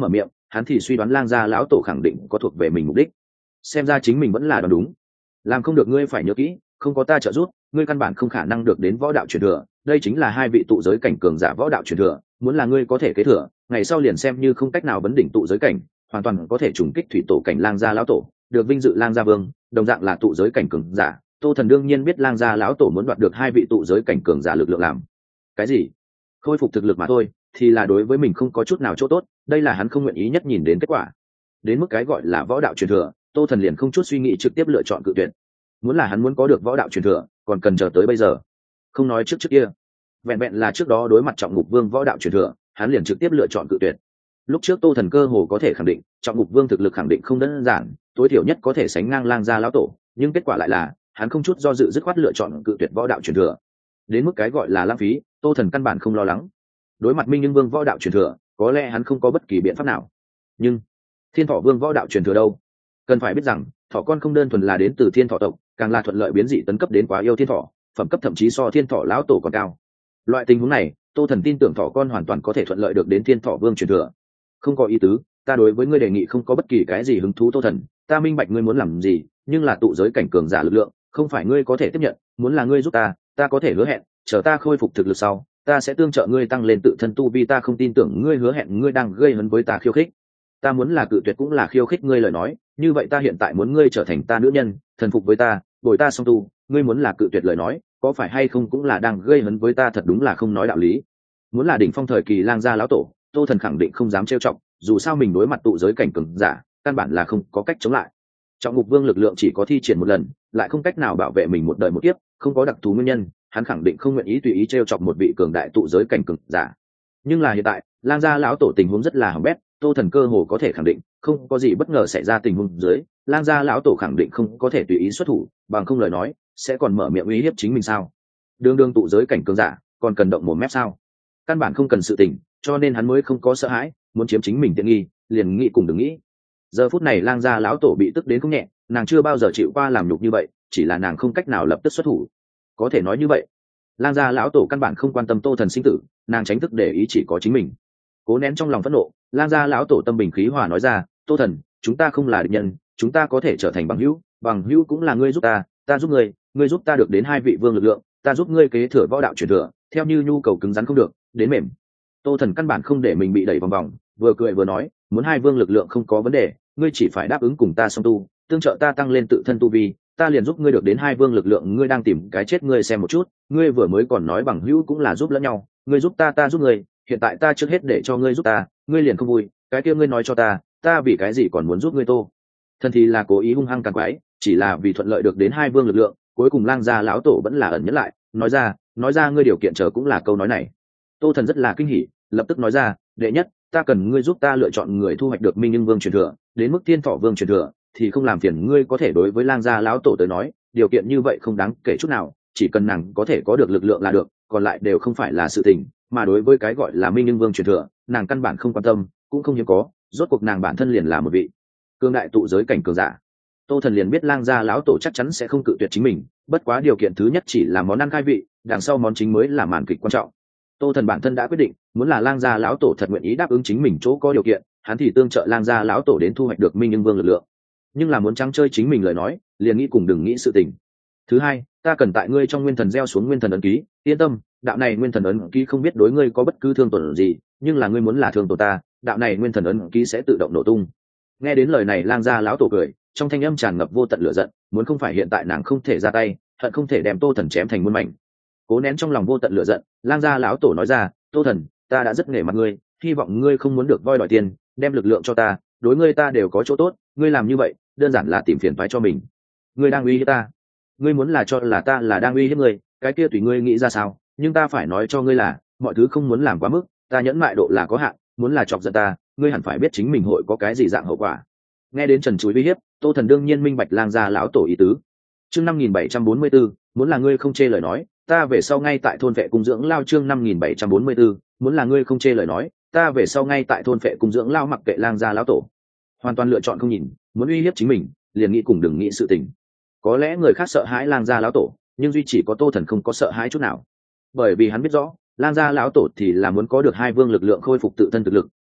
hắn thì suy đoán lang gia lão tổ khẳng định có thuộc về mình mục đích. Xem ra chính mình vẫn là đoán đúng. Làm không được ngươi phải nhớ kỹ, không có ta trợ giúp, ngươi căn bản không khả năng được đến võ đạo truyền thừa. Đây chính là hai vị tụ giới cảnh cường giả võ đạo truyền thừa, muốn là ngươi có thể kế thừa, ngày sau liền xem như không cách nào vấn đỉnh tụ giới cảnh, hoàn toàn có thể trùng kích thủy tổ cảnh lang gia lão tổ, được vinh dự lang gia vương, đồng dạng là tụ giới cảnh cường giả. Tô Thần đương nhiên biết lang gia lão tổ muốn đoạt được hai vị tụ giới cảnh cường giả lực lượng làm cái gì? Khôi phục thực lực mà thôi, thì là đối với mình không có chút nào chỗ tốt, đây là hắn không nguyện ý nhất nhìn đến kết quả. Đến mức cái gọi là võ đạo truyền thừa, Tô Thần liền không chút suy nghĩ trực tiếp lựa chọn cự tuyệt. Muốn là hắn muốn có được võ đạo truyền thừa, còn cần chờ tới bây giờ. Không nói trước trước kia, vẹn vẹn là trước đó đối mặt Trọng Ngục Vương võ đạo truyền thừa, hắn liền trực tiếp lựa chọn cự tuyệt. Lúc trước Tô Thần cơ hồ có thể khẳng định, Trọng Ngục Vương thực lực khẳng định không đơn giản, tối thiểu nhất có thể sánh ngang lang gia lão tổ, nhưng kết quả lại là, hắn không chút do dự dứt khoát lựa chọn cự tuyệt võ đạo truyền thừa. Đến mức cái gọi là lãng phí, Tô Thần căn bản không lo lắng. Đối mặt Minh Nhưng Vương võ đạo truyền thừa, có lẽ hắn không có bất kỳ biện pháp nào. Nhưng Thiên Thọ Vương võ đạo truyền thừa đâu? Cần phải biết rằng, thỏ con không đơn thuần là đến từ Thiên Thọ tộc, càng là thuận lợi biến dị tấn cấp đến quá yêu thiên thọ, phẩm cấp thậm chí so Thiên Thọ lão tổ còn cao. Loại tình huống này, Tô Thần tin tưởng thỏ con hoàn toàn có thể thuận lợi được đến Thiên Thọ Vương truyền thừa. Không có ý tứ, ta đối với ngươi đề nghị không có bất kỳ cái gì hứng thú. Tô Thần, ta minh bạch ngươi muốn làm gì, nhưng là tụ giới cảnh cường giả lực lượng, không phải ngươi có thể tiếp nhận, muốn là ngươi giúp ta, ta có thể hứa hẹn, chờ ta khôi phục thực lực sau, ta sẽ tương trợ ngươi tăng lên tự thân tu vi. Ta không tin tưởng ngươi hứa hẹn ngươi đang gây hấn với ta, khiêu khích. Ta muốn là cự tuyệt cũng là khiêu khích ngươi lời nói, như vậy ta hiện tại muốn ngươi trở thành ta nữ nhân, thần phục với ta, bồi ta song tu, ngươi muốn là cự tuyệt lời nói, có phải hay không cũng là đang gây hấn với ta, thật đúng là không nói đạo lý. Muốn là đỉnh phong thời kỳ lang gia lão tổ, Tô Thần khẳng định không dám trêu chọc, dù sao mình đối mặt tụ giới cảnh cường giả, căn bản là không có cách chống lại. Trọng Ngục Vương lực lượng chỉ có thi triển một lần, lại không cách nào bảo vệ mình một đời một kiếp, không có đặc thù nguyên nhân, hắn khẳng định không nguyện ý tùy ý trêu chọc một vị cường đại tụ giới cảnh cường giả. Nhưng là hiện tại, lang gia lão tổ tình huống rất là hỏng bét, Tô Thần cơ hồ có thể khẳng định, không có gì bất ngờ xảy ra tình huống dưới, lang gia lão tổ khẳng định không có thể tùy ý xuất thủ, bằng không lời nói, sẽ còn mở miệng uy hiếp chính mình sao? Đường đường tụ giới cảnh cường giả, còn cần động một mép sao? Căn bản không cần sự tình, cho nên hắn mới không có sợ hãi, muốn chiếm chính mình tiện nghi, liền nghĩ cùng đừng nghĩ. Giờ phút này lang gia lão tổ bị tức đến không nhẹ, nàng chưa bao giờ chịu qua làm nhục như vậy, chỉ là nàng không cách nào lập tức xuất thủ. Có thể nói như vậy, lang gia lão tổ căn bản không quan tâm Tô Thần sinh tử, nàng tránh thức để ý chỉ có chính mình. Cố nén trong lòng phẫn nộ, lang gia lão tổ tâm bình khí hòa nói ra, Tô Thần, chúng ta không là địch nhân, chúng ta có thể trở thành bằng hữu, bằng hữu cũng là ngươi giúp ta, ta giúp ngươi, ngươi giúp ta được đến hai vị vương lực lượng, ta giúp ngươi kế thừa võ đạo truyền thừa, theo như nhu cầu cứng rắn không được, đến mềm. Tô Thần căn bản không để mình bị đẩy vòng vòng, vừa cười vừa nói, muốn hai vương lực lượng không có vấn đề, ngươi chỉ phải đáp ứng cùng ta song tu, tương trợ ta tăng lên tự thân tu vi, ta liền giúp ngươi được đến hai vương lực lượng. Ngươi đang tìm cái chết ngươi xem một chút, ngươi vừa mới còn nói bằng hữu cũng là giúp lẫn nhau, ngươi giúp ta ta giúp ngươi, hiện tại ta trước hết để cho ngươi giúp ta, ngươi liền không vui, cái kia ngươi nói cho ta, ta vì cái gì còn muốn giúp ngươi? Tô Thần thì là cố ý hung hăng càng quái, chỉ là vì thuận lợi được đến hai vương lực lượng, cuối cùng lang gia lão tổ vẫn là ẩn nhẫn lại, nói ra, nói ra ngươi điều kiện chờ cũng là câu nói này. Tô Thần rất là kinh hỉ, lập tức nói ra, đệ nhất, ta cần ngươi giúp ta lựa chọn người thu hoạch được Minh Nhưng Vương truyền thừa, đến mức Thiên Thọ Vương truyền thừa thì không làm phiền ngươi, có thể đối với lang gia lão tổ tới nói, điều kiện như vậy không đáng kể chút nào, chỉ cần nàng có thể có được lực lượng là được, còn lại đều không phải là sự tình. Mà đối với cái gọi là Minh Nhưng Vương truyền thừa, nàng căn bản không quan tâm, cũng không hiếm có, rốt cuộc nàng bản thân liền là một vị cương đại tụ giới cảnh cường giả. Tô Thần liền biết lang gia lão tổ chắc chắn sẽ không cự tuyệt chính mình, bất quá điều kiện thứ nhất chỉ là món ăn khai vị, đằng sau món chính mới là màn kịch quan trọng. Tô Thần bản thân đã quyết định, muốn là lang gia lão tổ thật nguyện ý đáp ứng chính mình chỗ có điều kiện, hắn thì tương trợ lang gia lão tổ đến thu hoạch được Minh Nhưng Vương lực lượng. Nhưng là muốn trắng chơi chính mình lời nói, liền nghĩ cùng đừng nghĩ sự tình. Thứ hai, ta cần tại ngươi trong nguyên thần gieo xuống nguyên thần ấn ký, yên tâm, đạo này nguyên thần ấn ký không biết đối ngươi có bất cứ thương tổn gì, nhưng là ngươi muốn là thương tổn ta, đạo này nguyên thần ấn ký sẽ tự động nổ tung. Nghe đến lời này, lang gia lão tổ cười, trong thanh âm tràn ngập vô tận lửa giận, muốn không phải hiện tại nàng không thể ra tay, hận không thể đem Tô Thần chém thành muôn mảnh. Cố nén trong lòng vô tận lửa giận, lang gia lão tổ nói ra, Tô Thần, ta đã rất nể mặt ngươi, hy vọng ngươi không muốn được voi đòi tiền, đem lực lượng cho ta, đối ngươi ta đều có chỗ tốt, ngươi làm như vậy đơn giản là tìm phiền toái cho mình. Ngươi đang uy hiếp ta, ngươi muốn là cho là ta là đang uy hiếp ngươi, cái kia tùy ngươi nghĩ ra sao, nhưng ta phải nói cho ngươi là, mọi thứ không muốn làm quá mức, ta nhẫn mại độ là có hạn, muốn là chọc giận ta, ngươi hẳn phải biết chính mình hội có cái gì dạng hậu quả. Nghe đến trần chuối uy hiếp, Tô Thần đương nhiên minh bạch lang gia lão tổ ý tứ. Chương năm nghìn bảy trăm bốn mươi tư, muốn là ngươi không chê lời nói, ta về sau ngay tại thôn vệ cung dưỡng lao. Chương năm nghìn bảy trăm bốn mươi tư, muốn là ngươi không chê lời nói, ta về sau ngay tại thôn vệ cung dưỡng lao. Mặc kệ lang gia lão tổ hoàn toàn lựa chọn không nhìn, muốn uy hiếp chính mình, liền nghĩ cùng đừng nghĩ sự tình. Có lẽ người khác sợ hãi lang gia lão tổ, nhưng duy chỉ có Tô Thần không có sợ hãi chút nào, bởi vì hắn biết rõ lang gia lão tổ thì là muốn có được hai vương lực lượng khôi phục tự thân thực lực,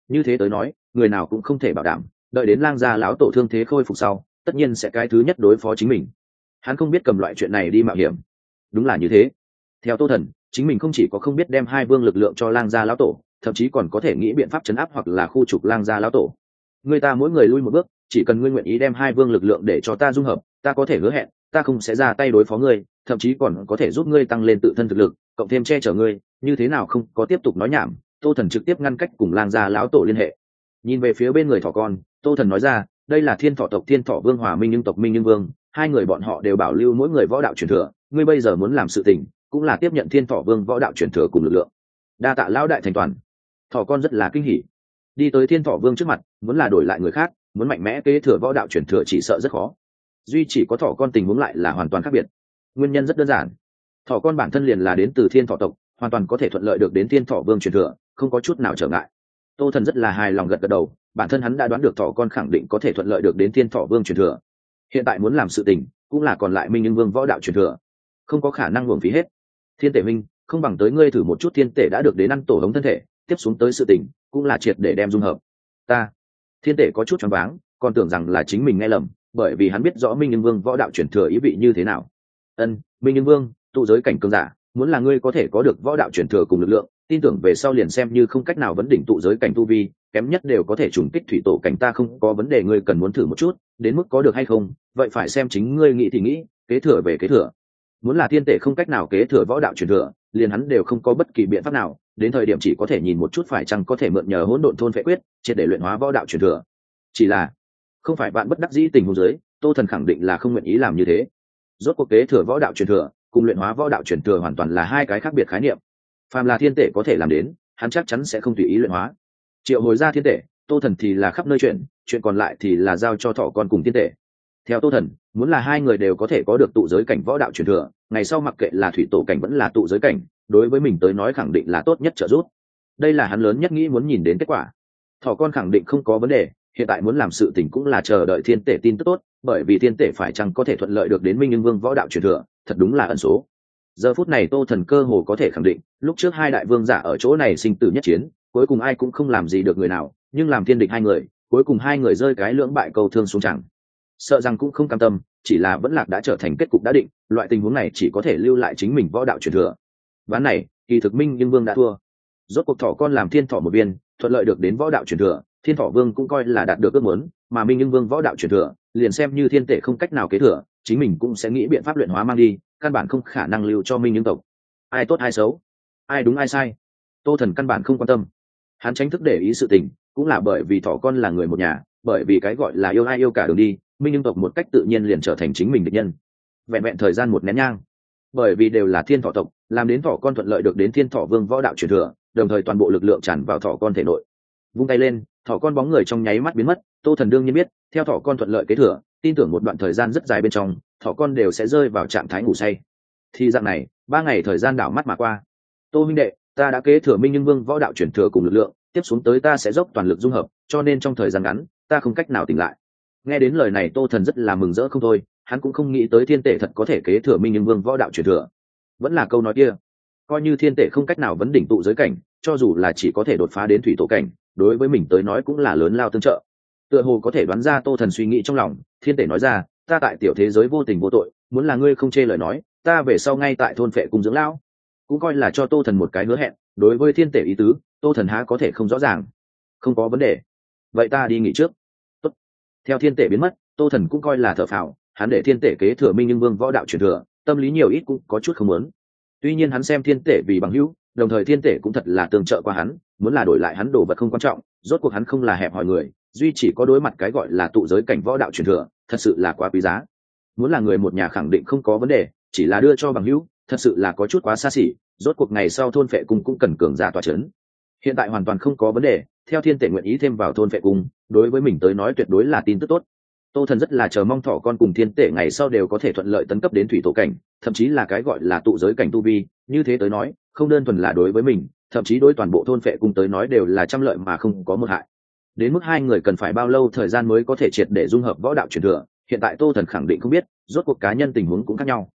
như thế tới nói người nào cũng không thể bảo đảm đợi đến lang gia lão tổ thương thế khôi phục sau tất nhiên sẽ cái thứ nhất đối phó chính mình. Hắn không biết cầm loại chuyện này đi mạo hiểm. Đúng là như thế. Theo Tô Thần, chính mình không chỉ có không biết đem hai vương lực lượng cho lang gia lão tổ, thậm chí còn có thể nghĩ biện pháp chấn áp hoặc là khu trục lang gia lão tổ. Người ta mỗi người lui một bước, chỉ cần ngươi nguyện ý đem hai vương lực lượng để cho ta dung hợp, ta có thể hứa hẹn ta không sẽ ra tay đối phó ngươi, thậm chí còn có thể giúp ngươi tăng lên tự thân thực lực, cộng thêm che chở ngươi. Như thế nào không có tiếp tục nói nhảm, Tô Thần trực tiếp ngăn cách cùng lang gia lão tổ liên hệ. Nhìn về phía bên người thỏ con, Tô Thần nói ra, đây là Thiên Thỏ tộc Thiên Thỏ Vương Hòa Minh Nhưng tộc Minh Nhưng Vương, hai người bọn họ đều bảo lưu mỗi người võ đạo truyền thừa, ngươi bây giờ muốn làm sự tình cũng là tiếp nhận Thiên Thỏ Vương võ đạo truyền thừa cùng lực lượng. Đa tạ lão đại thành toàn. Thỏ con rất là kinh hỉ, đi tới Thiên Thỏ Vương trước mặt, muốn là đổi lại người khác, muốn mạnh mẽ kế thừa võ đạo truyền thừa chỉ sợ rất khó. Duy chỉ có Thỏ con tình huống lại là hoàn toàn khác biệt. Nguyên nhân rất đơn giản, Thỏ con bản thân liền là đến từ Thiên Thỏ tộc, hoàn toàn có thể thuận lợi được đến Thiên Thỏ Vương truyền thừa, không có chút nào trở ngại. Tô Thần rất là hài lòng gật gật đầu, bản thân hắn đã đoán được Thỏ con khẳng định có thể thuận lợi được đến Thiên Thỏ Vương truyền thừa. Hiện tại muốn làm sự tình cũng là còn lại Minh Nhưng Vương võ đạo truyền thừa, không có khả năng uổng phí hết. Thiên Tể Minh, không bằng tới ngươi thử một chút Thiên Tể đã được đến ăn tổ hống thân thể, tiếp xuống tới sự tình cũng là triệt để đem dung hợp. Ta, Thiên Tể có chút choáng váng, còn tưởng rằng là chính mình nghe lầm, bởi vì hắn biết rõ Minh Nhưng Vương võ đạo truyền thừa ý vị như thế nào. Ân, Minh Nhưng Vương, tụ giới cảnh cường giả, muốn là ngươi có thể có được võ đạo truyền thừa cùng lực lượng, tin tưởng về sau liền xem như không cách nào vấn đỉnh tụ giới cảnh tu vi, kém nhất đều có thể trùng kích thủy tổ cảnh. Ta không có vấn đề, ngươi cần muốn thử một chút, đến mức có được hay không, vậy phải xem chính ngươi nghĩ thì nghĩ, kế thừa về kế thừa. Muốn là Thiên Tể không cách nào kế thừa võ đạo truyền thừa, liền hắn đều không có bất kỳ biện pháp nào, đến thời điểm chỉ có thể nhìn một chút phải chăng có thể mượn nhờ hỗn độn thôn phệ quyết, triệt để luyện hóa võ đạo truyền thừa. Chỉ là không phải bạn bất đắc dĩ tình huống dưới, Tô Thần khẳng định là không nguyện ý làm như thế. Rốt cuộc kế thừa võ đạo truyền thừa cùng luyện hóa võ đạo truyền thừa hoàn toàn là hai cái khác biệt khái niệm. Phàm là Thiên Tể có thể làm đến, hắn chắc chắn sẽ không tùy ý luyện hóa. Triệu hồi ra Thiên Tể, Tô Thần thì là khắp nơi chuyện, chuyện còn lại thì là giao cho Thỏ con cùng Thiên Tể. Theo Tô Thần, muốn là hai người đều có thể có được tụ giới cảnh võ đạo truyền thừa, ngày sau mặc kệ là thủy tổ cảnh vẫn là tụ giới cảnh, đối với mình tới nói khẳng định là tốt nhất trợ giúp. Đây là hắn lớn nhất nghĩ muốn nhìn đến kết quả. Thỏ con khẳng định không có vấn đề, hiện tại muốn làm sự tình cũng là chờ đợi Thiên Tể tin tức tốt, bởi vì Thiên Tể phải chăng có thể thuận lợi được đến Minh Nhưng Vương võ đạo truyền thừa, thật đúng là ẩn số. Giờ phút này Tô Thần cơ hồ có thể khẳng định, lúc trước hai đại vương giả ở chỗ này sinh tử nhất chiến, cuối cùng ai cũng không làm gì được người nào, nhưng làm thiên địch hai người, cuối cùng hai người rơi cái lưỡng bại câu thương xuống chẳng. Sợ rằng cũng không cam tâm, chỉ là vẫn lạc đã trở thành kết cục đã định, loại tình huống này chỉ có thể lưu lại chính mình võ đạo truyền thừa. Ván này, kỳ thực Minh Nhưng Vương đã thua. Rốt cuộc Thỏ con làm Thiên Thỏ một viên, thuận lợi được đến võ đạo truyền thừa, Thiên Thỏ Vương cũng coi là đạt được ước muốn, mà Minh Nhưng Vương võ đạo truyền thừa, liền xem như Thiên Tể không cách nào kế thừa, chính mình cũng sẽ nghĩ biện pháp luyện hóa mang đi, căn bản không khả năng lưu cho Minh Nhưng tộc. Ai tốt ai xấu, ai đúng ai sai, Tô Thần căn bản không quan tâm. Hắn tránh thức để ý sự tình, cũng là bởi vì Thỏ con là người một nhà, bởi vì cái gọi là yêu ai yêu cả đường đi, Minh Nhưng tộc một cách tự nhiên liền trở thành chính mình địch nhân. Vẹn vẹn thời gian một nén nhang, bởi vì đều là Thiên Thỏ tộc, làm đến Thỏ con thuận lợi được đến Thiên Thỏ Vương võ đạo truyền thừa, đồng thời toàn bộ lực lượng tràn vào Thỏ con thể nội. Vung tay lên, Thỏ con bóng người trong nháy mắt biến mất. Tô Thần đương nhiên biết, theo Thỏ con thuận lợi kế thừa, tin tưởng một đoạn thời gian rất dài bên trong, Thỏ con đều sẽ rơi vào trạng thái ngủ say. Thì dạng này, ba ngày thời gian đảo mắt mà qua. Tô huynh đệ, ta đã kế thừa Minh Nhưng Vương võ đạo truyền thừa cùng lực lượng, tiếp xuống tới ta sẽ dốc toàn lực dung hợp, cho nên trong thời gian ngắn, ta không cách nào tỉnh lại. Nghe đến lời này Tô Thần rất là mừng rỡ không thôi, hắn cũng không nghĩ tới Thiên Tể thật có thể kế thừa Minh Nhưng Vương võ đạo truyền thừa. Vẫn là câu nói kia, coi như Thiên Tể không cách nào vấn đỉnh tụ giới cảnh, cho dù là chỉ có thể đột phá đến thủy tổ cảnh, đối với mình tới nói cũng là lớn lao tương trợ. Tựa hồ có thể đoán ra Tô Thần suy nghĩ trong lòng, Thiên Tể nói ra, ta tại tiểu thế giới vô tình vô tội, muốn là ngươi không chê lời nói, ta về sau ngay tại thôn phệ cung dưỡng lão. Cũng coi là cho Tô Thần một cái hứa hẹn, đối với Thiên Tể ý tứ, Tô Thần há có thể không rõ ràng. Không có vấn đề, vậy ta đi nghỉ trước. Tốt. Theo Thiên Tể biến mất, Tô Thần cũng coi là thở phào, hắn để Thiên Tể kế thừa Minh Nhưng Vương võ đạo truyền thừa, tâm lý nhiều ít cũng có chút không muốn. Tuy nhiên hắn xem Thiên Tể vì bằng hữu, đồng thời Thiên Tể cũng thật là tương trợ qua hắn, muốn là đổi lại hắn đồ vật không quan trọng, rốt cuộc hắn không là hẹp hòi người, duy chỉ có đối mặt cái gọi là tụ giới cảnh võ đạo truyền thừa, thật sự là quá quý giá. Muốn là người một nhà khẳng định không có vấn đề, chỉ là đưa cho bằng hữu, thật sự là có chút quá xa xỉ, rốt cuộc ngày sau thôn phệ cung cũng cần cường giả tọa chấn. Hiện tại hoàn toàn không có vấn đề, theo Thiên Tể nguyện ý thêm vào thôn phệ cung, đối với mình tới nói tuyệt đối là tin tức tốt. Tô Thần rất là chờ mong Thỏ con cùng Thiên Tể ngày sau đều có thể thuận lợi tấn cấp đến thủy tổ cảnh, thậm chí là cái gọi là tụ giới cảnh tu vi, như thế tới nói, không đơn thuần là đối với mình, thậm chí đối toàn bộ thôn phệ cung tới nói đều là trăm lợi mà không có một hại. Đến mức hai người cần phải bao lâu thời gian mới có thể triệt để dung hợp võ đạo truyền thừa, hiện tại Tô Thần khẳng định không biết, rốt cuộc cá nhân tình huống cũng khác nhau.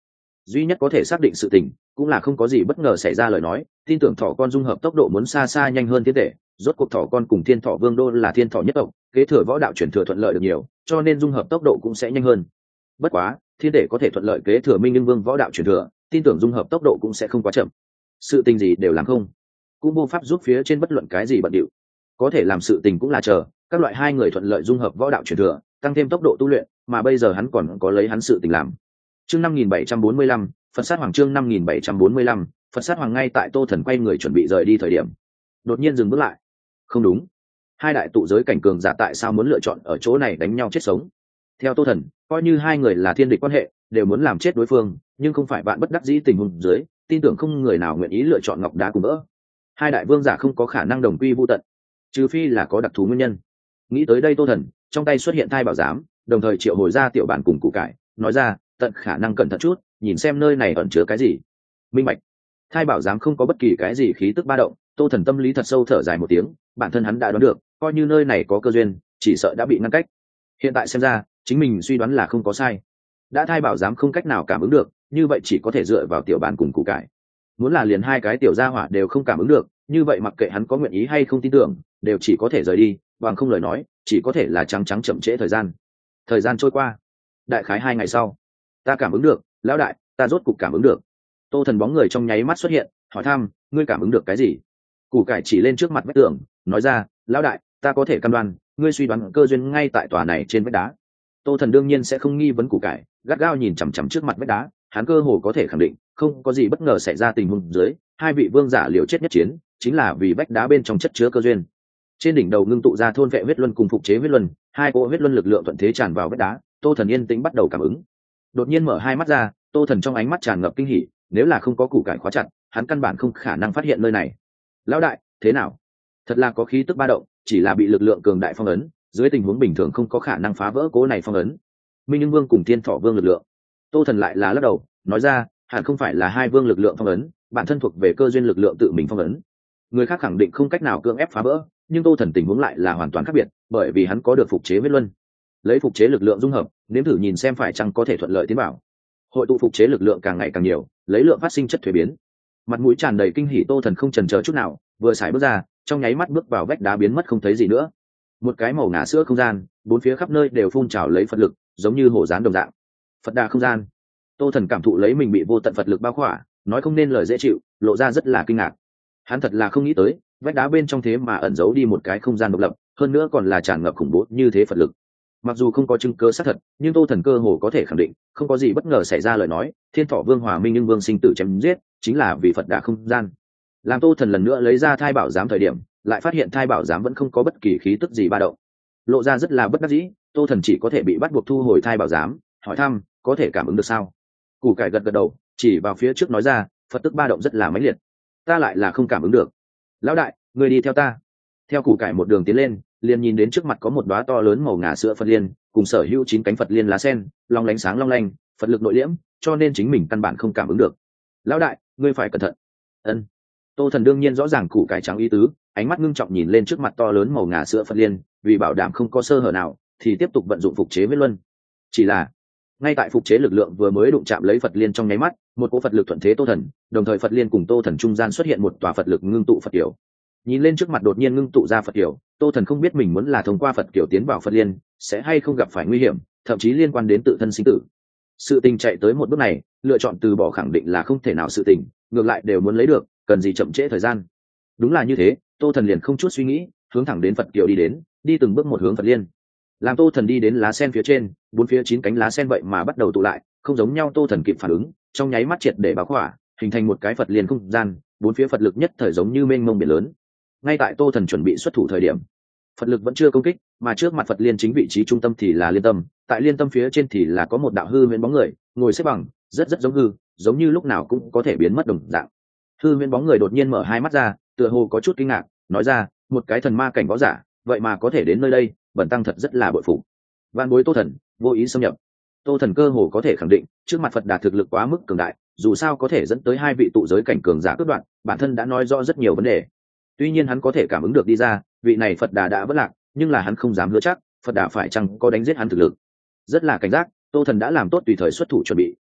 duy nhất có thể xác định sự tình cũng là không có gì bất ngờ xảy ra lời nói, tin tưởng thỏ con dung hợp tốc độ muốn xa xa nhanh hơn thiên thể. Rốt cuộc thỏ con cùng thiên thỏ vương đô là thiên thỏ nhất tộc, kế thừa võ đạo chuyển thừa thuận lợi được nhiều, cho nên dung hợp tốc độ cũng sẽ nhanh hơn. Bất quá thiên thể có thể thuận lợi kế thừa minh nhưng vương võ đạo chuyển thừa, tin tưởng dung hợp tốc độ cũng sẽ không quá chậm. Sự tình gì đều làm không, cũng vô pháp giúp phía trên bất luận cái gì bận điệu. Có thể làm sự tình cũng là chờ các loại hai người thuận lợi dung hợp võ đạo chuyển thừa, tăng thêm tốc độ tu luyện, mà bây giờ hắn còn có lấy hắn sự tình làm. Chương năm nghìn bảy trăm bốn mươi lăm, Phật sát hoàng. Chương năm nghìn bảy trăm bốn mươi lăm, Phật sát hoàng. Ngay tại Tô Thần quay người chuẩn bị rời đi thời điểm, đột nhiên dừng bước lại. Không đúng, hai đại tụ giới cảnh cường giả tại sao muốn lựa chọn ở chỗ này đánh nhau chết sống? Theo Tô Thần, coi như hai người là thiên địch quan hệ, đều muốn làm chết đối phương, nhưng không phải bạn bất đắc dĩ tình huống dưới, tin tưởng không người nào nguyện ý lựa chọn ngọc đá cùng vỡ. Hai đại vương giả không có khả năng đồng quy vu tận, trừ phi là có đặc thù nguyên nhân. Nghĩ tới đây Tô Thần trong tay xuất hiện thai bảo giám, đồng thời triệu hồi ra tiểu bản cùng củ cải, nói ra tận khả năng cẩn thận chút, nhìn xem nơi này ẩn chứa cái gì. Minh bạch. Thai bảo giám không có bất kỳ cái gì khí tức ba động, Tô Thần tâm lý thật sâu thở dài một tiếng, bản thân hắn đã đoán được, coi như nơi này có cơ duyên, chỉ sợ đã bị ngăn cách. Hiện tại xem ra, chính mình suy đoán là không có sai. Đã thai bảo giám không cách nào cảm ứng được, như vậy chỉ có thể dựa vào tiểu bản cùng củ cải. Muốn là liền hai cái tiểu gia hỏa đều không cảm ứng được, như vậy mặc kệ hắn có nguyện ý hay không tin tưởng, đều chỉ có thể rời đi, bằng không lời nói, chỉ có thể là trắng trắng chậm trễ thời gian. Thời gian trôi qua, đại khái hai ngày sau, ta cảm ứng được, lão đại, ta rốt cục cảm ứng được. Tô Thần bóng người trong nháy mắt xuất hiện, hỏi thăm, ngươi cảm ứng được cái gì? Củ cải chỉ lên trước mặt vách tường, nói ra, lão đại, ta có thể cam đoan, ngươi suy đoán cơ duyên ngay tại tòa này trên vách đá. Tô Thần đương nhiên sẽ không nghi vấn củ cải, gắt gao nhìn chằm chằm trước mặt vách đá, hắn cơ hồ có thể khẳng định, không có gì bất ngờ xảy ra tình huống dưới, hai vị vương giả liều chết nhất chiến, chính là vì vách đá bên trong chất chứa cơ duyên. Trên đỉnh đầu ngưng tụ ra thôn vệ huyết luân cùng phục chế huyết luân, hai cỗ huyết luân lực lượng thuận thế tràn vào vách đá. Tô Thần yên tĩnh bắt đầu cảm ứng. Đột nhiên mở hai mắt ra, Tô Thần trong ánh mắt tràn ngập kinh hỉ, nếu là không có củ cải khóa chặt, hắn căn bản không khả năng phát hiện nơi này. Lão đại, thế nào? Thật là có khí tức ba động, chỉ là bị lực lượng cường đại phong ấn, dưới tình huống bình thường không có khả năng phá vỡ cố này phong ấn. Minh Nhưng Vương cùng Thiên Thỏ Vương lực lượng. Tô Thần lại là lắc đầu, nói ra, hẳn không phải là hai vương lực lượng phong ấn, bản thân thuộc về cơ duyên lực lượng tự mình phong ấn. Người khác khẳng định không cách nào cưỡng ép phá vỡ, nhưng Tô Thần tình huống lại là hoàn toàn khác biệt, bởi vì hắn có được phục chế huyết luân. Lấy phục chế lực lượng dung hợp, nếm thử nhìn xem phải chăng có thể thuận lợi tiến bảo. Hội tụ phục chế lực lượng càng ngày càng nhiều, lấy lượng phát sinh chất thuế biến. Mặt mũi tràn đầy kinh hỉ Tô Thần không chần chờ chút nào, vừa xài bước ra, trong nháy mắt bước vào vách đá biến mất không thấy gì nữa. Một cái màu ngà sữa không gian, bốn phía khắp nơi đều phun trào lấy Phật lực, giống như hổ dán đồng dạng. Phật đà không gian. Tô Thần cảm thụ lấy mình bị vô tận Phật lực bao khỏa, nói không nên lời dễ chịu, lộ ra rất là kinh ngạc. Hắn thật là không nghĩ tới, vách đá bên trong thế mà ẩn giấu đi một cái không gian độc lập, hơn nữa còn là tràn ngập khủng bố như thế Phật lực. Mặc dù không có chứng cứ xác thật, nhưng Tô Thần cơ hồ có thể khẳng định, không có gì bất ngờ xảy ra lời nói, Thiên Thỏ Vương hòa Minh Nhưng Vương sinh tử chém giết, chính là vì Phật đà không gian. Làm Tô Thần lần nữa lấy ra thai bảo giám thời điểm, lại phát hiện thai bảo giám vẫn không có bất kỳ khí tức gì ba động, lộ ra rất là bất đắc dĩ. Tô Thần chỉ có thể bị bắt buộc thu hồi thai bảo giám, hỏi thăm, có thể cảm ứng được sao? Củ cải gật gật đầu, chỉ vào phía trước nói ra, Phật tức ba động rất là mãnh liệt, ta lại là không cảm ứng được. Lão đại, người đi theo ta. Theo củ cải một đường tiến lên, liền nhìn đến trước mặt có một đóa to lớn màu ngà sữa Phật liên, cùng sở hữu chín cánh Phật liên lá sen, long lánh sáng long lanh, Phật lực nội liễm, cho nên chính mình căn bản không cảm ứng được. Lão đại, ngươi phải cẩn thận. Ân. Tô Thần đương nhiên rõ ràng củ cải trắng ý tứ, ánh mắt ngưng trọng nhìn lên trước mặt to lớn màu ngà sữa Phật liên, vì bảo đảm không có sơ hở nào, thì tiếp tục vận dụng phục chế huyết luân. Chỉ là, ngay tại phục chế lực lượng vừa mới đụng chạm lấy Phật liên trong nháy mắt, một cỗ Phật lực thuận thế Tô Thần, đồng thời Phật liên cùng Tô Thần trung gian xuất hiện một tòa Phật lực ngưng tụ Phật kiểu. Nhìn lên trước mặt đột nhiên ngưng tụ ra Phật kiểu, Tô Thần không biết mình muốn là thông qua Phật kiểu tiến vào Phật liên, sẽ hay không gặp phải nguy hiểm, thậm chí liên quan đến tự thân sinh tử. Sự tình chạy tới một bước này, lựa chọn từ bỏ khẳng định là không thể nào sự tình, ngược lại đều muốn lấy được, cần gì chậm trễ thời gian. Đúng là như thế, Tô Thần liền không chút suy nghĩ, hướng thẳng đến Phật kiểu đi đến, đi từng bước một hướng Phật liên. Làm Tô Thần đi đến lá sen phía trên, bốn phía chín cánh lá sen vậy mà bắt đầu tụ lại, không giống nhau. Tô Thần kịp phản ứng, trong nháy mắt triệt để bao khỏa, hình thành một cái Phật liên không gian, bốn phía Phật lực nhất thời giống như mênh mông biển lớn. Ngay tại Tô Thần chuẩn bị xuất thủ thời điểm, Phật lực vẫn chưa công kích, mà trước mặt Phật liên chính vị trí trung tâm thì là liên tâm, tại liên tâm phía trên thì là có một đạo hư huyễn bóng người, ngồi xếp bằng, rất rất giống hư, giống như lúc nào cũng có thể biến mất đồng dạng. Hư huyễn bóng người đột nhiên mở hai mắt ra, tựa hồ có chút kinh ngạc, nói ra, một cái thần ma cảnh võ giả, vậy mà có thể đến nơi đây, bần tăng thật rất là bội phục. Vạn bối Tô Thần, vô ý xâm nhập. Tô Thần cơ hồ có thể khẳng định, trước mặt Phật đà thực lực quá mức cường đại, dù sao có thể dẫn tới hai vị tụ giới cảnh cường giả cướp đoạn, bản thân đã nói rõ rất nhiều vấn đề. Tuy nhiên hắn có thể cảm ứng được đi ra, vị này Phật đà đã vất lạc, nhưng là hắn không dám hứa chắc Phật đà phải chăng có đánh giết hắn thực lực. Rất là cảnh giác, Tô Thần đã làm tốt tùy thời xuất thủ chuẩn bị,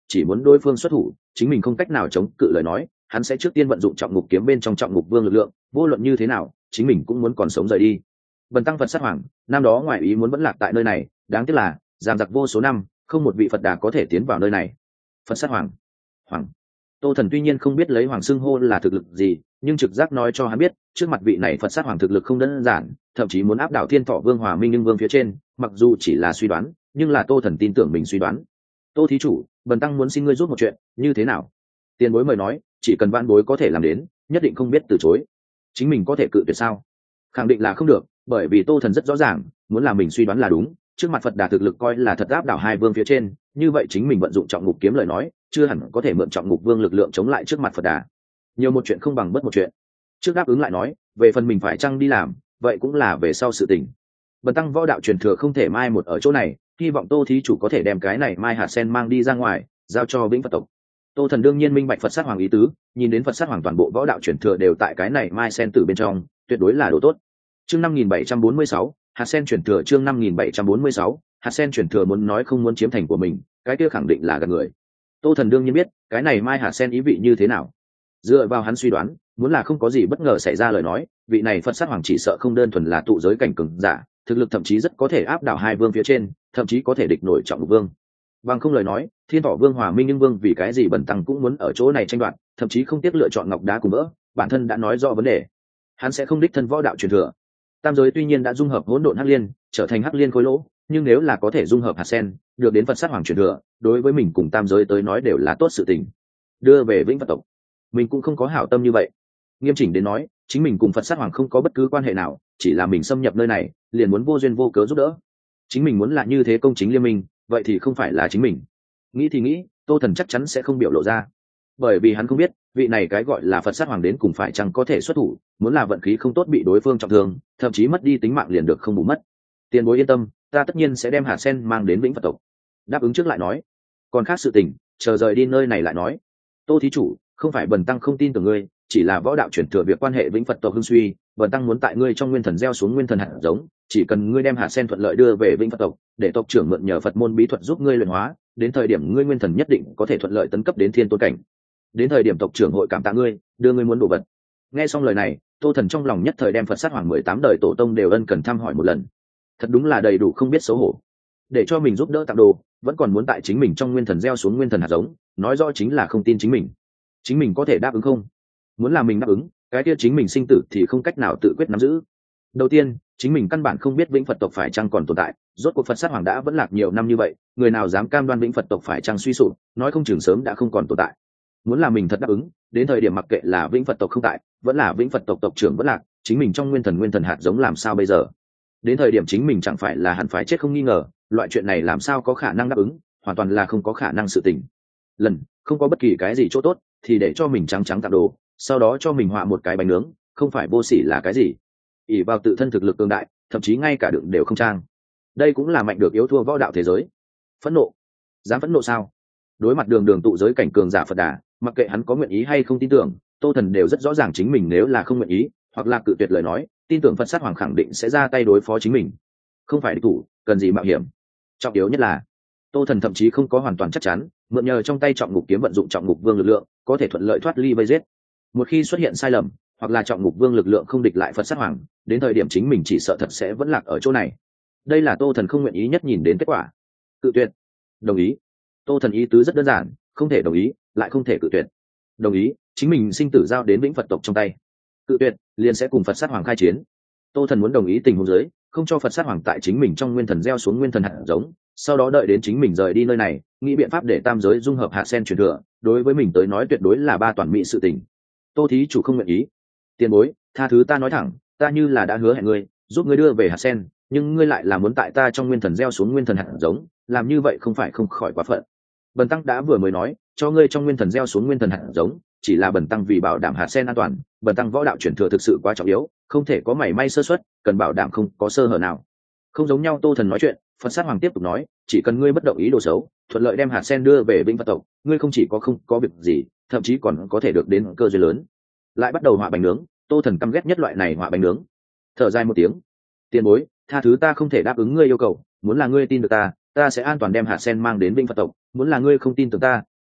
chỉ muốn đối phương xuất thủ, chính mình không cách nào chống cự lời nói, hắn sẽ trước tiên vận dụng trọng ngục kiếm bên trong trọng ngục vương lực lượng, vô luận như thế nào chính mình cũng muốn còn sống rời đi. Bần tăng Phật sát hoàng năm đó ngoại ý muốn vẫn lạc tại nơi này, đáng tiếc là giam giặc vô số năm, không một vị Phật đà có thể tiến vào nơi này. Phật sát hoàng hoàng Tô Thần tuy nhiên không biết lấy hoàng xưng hô là thực lực gì, nhưng trực giác nói cho hắn biết trước mặt vị này Phật sát hoàng thực lực không đơn giản, thậm chí muốn áp đảo Thiên Thọ Vương Hòa Minh Nhưng Vương phía trên. Mặc dù chỉ là suy đoán, nhưng là Tô Thần tin tưởng mình suy đoán. Tô thí chủ, bần tăng muốn xin ngươi giúp một chuyện, như thế nào? Tiền bối mời nói, chỉ cần vãn bối có thể làm đến, nhất định không biết từ chối. Chính mình có thể cự tuyệt sao? Khẳng định là không được, bởi vì Tô Thần rất rõ ràng, muốn là mình suy đoán là đúng, trước mặt Phật đà thực lực coi là thật áp đảo hai vương phía trên, như vậy chính mình vận dụng trọng ngục kiếm lời nói, chưa hẳn có thể mượn trọng ngục vương lực lượng chống lại trước mặt Phật đà. Nhiều một chuyện không bằng bất một chuyện. Trước đáp ứng lại nói, về phần mình phải chăng đi làm, vậy cũng là về sau sự tình. Bần tăng võ đạo truyền thừa không thể mai một ở chỗ này, hy vọng Tô thí chủ có thể đem cái này mai hạt sen mang đi ra ngoài, giao cho Vĩnh Phật tộc. Tô Thần đương nhiên minh bạch Phật sát hoàng ý tứ, nhìn đến Phật sát hoàng toàn bộ võ đạo truyền thừa đều tại cái này mai sen tử bên trong, tuyệt đối là đồ tốt. Chương năm nghìn bảy trăm bốn mươi sáu, hạt sen truyền thừa. Chương năm nghìn bảy trăm bốn mươi sáu, hạt sen truyền thừa muốn nói không muốn chiếm thành của mình, cái kia khẳng định là gạt người. Tô Thần đương nhiên biết cái này mai hạt sen ý vị như thế nào. Dựa vào hắn suy đoán, muốn là không có gì bất ngờ xảy ra lời nói, vị này Phật sát hoàng chỉ sợ không đơn thuần là tụ giới cảnh cường giả, thực lực thậm chí rất có thể áp đảo hai vương phía trên, thậm chí có thể địch nổi trọng ngục vương. Bằng không lời nói, Thiên Thọ Vương Hòa Minh Nhưng Vương vì cái gì bần tăng cũng muốn ở chỗ này tranh đoạt, thậm chí không tiếc lựa chọn ngọc đá cùng vỡ, bản thân đã nói rõ vấn đề. Hắn sẽ không đích thân võ đạo truyền thừa. Tam giới tuy nhiên đã dung hợp hỗn độn hắc liên, trở thành hắc liên khối lỗ, nhưng nếu là có thể dung hợp hạt sen, được đến Phật sát hoàng truyền thừa, đối với mình cùng tam giới tới nói đều là tốt sự tình. Đưa về Vĩnh Phật tộc, mình cũng không có hảo tâm như vậy. Nghiêm chỉnh đến nói, chính mình cùng Phật sát hoàng không có bất cứ quan hệ nào, chỉ là mình xâm nhập nơi này, liền muốn vô duyên vô cớ giúp đỡ. Chính mình muốn là như thế công chính liên minh, vậy thì không phải là chính mình. Nghĩ thì nghĩ, Tô Thần chắc chắn sẽ không biểu lộ ra, bởi vì hắn không biết vị này cái gọi là Phật sát hoàng đến cùng phải chăng có thể xuất thủ, muốn là vận khí không tốt bị đối phương trọng thương, thậm chí mất đi tính mạng liền được không bù mất. Tiền bối yên tâm, ta tất nhiên sẽ đem hạt sen mang đến Vĩnh Phật tộc. Đáp ứng trước lại nói, còn khác sự tình, chờ rời đi nơi này lại nói. Tô thí chủ, không phải bần tăng không tin tưởng ngươi, chỉ là võ đạo chuyển thừa việc quan hệ Vĩnh Phật tộc hưng suy, bần tăng muốn tại ngươi trong nguyên thần gieo xuống nguyên thần hạt giống, chỉ cần ngươi đem hạt sen thuận lợi đưa về Vĩnh Phật tộc, để tộc trưởng mượn nhờ Phật môn bí thuật giúp ngươi luyện hóa, đến thời điểm ngươi nguyên thần nhất định có thể thuận lợi tấn cấp đến thiên tôn cảnh. Đến thời điểm tộc trưởng hội cảm tạ ngươi, đưa ngươi muốn đồ vật. Nghe xong lời này, Tô Thần trong lòng nhất thời đem Phật sát hoàng mười tám đời tổ tông đều ân cần thăm hỏi một lần. Thật đúng là đầy đủ không biết xấu hổ, để cho mình giúp đỡ tặng đồ, vẫn còn muốn tại chính mình trong nguyên thần gieo xuống nguyên thần hạt giống, nói rõ chính là không tin chính mình. Chính mình có thể đáp ứng không? Muốn là mình đáp ứng, cái kia chính mình sinh tử thì không cách nào tự quyết nắm giữ. Đầu tiên, chính mình căn bản không biết Vĩnh Phật tộc phải chăng còn tồn tại, rốt cuộc Phật sát hoàng đã vẫn lạc nhiều năm như vậy, người nào dám cam đoan Vĩnh Phật tộc phải chăng suy sụp, nói không chừng sớm đã không còn tồn tại. Muốn là mình thật đáp ứng, đến thời điểm mặc kệ là Vĩnh Phật tộc không tại, vẫn là Vĩnh Phật tộc tộc trưởng vẫn lạc, chính mình trong nguyên thần nguyên thần hạt giống làm sao bây giờ? Đến thời điểm chính mình chẳng phải là hẳn phải chết không nghi ngờ, loại chuyện này làm sao có khả năng đáp ứng, hoàn toàn là không có khả năng sự tình. Lần, không có bất kỳ cái gì chỗ tốt, thì để cho mình trắng trắng tặng đồ, sau đó cho mình họa một cái bánh nướng, không phải vô sỉ là cái gì? ỷ vào tự thân thực lực cường đại, thậm chí ngay cả đựng đều không trang. Đây cũng là mạnh được yếu thua võ đạo thế giới. Phẫn nộ, dám phẫn nộ sao? Đối mặt đường đường tụ giới cảnh cường giả Phật đà, mặc kệ hắn có nguyện ý hay không tin tưởng, Tô Thần đều rất rõ ràng chính mình nếu là không nguyện ý, hoặc là cự tuyệt lời nói, tin tưởng Phật sát hoàng khẳng định sẽ ra tay đối phó chính mình. Không phải địch thủ, cần gì mạo hiểm? Trọng yếu nhất là, Tô Thần thậm chí không có hoàn toàn chắc chắn, mượn nhờ trong tay trọng ngục kiếm vận dụng trọng ngục vương lực lượng, có thể thuận lợi thoát ly vây giết. Một khi xuất hiện sai lầm, hoặc là trọng ngục vương lực lượng không địch lại Phật sát hoàng, đến thời điểm chính mình chỉ sợ thật sẽ vẫn lạc ở chỗ này. Đây là Tô Thần không nguyện ý nhất nhìn đến kết quả. Cự tuyệt, đồng ý. Tô Thần ý tứ rất đơn giản, không thể đồng ý, lại không thể cự tuyệt. Đồng ý, chính mình sinh tử giao đến Vĩnh Phật tộc trong tay. Cự tuyệt, liền sẽ cùng Phật sát hoàng khai chiến. Tô Thần muốn đồng ý tình huống dưới, không cho Phật sát hoàng tại chính mình trong nguyên thần gieo xuống nguyên thần hạt giống, sau đó đợi đến chính mình rời đi nơi này, nghĩ biện pháp để tam giới dung hợp hạt sen truyền thừa, đối với mình tới nói tuyệt đối là ba toàn mỹ sự tình. Tô thí chủ không nguyện ý. Tiền bối, tha thứ ta nói thẳng, ta như là đã hứa hẹn ngươi, giúp ngươi đưa về hạt sen, nhưng ngươi lại là muốn tại ta trong nguyên thần gieo xuống nguyên thần hạt giống, làm như vậy không phải không khỏi quá phận. Bần tăng đã vừa mới nói, cho ngươi trong nguyên thần gieo xuống nguyên thần hạt giống, chỉ là bần tăng vì bảo đảm hạt sen an toàn, bần tăng võ đạo chuyển thừa thực sự quá trọng yếu, không thể có mảy may sơ suất, cần bảo đảm không có sơ hở nào. Không giống nhau. Tô Thần nói chuyện, Phật sát hoàng tiếp tục nói, chỉ cần ngươi bất động ý đồ xấu, thuận lợi đem hạt sen đưa về Vĩnh Phật tộc, ngươi không chỉ có không có việc gì, thậm chí còn có thể được đến cơ duyên lớn. Lại bắt đầu họa bánh nướng. Tô Thần căm ghét nhất loại này họa bánh nướng. Thở dài một tiếng, tiền bối, tha thứ ta không thể đáp ứng ngươi yêu cầu, muốn là ngươi tin được ta, ta sẽ an toàn đem hạt sen mang đến Vĩnh Phật tộc, muốn là ngươi không tin tưởng ta,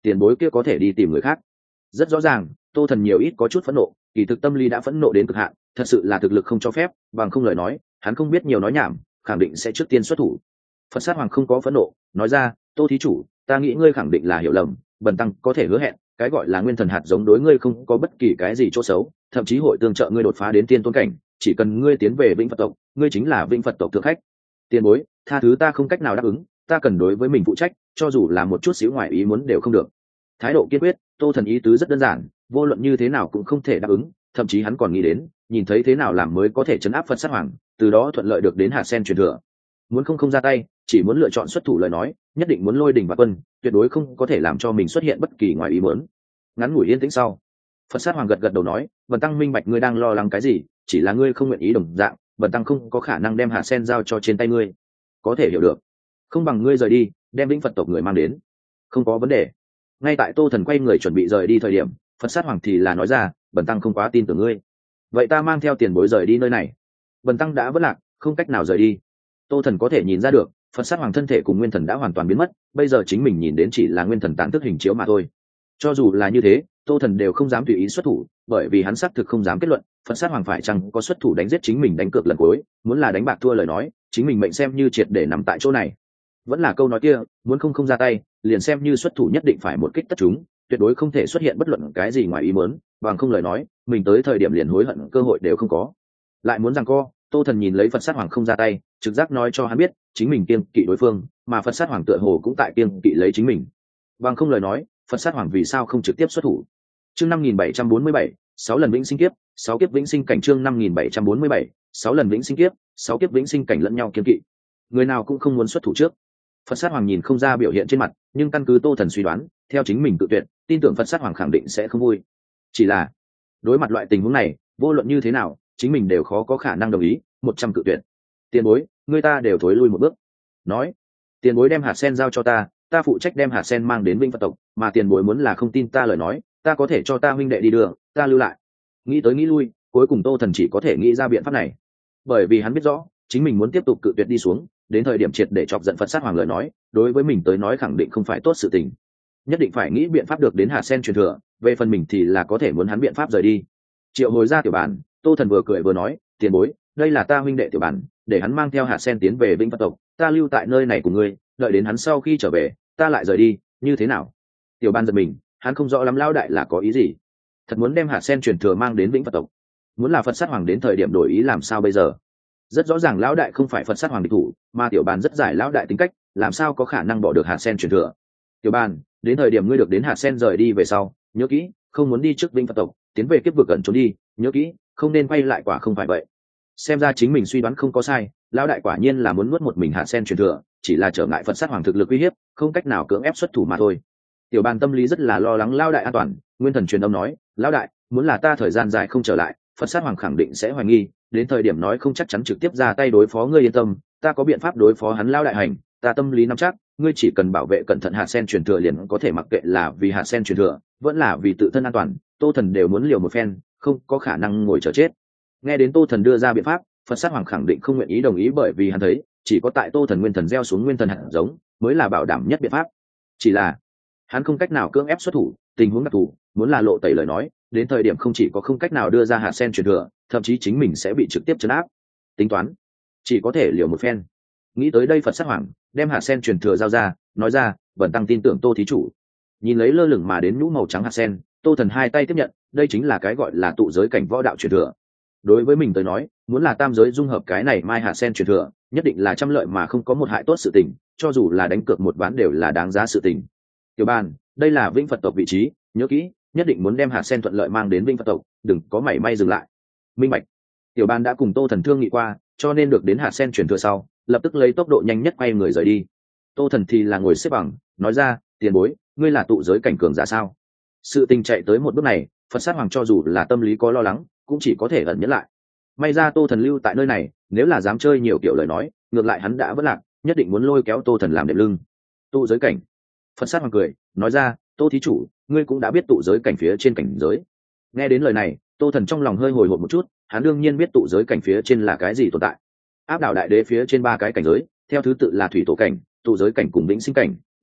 tiền bối kia có thể đi tìm người khác. Rất rõ ràng Tô Thần nhiều ít có chút phẫn nộ, kỳ thực tâm lý đã phẫn nộ đến cực hạn, thật sự là thực lực không cho phép, bằng không lời nói hắn không biết nhiều nói nhảm, khẳng định sẽ trước tiên xuất thủ. Phật sát hoàng không có phẫn nộ, nói ra, Tô thí chủ, ta nghĩ ngươi khẳng định là hiểu lầm, bần tăng có thể hứa hẹn, cái gọi là nguyên thần hạt giống đối ngươi không có bất kỳ cái gì chỗ xấu, thậm chí hội tương trợ ngươi đột phá đến tiên tôn cảnh, chỉ cần ngươi tiến về Vĩnh Phật tộc, ngươi chính là Vĩnh Phật tộc thượng khách. Tiền bối, tha thứ ta không cách nào đáp ứng, ta cần đối với mình phụ trách, cho dù là một chút xíu ngoài ý muốn đều không được. Thái độ kiên quyết, Tô Thần ý tứ rất đơn giản, vô luận như thế nào cũng không thể đáp ứng, thậm chí hắn còn nghĩ đến, nhìn thấy thế nào làm mới có thể chấn áp Phật sát hoàng, từ đó thuận lợi được đến hạt sen truyền thừa. Muốn không không ra tay, chỉ muốn lựa chọn xuất thủ lời nói, nhất định muốn lôi đình và quân, tuyệt đối không có thể làm cho mình xuất hiện bất kỳ ngoài ý muốn. Ngắn ngủi yên tĩnh sau, Phật sát hoàng gật gật đầu nói, bần tăng minh bạch ngươi đang lo lắng cái gì, chỉ là ngươi không nguyện ý đồng dạng, bần tăng không có khả năng đem hạt sen giao cho trên tay ngươi. Có thể hiểu được, không bằng ngươi rời đi, đem Vĩnh Phật tộc người mang đến. Không có vấn đề. Ngay tại Tô Thần quay người chuẩn bị rời đi thời điểm, Phật sát hoàng thì là nói ra, bần tăng không quá tin tưởng ngươi, vậy ta mang theo tiền bối rời đi nơi này. Bần tăng đã vất lạc, không cách nào rời đi. Tô Thần có thể nhìn ra được, Phật sát hoàng thân thể cùng nguyên thần đã hoàn toàn biến mất, bây giờ chính mình nhìn đến chỉ là nguyên thần tán thức hình chiếu mà thôi. Cho dù là như thế, Tô Thần đều không dám tùy ý xuất thủ, bởi vì hắn xác thực không dám kết luận Phật sát hoàng phải chăng có xuất thủ đánh giết chính mình đánh cược lần cuối, muốn là đánh bạc thua lời nói, chính mình mệnh xem như triệt để nằm tại chỗ này. Vẫn là câu nói kia, muốn không không ra tay, liền xem như xuất thủ nhất định phải một kích tất chúng, tuyệt đối không thể xuất hiện bất luận cái gì ngoài ý muốn, bằng không lời nói, mình tới thời điểm liền hối hận cơ hội đều không có. Lại muốn rằng co, Tô Thần nhìn lấy Phật sát hoàng không ra tay, trực giác nói cho hắn biết, chính mình kiêng kỵ đối phương, mà Phật sát hoàng tựa hồ cũng tại kiêng kỵ lấy chính mình. Bằng không lời nói, Phật sát hoàng vì sao không trực tiếp xuất thủ? Chương năm nghìn bảy trăm bốn mươi bảy, sáu lần vĩnh sinh kiếp, sáu kiếp vĩnh sinh cảnh. Chương năm nghìn bảy trăm bốn mươi bảy, sáu lần vĩnh sinh kiếp, sáu kiếp vĩnh sinh cảnh lẫn nhau kiêng kỵ. Người nào cũng không muốn xuất thủ trước. Phật sát hoàng nhìn không ra biểu hiện trên mặt, nhưng căn cứ Tô Thần suy đoán, theo chính mình tự tuyệt, tin tưởng Phật sát hoàng khẳng định sẽ không vui. Chỉ là đối mặt loại tình huống này, vô luận như thế nào, chính mình đều khó có khả năng đồng ý một trăm cự tuyệt. Tiền bối, người ta đều thối lui một bước. Nói, tiền bối đem hạt sen giao cho ta, ta phụ trách đem hạt sen mang đến Vĩnh Phật tộc, mà tiền bối muốn là không tin ta lời nói, ta có thể cho ta huynh đệ đi đường, ta lưu lại. Nghĩ tới nghĩ lui, cuối cùng Tô Thần chỉ có thể nghĩ ra biện pháp này, bởi vì hắn biết rõ chính mình muốn tiếp tục cự tuyệt đi xuống, đến thời điểm triệt để chọc giận Phật sát hoàng lời nói, đối với mình tới nói khẳng định không phải tốt sự tình, nhất định phải nghĩ biện pháp được đến hạt sen truyền thừa. Về phần mình thì là có thể muốn hắn biện pháp rời đi. Triệu hồi ra tiểu bản, Tô Thần vừa cười vừa nói, tiền bối, đây là ta huynh đệ tiểu bản, để hắn mang theo hạt sen tiến về Vĩnh Phật tộc, ta lưu tại nơi này của ngươi, đợi đến hắn sau khi trở về, ta lại rời đi, như thế nào? Tiểu Ban giật mình, hắn không rõ lắm lão đại là có ý gì, thật muốn đem hạt sen truyền thừa mang đến Vĩnh Phật tộc, muốn là Phật sát hoàng đến thời điểm đổi ý làm sao bây giờ? Rất rõ ràng lão đại không phải Phật sát hoàng địch thủ, mà tiểu Ban rất giải lão đại tính cách, làm sao có khả năng bỏ được hạt sen truyền thừa? Tiểu Ban, đến thời điểm ngươi được đến hạt sen rời đi về sau, nhớ kỹ, không muốn đi trước Vĩnh Phật tộc, tiến về kiếp vực cẩn trốn đi, nhớ kỹ, không nên quay lại. Quả không phải vậy. Xem ra chính mình suy đoán không có sai, lão đại quả nhiên là muốn nuốt một mình hạt sen truyền thừa, chỉ là trở ngại Phật sát hoàng thực lực uy hiếp, không cách nào cưỡng ép xuất thủ mà thôi. Tiểu Ban tâm lý rất là lo lắng lão đại an toàn, nguyên thần truyền âm nói, lão đại, muốn là ta thời gian dài không trở lại, Phật sát hoàng khẳng định sẽ hoài nghi, đến thời điểm nói không chắc chắn trực tiếp ra tay đối phó ngươi, yên tâm, ta có biện pháp đối phó hắn. Lão đại hành, ta tâm lý nắm chắc, ngươi chỉ cần bảo vệ cẩn thận hạt sen truyền thừa liền có thể, mặc kệ là vì hạt sen truyền thừa, vẫn là vì tự thân an toàn, Tô Thần đều muốn liều một phen, không có khả năng ngồi chờ chết. Nghe đến Tô Thần đưa ra biện pháp, Phật sát hoàng khẳng định không nguyện ý đồng ý, bởi vì hắn thấy chỉ có tại Tô Thần nguyên thần gieo xuống nguyên thần hạt giống mới là bảo đảm nhất biện pháp. Chỉ là hắn không cách nào cưỡng ép xuất thủ, tình huống đặc thù, muốn là lộ tẩy lời nói, đến thời điểm không chỉ có không cách nào đưa ra hạt sen truyền thừa, thậm chí chính mình sẽ bị trực tiếp trấn áp. Tính toán, chỉ có thể liều một phen. Nghĩ tới đây, Phật sát hoàng đem hạt sen truyền thừa giao ra, nói ra, bần tăng tin tưởng Tô thí chủ. Nhìn lấy lơ lửng mà đến nhũ màu trắng hạt sen, Tô Thần hai tay tiếp nhận, đây chính là cái gọi là tụ giới cảnh võ đạo truyền thừa. Đối với mình tới nói, muốn là tam giới dung hợp cái này mai hạt sen truyền thừa, nhất định là trăm lợi mà không có một hại tốt sự tình, cho dù là đánh cược một ván đều là đáng giá sự tình. Tiểu Ban, đây là Vĩnh Phật tộc vị trí, nhớ kỹ, nhất định muốn đem hạt sen thuận lợi mang đến Vĩnh Phật tộc, đừng có mảy may dừng lại. Minh bạch. Tiểu Ban đã cùng Tô Thần thương nghị qua, cho nên được đến hạt sen truyền thừa sau, lập tức lấy tốc độ nhanh nhất quay người rời đi. Tô Thần thì là ngồi xếp bằng, nói ra, tiền bối, ngươi là tụ giới cảnh cường giả sao? Sự tình chạy tới một bước này, Phật sát hoàng cho dù là tâm lý có lo lắng, cũng chỉ có thể ẩn nhẫn lại. May ra Tô Thần lưu tại nơi này, nếu là dám chơi nhiều kiểu lời nói, ngược lại hắn đã vất lạc, nhất định muốn lôi kéo Tô Thần làm đệm lưng. Tụ giới cảnh. Phật sát hoàng cười, nói ra, Tô thí chủ, ngươi cũng đã biết tụ giới cảnh phía trên cảnh giới. Nghe đến lời này, Tô Thần trong lòng hơi hồi hộp một chút, hắn đương nhiên biết tụ giới cảnh phía trên là cái gì tồn tại. Áp đảo đại đế phía trên ba cái cảnh giới, theo thứ tự là thủy tổ cảnh, tụ giới cảnh cùng vĩnh sinh cảnh,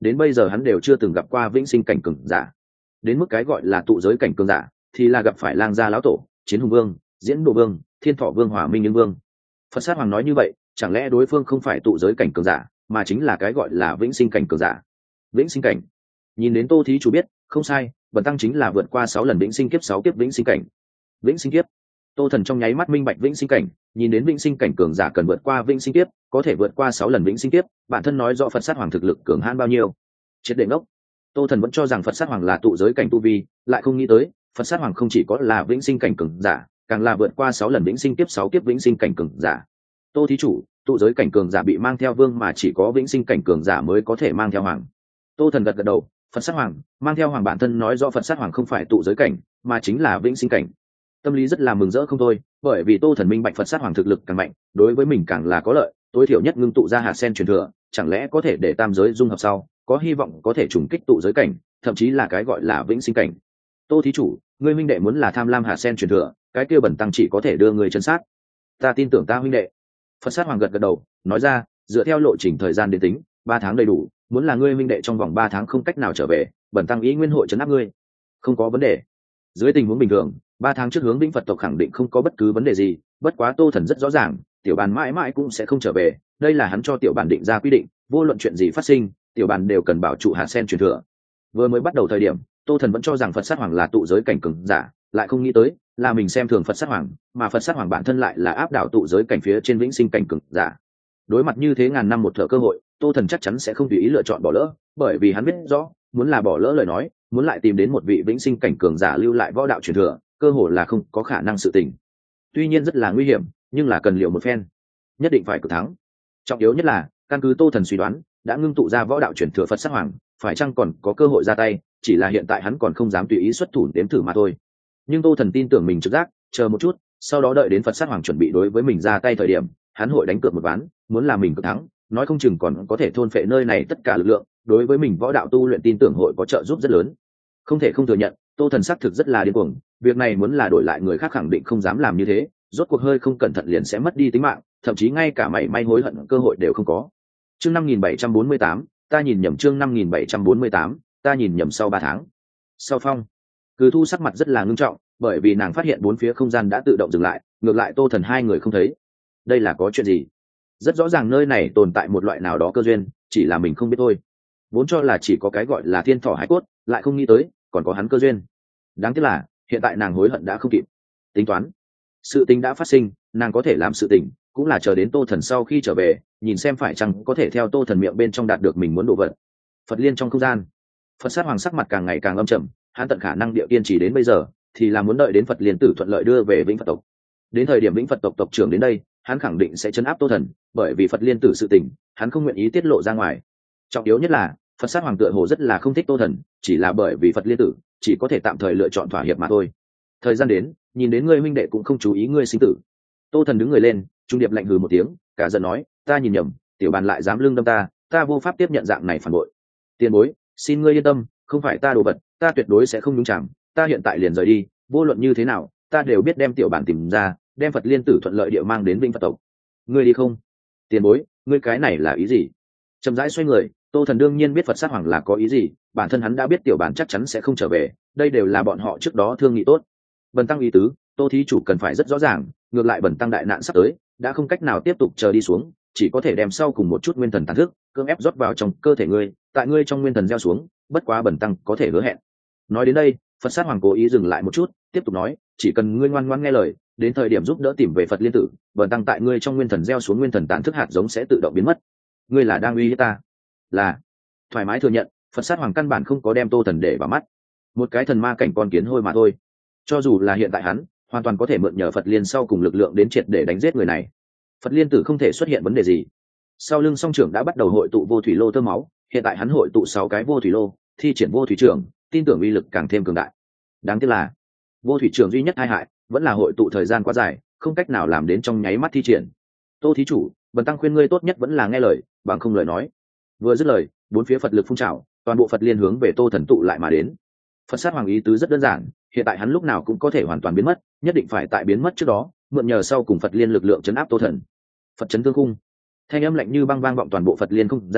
đến bây giờ hắn đều chưa từng gặp qua vĩnh sinh cảnh cường giả. Đến mức cái gọi là tụ giới cảnh cường giả thì là gặp phải lang gia lão tổ, chiến hùng vương, diễn đồ vương, thiên thọ vương, hỏa minh nhân vương. Phật sát hoàng nói như vậy, chẳng lẽ đối phương không phải tụ giới cảnh cường giả mà chính là cái gọi là vĩnh sinh cảnh cường giả? Vĩnh sinh cảnh, nhìn đến Tô thí chủ biết không sai, bần tăng chính là vượt qua sáu lần vĩnh sinh kiếp, sáu kiếp vĩnh sinh cảnh. Vĩnh sinh kiếp, Tô Thần trong nháy mắt minh bạch vĩnh sinh cảnh, nhìn đến vĩnh sinh cảnh cường giả cần vượt qua vĩnh sinh kiếp, có thể vượt qua sáu lần vĩnh sinh kiếp, bản thân nói rõ Phật sát hoàng thực lực cường hãn bao nhiêu. Triệt để ngốc. Tô Thần vẫn cho rằng Phật sát hoàng là tụ giới cảnh tu vi, lại không nghĩ tới Phật sát hoàng không chỉ có là vĩnh sinh cảnh cường giả, càng là vượt qua sáu lần vĩnh sinh kiếp, sáu kiếp vĩnh sinh cảnh cường giả. Tô thí chủ, tụ giới cảnh cường giả bị mang theo vương mà chỉ có vĩnh sinh cảnh cường giả mới có thể mang theo hoàng. Tô Thần gật gật đầu, Phật sát hoàng mang theo hoàng bản thân nói rõ Phật sát hoàng không phải tụ giới cảnh mà chính là vĩnh sinh cảnh. Tâm lý rất là mừng rỡ không thôi, bởi vì Tô Thần minh bạch Phật sát hoàng thực lực càng mạnh, đối với mình càng là có lợi, tối thiểu nhất ngưng tụ ra hạt sen truyền thừa, chẳng lẽ có thể để tam giới dung hợp sau, có hy vọng có thể trùng kích tụ giới cảnh, thậm chí là cái gọi là vĩnh sinh cảnh. Tô thí chủ, ngươi huynh đệ muốn là tham lam hạt sen truyền thừa, cái kia bẩn tăng chỉ có thể đưa người chân sát. Ta tin tưởng ta huynh đệ. Phật sát hoàng gật gật đầu, nói ra, dựa theo lộ trình thời gian đến tính, ba tháng đầy đủ, muốn là ngươi huynh đệ trong vòng ba tháng không cách nào trở về, bẩn tăng ý nguyên hội trấn áp ngươi. Không có vấn đề. Dưới tình huống bình thường, ba tháng trước hướng Vĩnh Phật tộc khẳng định không có bất cứ vấn đề gì, bất quá Tô Thần rất rõ ràng, tiểu bàn mãi mãi cũng sẽ không trở về, đây là hắn cho tiểu bàn định ra quy định, vô luận chuyện gì phát sinh, tiểu bàn đều cần bảo trụ hạt sen truyền thừa. Vừa mới bắt đầu thời điểm, Tô Thần vẫn cho rằng Phật sát hoàng là tụ giới cảnh cường giả, lại không nghĩ tới là mình xem thường Phật sát hoàng, mà Phật sát hoàng bản thân lại là áp đảo tụ giới cảnh phía trên vĩnh sinh cảnh cường giả. Đối mặt như thế ngàn năm một thở cơ hội, Tô Thần chắc chắn sẽ không tùy ý lựa chọn bỏ lỡ, bởi vì hắn biết rõ, muốn là bỏ lỡ lời nói, muốn lại tìm đến một vị vĩnh sinh cảnh cường giả lưu lại võ đạo truyền thừa, cơ hội là không có khả năng sự tình. Tuy nhiên rất là nguy hiểm, nhưng là cần liệu một phen, nhất định phải cực thắng. Trọng yếu nhất là, căn cứ Tô Thần suy đoán, đã ngưng tụ ra võ đạo truyền thừa Phật sát hoàng, phải chăng còn có cơ hội ra tay, chỉ là hiện tại hắn còn không dám tùy ý xuất thủ đếm thử mà thôi. Nhưng Tô Thần tin tưởng mình trực giác, chờ một chút, sau đó đợi đến Phật sát hoàng chuẩn bị đối với mình ra tay thời điểm, hắn hội đánh cược một ván, muốn là mình cực thắng, nói không chừng còn có thể thôn phệ nơi này tất cả lực lượng, đối với mình võ đạo tu luyện tin tưởng hội có trợ giúp rất lớn. Không thể không thừa nhận, Tô Thần xác thực rất là điên cuồng, việc này muốn là đổi lại người khác khẳng định không dám làm như thế, rốt cuộc hơi không cẩn thận liền sẽ mất đi tính mạng, thậm chí ngay cả mảy may hối hận cơ hội đều không có. Chương năm nghìn bảy trăm bốn mươi tám, ta nhìn nhầm. Chương năm nghìn bảy trăm bốn mươi tám, ta nhìn nhầm. Sau ba tháng. Sau phong, Cừ Thu sắc mặt rất là ngưng trọng, bởi vì nàng phát hiện bốn phía không gian đã tự động dừng lại, ngược lại Tô Thần hai người không thấy. Đây là có chuyện gì? Rất rõ ràng nơi này tồn tại một loại nào đó cơ duyên, chỉ là mình không biết thôi. Vốn cho là chỉ có cái gọi là thiên thỏ hải cốt, lại không nghĩ tới còn có hắn cơ duyên. Đáng tiếc là hiện tại nàng hối hận đã không kịp. Tính toán, sự tình đã phát sinh, nàng có thể làm sự tình, cũng là chờ đến Tô Thần sau khi trở về, nhìn xem phải chăng có thể theo Tô Thần miệng bên trong đạt được mình muốn đồ vật. Phật liên trong không gian, Phật sát hoàng sắc mặt càng ngày càng âm trầm, hắn tận khả năng địa kiên trì đến bây giờ, thì là muốn đợi đến Phật liên tử thuận lợi đưa về Vĩnh Phật tộc. Đến thời điểm Vĩnh Phật tộc tộc trưởng đến đây, hắn khẳng định sẽ chấn áp Tô Thần, bởi vì Phật liên tử sự tình, hắn không nguyện ý tiết lộ ra ngoài. Trọng yếu nhất là, Phật sát hoàng tựa hồ rất là không thích Tô Thần, chỉ là bởi vì Phật liên tử, chỉ có thể tạm thời lựa chọn thỏa hiệp mà thôi. Thời gian đến, nhìn đến ngươi huynh đệ cũng không chú ý ngươi sinh tử. Tô Thần đứng người lên, trung điệp lạnh hừ một tiếng, cả giận nói, ta nhìn nhầm, tiểu bàn lại dám lưng đâm ta, ta vô pháp tiếp nhận dạng này phản bội. Tiền bối, xin ngươi yên tâm, không phải ta đồ vật, ta tuyệt đối sẽ không nhúng chạm, ta hiện tại liền rời đi, vô luận như thế nào, ta đều biết đem tiểu bản tìm ra, đem Phật liên tử thuận lợi địa mang đến Vĩnh Phật tộc. Ngươi đi không? Tiền bối, ngươi cái này là ý gì? Chậm rãi xoay người, Tô Thần đương nhiên biết Phật sát hoàng là có ý gì, bản thân hắn đã biết tiểu bản chắc chắn sẽ không trở về, đây đều là bọn họ trước đó thương nghị tốt. Bần tăng ý tứ, Tô thí chủ cần phải rất rõ ràng, ngược lại bần tăng đại nạn sắp tới, đã không cách nào tiếp tục chờ đi xuống, chỉ có thể đem sau cùng một chút nguyên thần tàn thức, cưỡng ép rót vào trong cơ thể ngươi, tại ngươi trong nguyên thần gieo xuống, bất quá bần tăng có thể hứa hẹn. Nói đến đây, Phật sát hoàng cố ý dừng lại một chút, tiếp tục nói, chỉ cần ngươi ngoan ngoãn nghe lời, đến thời điểm giúp đỡ tìm về Phật liên tử, bần tăng tại ngươi trong nguyên thần gieo xuống nguyên thần tàn thức hạt giống sẽ tự động biến mất. Ngươi là đang uy hiếp ta? Là. Thoải mái thừa nhận, Phật sát hoàng căn bản không có đem Tô Thần để vào mắt, một cái thần ma cảnh con kiến hôi mà thôi. Cho dù là hiện tại hắn hoàn toàn có thể mượn nhờ Phật liên sau cùng lực lượng đến triệt để đánh giết người này. Phật liên tử không thể xuất hiện vấn đề gì. Sau lưng song trưởng đã bắt đầu hội tụ vô thủy lô tơ máu, hiện tại hắn hội tụ sáu cái vô thủy lô, thi triển vô thủy trưởng, tin tưởng uy lực càng thêm cường đại. Đáng tiếc là vô thủy trưởng duy nhất tai hại vẫn là hội tụ thời gian quá dài, không cách nào làm đến trong nháy mắt thi triển. Tô thí chủ, bần tăng khuyên ngươi tốt nhất vẫn là nghe lời, bằng không lời nói. Vừa dứt lời, bốn phía Phật lực phun trào, toàn bộ Phật liên hướng về Tô Thần tụ lại mà đến. Phật sát hoàng ý tứ rất đơn giản, hiện tại hắn lúc nào cũng có thể hoàn toàn biến mất, nhất định phải tại biến mất trước đó mượn nhờ sau cùng Phật liên lực lượng chấn áp Tô Thần. Phật chấn thương khung, thanh âm lạnh như băng vang vọng toàn bộ Phật liên không gian,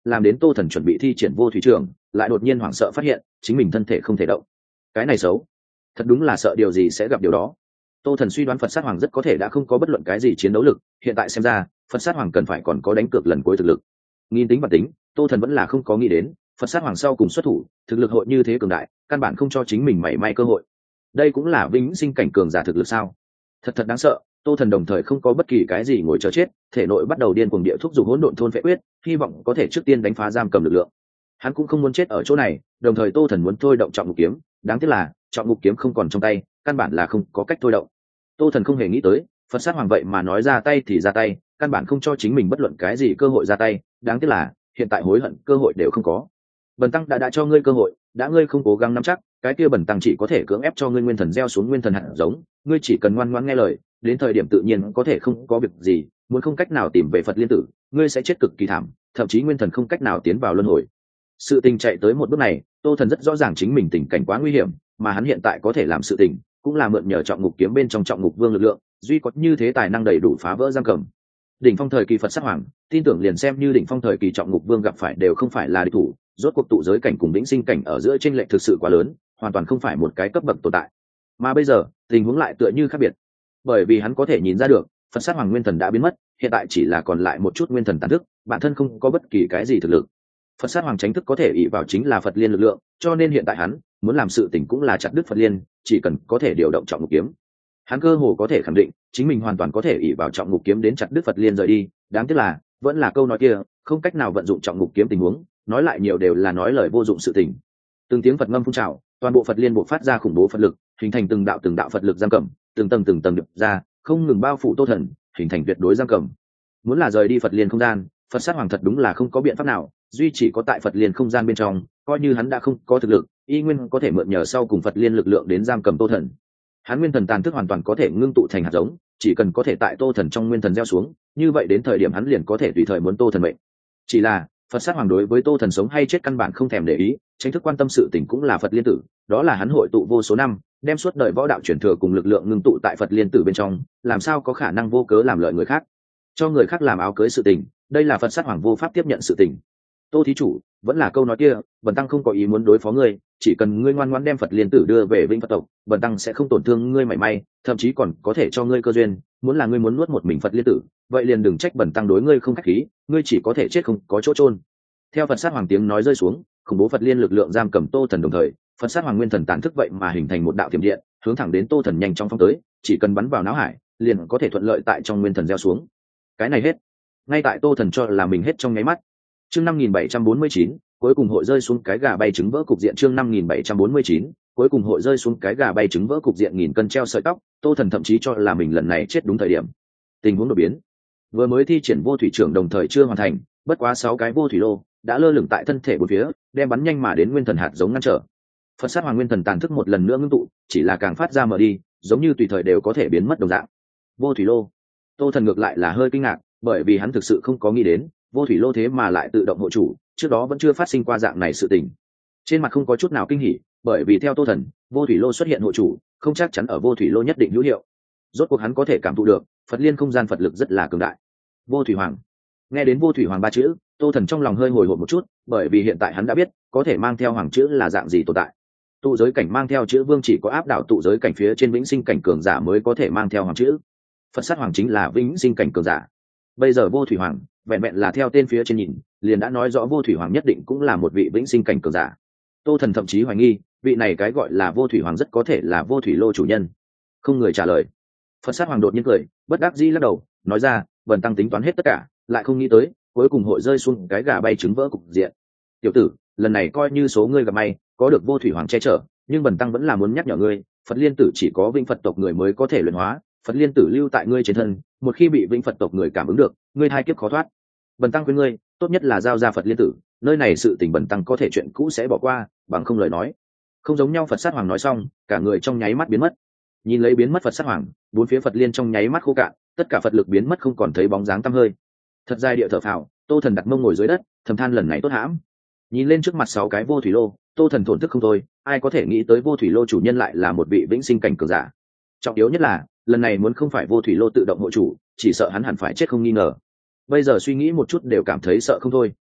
làm đến Tô Thần chuẩn bị thi triển vô thủy trưởng, lại đột nhiên hoảng sợ phát hiện chính mình thân thể không thể động. Cái này xấu, thật đúng là sợ điều gì sẽ gặp điều đó. Tô Thần suy đoán Phật Sát Hoàng rất có thể đã không có bất luận cái gì chiến đấu lực, hiện tại xem ra Phật Sát Hoàng cần phải còn có đánh cược lần cuối thực lực. Nghiên tính và tính, Tô Thần vẫn là không có nghĩ đến Phật Sát Hoàng sau cùng xuất thủ, thực lực hội như thế cường đại, căn bản không cho chính mình mảy may cơ hội. Đây cũng là vĩnh sinh cảnh cường giả thực lực sao? Thật thật đáng sợ. Tô Thần đồng thời không có bất kỳ cái gì ngồi chờ chết, thể nội bắt đầu điên cuồng địa thúc giục hỗn độn thôn phệ quyết, hy vọng có thể trước tiên đánh phá giam cầm lực lượng. Hắn cũng không muốn chết ở chỗ này, đồng thời Tô Thần muốn thôi động trọng ngục kiếm, đáng tiếc là trọng ngục kiếm không còn trong tay, căn bản là không có cách thôi động. Tô Thần không hề nghĩ tới Phật Sát Hoàng vậy mà nói ra tay thì ra tay, căn bản không cho chính mình bất luận cái gì cơ hội ra tay, đáng tiếc là hiện tại hối hận cơ hội đều không có. Bần tăng đã đã cho ngươi cơ hội, đã ngươi không cố gắng nắm chắc, cái kia bần tăng chỉ có thể cưỡng ép cho ngươi nguyên thần gieo xuống nguyên thần hạt giống, ngươi chỉ cần ngoan ngoãn nghe lời, đến thời điểm tự nhiên có thể không có việc gì, muốn không cách nào tìm về Phật liên tử, ngươi sẽ chết cực kỳ thảm, thậm chí nguyên thần không cách nào tiến vào luân hồi. Sự tình chạy tới một bước này, Tô Thần rất rõ ràng chính mình tình cảnh quá nguy hiểm, mà hắn hiện tại có thể làm sự tình, cũng là mượn nhờ trọng ngục kiếm bên trong trọng ngục vương lực lượng, duy có như thế tài năng đầy đủ phá vỡ giam cầm. Đỉnh phong thời kỳ Phật Sát Hoàng, tin tưởng liền xem như đỉnh phong thời kỳ trọng ngục vương gặp phải đều không phải là địch thủ, rốt cuộc tụ giới cảnh cùng vĩnh sinh cảnh ở giữa chênh lệch thực sự quá lớn, hoàn toàn không phải một cái cấp bậc tồn tại. Mà bây giờ, tình huống lại tựa như khác biệt. Bởi vì hắn có thể nhìn ra được, Phật Sát Hoàng nguyên thần đã biến mất, hiện tại chỉ là còn lại một chút nguyên thần tàn thức, bản thân không có bất kỳ cái gì thực lực. Phật Sát Hoàng tránh thức có thể ỷ vào chính là Phật liên lực lượng, cho nên hiện tại hắn muốn làm sự tình cũng là chặt đứt Phật liên, chỉ cần có thể điều động trọng ngục kiếm. Hắn cơ hồ có thể khẳng định, chính mình hoàn toàn có thể ỷ vào trọng ngục kiếm đến chặt đứt Phật liên rời đi, đáng tiếc là, vẫn là câu nói kia, không cách nào vận dụng trọng ngục kiếm tình huống, nói lại nhiều đều là nói lời vô dụng sự tình. Từng tiếng Phật ngâm phun trào, toàn bộ Phật liên bộc phát ra khủng bố Phật lực, hình thành từng đạo từng đạo Phật lực giam cầm, từng tầng từng tầng điệp ra, không ngừng bao phủ Tô Thần, hình thành tuyệt đối giam cầm. Muốn là rời đi Phật liên không gian, Phật Sát Hoàng thật đúng là không có biện pháp nào, duy chỉ có tại Phật liên không gian bên trong, coi như hắn đã không có thực lực, y nguyên có thể mượn nhờ sau cùng Phật liên lực lượng đến giam cầm Tô Thần. Hắn nguyên thần tàn thức hoàn toàn có thể ngưng tụ thành hạt giống, chỉ cần có thể tại Tô Thần trong nguyên thần gieo xuống, như vậy đến thời điểm hắn liền có thể tùy thời muốn Tô Thần mệnh. Chỉ là Phật Sát Hoàng đối với Tô Thần sống hay chết căn bản không thèm để ý, chính thức quan tâm sự tình cũng là Phật liên tử, đó là hắn hội tụ vô số năm, đem suốt đời võ đạo truyền thừa cùng lực lượng ngưng tụ tại Phật liên tử bên trong, làm sao có khả năng vô cớ làm lợi người khác, cho người khác làm áo cưới sự tình, đây là Phật Sát Hoàng vô pháp tiếp nhận sự tình. Tô thí chủ, vẫn là câu nói kia, bần tăng không có ý muốn đối phó ngươi, chỉ cần ngươi ngoan ngoãn đem Phật liên tử đưa về Vĩnh Phật tộc, bần tăng sẽ không tổn thương ngươi mảy may, thậm chí còn có thể cho ngươi cơ duyên, muốn là ngươi muốn nuốt một mình Phật liên tử, vậy liền đừng trách bần tăng đối ngươi không khách khí, ngươi chỉ có thể chết không có chỗ chôn. Theo Phật Sát Hoàng tiếng nói rơi xuống, khủng bố Phật liên lực lượng giam cầm Tô Thần, đồng thời Phật Sát Hoàng nguyên thần tàn thức vậy mà hình thành một đạo thiểm điện, hướng thẳng đến Tô Thần nhanh chóng phóng tới, chỉ cần bắn vào não hải, liền có thể thuận lợi tại trong nguyên thần gieo xuống. Cái này hết, ngay tại Tô Thần cho là mình hết trong nháy mắt. Chương năm nghìn bảy trăm bốn mươi chín, cuối cùng hội rơi xuống cái gà bay trứng vỡ cục diện. Chương năm nghìn bảy trăm bốn mươi chín, cuối cùng hội rơi xuống cái gà bay trứng vỡ cục diện, nghìn cân treo sợi tóc, Tô Thần thậm chí cho là mình lần này chết đúng thời điểm. Tình huống đột biến, vừa mới thi triển vô thủy trưởng đồng thời chưa hoàn thành, bất quá sáu cái vô thủy lô đã lơ lửng tại thân thể bốn phía, đem bắn nhanh mà đến nguyên thần hạt giống ngăn trở. Phật Sát Hoàng nguyên thần tàn thức một lần nữa ngưng tụ, chỉ là càng phát ra mở đi, giống như tùy thời đều có thể biến mất đồng dạng. Vô thủy lô, Tô Thần ngược lại là hơi kinh ngạc, bởi vì hắn thực sự không có nghĩ đến vô thủy lô thế mà lại tự động hộ chủ, trước đó vẫn chưa phát sinh qua dạng này sự tình. Trên mặt không có chút nào kinh hỉ, bởi vì theo Tô Thần, vô thủy lô xuất hiện hộ chủ không chắc chắn ở vô thủy lô nhất định hữu hiệu. Rốt cuộc hắn có thể cảm thụ được Phật liên không gian Phật lực rất là cường đại. Vô thủy hoàng, nghe đến vô thủy hoàng ba chữ, Tô Thần trong lòng hơi hồi hộp một chút, bởi vì hiện tại hắn đã biết có thể mang theo hoàng chữ là dạng gì tồn tại. Tụ giới cảnh mang theo chữ vương chỉ có áp đảo tụ giới cảnh phía trên vĩnh sinh cảnh cường giả mới có thể mang theo hoàng chữ. Phật Sát Hoàng chính là vĩnh sinh cảnh cường giả. Bây giờ vô thủy hoàng vẹn vẹn là theo tên phía trên nhìn, liền đã nói rõ vô thủy hoàng nhất định cũng là một vị vĩnh sinh cảnh cường giả. Tô Thần thậm chí hoài nghi vị này cái gọi là vô thủy hoàng rất có thể là vô thủy lô chủ nhân. Không người trả lời. Phật Sát Hoàng đột nhiên cười, bất đắc dĩ lắc đầu, nói ra, bần tăng tính toán hết tất cả, lại không nghĩ tới cuối cùng hội rơi xuống cái gà bay trứng vỡ cục diện. Tiểu tử, lần này coi như số ngươi gặp may, có được vô thủy hoàng che chở, nhưng bần tăng vẫn là muốn nhắc nhở ngươi, Phật liên tử chỉ có vĩnh Phật tộc người mới có thể luyện hóa, Phật liên tử lưu tại ngươi trên thân, một khi bị vĩnh Phật tộc người cảm ứng được, ngươi hai kiếp khó thoát. Bần tăng khuyên ngươi, tốt nhất là giao ra Phật liên tử, nơi này sự tình bần tăng có thể chuyện cũ sẽ bỏ qua, bằng không lời nói. Không giống nhau. Phật Sát Hoàng nói xong, cả người trong nháy mắt biến mất. Nhìn lấy biến mất Phật Sát Hoàng, bốn phía Phật liên trong nháy mắt khô cạn, tất cả Phật lực biến mất không còn thấy bóng dáng tăm hơi. Thật dài địa thở phào, Tô Thần đặt mông ngồi dưới đất, thầm than lần này tốt hãm. Nhìn lên trước mặt sáu cái vô thủy lô, Tô Thần thổn thức không thôi, ai có thể nghĩ tới vô thủy lô chủ nhân lại là một vị vĩnh sinh cảnh cường giả. Trọng yếu nhất là, lần này muốn không phải vô thủy lô tự động hộ chủ, chỉ sợ hắn hẳn phải chết không nghi ngờ. Bây giờ suy nghĩ một chút đều cảm thấy sợ không thôi.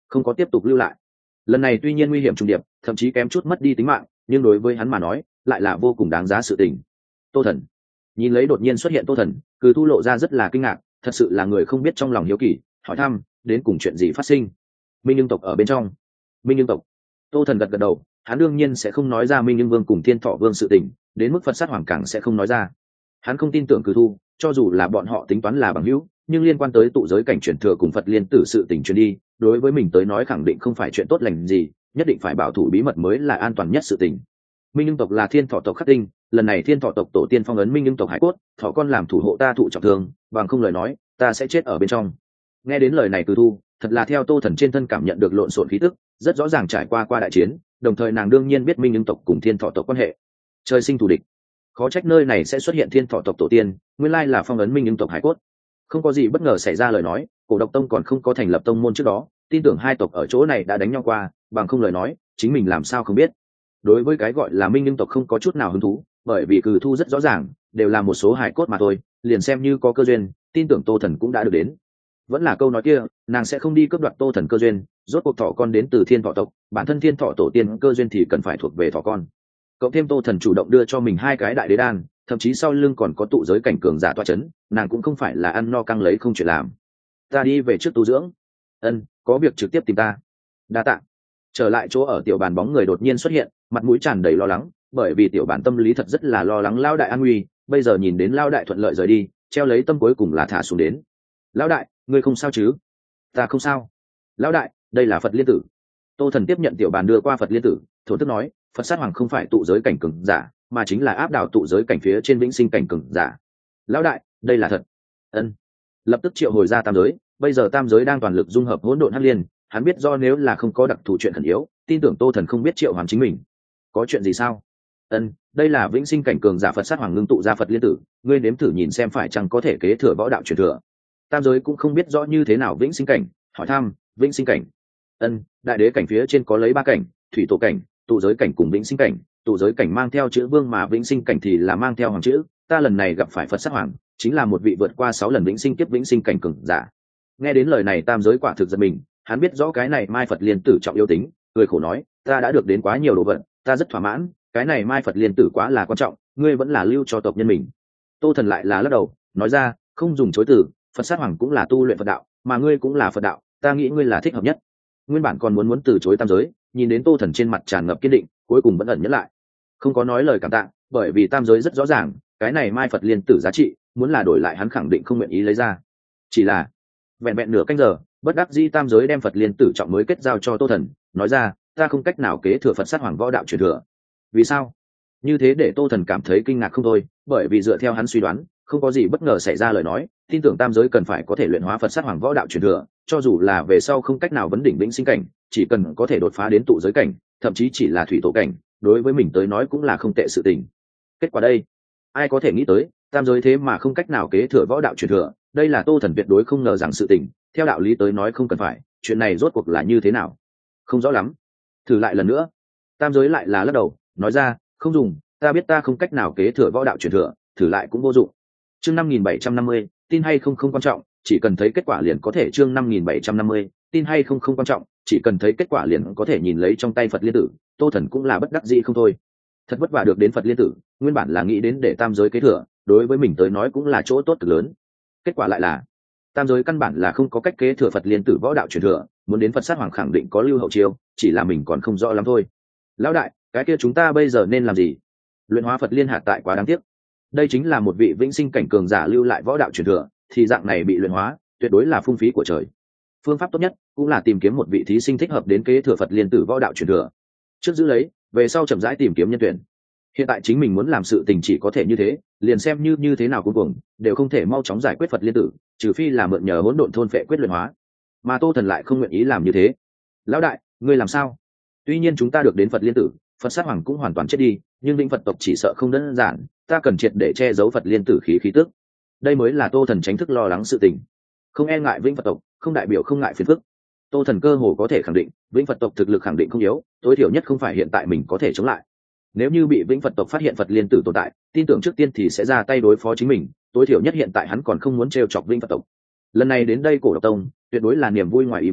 không có tiếp tục lưu lại. Lần này tuy nhiên nguy hiểm trùng điệp, thậm chí kém chút mất đi tính mạng, nhưng đối với hắn mà nói lại là vô cùng đáng giá sự tình. Tô Thần nhìn lấy đột nhiên xuất hiện Tô Thần, Cừ Thu lộ ra rất là kinh ngạc, thật sự là người không biết trong lòng hiếu kỳ, hỏi thăm đến cùng chuyện gì phát sinh. Minh Nhưng tộc ở bên trong. Minh Nhưng tộc. Tô Thần gật gật đầu, hắn đương nhiên sẽ không nói ra Minh Nhưng Vương cùng Thiên Thọ Vương sự tình, đến mức Phật sát hoàng càng sẽ không nói ra. Hắn không tin tưởng Cừ Thu, cho dù là bọn họ tính toán là bằng hữu, nhưng liên quan tới tụ giới cảnh truyền thừa cùng Phật liên tử sự tình truyền đi, đối với mình tới nói khẳng định không phải chuyện tốt lành gì, nhất định phải bảo thủ bí mật mới là an toàn nhất sự tình. Minh Nhưng tộc là Thiên Thọ tộc khắc tinh, lần này Thiên Thọ tộc tổ tiên phong ấn Minh Nhưng tộc hải cốt, thọ con làm thủ hộ ta thụ trọng thương, bằng không lời nói, ta sẽ chết ở bên trong. Nghe đến lời này Cừ Thu, thật là theo Tô Thần trên thân cảm nhận được lộn xộn khí tức, rất rõ ràng trải qua qua đại chiến, đồng thời nàng đương nhiên biết Minh Nhưng tộc cùng Thiên Thọ tộc quan hệ. Trời sinh thù địch, khó trách nơi này sẽ xuất hiện Thiên Thọ tộc tổ tiên, nguyên lai là phong ấn Minh Nhưng tộc hải cốt. Không có gì bất ngờ xảy ra lời nói, Cổ Độc Tông còn không có thành lập tông môn trước đó, tin tưởng hai tộc ở chỗ này đã đánh nhau qua, bằng không lời nói, chính mình làm sao không biết. Đối với cái gọi là Minh Nhưng tộc không có chút nào hứng thú, bởi vì Cừ Thu rất rõ ràng, đều là một số hải cốt mà thôi, liền xem như có cơ duyên, tin tưởng Tô Thần cũng đã được đến. Vẫn là câu nói kia, nàng sẽ không đi cướp đoạt Tô Thần cơ duyên, rốt cuộc thọ con đến từ Thiên Thọ tộc, bản thân Thiên Thọ tổ tiên cơ duyên thì cần phải thuộc về thọ con. Cộng thêm Tô Thần chủ động đưa cho mình hai cái đại đế đan, thậm chí sau lưng còn có tụ giới cảnh cường giả toa chấn, nàng cũng không phải là ăn no căng lấy không chuyện làm. Ta đi về trước tu dưỡng. Ân, có việc trực tiếp tìm ta. Đa tạ. Trở lại chỗ ở tiểu bàn bóng người đột nhiên xuất hiện, mặt mũi tràn đầy lo lắng, bởi vì tiểu bản tâm lý thật rất là lo lắng lao đại an nguy, bây giờ nhìn đến lao đại thuận lợi rời đi, treo lấy tâm cuối cùng là thả xuống đến. Lão đại, ngươi không sao chứ? Ta không sao. Lão đại, đây là Phật liên tử. Tô Thần tiếp nhận tiểu bàn đưa qua Phật liên tử, thổn thức nói, Phật sát hoàng không phải tụ giới cảnh cường giả, mà chính là áp đảo tụ giới cảnh phía trên vĩnh sinh cảnh cường giả. Lão đại, đây là thật. Ân. Lập tức triệu hồi ra tam giới, bây giờ tam giới đang toàn lực dung hợp hỗn độn hắc liên, hắn biết do nếu là không có đặc thù chuyện khẩn yếu, tin tưởng Tô Thần không biết triệu hoàn chính mình. Có chuyện gì sao? Ân, đây là vĩnh sinh cảnh cường giả Phật sát hoàng ngưng tụ ra Phật liên tử, ngươi nếm thử nhìn xem phải chăng có thể kế thừa võ đạo truyền thừa. Tam giới cũng không biết rõ như thế nào vĩnh sinh cảnh, hỏi thăm, vĩnh sinh cảnh. Ân, đại đế cảnh phía trên có lấy ba cảnh, thủy tổ cảnh, tụ giới cảnh cùng vĩnh sinh cảnh, tụ giới cảnh mang theo chữ vương mà vĩnh sinh cảnh thì là mang theo hoàng chữ, ta lần này gặp phải Phật sát hoàng, chính là một vị vượt qua sáu lần vĩnh sinh kiếp vĩnh sinh cảnh cường giả. Nghe đến lời này tam giới quả thực giật mình, hắn biết rõ cái này Mai Phật liên tử trọng yếu tính, cười khổ nói, ta đã được đến quá nhiều đồ vật, ta rất thỏa mãn, cái này Mai Phật liên tử quá là quan trọng, ngươi vẫn là lưu cho tộc nhân mình. Tô Thần lại là lắc đầu, nói ra, không dùng chối từ, Phật sát hoàng cũng là tu luyện Phật đạo, mà ngươi cũng là Phật đạo, ta nghĩ ngươi là thích hợp nhất. Nguyên bản còn muốn muốn từ chối tam giới, nhìn đến Tô Thần trên mặt tràn ngập kiên định, cuối cùng vẫn ẩn nhẫn lại, không có nói lời cảm tạ, bởi vì tam giới rất rõ ràng, cái này Mai Phật liên tử giá trị, muốn là đổi lại hắn khẳng định không nguyện ý lấy ra. Chỉ là vẹn vẹn nửa canh giờ, bất đắc dĩ tam giới đem Phật liên tử trọng mới kết giao cho Tô Thần, nói ra, ta không cách nào kế thừa Phật sát hoàng võ đạo truyền thừa. Vì sao? Như thế để Tô Thần cảm thấy kinh ngạc không thôi, bởi vì dựa theo hắn suy đoán, không có gì bất ngờ xảy ra lời nói, tin tưởng tam giới cần phải có thể luyện hóa Phật sát hoàng võ đạo truyền thừa, cho dù là về sau không cách nào vấn đỉnh vĩnh sinh cảnh, chỉ cần có thể đột phá đến tụ giới cảnh, thậm chí chỉ là thủy tổ cảnh, đối với mình tới nói cũng là không tệ sự tình. Kết quả đây, ai có thể nghĩ tới, tam giới thế mà không cách nào kế thừa võ đạo truyền thừa, đây là Tô Thần tuyệt đối không ngờ rằng sự tình, theo đạo lý tới nói không cần phải, chuyện này rốt cuộc là như thế nào? Không rõ lắm. Thử lại lần nữa. Tam giới lại là lắc đầu, nói ra, không dùng, ta biết ta không cách nào kế thừa võ đạo truyền thừa, thử lại cũng vô dụng. Chương năm nghìn bảy trăm năm mươi, tin hay không không quan trọng, chỉ cần thấy kết quả liền có thể. Chương năm nghìn bảy trăm năm mươi, tin hay không không quan trọng, chỉ cần thấy kết quả liền có thể. Nhìn lấy trong tay Phật liên tử, Tô Thần cũng là bất đắc dĩ không thôi. Thật vất vả được đến Phật liên tử, nguyên bản là nghĩ đến để tam giới kế thừa, đối với mình tới nói cũng là chỗ tốt cực lớn. Kết quả lại là tam giới căn bản là không có cách kế thừa Phật liên tử võ đạo truyền thừa, muốn đến Phật sát hoàng khẳng định có lưu hậu chiêu, chỉ là mình còn không rõ lắm thôi. Lão đại, cái kia chúng ta bây giờ nên làm gì? Luyện hóa Phật liên hạt tại quá đáng tiếc. Đây chính là một vị vĩnh sinh cảnh cường giả lưu lại võ đạo truyền thừa, thì dạng này bị luyện hóa, tuyệt đối là phung phí của trời. Phương pháp tốt nhất cũng là tìm kiếm một vị thí sinh thích hợp đến kế thừa Phật liên tử võ đạo truyền thừa. Trước giữ lấy, về sau chậm rãi tìm kiếm nhân tuyển. Hiện tại chính mình muốn làm sự tình chỉ có thể như thế, liền xem như như thế nào cuối cùng đều không thể mau chóng giải quyết Phật liên tử, trừ phi là mượn nhờ hỗn độn thôn phệ quyết luyện hóa. Mà Tô Thần lại không nguyện ý làm như thế. Lão đại, ngươi làm sao? Tuy nhiên chúng ta được đến Phật liên tử, Phật sát hoàng cũng hoàn toàn chết đi, nhưng Vĩnh Phật tộc chỉ sợ không đơn giản, ta cần triệt để che giấu Phật liên tử khí khí tức. Đây mới là Tô Thần tránh thức lo lắng sự tình. Không e ngại Vĩnh Phật tộc, không đại biểu không ngại phiền phức. Tô Thần cơ hồ có thể khẳng định, Vĩnh Phật tộc thực lực khẳng định không yếu, tối thiểu nhất không phải hiện tại mình có thể chống lại. Nếu như bị Vĩnh Phật tộc phát hiện Phật liên tử tồn tại, tin tưởng trước tiên thì sẽ ra tay đối phó chính mình, tối thiểu nhất hiện tại hắn còn không muốn trêu chọc Vĩnh Phật tộc. Lần này đến đây Cổ Độc Tông, tuyệt đối là niềm vui ngoài ý muốn,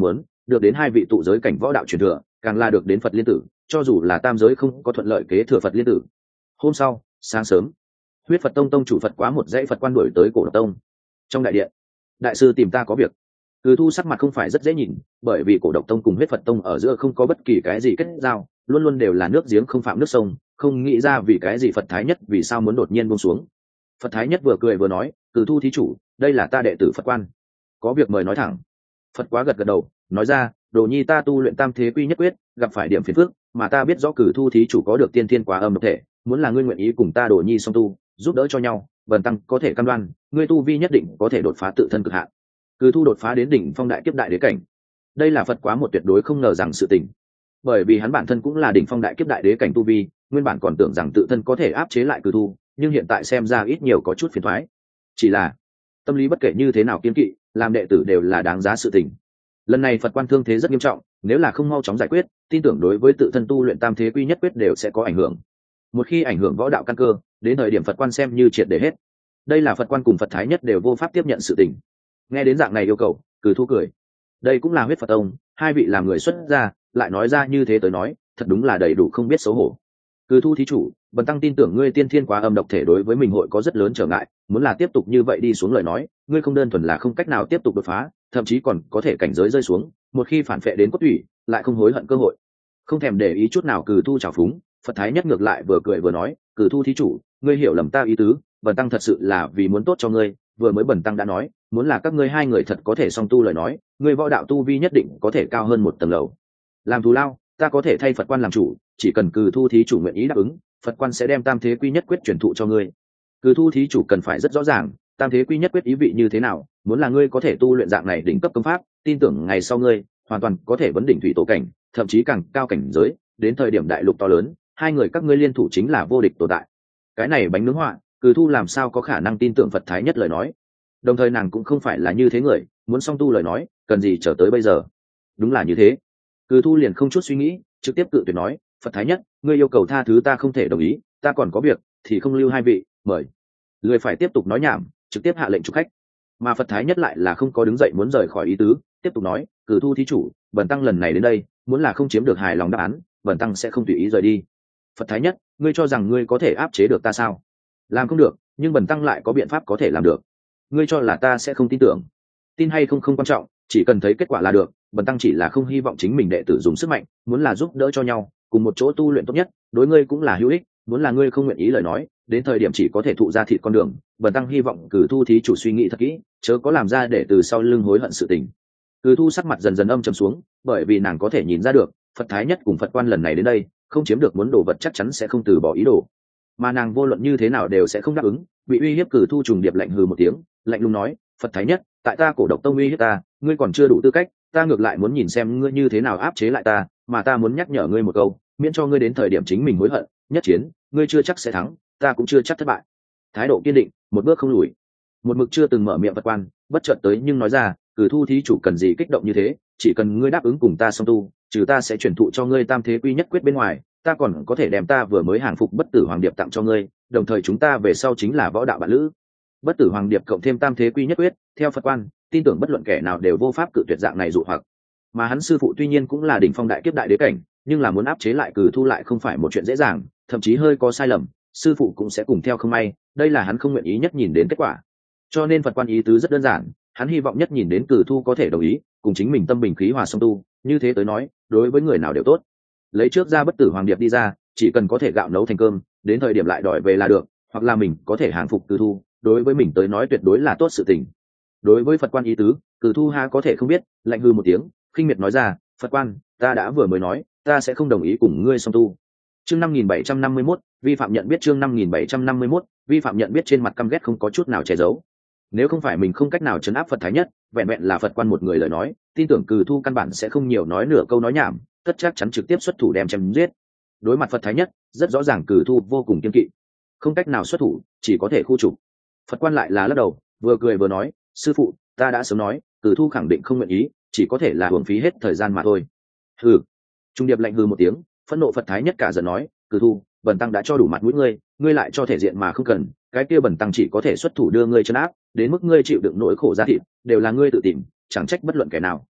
được đến hai vị tụ giới cảnh võ đạo truyền thừa, càng là được đến Phật liên tử, cho dù là tam giới không có thuận lợi kế thừa Phật liên tử. Hôm sau sáng sớm, Huyết Phật tông tông chủ Phật Quá một dãy Phật quan đuổi tới Cổ Độc tông. Trong đại điện, đại sư tìm ta có việc. Cừ Thu sắc mặt không phải rất dễ nhìn, bởi vì Cổ Độc tông cùng Huyết Phật tông ở giữa không có bất kỳ cái gì kết giao, luôn luôn đều là nước giếng không phạm nước sông, không nghĩ ra vì cái gì Phật Thái Nhất vì sao muốn đột nhiên buông xuống. Phật Thái Nhất vừa cười vừa nói, Cừ Thu thí chủ, đây là ta đệ tử Phật quan, có việc mời nói thẳng. Phật Quá gật gật đầu, nói ra, đồ nhi ta tu luyện tam thế quy nhất quyết, gặp phải điểm phiền phức, mà ta biết rõ Cừ Thu thí chủ có được tiên thiên quá âm độc thể, muốn là ngươi nguyện ý cùng ta đồ nhi song tu, giúp đỡ cho nhau, bần tăng có thể cam đoan, ngươi tu vi nhất định có thể đột phá tự thân cực hạn. Cừ Thu đột phá đến đỉnh phong đại kiếp đại đế cảnh, đây là Phật Quá một tuyệt đối không ngờ rằng sự tình, bởi vì hắn bản thân cũng là đỉnh phong đại kiếp đại đế cảnh tu vi, nguyên bản còn tưởng rằng tự thân có thể áp chế lại Cừ Thu, nhưng hiện tại xem ra ít nhiều có chút phiền toái. Chỉ là tâm lý bất kể như thế nào kiên kỵ, làm đệ tử đều là đáng giá sự tình. Lần này Phật quan thương thế rất nghiêm trọng, nếu là không mau chóng giải quyết, tin tưởng đối với tự thân tu luyện tam thế quy nhất quyết đều sẽ có ảnh hưởng. Một khi ảnh hưởng võ đạo căn cơ, đến thời điểm Phật quan xem như triệt để hết. Đây là Phật quan cùng Phật Thái Nhất đều vô pháp tiếp nhận sự tình. Nghe đến dạng này yêu cầu, Cừ Thu cười. Đây cũng là Huyết Phật tông, hai vị làm người xuất gia, lại nói ra như thế tới nói, thật đúng là đầy đủ không biết xấu hổ. Cừ Thu thí chủ, bần tăng tin tưởng ngươi tiên thiên quá âm độc thể đối với mình hội có rất lớn trở ngại, muốn là tiếp tục như vậy đi xuống lời nói, ngươi không đơn thuần là không cách nào tiếp tục đột phá, thậm chí còn có thể cảnh giới rơi xuống, một khi phản phệ đến cốt thủy, lại không hối hận cơ hội. Không thèm để ý chút nào Cừ Thu trào phúng, Phật Thái Nhất ngược lại vừa cười vừa nói, Cừ Thu thí chủ, ngươi hiểu lầm ta ý tứ, bần tăng thật sự là vì muốn tốt cho ngươi, vừa mới bần tăng đã nói, muốn là các ngươi hai người thật có thể song tu lời nói, ngươi võ đạo tu vi nhất định có thể cao hơn một tầng lầu. Làm thù lao, ta có thể thay Phật quan làm chủ, chỉ cần Cừ Thu thí chủ nguyện ý đáp ứng, Phật quan sẽ đem tam thế quy nhất quyết truyền thụ cho ngươi. Cừ Thu thí chủ cần phải rất rõ ràng, tam thế quy nhất quyết ý vị như thế nào, muốn là ngươi có thể tu luyện dạng này đỉnh cấp công pháp, tin tưởng ngày sau ngươi hoàn toàn có thể vấn đỉnh thủy tổ cảnh, thậm chí càng cao cảnh giới, đến thời điểm đại lục to lớn, hai người các ngươi liên thủ chính là vô địch tồn tại. Cái này bánh nướng họa, Cừ Thu làm sao có khả năng tin tưởng Phật Thái Nhất lời nói. Đồng thời nàng cũng không phải là như thế người, muốn song tu lời nói, cần gì chờ tới bây giờ. Đúng là như thế. Cừ Thu liền không chút suy nghĩ, trực tiếp cự tuyệt nói, Phật Thái Nhất, ngươi yêu cầu tha thứ ta không thể đồng ý, ta còn có việc, thì không lưu hai vị, mời. Lười phải tiếp tục nói nhảm, trực tiếp hạ lệnh chụp khách. Mà Phật Thái Nhất lại là không có đứng dậy muốn rời khỏi ý tứ, tiếp tục nói, Cừ Thu thí chủ, bần tăng lần này đến đây, muốn là không chiếm được hài lòng đáp án, bần tăng sẽ không tùy ý rời đi. Phật Thái Nhất, ngươi cho rằng ngươi có thể áp chế được ta sao? Làm không được, nhưng bần tăng lại có biện pháp có thể làm được. Ngươi cho là ta sẽ không tin tưởng? Tin hay không không quan trọng, chỉ cần thấy kết quả là được. Bần tăng chỉ là không hy vọng chính mình đệ tử dùng sức mạnh, muốn là giúp đỡ cho nhau, cùng một chỗ tu luyện tốt nhất, đối ngươi cũng là hữu ích. Muốn là ngươi không nguyện ý lời nói, đến thời điểm chỉ có thể thụ ra thịt con đường. Bần tăng hy vọng Cừ Thu thí chủ suy nghĩ thật kỹ, chớ có làm ra để từ sau lưng hối hận sự tình. Cừ Thu sắc mặt dần dần âm trầm xuống, bởi vì nàng có thể nhìn ra được, Phật Thái Nhất cùng Phật quan lần này đến đây, không chiếm được muốn đồ vật chắc chắn sẽ không từ bỏ ý đồ, mà nàng vô luận như thế nào đều sẽ không đáp ứng. Bị uy hiếp Cừ Thu trùng điệp lạnh hừ một tiếng, lạnh lùng nói, Phật Thái Nhất, tại ta Cổ Độc tông uy hiếp ta, ngươi còn chưa đủ tư cách, ta ngược lại muốn nhìn xem ngươi như thế nào áp chế lại ta, mà ta muốn nhắc nhở ngươi một câu, miễn cho ngươi đến thời điểm chính mình hối hận. Nhất chiến, ngươi chưa chắc sẽ thắng, ta cũng chưa chắc thất bại. Thái độ kiên định, một bước không lùi. Một mực chưa từng mở miệng Phật quan, bất chợt tới nhưng nói ra, Cừ Thu thí chủ cần gì kích động như thế, chỉ cần ngươi đáp ứng cùng ta song tu, trừ ta sẽ truyền thụ cho ngươi tam thế quy nhất quyết bên ngoài, ta còn có thể đem ta vừa mới hàng phục bất tử hoàng điệp tặng cho ngươi, đồng thời chúng ta về sau chính là võ đạo bạn lữ. Bất tử hoàng điệp cộng thêm tam thế quy nhất quyết, theo Phật quan, tin tưởng bất luận kẻ nào đều vô pháp cự tuyệt dạng này dụ hoặc. Mà hắn sư phụ tuy nhiên cũng là đỉnh phong đại kiếp đại đế cảnh, nhưng là muốn áp chế lại Cừ Thu lại không phải một chuyện dễ dàng, thậm chí hơi có sai lầm, sư phụ cũng sẽ cùng theo không may, đây là hắn không nguyện ý nhất nhìn đến kết quả. Cho nên Phật quan ý tứ rất đơn giản, hắn hy vọng nhất nhìn đến Cừ Thu có thể đồng ý, cùng chính mình tâm bình khí hòa song tu, như thế tới nói, đối với người nào đều tốt. Lấy trước ra bất tử hoàng điệp đi ra, chỉ cần có thể gạo nấu thành cơm, đến thời điểm lại đòi về là được, hoặc là mình có thể hàng phục Cừ Thu, đối với mình tới nói tuyệt đối là tốt sự tình. Đối với Phật quan ý tứ, Cừ Thu ha có thể không biết, lạnh hư một tiếng, khinh miệt nói ra, Phật quan, ta đã vừa mới nói, ta sẽ không đồng ý cùng ngươi song tu. Chương năm nghìn bảy trăm năm mươi mốt, vi phạm nhận biết. Chương năm nghìn bảy trăm năm mươi mốt, vi phạm nhận biết. Trên mặt căm ghét không có chút nào che giấu. Nếu không phải mình không cách nào trấn áp Phật Thái Nhất, vẹn vẹn là Phật quan một người lời nói, tin tưởng Cừ Thu căn bản sẽ không nhiều nói nửa câu nói nhảm, tất chắc chắn trực tiếp xuất thủ đem chém giết. Đối mặt Phật Thái Nhất, rất rõ ràng Cừ Thu vô cùng kiên kỵ, không cách nào xuất thủ, chỉ có thể khu trục. Phật quan lại là lắc đầu, vừa cười vừa nói, sư phụ, ta đã sớm nói, Cừ Thu khẳng định không nguyện ý, chỉ có thể là hưởng phí hết thời gian mà thôi. Hừ. Trung điệp lạnh hừ một tiếng, phẫn nộ Phật Thái Nhất cả giận nói, Cừ Thu, bần tăng đã cho đủ mặt mũi ngươi, ngươi lại cho thể diện mà không cần, cái kia bần tăng chỉ có thể xuất thủ đưa ngươi trấn áp, đến mức ngươi chịu đựng nỗi khổ ra thịt, đều là ngươi tự tìm, chẳng trách bất luận kẻ nào.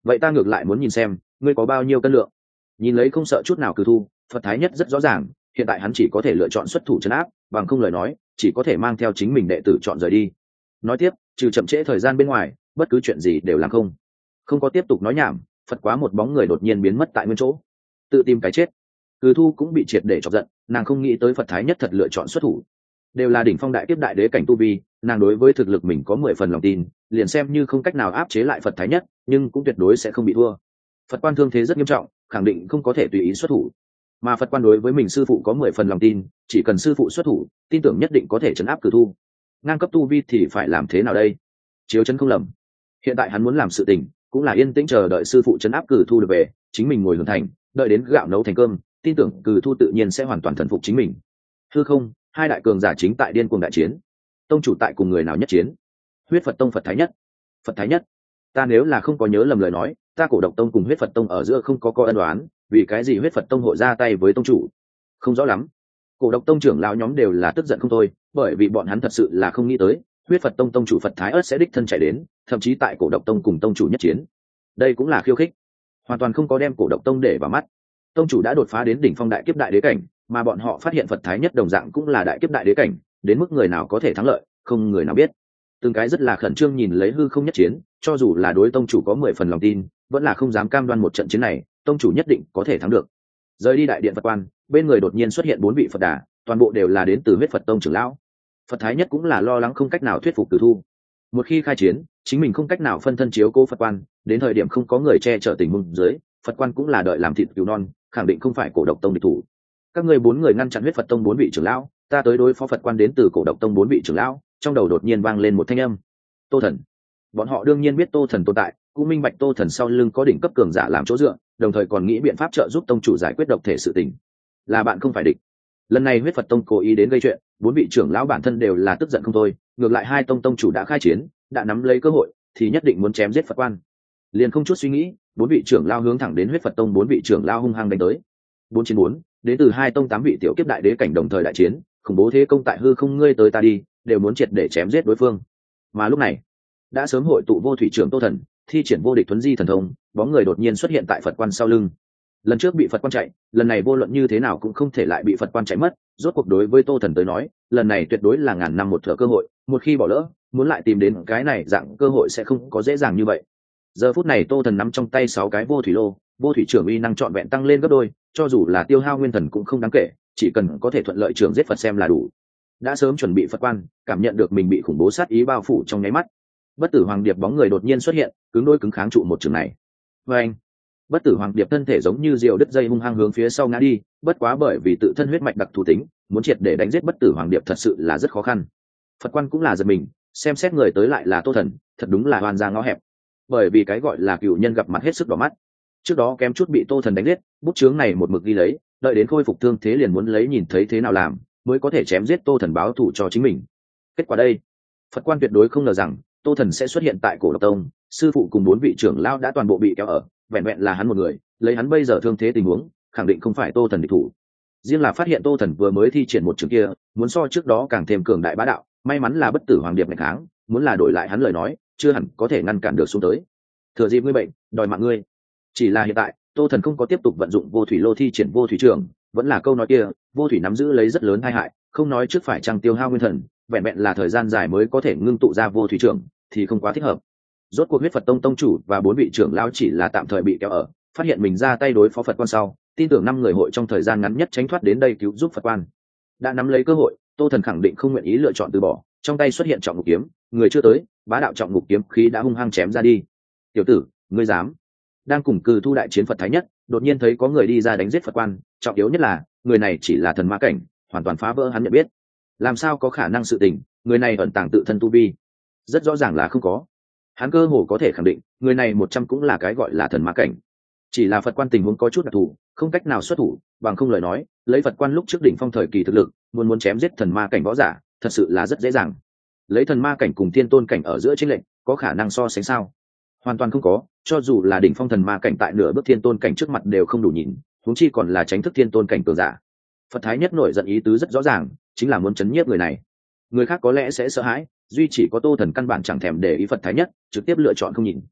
vậy ta ngược lại muốn nhìn xem ngươi có bao nhiêu cân lượng. Nhìn lấy không sợ chút nào cử thu, Phật Thái Nhất rất rõ ràng hiện tại hắn chỉ có thể lựa chọn xuất thủ trấn áp, bằng không lời nói chỉ có thể mang theo chính mình đệ tử chọn rời đi. Nói tiếp, trừ chậm trễ thời gian bên ngoài bất cứ chuyện gì đều làm không không có tiếp tục nói nhảm. Phật quá một bóng người đột nhiên biến mất tại nguyên chỗ, tự tìm cái chết. Cử thu cũng bị triệt để chọc giận, nàng không nghĩ tới Phật Thái Nhất thật lựa chọn xuất thủ. Đều là đỉnh phong đại kiếp đại đế cảnh tu vi, nàng đối với thực lực mình có mười phần lòng tin, liền xem như không cách nào áp chế lại Phật Thái Nhất nhưng cũng tuyệt đối sẽ không bị thua. Phật quan thương thế rất nghiêm trọng, khẳng định không có thể tùy ý xuất thủ, mà Phật quan đối với mình sư phụ có mười phần lòng tin, chỉ cần sư phụ xuất thủ tin tưởng nhất định có thể chấn áp cử thu. Ngang cấp tu vi thì phải làm thế nào đây? Chiếu chân không lầm, hiện tại hắn muốn làm sự tình cũng là yên tĩnh chờ đợi sư phụ chấn áp cử thu được về, chính mình ngồi hưởng thành, đợi đến gạo nấu thành cơm, tin tưởng cử thu tự nhiên sẽ hoàn toàn thần phục chính mình. Hư không, hai đại cường giả chính tại điên cuồng đại chiến. Tông chủ tại cùng người nào nhất chiến? Huyết Phật Tông Phật Thái Nhất. Phật Thái Nhất, ta nếu là không có nhớ lầm lời nói, ta Cổ Độc Tông cùng Huyết Phật Tông ở giữa không có có ân oán, vì cái gì Huyết Phật Tông hội ra tay với tông chủ? Không rõ lắm. Cổ Độc Tông trưởng lão nhóm đều là tức giận không thôi, bởi vì bọn hắn thật sự là không nghĩ tới Huyết Phật Tông tông chủ Phật Thái Ất sẽ đích thân chạy đến, thậm chí tại Cổ Độc Tông cùng tông chủ nhất chiến. Đây cũng là khiêu khích, hoàn toàn không có đem Cổ Độc Tông để vào mắt. Tông chủ đã đột phá đến đỉnh phong đại kiếp đại đế cảnh, mà bọn họ phát hiện Phật Thái Nhất đồng dạng cũng là đại kiếp đại đế cảnh, đến mức người nào có thể thắng lợi không người nào biết. Từng cái rất là khẩn trương nhìn lấy hư không nhất chiến, cho dù là đối tông chủ có mười phần lòng tin vẫn là không dám cam đoan một trận chiến này tông chủ nhất định có thể thắng được. Rời đi đại điện Phật quan, bên người đột nhiên xuất hiện bốn vị Phật đà, toàn bộ đều là đến từ Huyết Phật Tông trưởng lão. Phật Thái Nhất cũng là lo lắng không cách nào thuyết phục Tử Thu. Một khi khai chiến chính mình không cách nào phân thân chiếu cố Phật quan, đến thời điểm không có người che chở tình huống dưới Phật quan cũng là đợi làm thịt cứu non, khẳng định không phải Cổ Độc Tông địch thủ. Các ngươi bốn người ngăn chặn Huyết Phật Tông bốn vị trưởng lão, ta tới đối phó Phật quan đến từ Cổ Độc Tông bốn vị trưởng lão. Trong đầu đột nhiên vang lên một thanh âm. Tô Thần. Bọn họ đương nhiên biết Tô Thần tồn tại, cũng minh bạch Tô Thần sau lưng có đỉnh cấp cường giả làm chỗ dựa, đồng thời còn nghĩ biện pháp trợ giúp tông chủ giải quyết độc thể sự tình. Là bạn không phải địch. Lần này Huyết Phật Tông cố ý đến gây chuyện, bốn vị trưởng lão bản thân đều là tức giận không thôi, ngược lại hai tông tông chủ đã khai chiến, đã nắm lấy cơ hội thì nhất định muốn chém giết Phật quan. Liền không chút suy nghĩ, bốn vị trưởng lão hướng thẳng đến Huyết Phật Tông bốn vị trưởng lão hung hăng đánh tới. Bốn trên bốn, đến từ hai tông tám vị tiểu kiếp đại đế cảnh đồng thời đại chiến, khủng bố thế công tại hư không ngươi tới ta đi, đều muốn triệt để chém giết đối phương. Mà lúc này, đã sớm hội tụ vô thủy trưởng Tô Thần, thi triển vô địch thuấn di thần thông, bóng người đột nhiên xuất hiện tại Phật quan sau lưng. Lần trước bị Phật quan chạy, lần này vô luận như thế nào cũng không thể lại bị Phật quan chạy mất, rốt cuộc đối với Tô Thần tới nói, lần này tuyệt đối là ngàn năm một thửa cơ hội, một khi bỏ lỡ, muốn lại tìm đến cái này dạng cơ hội sẽ không có dễ dàng như vậy. Giờ phút này Tô Thần nắm trong tay sáu cái vô thủy lô, vô thủy trưởng uy năng trọn vẹn tăng lên gấp đôi, cho dù là tiêu hao nguyên thần cũng không đáng kể, chỉ cần có thể thuận lợi trưởng giết Phật xem là đủ. Đã sớm chuẩn bị Phật quan, cảm nhận được mình bị khủng bố sát ý bao phủ trong nháy mắt. Bất tử hoàng điệp bóng người đột nhiên xuất hiện, cứng đôi cứng kháng trụ một trường này. Và anh, bất tử hoàng điệp thân thể giống như diều đứt dây hung hăng hướng phía sau ngã đi, bất quá bởi vì tự thân huyết mạch đặc thù tính, muốn triệt để đánh giết bất tử hoàng điệp thật sự là rất khó khăn. Phật quan cũng là giật mình, xem xét người tới lại là Tô Thần, thật đúng là hoàn ra ngõ hẹp. Bởi vì cái gọi là cựu nhân gặp mặt hết sức đỏ mắt. Trước đó kém chút bị Tô Thần đánh giết, bút chướng này một mực ghi lấy, đợi đến khôi phục thương thế liền muốn lấy nhìn thấy thế nào làm, mới có thể chém giết Tô Thần báo thù cho chính mình. Kết quả đây, Phật quan tuyệt đối không ngờ rằng Tô Thần sẽ xuất hiện tại Cổ Độc Tông, sư phụ cùng bốn vị trưởng lão đã toàn bộ bị kéo ở, vẹn vẹn là hắn một người, lấy hắn bây giờ thương thế tình huống, khẳng định không phải Tô Thần địch thủ. Riêng là phát hiện Tô Thần vừa mới thi triển một trường kia, muốn so trước đó càng thêm cường đại bá đạo, may mắn là bất tử hoàng điệp ngày kháng, muốn là đổi lại hắn lời nói, chưa hẳn có thể ngăn cản được xuống tới. Thừa dịp ngươi bệnh, đòi mạng ngươi. Chỉ là hiện tại, Tô Thần không có tiếp tục vận dụng vô thủy lô thi triển vô thủy trường, vẫn là câu nói kia, vô thủy nắm giữ lấy rất lớn tai hại, không nói trước phải chăng tiêu hao nguyên thần, vẹn vẹn là thời gian dài mới có thể ngưng tụ ra vô thủy trường thì không quá thích hợp. Rốt cuộc Huyết Phật Tông tông chủ và bốn vị trưởng lão chỉ là tạm thời bị kéo ở, phát hiện mình ra tay đối phó Phật quan sau, tin tưởng năm người hội trong thời gian ngắn nhất tránh thoát đến đây cứu giúp Phật quan. Đã nắm lấy cơ hội, Tô Thần khẳng định không nguyện ý lựa chọn từ bỏ, trong tay xuất hiện trọng ngục kiếm, người chưa tới, bá đạo trọng ngục kiếm khí đã hung hăng chém ra đi. Tiểu tử, ngươi dám? Đang cùng cừ thu đại chiến Phật Thái Nhất, đột nhiên thấy có người đi ra đánh giết Phật quan, trọng yếu nhất là người này chỉ là thần ma cảnh, hoàn toàn phá vỡ hắn nhận biết. Làm sao có khả năng sự tình, người này ẩn tàng tự thân tu vi? Rất rõ ràng là không có. Hắn cơ hồ có thể khẳng định, người này một trăm cũng là cái gọi là thần ma cảnh. Chỉ là Phật quan tình huống có chút đặc thù, không cách nào xuất thủ, bằng không lời nói, lấy Phật quan lúc trước đỉnh phong thời kỳ thực lực, muốn muốn chém giết thần ma cảnh võ giả, thật sự là rất dễ dàng. Lấy thần ma cảnh cùng thiên tôn cảnh ở giữa chênh lệch, có khả năng so sánh sao? Hoàn toàn không có, cho dù là đỉnh phong thần ma cảnh tại nửa bước thiên tôn cảnh trước mặt đều không đủ nhìn, huống chi còn là tránh thức thiên tôn cảnh cường giả. Phật Thái Nhất nổi giận ý tứ rất rõ ràng, chính là muốn chấn nhiếp người này. Người khác có lẽ sẽ sợ hãi, duy chỉ có Tô Thần căn bản chẳng thèm để ý Phật Thái Nhất, trực tiếp lựa chọn không nhìn.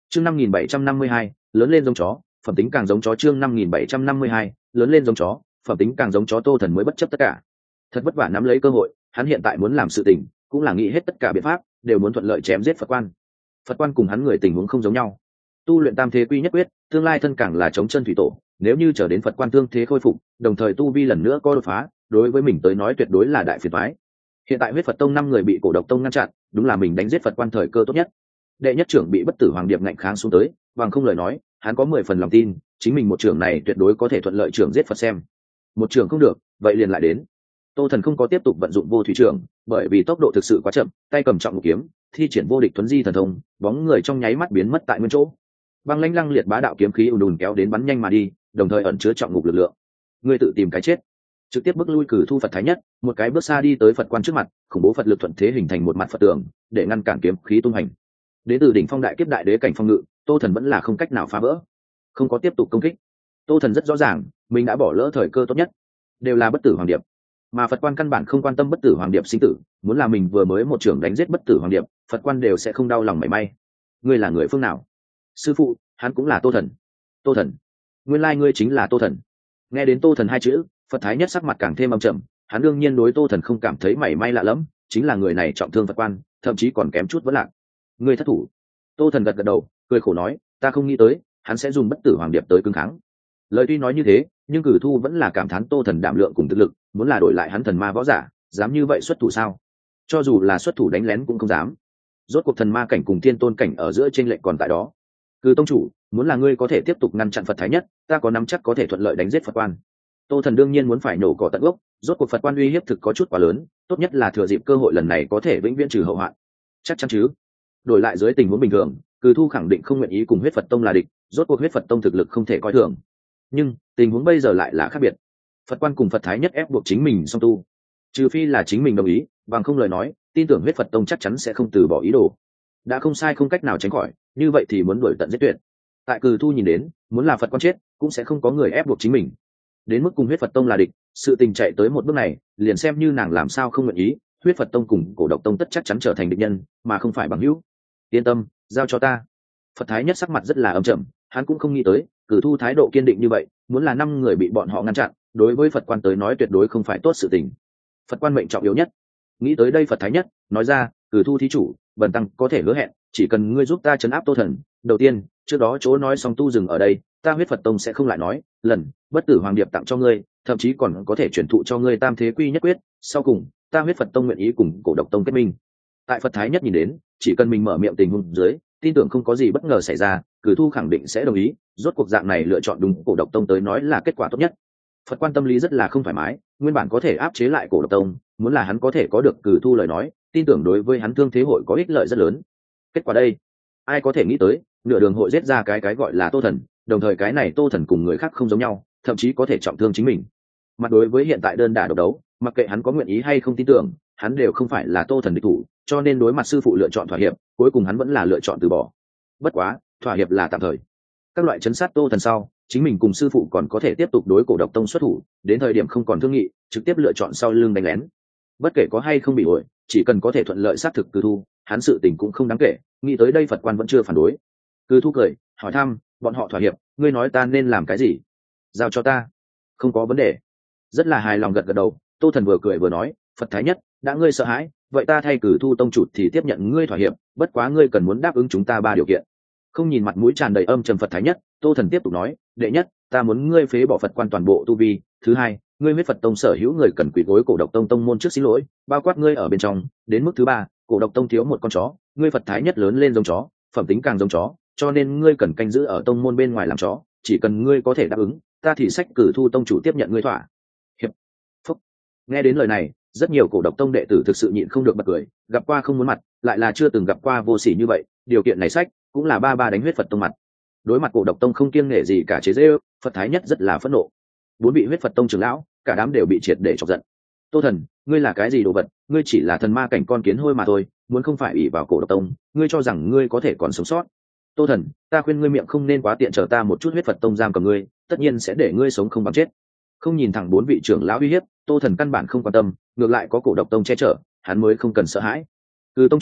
chương năm nghìn bảy trăm năm mươi hai, lớn lên giống chó, phẩm tính càng giống chó. Chương năm nghìn bảy trăm năm mươi hai, lớn lên giống chó, phẩm tính càng giống chó. Tô Thần mới bất chấp tất cả, thật vất vả nắm lấy cơ hội, hắn hiện tại muốn làm sự tình cũng là nghĩ hết tất cả biện pháp, đều muốn thuận lợi chém giết Phật quan. Phật quan cùng hắn người tình huống không giống nhau, tu luyện tam thế quy nhất quyết, tương lai thân càng là chống chân thủy tổ, nếu như chờ đến Phật quan tương thế khôi phục, đồng thời tu vi lần nữa có đột phá, đối với mình tới nói tuyệt đối là đại phiền toái. Hiện tại huyết Phật tông năm người bị cổ độc tông ngăn chặn, đúng là mình đánh giết Phật quan thời cơ tốt nhất. Đệ nhất trưởng bị bất tử hoàng điệp ngạnh kháng xuống tới, bằng không lời nói, hắn có mười phần lòng tin, chính mình một trưởng này tuyệt đối có thể thuận lợi trưởng giết Phật xem. Một trưởng không được, vậy liền lại đến. Tô Thần không có tiếp tục vận dụng vô thủy trưởng, bởi vì tốc độ thực sự quá chậm, tay cầm trọng ngục kiếm, thi triển vô địch tuấn di thần thông, bóng người trong nháy mắt biến mất tại nguyên chỗ. Băng lãnh lăng liệt bá đạo kiếm khí ùn ùn kéo đến bắn nhanh mà đi, đồng thời ẩn chứa trọng ngục lực lượng. Ngươi tự tìm cái chết. Trực tiếp bước lui Cử Thu Phật Thái Nhất, một cái bước xa đi tới Phật quan trước mặt, khủng bố Phật lực thuận thế hình thành một mặt Phật tường, để ngăn cản kiếm khí tung hành. Đến từ đỉnh phong đại kiếp đại đế cảnh phong ngự, Tô Thần vẫn là không cách nào phá vỡ, không có tiếp tục công kích. Tô Thần rất rõ ràng, mình đã bỏ lỡ thời cơ tốt nhất, đều là bất tử hoàng điệp, mà Phật quan căn bản không quan tâm bất tử hoàng điệp sinh tử, muốn là mình vừa mới một trưởng đánh giết bất tử hoàng điệp, Phật quan đều sẽ không đau lòng mảy may. Ngươi là người phương nào? Sư phụ, hắn cũng là Tô Thần. Tô Thần? Nguyên lai ngươi chính là Tô Thần. Nghe đến Tô Thần hai chữ, Phật Thái Nhất sắc mặt càng thêm âm trầm, hắn đương nhiên đối Tô Thần không cảm thấy mảy may lạ lẫm, chính là người này trọng thương Phật quan, thậm chí còn kém chút vẫn lạc. Ngươi thất thủ. Tô Thần gật gật đầu, cười khổ nói, ta không nghĩ tới hắn sẽ dùng bất tử hoàng điệp tới cứng kháng. Lời tuy nói như thế, nhưng Cử Thu vẫn là cảm thán Tô Thần đảm lượng cùng thực lực, muốn là đổi lại hắn thần ma võ giả, dám như vậy xuất thủ sao? Cho dù là xuất thủ đánh lén cũng không dám. Rốt cuộc thần ma cảnh cùng thiên tôn cảnh ở giữa chênh lệch còn tại đó. Cử tông chủ, muốn là ngươi có thể tiếp tục ngăn chặn Phật Thái Nhất, ta có nắm chắc có thể thuận lợi đánh giết Phật quan. Tô Thần đương nhiên muốn phải nổ cỏ tận gốc, rốt cuộc Phật quan uy hiếp thực có chút quá lớn, tốt nhất là thừa dịp cơ hội lần này có thể vĩnh viễn trừ hậu hoạn. Chắc chắn chứ? Đổi lại dưới tình huống bình thường, Cử Thu khẳng định không nguyện ý cùng huyết Phật tông là địch, rốt cuộc huyết Phật tông thực lực không thể coi thường. Nhưng tình huống bây giờ lại là khác biệt. Phật quan cùng Phật Thái Nhất ép buộc chính mình song tu, trừ phi là chính mình đồng ý, bằng không lời nói, tin tưởng huyết Phật tông chắc chắn sẽ không từ bỏ ý đồ. Đã không sai không cách nào tránh khỏi, như vậy thì muốn đuổi tận giết tuyệt. Tại Cử Thu nhìn đến, muốn là Phật quan chết, cũng sẽ không có người ép buộc chính mình. Đến mức cùng huyết Phật tông là địch, sự tình chạy tới một bước này, liền xem như nàng làm sao không nguyện ý, huyết Phật tông cùng cổ độc tông tất chắc chắn trở thành địch nhân, mà không phải bằng hữu. Yên tâm, giao cho ta. Phật Thái Nhất sắc mặt rất là âm trầm, hắn cũng không nghĩ tới Cử Thu thái độ kiên định như vậy, muốn là năm người bị bọn họ ngăn chặn, đối với Phật quan tới nói tuyệt đối không phải tốt sự tình. Phật quan mệnh trọng yếu nhất. Nghĩ tới đây Phật Thái Nhất nói ra, Cử Thu thí chủ, bần tăng có thể hứa hẹn, chỉ cần ngươi giúp ta trấn áp Tô Thần. Đầu tiên, trước đó chỗ nói xong tu dừng ở đây, ta huyết Phật tông sẽ không lại nói lần bất tử hoàng điệp tặng cho ngươi, thậm chí còn có thể chuyển thụ cho ngươi tam thế quy nhất quyết. Sau cùng, ta huyết Phật tông nguyện ý cùng cổ độc tông kết minh. Tại Phật Thái Nhất nhìn đến, chỉ cần mình mở miệng tình huống dưới, tin tưởng không có gì bất ngờ xảy ra, Cử Thu khẳng định sẽ đồng ý. Rốt cuộc dạng này lựa chọn đúng cổ độc tông tới nói là kết quả tốt nhất. Phật quan tâm lý rất là không thoải mái, nguyên bản có thể áp chế lại cổ độc tông, muốn là hắn có thể có được Cử Thu lời nói, tin tưởng đối với hắn thương thế hội có ích lợi rất lớn. Kết quả đây, ai có thể nghĩ tới, nửa đường hội giết ra cái cái gọi là Tô Thần, đồng thời cái này Tô Thần cùng người khác không giống nhau, thậm chí có thể trọng thương chính mình. Mặt đối với hiện tại đơn đả độc đấu, mặc kệ hắn có nguyện ý hay không tin tưởng, hắn đều không phải là Tô Thần địch thủ, cho nên đối mặt sư phụ lựa chọn thỏa hiệp, cuối cùng hắn vẫn là lựa chọn từ bỏ. Bất quá, thỏa hiệp là tạm thời. Các loại chấn sát Tô Thần sau, chính mình cùng sư phụ còn có thể tiếp tục đối cổ độc tông xuất thủ, đến thời điểm không còn thương nghị, trực tiếp lựa chọn sau lưng đánh lén. Bất kể có hay không bị ổi, chỉ cần có thể thuận lợi xác thực Cử Thu, hắn sự tình cũng không đáng kể. Nghĩ tới đây Phật quan vẫn chưa phản đối. Cử Thu cười, hỏi thăm, bọn họ thỏa hiệp, ngươi nói ta nên làm cái gì? Giao cho ta. Không có vấn đề. Rất là hài lòng gật gật đầu. Tô Thần vừa cười vừa nói, Phật Thái Nhất, đã ngươi sợ hãi, vậy ta thay Cử Thu tông chủ thì tiếp nhận ngươi thỏa hiệp, bất quá ngươi cần muốn đáp ứng chúng ta ba điều kiện. Không nhìn mặt mũi tràn đầy âm trầm Phật Thái Nhất, Tô Thần tiếp tục nói, đệ nhất, ta muốn ngươi phế bỏ Phật quan toàn bộ tu vi. Thứ hai, ngươi huyết Phật tông sở hữu người cần quỳ gối cổ độc tông tông môn trước xin lỗi, bao quát ngươi ở bên trong. Đến mức thứ ba, cổ độc tông thiếu một con chó, ngươi Phật Thái Nhất lớn lên giống chó, phẩm tính càng giống chó, cho nên ngươi cần canh giữ ở tông môn bên ngoài làm chó. Chỉ cần ngươi có thể đáp ứng, ta thì sách Cử Thu tông chủ tiếp nhận ngươi thỏa hiệp. Phúc. Nghe đến lời này, rất nhiều cổ độc tông đệ tử thực sự nhịn không được bật cười, gặp qua không muốn mặt, lại là chưa từng gặp qua vô sỉ như vậy. Điều kiện này sách cũng là ba ba đánh huyết Phật tông mặt. Đối mặt cổ độc tông không kiêng nể gì cả chế giễu, Phật Thái Nhất rất là phẫn nộ. Bốn vị huyết Phật tông trưởng lão, cả đám đều bị triệt để chọc giận. Tô Thần, ngươi là cái gì đồ vật? Ngươi chỉ là thần ma cảnh con kiến hôi mà thôi, muốn không phải ủy vào cổ độc tông, ngươi cho rằng ngươi có thể còn sống sót? Tô Thần, ta khuyên ngươi miệng không nên quá tiện, chờ ta một chút huyết Phật tông giam cầm ngươi, tất nhiên sẽ để ngươi sống không bằng chết. Không nhìn thẳng bốn vị trưởng lão uy hiếp, Tô Thần căn bản không quan tâm, ngược lại có cổ độc tông che chở, hắn mới không cần sợ hãi. Cử tông chủ,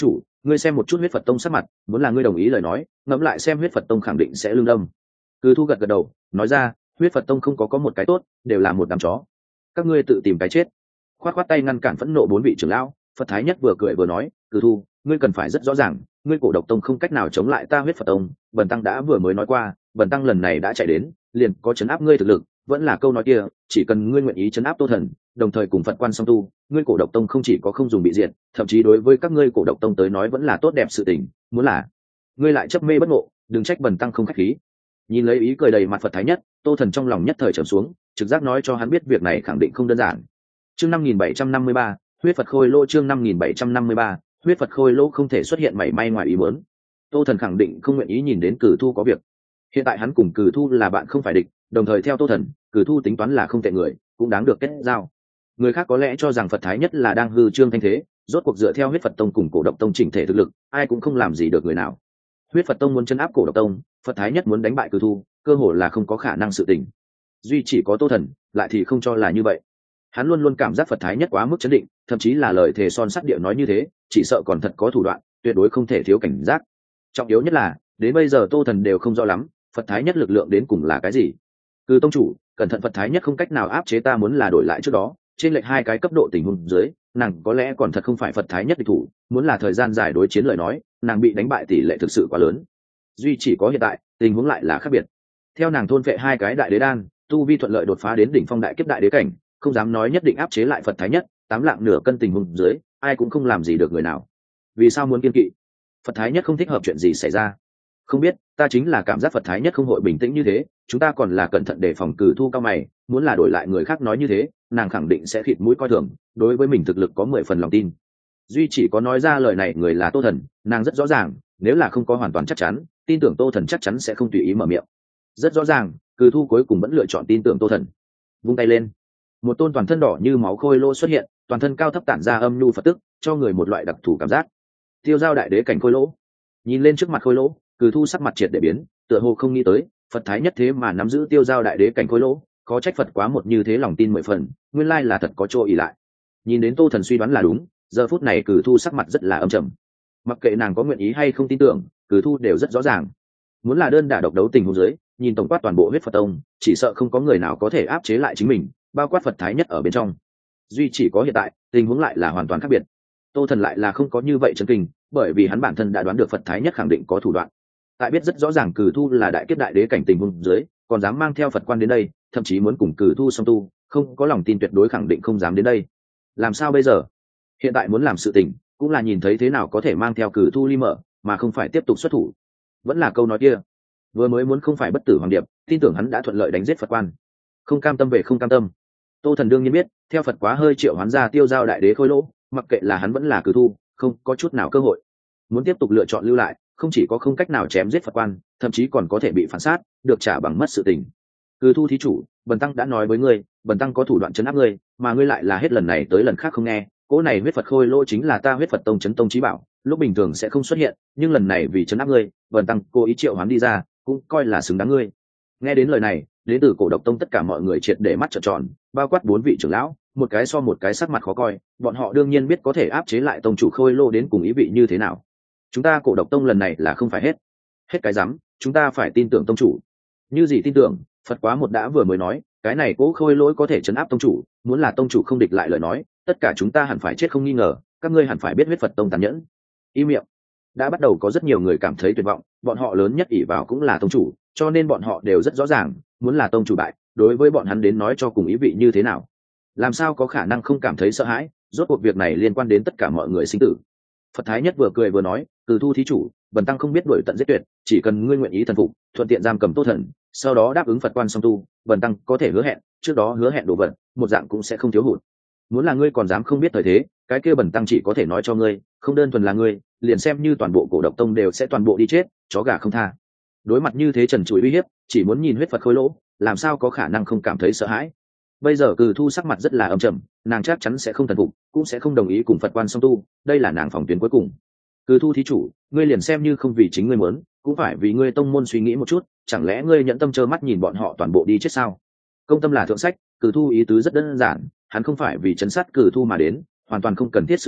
ngươi xem một chút huyết Phật tông sắc mặt, muốn là ngươi đồng ý lời nói, ngẫm lại xem huyết Phật tông khẳng định sẽ lương đâm. Cừ Thu gật gật đầu, nói ra, huyết Phật tông không có có một cái tốt, đều là một đám chó. Các ngươi tự tìm cái chết. Khoát khoát tay ngăn cản phẫn nộ bốn vị trưởng lão. Phật Thái Nhất vừa cười vừa nói, Cừ Thu, ngươi cần phải rất rõ ràng, ngươi cổ độc tông không cách nào chống lại ta huyết Phật tông. Bần tăng đã vừa mới nói qua, bần tăng lần này đã chạy đến, liền có chấn áp ngươi thực lực. Vẫn là câu nói kia, chỉ cần ngươi nguyện ý chấn áp Tô Thần, đồng thời cùng Phật quan song tu, ngươi cổ độc tông không chỉ có không dùng bị diệt, thậm chí đối với các ngươi cổ độc tông tới nói vẫn là tốt đẹp sự tình. Muốn là ngươi lại chấp mê bất ngộ, đừng trách bần tăng không khách khí. Nhìn lấy ý cười đầy mặt Phật Thái Nhất, Tô Thần trong lòng nhất thời trầm xuống, trực giác nói cho hắn biết việc này khẳng định không đơn giản. Chương năm nghìn bảy trăm năm mươi ba, huyết Phật khôi lô. Chương năm nghìn bảy trăm năm mươi ba, huyết Phật khôi lô không thể xuất hiện mảy may ngoài ý muốn. Tô Thần khẳng định không nguyện ý nhìn đến Cừ Thu có việc. Hiện tại hắn cùng Cừ Thu là bạn không phải địch, đồng thời theo Tô Thần, Cừ Thu tính toán là không tệ người, cũng đáng được kết giao. Người khác có lẽ cho rằng Phật Thái Nhất là đang hư trương thanh thế, rốt cuộc dựa theo huyết Phật tông cùng cổ độc tông chỉnh thể thực lực, ai cũng không làm gì được người nào. Huyết Phật tông muốn chấn áp cổ độc tông, Phật Thái Nhất muốn đánh bại Cừ Thu, cơ hội là không có khả năng sự tình. Duy chỉ có Tô Thần, lại thì không cho là như vậy. Hắn luôn luôn cảm giác Phật Thái Nhất quá mức chấn định, thậm chí là lời thề son sắt địa nói như thế, chỉ sợ còn thật có thủ đoạn, tuyệt đối không thể thiếu cảnh giác. Trọng yếu nhất là, đến bây giờ Tô Thần đều không rõ lắm, Phật Thái Nhất lực lượng đến cùng là cái gì. Cừ tông chủ, cẩn thận Phật Thái Nhất không cách nào áp chế ta, muốn là đổi lại trước đó, trên lệch hai cái cấp độ tình huống dưới, nàng có lẽ còn thật không phải Phật Thái Nhất địch thủ, muốn là thời gian dài đối chiến lời nói, nàng bị đánh bại tỷ lệ thực sự quá lớn. Duy chỉ có hiện tại, tình huống lại là khác biệt. Theo nàng thôn phệ hai cái đại đế đan, tu vi thuận lợi đột phá đến đỉnh phong đại kiếp đại đế cảnh, không dám nói nhất định áp chế lại Phật Thái Nhất, tám lạng nửa cân tình huống dưới, ai cũng không làm gì được người nào. Vì sao muốn kiên kỵ? Phật Thái Nhất không thích hợp chuyện gì xảy ra? Không biết, ta chính là cảm giác Phật Thái Nhất không hội bình tĩnh như thế, chúng ta còn là cẩn thận đề phòng Cừ Thu cao mày, muốn là đổi lại người khác nói như thế, nàng khẳng định sẽ khịt mũi coi thường, đối với mình thực lực có mười phần lòng tin. Duy chỉ có nói ra lời này người là Tô Thần, nàng rất rõ ràng, nếu là không có hoàn toàn chắc chắn, tin tưởng Tô Thần chắc chắn sẽ không tùy ý mở miệng. Rất rõ ràng, Cừ Thu cuối cùng vẫn lựa chọn tin tưởng Tô Thần. Vung tay lên, một tôn toàn thân đỏ như máu khôi lô xuất hiện, toàn thân cao thấp tản ra âm nhu Phật tức, cho người một loại đặc thù cảm giác. Tiêu giao đại đế cảnh khôi lỗ. Nhìn lên trước mặt khôi lỗ, Cừ Thu sắc mặt triệt để biến, tựa hồ không nghĩ tới, Phật Thái Nhất thế mà nắm giữ tiêu giao đại đế cảnh khôi lỗ, có trách Phật quá một như thế lòng tin mười phần, nguyên lai là thật có chỗ ỷ lại. Nhìn đến Tô Thần suy đoán là đúng, giờ phút này Cừ Thu sắc mặt rất là âm trầm. Mặc kệ nàng có nguyện ý hay không tin tưởng, Cừ Thu đều rất rõ ràng. Muốn là đơn đả độc đấu tình huống dưới, nhìn tổng quát toàn bộ huyết Phật tông, chỉ sợ không có người nào có thể áp chế lại chính mình, bao quát Phật Thái Nhất ở bên trong. Duy chỉ có hiện tại, tình huống lại là hoàn toàn khác biệt. Tô Thần lại là không có như vậy chấn kinh, bởi vì hắn bản thân đã đoán được Phật Thái Nhất khẳng định có thủ đoạn. Tại biết rất rõ ràng Cừ Thu là đại kiếp đại đế cảnh tình huống dưới, còn dám mang theo Phật quan đến đây, thậm chí muốn cùng Cừ Thu song tu, không có lòng tin tuyệt đối khẳng định không dám đến đây. Làm sao bây giờ? Hiện tại muốn làm sự tình, cũng là nhìn thấy thế nào có thể mang theo Cừ Thu ly mở, mà không phải tiếp tục xuất thủ. Vẫn là câu nói kia, vừa mới muốn không phải bất tử hoàng điệp, tin tưởng hắn đã thuận lợi đánh giết Phật quan. Không cam tâm về không cam tâm. Tô Thần đương nhiên biết, theo Phật quá hơi triệu hoán ra tiêu giao đại đế khôi lỗ, mặc kệ là hắn vẫn là Cừ Thu, không có chút nào cơ hội. Muốn tiếp tục lựa chọn lưu lại, không chỉ có không cách nào chém giết Phật quan, thậm chí còn có thể bị phản sát, được trả bằng mất sự tình. Cừ Thu thí chủ, bần tăng đã nói với ngươi, bần tăng có thủ đoạn chấn áp ngươi, mà ngươi lại là hết lần này tới lần khác không nghe. Cỗ này huyết Phật khôi lỗ chính là ta huyết Phật tông chấn tông chí bảo, lúc bình thường sẽ không xuất hiện, nhưng lần này vì chấn áp ngươi, bần tăng cố ý triệu hoán đi ra, cũng coi là xứng đáng ngươi. Nghe đến lời này, đến từ cổ độc tông tất cả mọi người triệt để mắt trợn tròn, bao quát bốn vị trưởng lão, một cái so một cái sắc mặt khó coi, bọn họ đương nhiên biết có thể áp chế lại tông chủ khôi lô đến cùng ý vị như thế nào. Chúng ta cổ độc tông lần này là không phải hết hết cái rắm, chúng ta phải tin tưởng tông chủ. Như gì tin tưởng? Phật quá một đã vừa mới nói, cái này cố khôi lỗi có thể chấn áp tông chủ, muốn là tông chủ không địch lại lời nói, tất cả chúng ta hẳn phải chết không nghi ngờ, các ngươi hẳn phải biết huyết Phật tông tàn nhẫn. Im miệng. Đã bắt đầu có rất nhiều người cảm thấy tuyệt vọng, bọn họ lớn nhất ỷ vào cũng là tông chủ, cho nên bọn họ đều rất rõ ràng, muốn là tông chủ bại, đối với bọn hắn đến nói cho cùng ý vị như thế nào. Làm sao có khả năng không cảm thấy sợ hãi, rốt cuộc việc này liên quan đến tất cả mọi người sinh tử. Phật Thái Nhất vừa cười vừa nói, Cừ Thu thí chủ, bần tăng không biết đuổi tận giết tuyệt, chỉ cần ngươi nguyện ý thần phục, thuận tiện giam cầm Tô Thần, sau đó đáp ứng Phật quan song tu, bần tăng có thể hứa hẹn, trước đó hứa hẹn đồ vật, một dạng cũng sẽ không thiếu hụt. Muốn là ngươi còn dám không biết thời thế, cái kia bần tăng chỉ có thể nói cho ngươi, không đơn thuần là ngươi, liền xem như toàn bộ cổ độc tông đều sẽ toàn bộ đi chết, chó gà không tha. Đối mặt như thế trần trụi uy hiếp, chỉ muốn nhìn huyết Phật khôi lỗ, làm sao có khả năng không cảm thấy sợ hãi. Bây giờ Cừ Thu sắc mặt rất là âm trầm, nàng chắc chắn sẽ không thần phục, cũng sẽ không đồng ý cùng Phật quan song tu, đây là nàng phòng tuyến cuối cùng. Cừ Thu thí chủ, ngươi liền xem như không vì chính ngươi muốn, cũng phải vì ngươi tông môn suy nghĩ một chút, chẳng lẽ ngươi nhẫn tâm trơ mắt nhìn bọn họ toàn bộ đi chết sao? Công tâm là thượng sách, Cừ Thu ý tứ rất đơn giản, hắn không phải vì chấn sát Cừ Thu mà đến, hoàn toàn không cần thiết sự tình,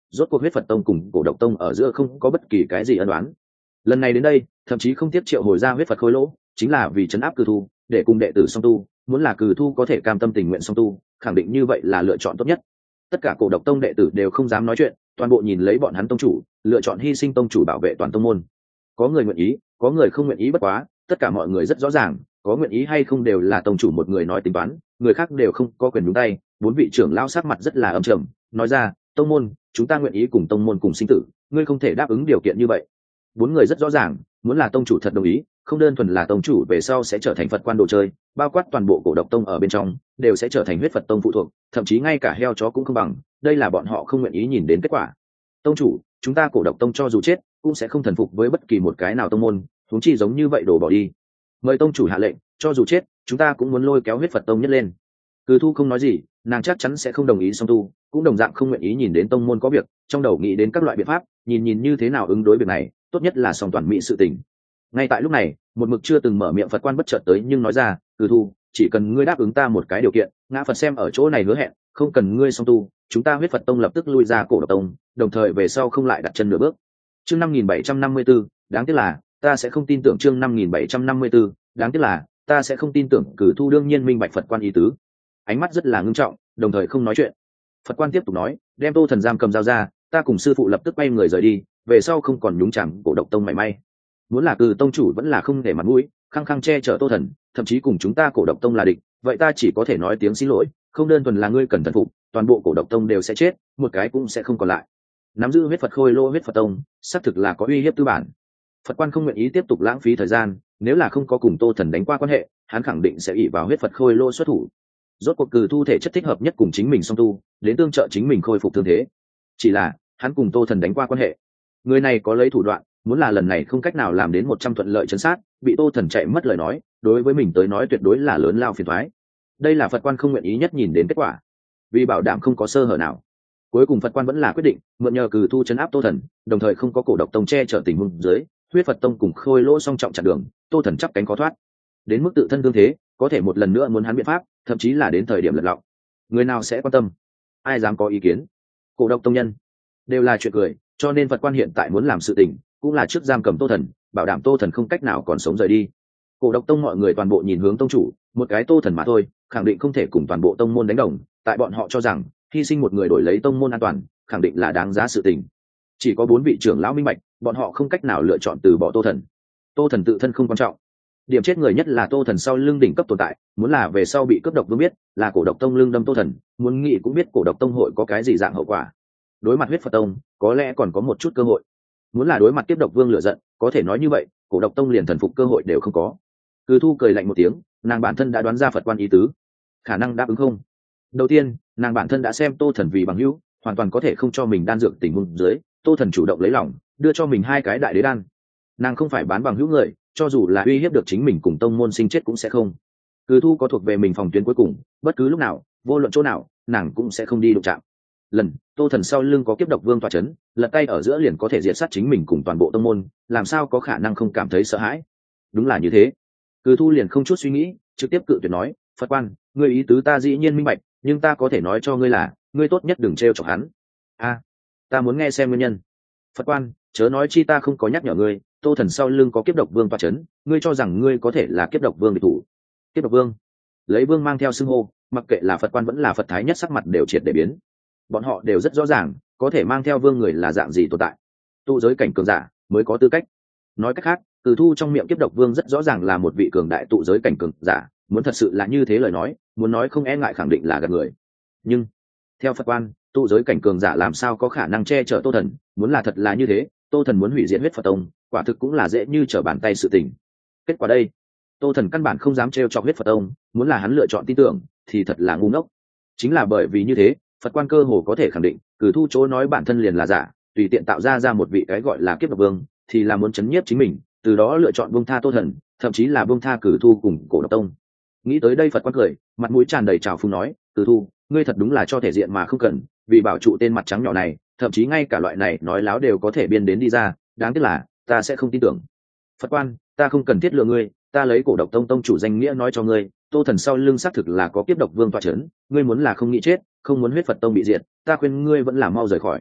rốt cuộc huyết Phật tông cùng cổ độc tông ở giữa không có bất kỳ cái gì ân oán. Lần này đến đây thậm chí không tiếc triệu hồi ra huyết Phật khôi lỗ, chính là vì chấn áp cử thu, để cùng đệ tử song tu, muốn là cử thu có thể cam tâm tình nguyện song tu, khẳng định như vậy là lựa chọn tốt nhất. Tất cả cổ độc tông đệ tử đều không dám nói chuyện, toàn bộ nhìn lấy bọn hắn tông chủ, lựa chọn hy sinh tông chủ bảo vệ toàn tông môn. Có người nguyện ý, có người không nguyện ý, bất quá tất cả mọi người rất rõ ràng, có nguyện ý hay không đều là tông chủ một người nói tính toán, người khác đều không có quyền nhúng tay. Bốn vị trưởng lão sắc mặt rất là âm trầm, nói ra, tông môn, chúng ta nguyện ý cùng tông môn cùng sinh tử, ngươi không thể đáp ứng điều kiện như vậy. Bốn người rất rõ ràng, muốn là tông chủ thật đồng ý, không đơn thuần là tông chủ về sau sẽ trở thành Phật quan đồ chơi, bao quát toàn bộ cổ độc tông ở bên trong đều sẽ trở thành huyết Phật tông phụ thuộc, thậm chí ngay cả heo chó cũng không bằng. Đây là bọn họ không nguyện ý nhìn đến kết quả. Tông chủ, chúng ta cổ độc tông cho dù chết cũng sẽ không thần phục với bất kỳ một cái nào tông môn, huống chi giống như vậy đổ bỏ đi. Mời tông chủ hạ lệnh, cho dù chết chúng ta cũng muốn lôi kéo huyết Phật tông nhất lên. Cừ thu không nói gì, nàng chắc chắn sẽ không đồng ý song tu, cũng đồng dạng không nguyện ý nhìn đến tông môn có việc, trong đầu nghĩ đến các loại biện pháp, nhìn nhìn như thế nào ứng đối việc này, tốt nhất là song toàn mỹ sự tình. Ngay tại lúc này, một mực chưa từng mở miệng Phật quan bất chợt tới nhưng nói ra, cừ thu, chỉ cần ngươi đáp ứng ta một cái điều kiện, ngã Phật xem ở chỗ này hứa hẹn, không cần ngươi song tu, chúng ta huyết Phật tông lập tức lui ra cổ độc tông, đồng thời về sau không lại đặt chân nửa bước. Chương năm nghìn bảy trăm năm mươi b ố, đáng tiếc là ta sẽ không tin tưởng. Chương năm nghìn bảy trăm năm mươi b ố, đáng tiếc là ta sẽ không tin tưởng. Cử thu đương nhiên minh bạch Phật quan ý tứ, ánh mắt rất là ngưng trọng, đồng thời không nói chuyện. Phật quan tiếp tục nói, đem Tô Thần giam cầm dao ra, ta cùng sư phụ lập tức quay người rời đi, về sau không còn nhúng chàm cổ độc tông mảy may. Muốn là Cừ tông chủ vẫn là không để mặt mũi, khăng khăng che chở Tô Thần, thậm chí cùng chúng ta cổ độc tông là địch, vậy ta chỉ có thể nói tiếng xin lỗi, không đơn thuần là ngươi cần thần phục, toàn bộ cổ độc tông đều sẽ chết, một cái cũng sẽ không còn lại. Nắm giữ huyết Phật khôi lô huyết Phật tông xác thực là có uy hiếp tư bản. Phật quan không nguyện ý tiếp tục lãng phí thời gian, nếu là không có cùng Tô Thần đánh qua quan hệ, hắn khẳng định sẽ ỷ vào huyết Phật khôi lô xuất thủ. Rốt cuộc Cừ thu thể chất thích hợp nhất cùng chính mình song tu, đến tương trợ chính mình khôi phục thương thế. Chỉ là hắn cùng Tô Thần đánh qua quan hệ, người này có lấy thủ đoạn, muốn là lần này không cách nào làm đến một trăm thuận lợi chấn sát, bị Tô Thần chạy mất lời nói, đối với mình tới nói tuyệt đối là lớn lao phiền toái. Đây là Phật quan không nguyện ý nhất nhìn đến kết quả, vì bảo đảm không có sơ hở nào. Cuối cùng Phật quan vẫn là quyết định mượn nhờ Cừ thu chấn áp Tô Thần, đồng thời không có cổ độc tông che chở tình huống dưới, huyết Phật tông cùng khôi lỗ song trọng chặn đường, Tô Thần chắp cánh khó thoát. Đến mức tự thân thương thế, có thể một lần nữa muốn hắn biện pháp, thậm chí là đến thời điểm lật lọng. Người nào sẽ quan tâm? Ai dám có ý kiến? Cổ độc tông nhân đều là chuyện cười, cho nên Phật quan hiện tại muốn làm sự tình, cũng là trước giam cầm Tô Thần, bảo đảm Tô Thần không cách nào còn sống rời đi. Cổ độc tông mọi người toàn bộ nhìn hướng tông chủ, một cái Tô Thần mà thôi, khẳng định không thể cùng toàn bộ tông môn đánh đồng, tại bọn họ cho rằng hy sinh một người đổi lấy tông môn an toàn, khẳng định là đáng giá sự tình. Chỉ có bốn vị trưởng lão minh bạch, bọn họ không cách nào lựa chọn từ bỏ Tô Thần. Tô Thần tự thân không quan trọng, điểm chết người nhất là Tô Thần sau lưng đỉnh cấp tồn tại, muốn là về sau bị cướp độc vương biết là cổ độc tông lưng đâm Tô Thần, muốn nghĩ cũng biết cổ độc tông hội có cái gì dạng hậu quả. Đối mặt huyết Phật tông, có lẽ còn có một chút cơ hội. Muốn là đối mặt tiếp độc vương lựa giận, có thể nói như vậy, cổ độc tông liền thần phục cơ hội đều không có. Cừ thu cười lạnh một tiếng, nàng bản thân đã đoán ra Phật quan ý tứ, khả năng đáp ứng không. Đầu tiên, nàng bản thân đã xem Tô Thần vì bằng hữu, hoàn toàn có thể không cho mình đan dược tình huống dưới, Tô Thần chủ động lấy lòng, đưa cho mình hai cái đại đế đan. Nàng không phải bán bằng hữu người, cho dù là uy hiếp được chính mình cùng tông môn sinh chết cũng sẽ không. Cừ thu có thuộc về mình phòng tuyến cuối cùng, bất cứ lúc nào, vô luận chỗ nào, nàng cũng sẽ không đi đụng chạm. Lần Tô Thần sau lưng có kiếp độc vương tọa chấn, lật tay ở giữa liền có thể diệt sát chính mình cùng toàn bộ tông môn, làm sao có khả năng không cảm thấy sợ hãi? Đúng là như thế. Cừ thu liền không chút suy nghĩ, trực tiếp cự tuyệt nói, Phật quan, ngươi ý tứ ta dĩ nhiên minh bạch, nhưng ta có thể nói cho ngươi là, ngươi tốt nhất đừng trêu chọc hắn. A, ta muốn nghe xem nguyên nhân. Phật quan, chớ nói chi ta không có nhắc nhở ngươi, Tô Thần sau lưng có kiếp độc vương tọa chấn, ngươi cho rằng ngươi có thể là kiếp độc vương địch thủ? Kiếp độc vương? Lấy vương mang theo xưng hô, mặc kệ là Phật quan vẫn là Phật thái nhất sắc mặt đều triệt để biến. Bọn họ đều rất rõ ràng, có thể mang theo vương người là dạng gì tồn tại. Tụ giới cảnh cường giả mới có tư cách. Nói cách khác, Từ thu trong miệng kiếp độc vương rất rõ ràng là một vị cường đại tụ giới cảnh cường giả, muốn thật sự là như thế lời nói, muốn nói không e ngại khẳng định là gạt người. Nhưng theo Phật quan, tụ giới cảnh cường giả làm sao có khả năng che chở Tô Thần? Muốn là thật là như thế, Tô Thần muốn hủy diệt huyết Phật tông, quả thực cũng là dễ như trở bàn tay sự tình. Kết quả đây, Tô Thần căn bản không dám trêu chọc huyết Phật tông, muốn là hắn lựa chọn tin tưởng, thì thật là ngu ngốc. Chính là bởi vì như thế, Phật quan cơ hồ có thể khẳng định, Cử thu chỗ nói bản thân liền là giả, tùy tiện tạo ra ra một vị cái gọi là kiếp độc vương, thì là muốn chấn nhiếp chính mình, từ đó lựa chọn buông tha Tô Thần, thậm chí là buông tha Cử thu cùng cổ độc tông. Nghĩ tới đây Phật quan cười, mặt mũi tràn đầy trào phúng nói, Cử thu, ngươi thật đúng là cho thể diện mà không cần, vì bảo trụ tên mặt trắng nhỏ này, thậm chí ngay cả loại này nói láo đều có thể biên đến đi ra, đáng tiếc là ta sẽ không tin tưởng. Phật quan, ta không cần thiết lừa ngươi, ta lấy cổ độc tông tông chủ danh nghĩa nói cho ngươi, Tô Thần sau lưng xác thực là có kiếp độc vương tọa chấn, ngươi muốn là không nghĩ chết, không muốn huyết Phật tông bị diệt, ta khuyên ngươi vẫn là mau rời khỏi.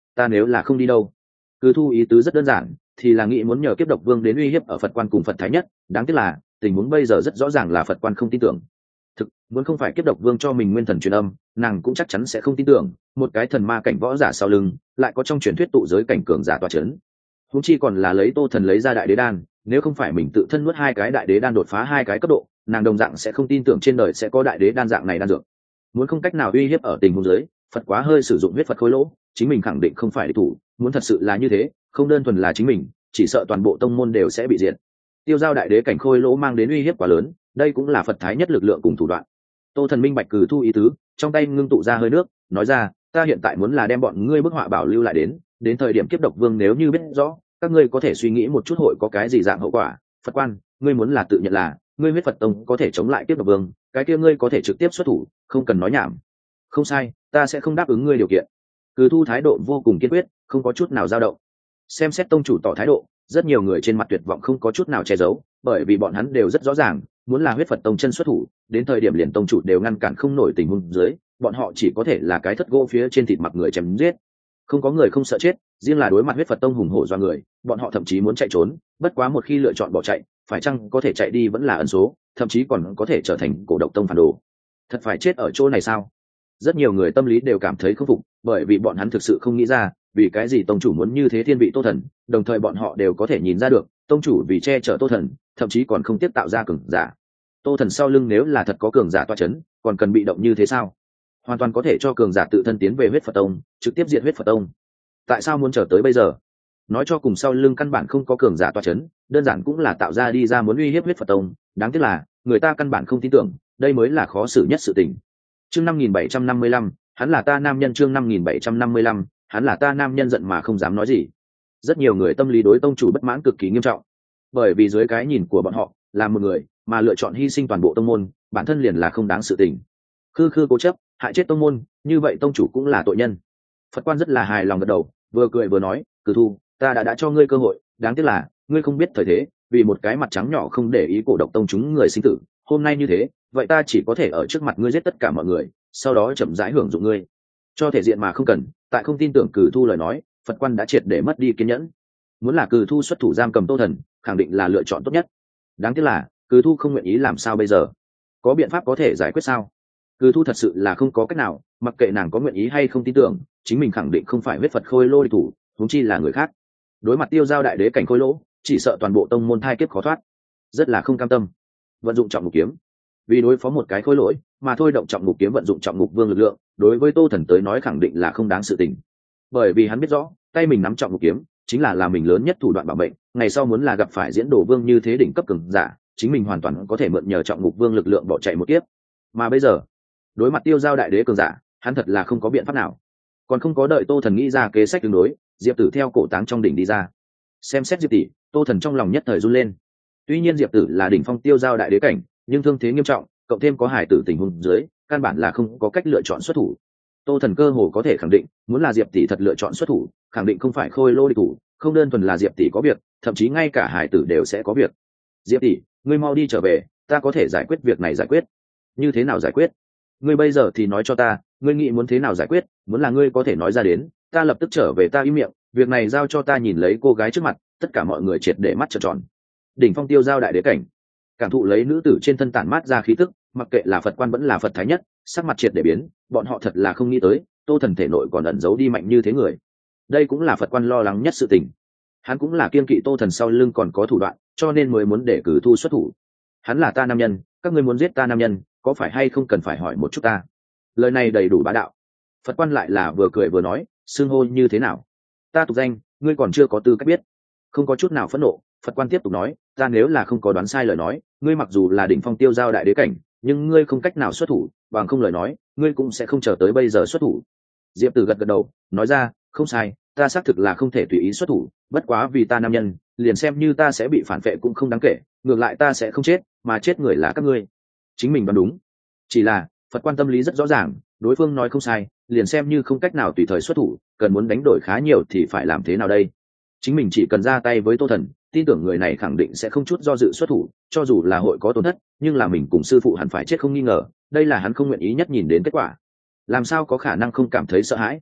ta nếu là không đi đâu? Cử thu ý tứ rất đơn giản, thì là nghĩ muốn nhờ kiếp độc vương đến uy hiếp ở Phật quan cùng Phật thái nhất. Đáng tiếc là tình huống bây giờ rất rõ ràng là Phật quan không tin tưởng. Thực muốn không phải kiếp độc vương cho mình nguyên thần truyền âm, nàng cũng chắc chắn sẽ không tin tưởng một cái thần ma cảnh võ giả sau lưng lại có trong truyền thuyết tụ giới cảnh cường giả tọa chấn. Húng chi còn là lấy Tô Thần lấy ra đại đế đan, nếu không phải mình tự thân nuốt hai cái đại đế đan đột phá hai cái cấp độ, nàng đồng dạng sẽ không tin tưởng trên đời sẽ có đại đế đan dạng này đan dược. Muốn không cách nào uy hiếp ở tình huống dưới, Phật quá hơi sử dụng huyết Phật khối lỗ, chính mình khẳng định không phải địch thủ. Muốn thật sự là như thế, không đơn thuần là chính mình, chỉ sợ toàn bộ tông môn đều sẽ bị diệt. Tiêu giao đại đế cảnh khôi lỗ mang đến uy hiếp quá lớn, đây cũng là Phật thái nhất lực lượng cùng thủ đoạn. Tô Thần minh bạch Cử thu ý tứ, trong tay ngưng tụ ra hơi nước, nói ra, ta hiện tại muốn là đem bọn ngươi bức họa bảo lưu lại đến, đến thời điểm kiếp độc vương nếu như biết rõ, các ngươi có thể suy nghĩ một chút hội có cái gì dạng hậu quả. Phật quan, ngươi muốn là tự nhận là ngươi huyết Phật tông có thể chống lại kiếp độc vương, cái kia ngươi có thể trực tiếp xuất thủ, không cần nói nhảm. Không sai, ta sẽ không đáp ứng ngươi điều kiện. Cử thu thái độ vô cùng kiên quyết, không có chút nào dao động. Xem xét tông chủ tỏ thái độ, rất nhiều người trên mặt tuyệt vọng không có chút nào che giấu, bởi vì bọn hắn đều rất rõ ràng, muốn là huyết Phật tông chân xuất thủ, đến thời điểm liền tông chủ đều ngăn cản không nổi tình huống dưới, bọn họ chỉ có thể là cái thất gỗ phía trên thịt mặc người chém giết. Không có người không sợ chết, riêng là đối mặt huyết Phật tông hùng hổ do người, bọn họ thậm chí muốn chạy trốn, bất quá một khi lựa chọn bỏ chạy, phải chăng có thể chạy đi vẫn là ẩn số, thậm chí còn có thể trở thành cổ độc tông phản đồ. Thật phải chết ở chỗ này sao? Rất nhiều người tâm lý đều cảm thấy không phục, bởi vì bọn hắn thực sự không nghĩ ra vì cái gì tông chủ muốn như thế thiên vị Tô Thần, đồng thời bọn họ đều có thể nhìn ra được tông chủ vì che chở Tô Thần, thậm chí còn không tiếp tạo ra cường giả. Tô Thần sau lưng nếu là thật có cường giả toa chấn, còn cần bị động như thế sao? Hoàn toàn có thể cho cường giả tự thân tiến về huyết Phật tông, trực tiếp diệt huyết Phật tông. Tại sao muốn chờ tới bây giờ? Nói cho cùng sau lưng căn bản không có cường giả toa chấn, đơn giản cũng là tạo ra đi ra muốn uy hiếp huyết Phật tông. Đáng tiếc là người ta căn bản không tin tưởng, đây mới là khó xử nhất sự tình. Chương năm nghìn bảy trăm năm mươi lăm, hắn là ta nam nhân. Chương năm nghìn bảy trăm năm mươi lăm, hắn là ta nam nhân. Giận mà không dám nói gì. Rất nhiều người tâm lý đối tông chủ bất mãn cực kỳ nghiêm trọng, bởi vì dưới cái nhìn của bọn họ, là một người mà lựa chọn hy sinh toàn bộ tông môn, bản thân liền là không đáng sự tình. Khư khư cố chấp, hại chết tông môn, như vậy tông chủ cũng là tội nhân. Phật quan rất là hài lòng gật đầu, vừa cười vừa nói, Cử thu, ta đã đã cho ngươi cơ hội, đáng tiếc là ngươi không biết thời thế, vì một cái mặt trắng nhỏ không để ý cổ độc tông chúng người sinh tử. Hôm nay như thế, vậy ta chỉ có thể ở trước mặt ngươi giết tất cả mọi người, sau đó chậm rãi hưởng dụng ngươi. Cho thể diện mà không cần, tại không tin tưởng Cử thu lời nói, Phật quan đã triệt để mất đi kiên nhẫn. Muốn là Cử thu xuất thủ giam cầm Tô Thần, khẳng định là lựa chọn tốt nhất. Đáng tiếc là Cử thu không nguyện ý, làm sao bây giờ? Có biện pháp có thể giải quyết sao? Cử thu thật sự là không có cách nào, mặc kệ nàng có nguyện ý hay không tin tưởng, chính mình khẳng định không phải huyết Phật khôi lô địch thủ, huống chi là người khác. Đối mặt tiêu giao đại đế cảnh khôi lỗ, chỉ sợ toàn bộ tông môn thai kiếp khó thoát, rất là không cam tâm. Vận dụng trọng ngục kiếm, vì đối phó một cái khôi lỗi mà thôi động trọng ngục kiếm, vận dụng trọng ngục vương lực lượng, đối với Tô Thần tới nói khẳng định là không đáng sự tình, bởi vì hắn biết rõ tay mình nắm trọng ngục kiếm chính là là mình lớn nhất thủ đoạn bảo mệnh. Ngày sau muốn là gặp phải diễn đồ vương như thế đỉnh cấp cường giả, chính mình hoàn toàn có thể mượn nhờ trọng ngục vương lực lượng bỏ chạy một kiếp. Mà bây giờ đối mặt tiêu giao đại đế cường giả, hắn thật là không có biện pháp nào. Còn không có đợi Tô Thần nghĩ ra kế sách tương đối, Diệp Tử theo cổ táng trong đỉnh đi ra. Xem xét Diệp tỷ, Tô Thần trong lòng nhất thời run lên. Tuy nhiên Diệp Tử là đỉnh phong tiêu giao đại đế cảnh, nhưng thương thế nghiêm trọng, cộng thêm có hải tử tình huống dưới, căn bản là không có cách lựa chọn xuất thủ. Tô Thần cơ hồ có thể khẳng định, muốn là Diệp tỷ thật lựa chọn xuất thủ, khẳng định không phải khôi lô địch thủ, không đơn thuần là Diệp tỷ có việc, thậm chí ngay cả hải tử đều sẽ có việc. Diệp tỷ, ngươi mau đi trở về, ta có thể giải quyết việc này. Giải quyết? Như thế nào giải quyết? Ngươi bây giờ thì nói cho ta, ngươi nghĩ muốn thế nào giải quyết? Muốn là ngươi có thể nói ra đến, ta lập tức trở về. Ta im miệng, việc này giao cho ta. Nhìn lấy cô gái trước mặt, tất cả mọi người triệt để mắt trợn tròn. Đỉnh phong tiêu giao đại đế cảnh, cảm thụ lấy nữ tử trên thân tản mát ra khí tức, mặc kệ là Phật quan vẫn là Phật thái nhất, sắc mặt triệt để biến. Bọn họ thật là không nghĩ tới, Tô Thần thể nội còn ẩn giấu đi mạnh như thế người. Đây cũng là Phật quan lo lắng nhất sự tình. Hắn cũng là kiên kỵ Tô Thần sau lưng còn có thủ đoạn, cho nên mới muốn để Cử thu xuất thủ. Hắn là ta nam nhân, các ngươi muốn giết ta nam nhân, có phải hay không cần phải hỏi một chút ta? Lời này đầy đủ bá đạo. Phật quan lại là vừa cười vừa nói, xưng hô như thế nào? Ta tục danh, ngươi còn chưa có tư cách biết. Không có chút nào phẫn nộ, Phật quan tiếp tục nói, ta nếu là không có đoán sai lời nói, ngươi mặc dù là đỉnh phong tiêu giao đại đế cảnh, nhưng ngươi không cách nào xuất thủ, bằng không lời nói, ngươi cũng sẽ không chờ tới bây giờ xuất thủ. Diệp Tử gật gật đầu, nói ra, không sai, ta xác thực là không thể tùy ý xuất thủ, bất quá vì ta nam nhân, liền xem như ta sẽ bị phản vệ cũng không đáng kể, ngược lại ta sẽ không chết, mà chết người là các ngươi. Chính mình đoán đúng. Chỉ là Phật quan tâm lý rất rõ ràng, đối phương nói không sai, liền xem như không cách nào tùy thời xuất thủ, cần muốn đánh đổi khá nhiều thì phải làm thế nào đây? Chính mình chỉ cần ra tay với Tô Thần, tin tưởng người này khẳng định sẽ không chút do dự xuất thủ, cho dù là hội có tổn thất, nhưng là mình cùng sư phụ hẳn phải chết không nghi ngờ, đây là hắn không nguyện ý nhất nhìn đến kết quả. Làm sao có khả năng không cảm thấy sợ hãi?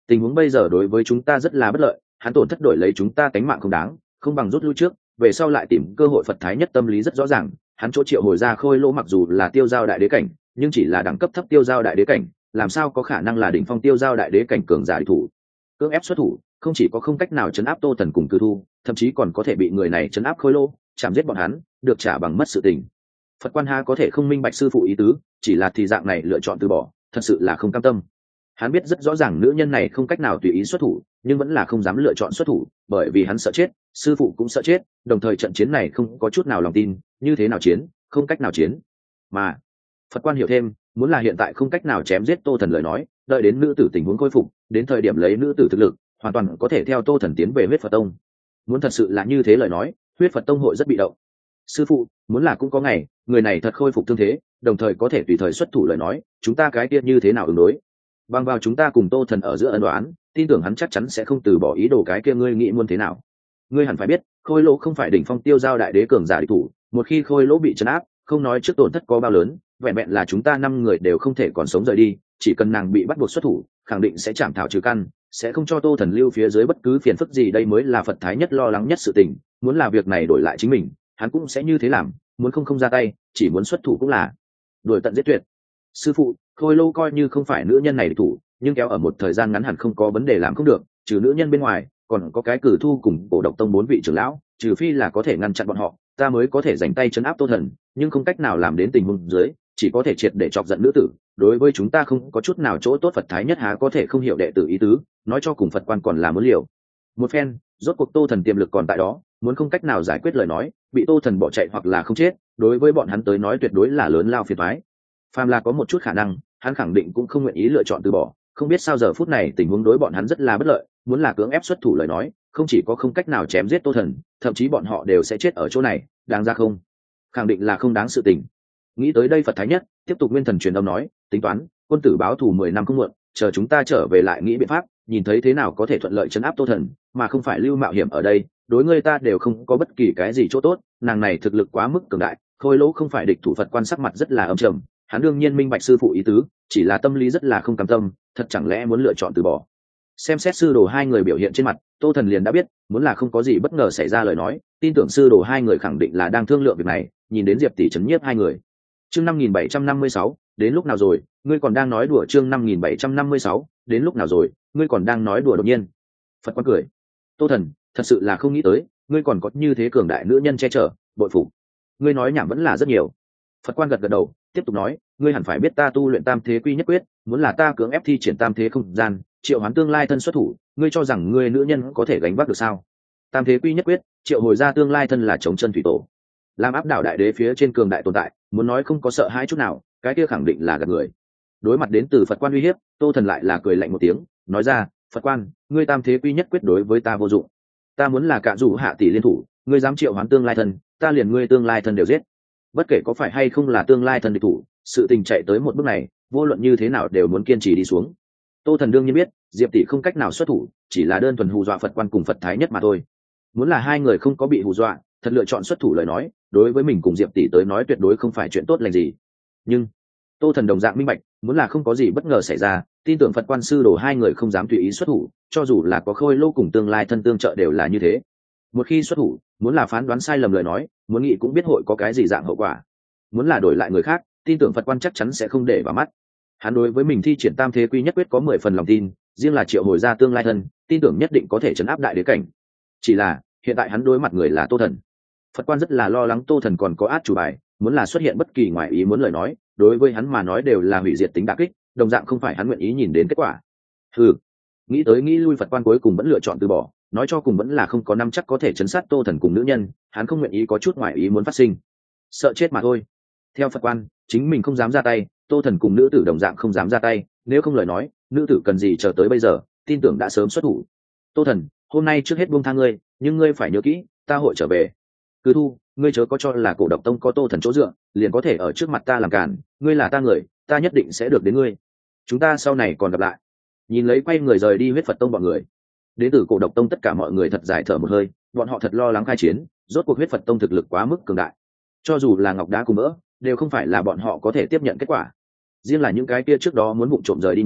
tình huống bây giờ đối với chúng ta rất là bất lợi, hắn tổn thất đổi lấy chúng ta cánh mạng không đáng, không bằng rút lui trước, về sau lại tìm cơ hội. Phật thái nhất tâm lý rất rõ ràng, hắn chỗ triệu hồi ra khôi lỗ mặc dù là tiêu giao đại đế cảnh, nhưng chỉ là đẳng cấp thấp tiêu giao đại đế cảnh, làm sao có khả năng là đỉnh phong tiêu giao đại đế cảnh cường giả địch thủ. Cưỡng ép xuất thủ, không chỉ có không cách nào chấn áp Tô Thần cùng Cử Thu, thậm chí còn có thể bị người này chấn áp khôi lỗ, chạm giết bọn hắn, được trả bằng mất sự tình. Phật quan ha có thể không minh bạch sư phụ ý tứ, chỉ là thì dạng này lựa chọn từ bỏ, thật sự là không cam tâm. Hắn biết rất rõ ràng nữ nhân này không cách nào tùy ý xuất thủ, nhưng vẫn là không dám lựa chọn xuất thủ, bởi vì hắn sợ chết, sư phụ cũng sợ chết, đồng thời trận chiến này không có chút nào lòng tin, như thế nào chiến, không cách nào chiến. Mà Phật quan hiểu thêm, muốn là hiện tại không cách nào chém giết Tô Thần lời nói, đợi đến nữ tử tình huống khôi phục, đến thời điểm lấy nữ tử thực lực, hoàn toàn có thể theo Tô Thần tiến về huyết Phật tông. Muốn thật sự là như thế lời nói, huyết Phật tông hội rất bị động. Sư phụ, muốn là cũng có ngày người này thật khôi phục thương thế, đồng thời có thể tùy thời xuất thủ lời nói, chúng ta cái kia như thế nào ứng đối? Bằng vào chúng ta cùng Tô Thần ở giữa ân đoán, tin tưởng hắn chắc chắn sẽ không từ bỏ ý đồ. Cái kia ngươi nghĩ muốn thế nào? Ngươi hẳn phải biết, khôi lỗ không phải đỉnh phong tiêu giao đại đế cường giả địch thủ, một khi khôi lỗ bị trấn áp, không nói trước tổn thất có bao lớn, vẹn vẹn là chúng ta năm người đều không thể còn sống rời đi, chỉ cần nàng bị bắt buộc xuất thủ, khẳng định sẽ chạm thảo trừ căn, sẽ không cho Tô Thần lưu phía dưới bất cứ phiền phức gì. Đây mới là Phật thái nhất lo lắng nhất sự tình, muốn là việc này đổi lại chính mình, hắn cũng sẽ như thế làm, muốn không không ra tay, chỉ muốn xuất thủ cũng là đuổi tận giết tuyệt. Sư phụ, khôi lô coi như không phải nữ nhân này địch thủ, nhưng kéo ở một thời gian ngắn hẳn không có vấn đề làm không được, trừ nữ nhân bên ngoài, còn có cái Cử Thu cùng Cổ Độc tông bốn vị trưởng lão, trừ phi là có thể ngăn chặn bọn họ, ta mới có thể giành tay chấn áp Tô Thần, nhưng không cách nào làm đến tình huống dưới, chỉ có thể triệt để chọc giận nữ tử, đối với chúng ta không có chút nào chỗ tốt. Phật thái nhất há có thể không hiểu đệ tử ý tứ, nói cho cùng Phật quan còn là muốn liều một phen. Rốt cuộc Tô Thần tiềm lực còn tại đó, muốn không cách nào giải quyết lời nói, bị Tô Thần bỏ chạy hoặc là không chết, đối với bọn hắn tới nói tuyệt đối là lớn lao phiền toái. Phàm là có một chút khả năng, hắn khẳng định cũng không nguyện ý lựa chọn từ bỏ. Không biết sao giờ phút này tình huống đối bọn hắn rất là bất lợi, muốn là cưỡng ép xuất thủ lời nói, không chỉ có không cách nào chém giết Tô Thần, thậm chí bọn họ đều sẽ chết ở chỗ này, đáng ra không? Khẳng định là không đáng sự tình. Nghĩ tới đây Phật thái nhất tiếp tục nguyên thần truyền âm nói, tính toán, quân tử báo thù mười năm không muộn, chờ chúng ta trở về lại nghĩ biện pháp, nhìn thấy thế nào có thể thuận lợi trấn áp Tô Thần, mà không phải lưu mạo hiểm ở đây, đối ngươi ta đều không có bất kỳ cái gì chỗ tốt. Nàng này thực lực quá mức cường đại, khôi lỗ không phải địch thủ. Phật quan sắc mặt rất là âm trầm, hắn đương nhiên minh bạch sư phụ ý tứ, chỉ là tâm lý rất là không cam tâm, thật chẳng lẽ muốn lựa chọn từ bỏ? Xem xét sư đồ hai người biểu hiện trên mặt, Tô Thần liền đã biết, muốn là không có gì bất ngờ xảy ra lời nói, tin tưởng sư đồ hai người khẳng định là đang thương lượng việc này. Nhìn đến Diệp tỷ trấn nhiếp hai người. Chương năm nghìn bảy trăm năm mươi sáu, đến lúc nào rồi, ngươi còn đang nói đùa? Chương năm nghìn bảy trăm năm mươi sáu, đến lúc nào rồi, ngươi còn đang nói đùa? Đột nhiên, Phật quan cười. Tô Thần, thật sự là không nghĩ tới, ngươi còn có như thế cường đại nữ nhân che chở, bội phục. Ngươi nói nhảm vẫn là rất nhiều. Phật quan gật gật đầu, tiếp tục nói, ngươi hẳn phải biết ta tu luyện tam thế quy nhất quyết, muốn là ta cưỡng ép thi triển tam thế không gian, triệu hoán tương lai thân xuất thủ, ngươi cho rằng ngươi nữ nhân có thể gánh vác được sao? Tam thế quy nhất quyết, triệu hồi ra tương lai thân là chống chân thủy tổ, làm áp đảo đại đế phía trên cường đại tồn tại, muốn nói không có sợ hãi chút nào, cái kia khẳng định là gạt người. Đối mặt đến từ Phật quan uy hiếp, Tô Thần lại là cười lạnh một tiếng, nói ra, Phật quan, ngươi tam thế quy nhất quyết đối với ta vô dụng, ta muốn là cả dù hạ tỷ liên thủ, ngươi dám triệu hoán tương lai thân, ta liền ngươi tương lai thân đều giết. Bất kể có phải hay không là tương lai thân địch thủ, sự tình chạy tới một bước này, vô luận như thế nào đều muốn kiên trì đi xuống. Tô Thần đương nhiên biết, Diệp tỷ không cách nào xuất thủ, chỉ là đơn thuần hù dọa Phật quan cùng Phật thái nhất mà thôi. Muốn là hai người không có bị hù dọa, thật lựa chọn xuất thủ lời nói, đối với mình cùng Diệp tỷ tới nói tuyệt đối không phải chuyện tốt lành gì. Nhưng Tô Thần đồng dạng minh bạch, muốn là không có gì bất ngờ xảy ra, tin tưởng Phật quan sư đồ hai người không dám tùy ý xuất thủ, cho dù là có khôi lô cùng tương lai thân tương trợ đều là như thế. Một khi xuất thủ, muốn là phán đoán sai lầm lời nói, muốn nghĩ cũng biết hội có cái gì dạng hậu quả. Muốn là đổi lại người khác, tin tưởng Phật quan chắc chắn sẽ không để vào mắt. Hắn đối với mình thi triển tam thế quy nhất quyết có mười phần lòng tin, riêng là triệu hồi ra tương lai thân, tin tưởng nhất định có thể trấn áp đại đế cảnh. Chỉ là hiện tại hắn đối mặt người là Tô Thần. Phật quan rất là lo lắng Tô Thần còn có át chủ bài, muốn là xuất hiện bất kỳ ngoại ý muốn lời nói, đối với hắn mà nói đều là hủy diệt tính đả kích, đồng dạng không phải hắn nguyện ý nhìn đến kết quả. Ừ, nghĩ tới nghĩ lui Phật quan cuối cùng vẫn lựa chọn từ bỏ, nói cho cùng vẫn là không có năm chắc có thể chấn sát Tô Thần cùng nữ nhân, hắn không nguyện ý có chút ngoại ý muốn phát sinh, sợ chết mà thôi. Theo Phật quan, chính mình không dám ra tay, Tô Thần cùng nữ tử đồng dạng không dám ra tay, nếu không lời nói, nữ tử cần gì chờ tới bây giờ, tin tưởng đã sớm xuất thủ. Tô Thần, hôm nay trước hết buông tha ngươi, nhưng ngươi phải nhớ kỹ, ta hội trở về. Cứ thu, ngươi chớ có cho là Cổ Độc tông có Tô Thần chỗ dựa, liền có thể ở trước mặt ta làm cản, ngươi là ta người, ta nhất định sẽ được đến ngươi. Chúng ta sau này còn gặp lại. Nhìn lấy quay người rời đi huyết Phật tông bọn người, đến từ Cổ Độc tông tất cả mọi người thật dài thở một hơi, bọn họ thật lo lắng khai chiến, rốt cuộc huyết Phật tông thực lực quá mức cường đại, cho dù là ngọc đá cùng mỡ đều không phải là bọn họ có thể tiếp nhận kết quả. Riêng là những cái kia trước đó muốn vụng trộm rời đi người,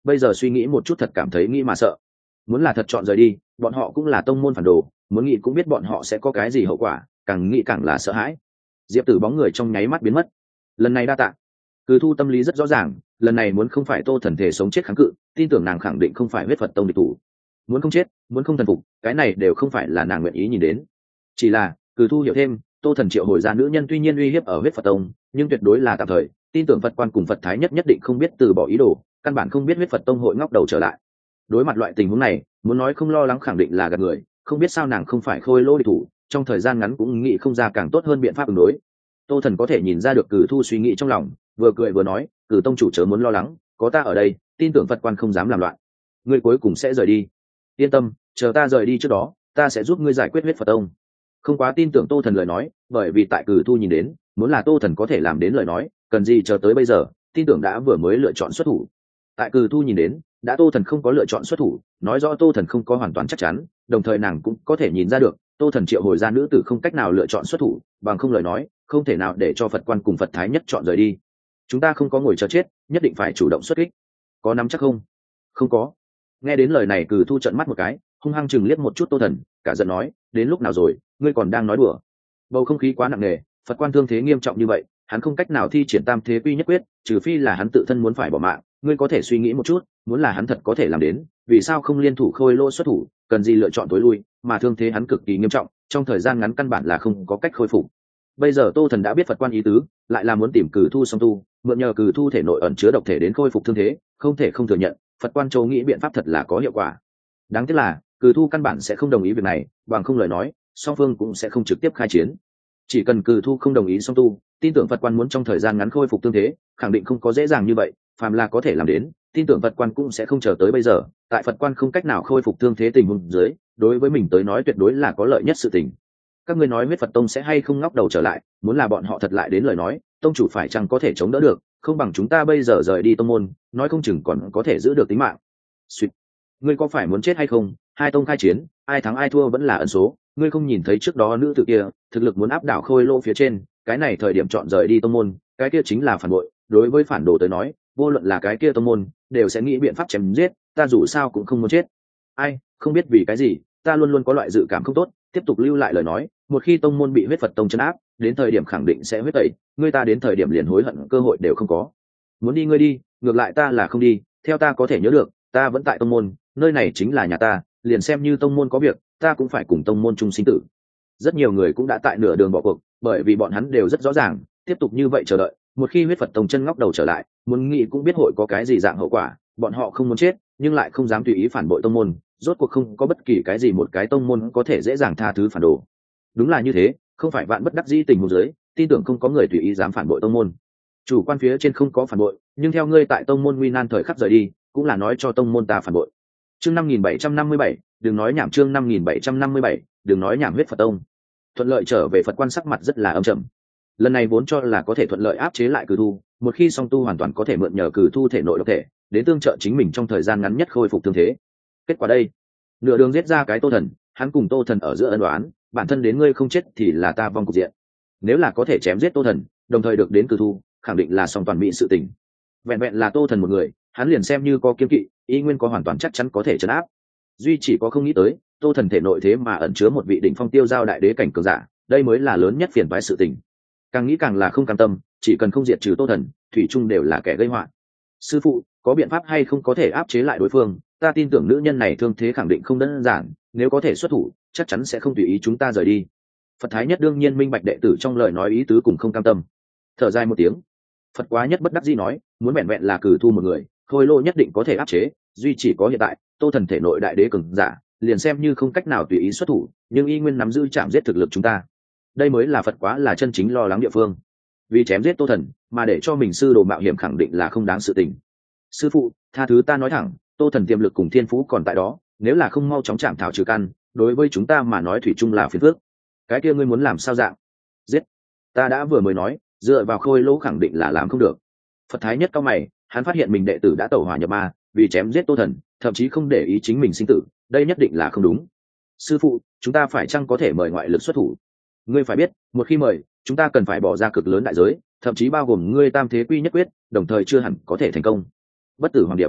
bây giờ suy nghĩ một chút thật cảm thấy nghĩ mà sợ. Muốn là thật chọn rời đi, bọn họ cũng là tông môn phản đồ, muốn nghĩ cũng biết bọn họ sẽ có cái gì hậu quả, càng nghĩ càng là sợ hãi. Diệp Tử bóng người trong nháy mắt biến mất. Lần này đa tạ. Cử Thu tâm lý rất rõ ràng, lần này muốn không phải Tô Thần thể sống chết kháng cự, tin tưởng nàng khẳng định không phải huyết Phật tông địch thủ. Muốn không chết, muốn không thần phục, cái này đều không phải là nàng nguyện ý nhìn đến. Chỉ là, Cử Thu hiểu thêm, Tô Thần triệu hồi ra nữ nhân tuy nhiên uy hiếp ở huyết Phật tông, nhưng tuyệt đối là tạm thời, tin tưởng Phật quan cùng Phật thái nhất nhất định không biết từ bỏ ý đồ, căn bản không biết huyết Phật tông hội ngóc đầu trở lại. Đối mặt loại tình huống này, muốn nói không lo lắng khẳng định là gạt người, không biết sao nàng không phải Khôi Lô địch thủ, trong thời gian ngắn cũng nghĩ không ra càng tốt hơn biện pháp ứng đối. Tô Thần có thể nhìn ra được Cử Thu suy nghĩ trong lòng, vừa cười vừa nói, Cử tông chủ chớ muốn lo lắng, có ta ở đây, tin tưởng Phật quan không dám làm loạn. Ngươi cuối cùng sẽ rời đi. Yên tâm, chờ ta rời đi trước đó, ta sẽ giúp ngươi giải quyết huyết Phật tông. Không quá tin tưởng Tô Thần lời nói, bởi vì tại Cử Thu nhìn đến, muốn là Tô Thần có thể làm đến lời nói, cần gì chờ tới bây giờ, tin tưởng đã vừa mới lựa chọn xuất thủ. Tại Cử Thu nhìn đến, đã Tô Thần không có lựa chọn xuất thủ, nói rõ Tô Thần không có hoàn toàn chắc chắn, đồng thời nàng cũng có thể nhìn ra được, Tô Thần triệu hồi ra nữ tử không cách nào lựa chọn xuất thủ, bằng không lời nói, không thể nào để cho Phật quan cùng Phật thái nhất chọn rời đi. Chúng ta không có ngồi chờ chết, nhất định phải chủ động xuất kích. Có nắm chắc không? Không có. Nghe đến lời này, Cử Thu trợn mắt một cái, hung hăng chừng liếc một chút Tô Thần, cả giận nói, đến lúc nào rồi, ngươi còn đang nói đùa? Bầu không khí quá nặng nề, Phật quan thương thế nghiêm trọng như vậy, hắn không cách nào thi triển tam thế quy nhất quyết, trừ phi là hắn tự thân muốn phải bỏ mạng. Ngươi có thể suy nghĩ một chút, muốn là hắn thật có thể làm đến, vì sao không liên thủ Khôi Lô xuất thủ, cần gì lựa chọn tối lui, mà thương thế hắn cực kỳ nghiêm trọng, trong thời gian ngắn căn bản là không có cách khôi phục. Bây giờ Tô Thần đã biết Phật quan ý tứ, lại là muốn tìm Cử Thu song tu, mượn nhờ Cử Thu thể nội ẩn chứa độc thể đến khôi phục thương thế, không thể không thừa nhận, Phật quan châu nghĩ biện pháp thật là có hiệu quả. Đáng tiếc là, Cử Thu căn bản sẽ không đồng ý việc này, bằng không lời nói, song phương cũng sẽ không trực tiếp khai chiến. Chỉ cần Cử Thu không đồng ý song tu, tin tưởng Phật quan muốn trong thời gian ngắn khôi phục thương thế, khẳng định không có dễ dàng như vậy, phàm là có thể làm đến, tin tưởng Phật quan cũng sẽ không chờ tới bây giờ. Tại Phật quan không cách nào khôi phục thương thế tình huống dưới, đối với mình tới nói tuyệt đối là có lợi nhất sự tình. Các ngươi nói huyết Phật tông sẽ hay không ngóc đầu trở lại, muốn là bọn họ thật lại đến lời nói, tông chủ phải chăng có thể chống đỡ được, không bằng chúng ta bây giờ rời đi tông môn, nói không chừng còn có thể giữ được tính mạng. Suýt, ngươi có phải muốn chết hay không? Hai tông khai chiến, ai thắng ai thua vẫn là ẩn số, ngươi không nhìn thấy trước đó nữ tử kia thực lực muốn áp đảo Khôi Lô phía trên, cái này thời điểm chọn rời đi tông môn, cái kia chính là phản bội. Đối với phản đồ tới nói, vô luận là cái kia tông môn đều sẽ nghĩ biện pháp chém giết, ta dù sao cũng không muốn chết. Ai, không biết vì cái gì, ta luôn luôn có loại dự cảm không tốt, tiếp tục lưu lại lời nói, một khi tông môn bị huyết Phật tông trấn áp, đến thời điểm khẳng định sẽ huyết tẩy, ngươi ta đến thời điểm liền hối hận cơ hội đều không có. Muốn đi ngươi đi, ngược lại ta là không đi, theo ta có thể nhớ được, ta vẫn tại tông môn, nơi này chính là nhà ta, liền xem như tông môn có việc, ta cũng phải cùng tông môn chung sinh tử. Rất nhiều người cũng đã tại nửa đường bỏ cuộc, bởi vì bọn hắn đều rất rõ ràng, tiếp tục như vậy chờ đợi, một khi huyết Phật tông chân ngóc đầu trở lại, muốn nghĩ cũng biết hội có cái gì dạng hậu quả, bọn họ không muốn chết, nhưng lại không dám tùy ý phản bội tông môn, rốt cuộc không có bất kỳ cái gì một cái tông môn có thể dễ dàng tha thứ phản đồ. Đúng là như thế, không phải vạn bất đắc dĩ tình huống dưới, tin tưởng không có người tùy ý dám phản bội tông môn. Chủ quan phía trên không có phản bội, nhưng theo ngươi tại tông môn nguy nan thời khắc rời đi, cũng là nói cho tông môn ta phản bội. Chương năm nghìn bảy trăm năm mươi bảy, đừng nói nhảm chương năm nghìn bảy trăm năm mươi bảy, đừng nói nhảm huyết Phật tông. Thuận lợi trở về Phật quan sắc mặt rất là âm trầm. Lần này vốn cho là có thể thuận lợi áp chế lại Cử Thu, một khi song tu hoàn toàn có thể mượn nhờ Cử Thu thể nội độc thể, đến tương trợ chính mình trong thời gian ngắn nhất khôi phục thương thế. Kết quả đây, nửa đường giết ra cái Tô Thần, hắn cùng Tô Thần ở giữa ân oán, bản thân đến ngươi không chết thì là ta vong cục diện. Nếu là có thể chém giết Tô Thần, đồng thời được đến Cử Thu, khẳng định là song toàn bị sự tình. Vẹn vẹn là Tô Thần một người, hắn liền xem như có kiên kỵ, y nguyên có hoàn toàn chắc chắn có thể trấn áp. Duy chỉ có không nghĩ tới, Tô Thần thể nội thế mà ẩn chứa một vị đỉnh phong tiêu giao đại đế cảnh cường giả, đây mới là lớn nhất phiền toái sự tình. Càng nghĩ càng là không cam tâm, chỉ cần không diệt trừ Tô Thần, thủy chung đều là kẻ gây họa. Sư phụ, có biện pháp hay không có thể áp chế lại đối phương? Ta tin tưởng nữ nhân này thương thế khẳng định không đơn giản, nếu có thể xuất thủ, chắc chắn sẽ không tùy ý chúng ta rời đi. Phật thái nhất đương nhiên minh bạch đệ tử trong lời nói ý tứ cùng không cam tâm, thở dài một tiếng. Phật quá nhất bất đắc dĩ nói, muốn vẹn vẹn là Cử Thu một người, Khôi Lô nhất định có thể áp chế, duy chỉ có hiện tại, Tô Thần thể nội đại đế cường giả, liền xem như không cách nào tùy ý xuất thủ, nhưng y nguyên nắm giữ chạm giết thực lực chúng ta. Đây mới là Phật quá là chân chính lo lắng địa phương. Vì chém giết Tô Thần mà để cho mình sư đồ mạo hiểm khẳng định là không đáng sự tình. Sư phụ, tha thứ ta nói thẳng, Tô Thần tiềm lực cùng thiên phú còn tại đó, nếu là không mau chóng chạm thảo trừ căn, đối với chúng ta mà nói thủy chung là phiền phức. Cái kia ngươi muốn làm sao dạng? Giết. Ta đã vừa mới nói, dựa vào Khôi Lô khẳng định là làm không được. Phật thái nhất cao mày, hắn phát hiện mình đệ tử đã tẩu hỏa nhập ma, vì chém giết Tô Thần, thậm chí không để ý chính mình sinh tử, đây nhất định là không đúng. Sư phụ, chúng ta phải chăng có thể mời ngoại lực xuất thủ? Ngươi phải biết, một khi mời, chúng ta cần phải bỏ ra cực lớn đại giới, thậm chí bao gồm ngươi tam thế quy nhất quyết, đồng thời chưa hẳn có thể thành công. Bất tử hoàng điệp,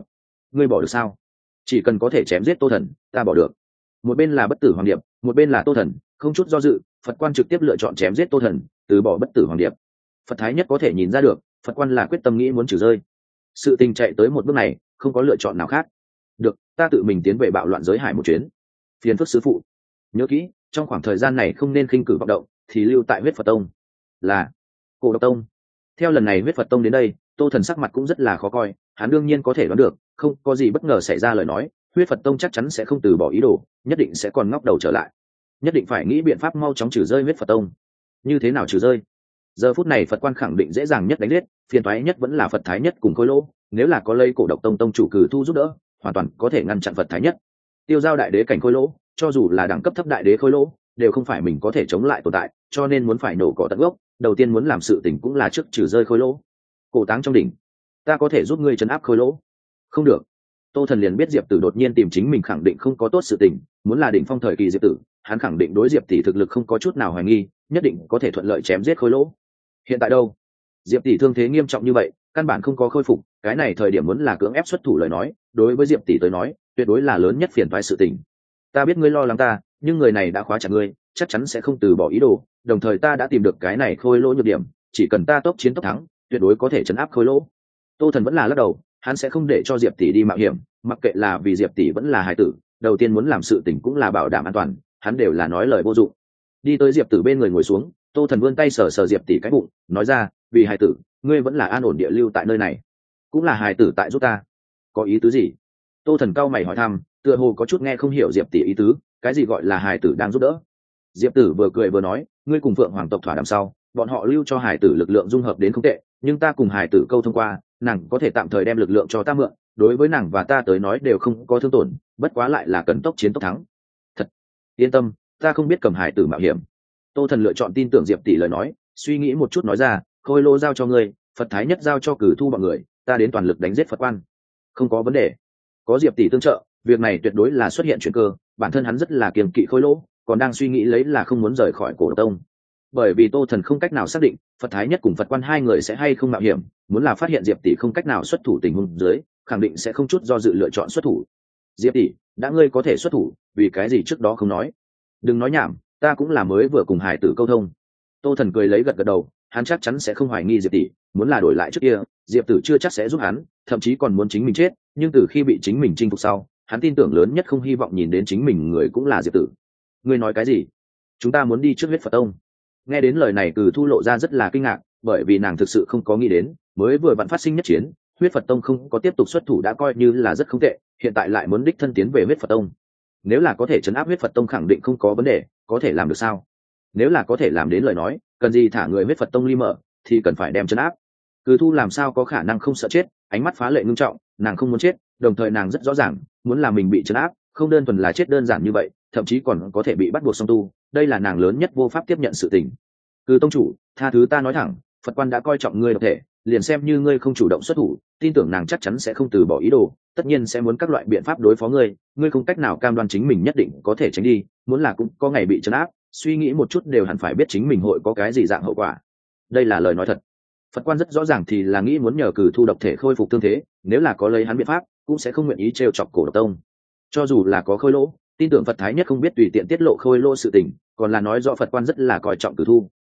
ngươi bỏ được sao? Chỉ cần có thể chém giết Tô Thần, ta bỏ được. Một bên là bất tử hoàng điệp, một bên là Tô Thần, không chút do dự, Phật quan trực tiếp lựa chọn chém giết Tô Thần, từ bỏ bất tử hoàng điệp. Phật thái nhất có thể nhìn ra được, Phật quan là quyết tâm nghĩ muốn trừ rơi. Sự tình chạy tới một bước này, không có lựa chọn nào khác. Được, ta tự mình tiến về bạo loạn giới hải một chuyến. Phiền phức sư phụ. Nhớ kỹ, trong khoảng thời gian này không nên khinh cử vọng động, thì lưu tại huyết Phật tông. Là Cổ Độc tông. Theo lần này huyết Phật tông đến đây, Tô Thần sắc mặt cũng rất là khó coi, hắn đương nhiên có thể đoán được, không có gì bất ngờ xảy ra lời nói, huyết Phật tông chắc chắn sẽ không từ bỏ ý đồ, nhất định sẽ còn ngóc đầu trở lại. Nhất định phải nghĩ biện pháp mau chóng trừ rơi huyết Phật tông. Như thế nào trừ rơi? Giờ phút này Phật quan khẳng định dễ dàng nhất đánh giết, phiền toái nhất vẫn là Phật thái nhất cùng Khôi Lỗ, nếu là có lấy Cổ Độc tông tông chủ Cử Thu giúp đỡ, hoàn toàn có thể ngăn chặn Phật thái nhất. Tiêu giao đại đế cảnh Khôi Lỗ, cho dù là đẳng cấp thấp đại đế Khôi Lỗ, đều không phải mình có thể chống lại tồn tại, cho nên muốn phải nổ cỏ tận gốc, đầu tiên muốn làm sự tình cũng là trước trừ rơi Khôi Lỗ. Cổ táng trong đỉnh, ta có thể giúp ngươi trấn áp Khôi Lỗ. Không được. Tô Thần liền biết Diệp Tử đột nhiên tìm chính mình khẳng định không có tốt sự tình, muốn là đỉnh phong thời kỳ Diệp Tử, hắn khẳng định đối Diệp tỷ thực lực không có chút nào hoài nghi, nhất định có thể thuận lợi chém giết Khôi Lỗ. Hiện tại đâu? Diệp tỷ thương thế nghiêm trọng như vậy, căn bản không có khôi phục, cái này thời điểm muốn là cưỡng ép xuất thủ lời nói, đối với Diệp tỷ tới nói, tuyệt đối là lớn nhất phiền toái sự tình. Ta biết ngươi lo lắng ta, nhưng người này đã khóa chặt ngươi, chắc chắn sẽ không từ bỏ ý đồ, đồng thời ta đã tìm được cái này Khôi Lỗ nhược điểm, chỉ cần ta tốc chiến tốc thắng, tuyệt đối có thể chấn áp Khôi Lỗ. Tô Thần vẫn là lắc đầu, hắn sẽ không để cho Diệp tỷ đi mạo hiểm, mặc kệ là vì Diệp tỷ vẫn là hài tử, đầu tiên muốn làm sự tình cũng là bảo đảm an toàn, hắn đều là nói lời vô dụng. Đi tới Diệp tử bên người ngồi xuống, Tô Thần vươn tay sờ sờ Diệp tỷ cái bụng, nói ra, vì hài tử, ngươi vẫn là an ổn địa lưu tại nơi này, cũng là hài tử tại giúp ta. Có ý tứ gì? Tô Thần cau mày hỏi thăm, tựa hồ có chút nghe không hiểu Diệp tỷ ý tứ, cái gì gọi là hài tử đang giúp đỡ? Diệp tử vừa cười vừa nói, ngươi cùng Phượng hoàng tộc thỏa đàm sau, bọn họ lưu cho hài tử lực lượng dung hợp đến không tệ, nhưng ta cùng hài tử câu thông qua, nàng có thể tạm thời đem lực lượng cho ta mượn, đối với nàng và ta tới nói đều không có thương tổn, bất quá lại là cần tốc chiến tốc thắng. Thật, yên tâm, ta không biết cầm hài tử mạo hiểm. Tô Thần lựa chọn tin tưởng Diệp tỷ lời nói, suy nghĩ một chút nói ra, Khôi Lỗ giao cho ngươi, Phật thái nhất giao cho Cử Thu bọn người, ta đến toàn lực đánh giết Phật quan. Không có vấn đề. Có Diệp tỷ tương trợ, việc này tuyệt đối là xuất hiện chuyện cơ, bản thân hắn rất là kiêng kỵ Khôi Lỗ, còn đang suy nghĩ lấy là không muốn rời khỏi Cổ Độc tông. Bởi vì Tô Thần không cách nào xác định Phật thái nhất cùng Phật quan hai người sẽ hay không mạo hiểm, muốn là phát hiện Diệp tỷ không cách nào xuất thủ tình huống dưới, khẳng định sẽ không chút do dự lựa chọn xuất thủ. Diệp tỷ, đã ngươi có thể xuất thủ, vì cái gì trước đó không nói? Đừng nói nhảm, ta cũng là mới vừa cùng hải tử câu thông. Tô Thần cười lấy gật gật đầu, hắn chắc chắn sẽ không hoài nghi Diệp tỷ, muốn là đổi lại trước kia, Diệp tử chưa chắc sẽ giúp hắn, thậm chí còn muốn chính mình chết, nhưng từ khi bị chính mình chinh phục sau, hắn tin tưởng lớn nhất không hy vọng nhìn đến chính mình người cũng là Diệp tử. Ngươi nói cái gì? Chúng ta muốn đi trước huyết Phật tông. Nghe đến lời này Cử Thu lộ ra rất là kinh ngạc, bởi vì nàng thực sự không có nghĩ đến, mới vừa vặn phát sinh nhất chiến, huyết Phật tông không có tiếp tục xuất thủ đã coi như là rất không tệ, hiện tại lại muốn đích thân tiến về huyết Phật tông. Nếu là có thể chấn áp huyết Phật tông khẳng định không có vấn đề, có thể làm được sao? Nếu là có thể làm đến lời nói, cần gì thả người huyết Phật tông ly mở, thì cần phải đem chấn áp. Cử Thu làm sao có khả năng không sợ chết, ánh mắt phá lệ ngưng trọng, nàng không muốn chết, đồng thời nàng rất rõ ràng, muốn làm mình bị chấn áp, không đơn thuần là chết đơn giản như vậy, thậm chí còn có thể bị bắt buộc song tu, đây là nàng lớn nhất vô pháp tiếp nhận sự tình. Cử tông chủ, tha thứ ta nói thẳng, Phật quan đã coi trọng ngươi độc thể, liền xem như ngươi không chủ động xuất thủ, tin tưởng nàng chắc chắn sẽ không từ bỏ ý đồ, tất nhiên sẽ muốn các loại biện pháp đối phó ngươi, ngươi không cách nào cam đoan chính mình nhất định có thể tránh đi, muốn là cũng có ngày bị trấn áp, suy nghĩ một chút đều hẳn phải biết chính mình hội có cái gì dạng hậu quả. Đây là lời nói thật. Phật quan rất rõ ràng thì là nghĩ muốn nhờ Cử Thu độc thể khôi phục thương thế, nếu là có lấy hắn biện pháp, cũng sẽ không nguyện ý trêu chọc Cổ Độc tông. Cho dù là có Khôi Lỗ, tin tưởng Phật thái nhất không biết tùy tiện tiết lộ Khôi Lỗ sự tình, còn là nói rõ Phật quan rất là coi trọng Cử Thu.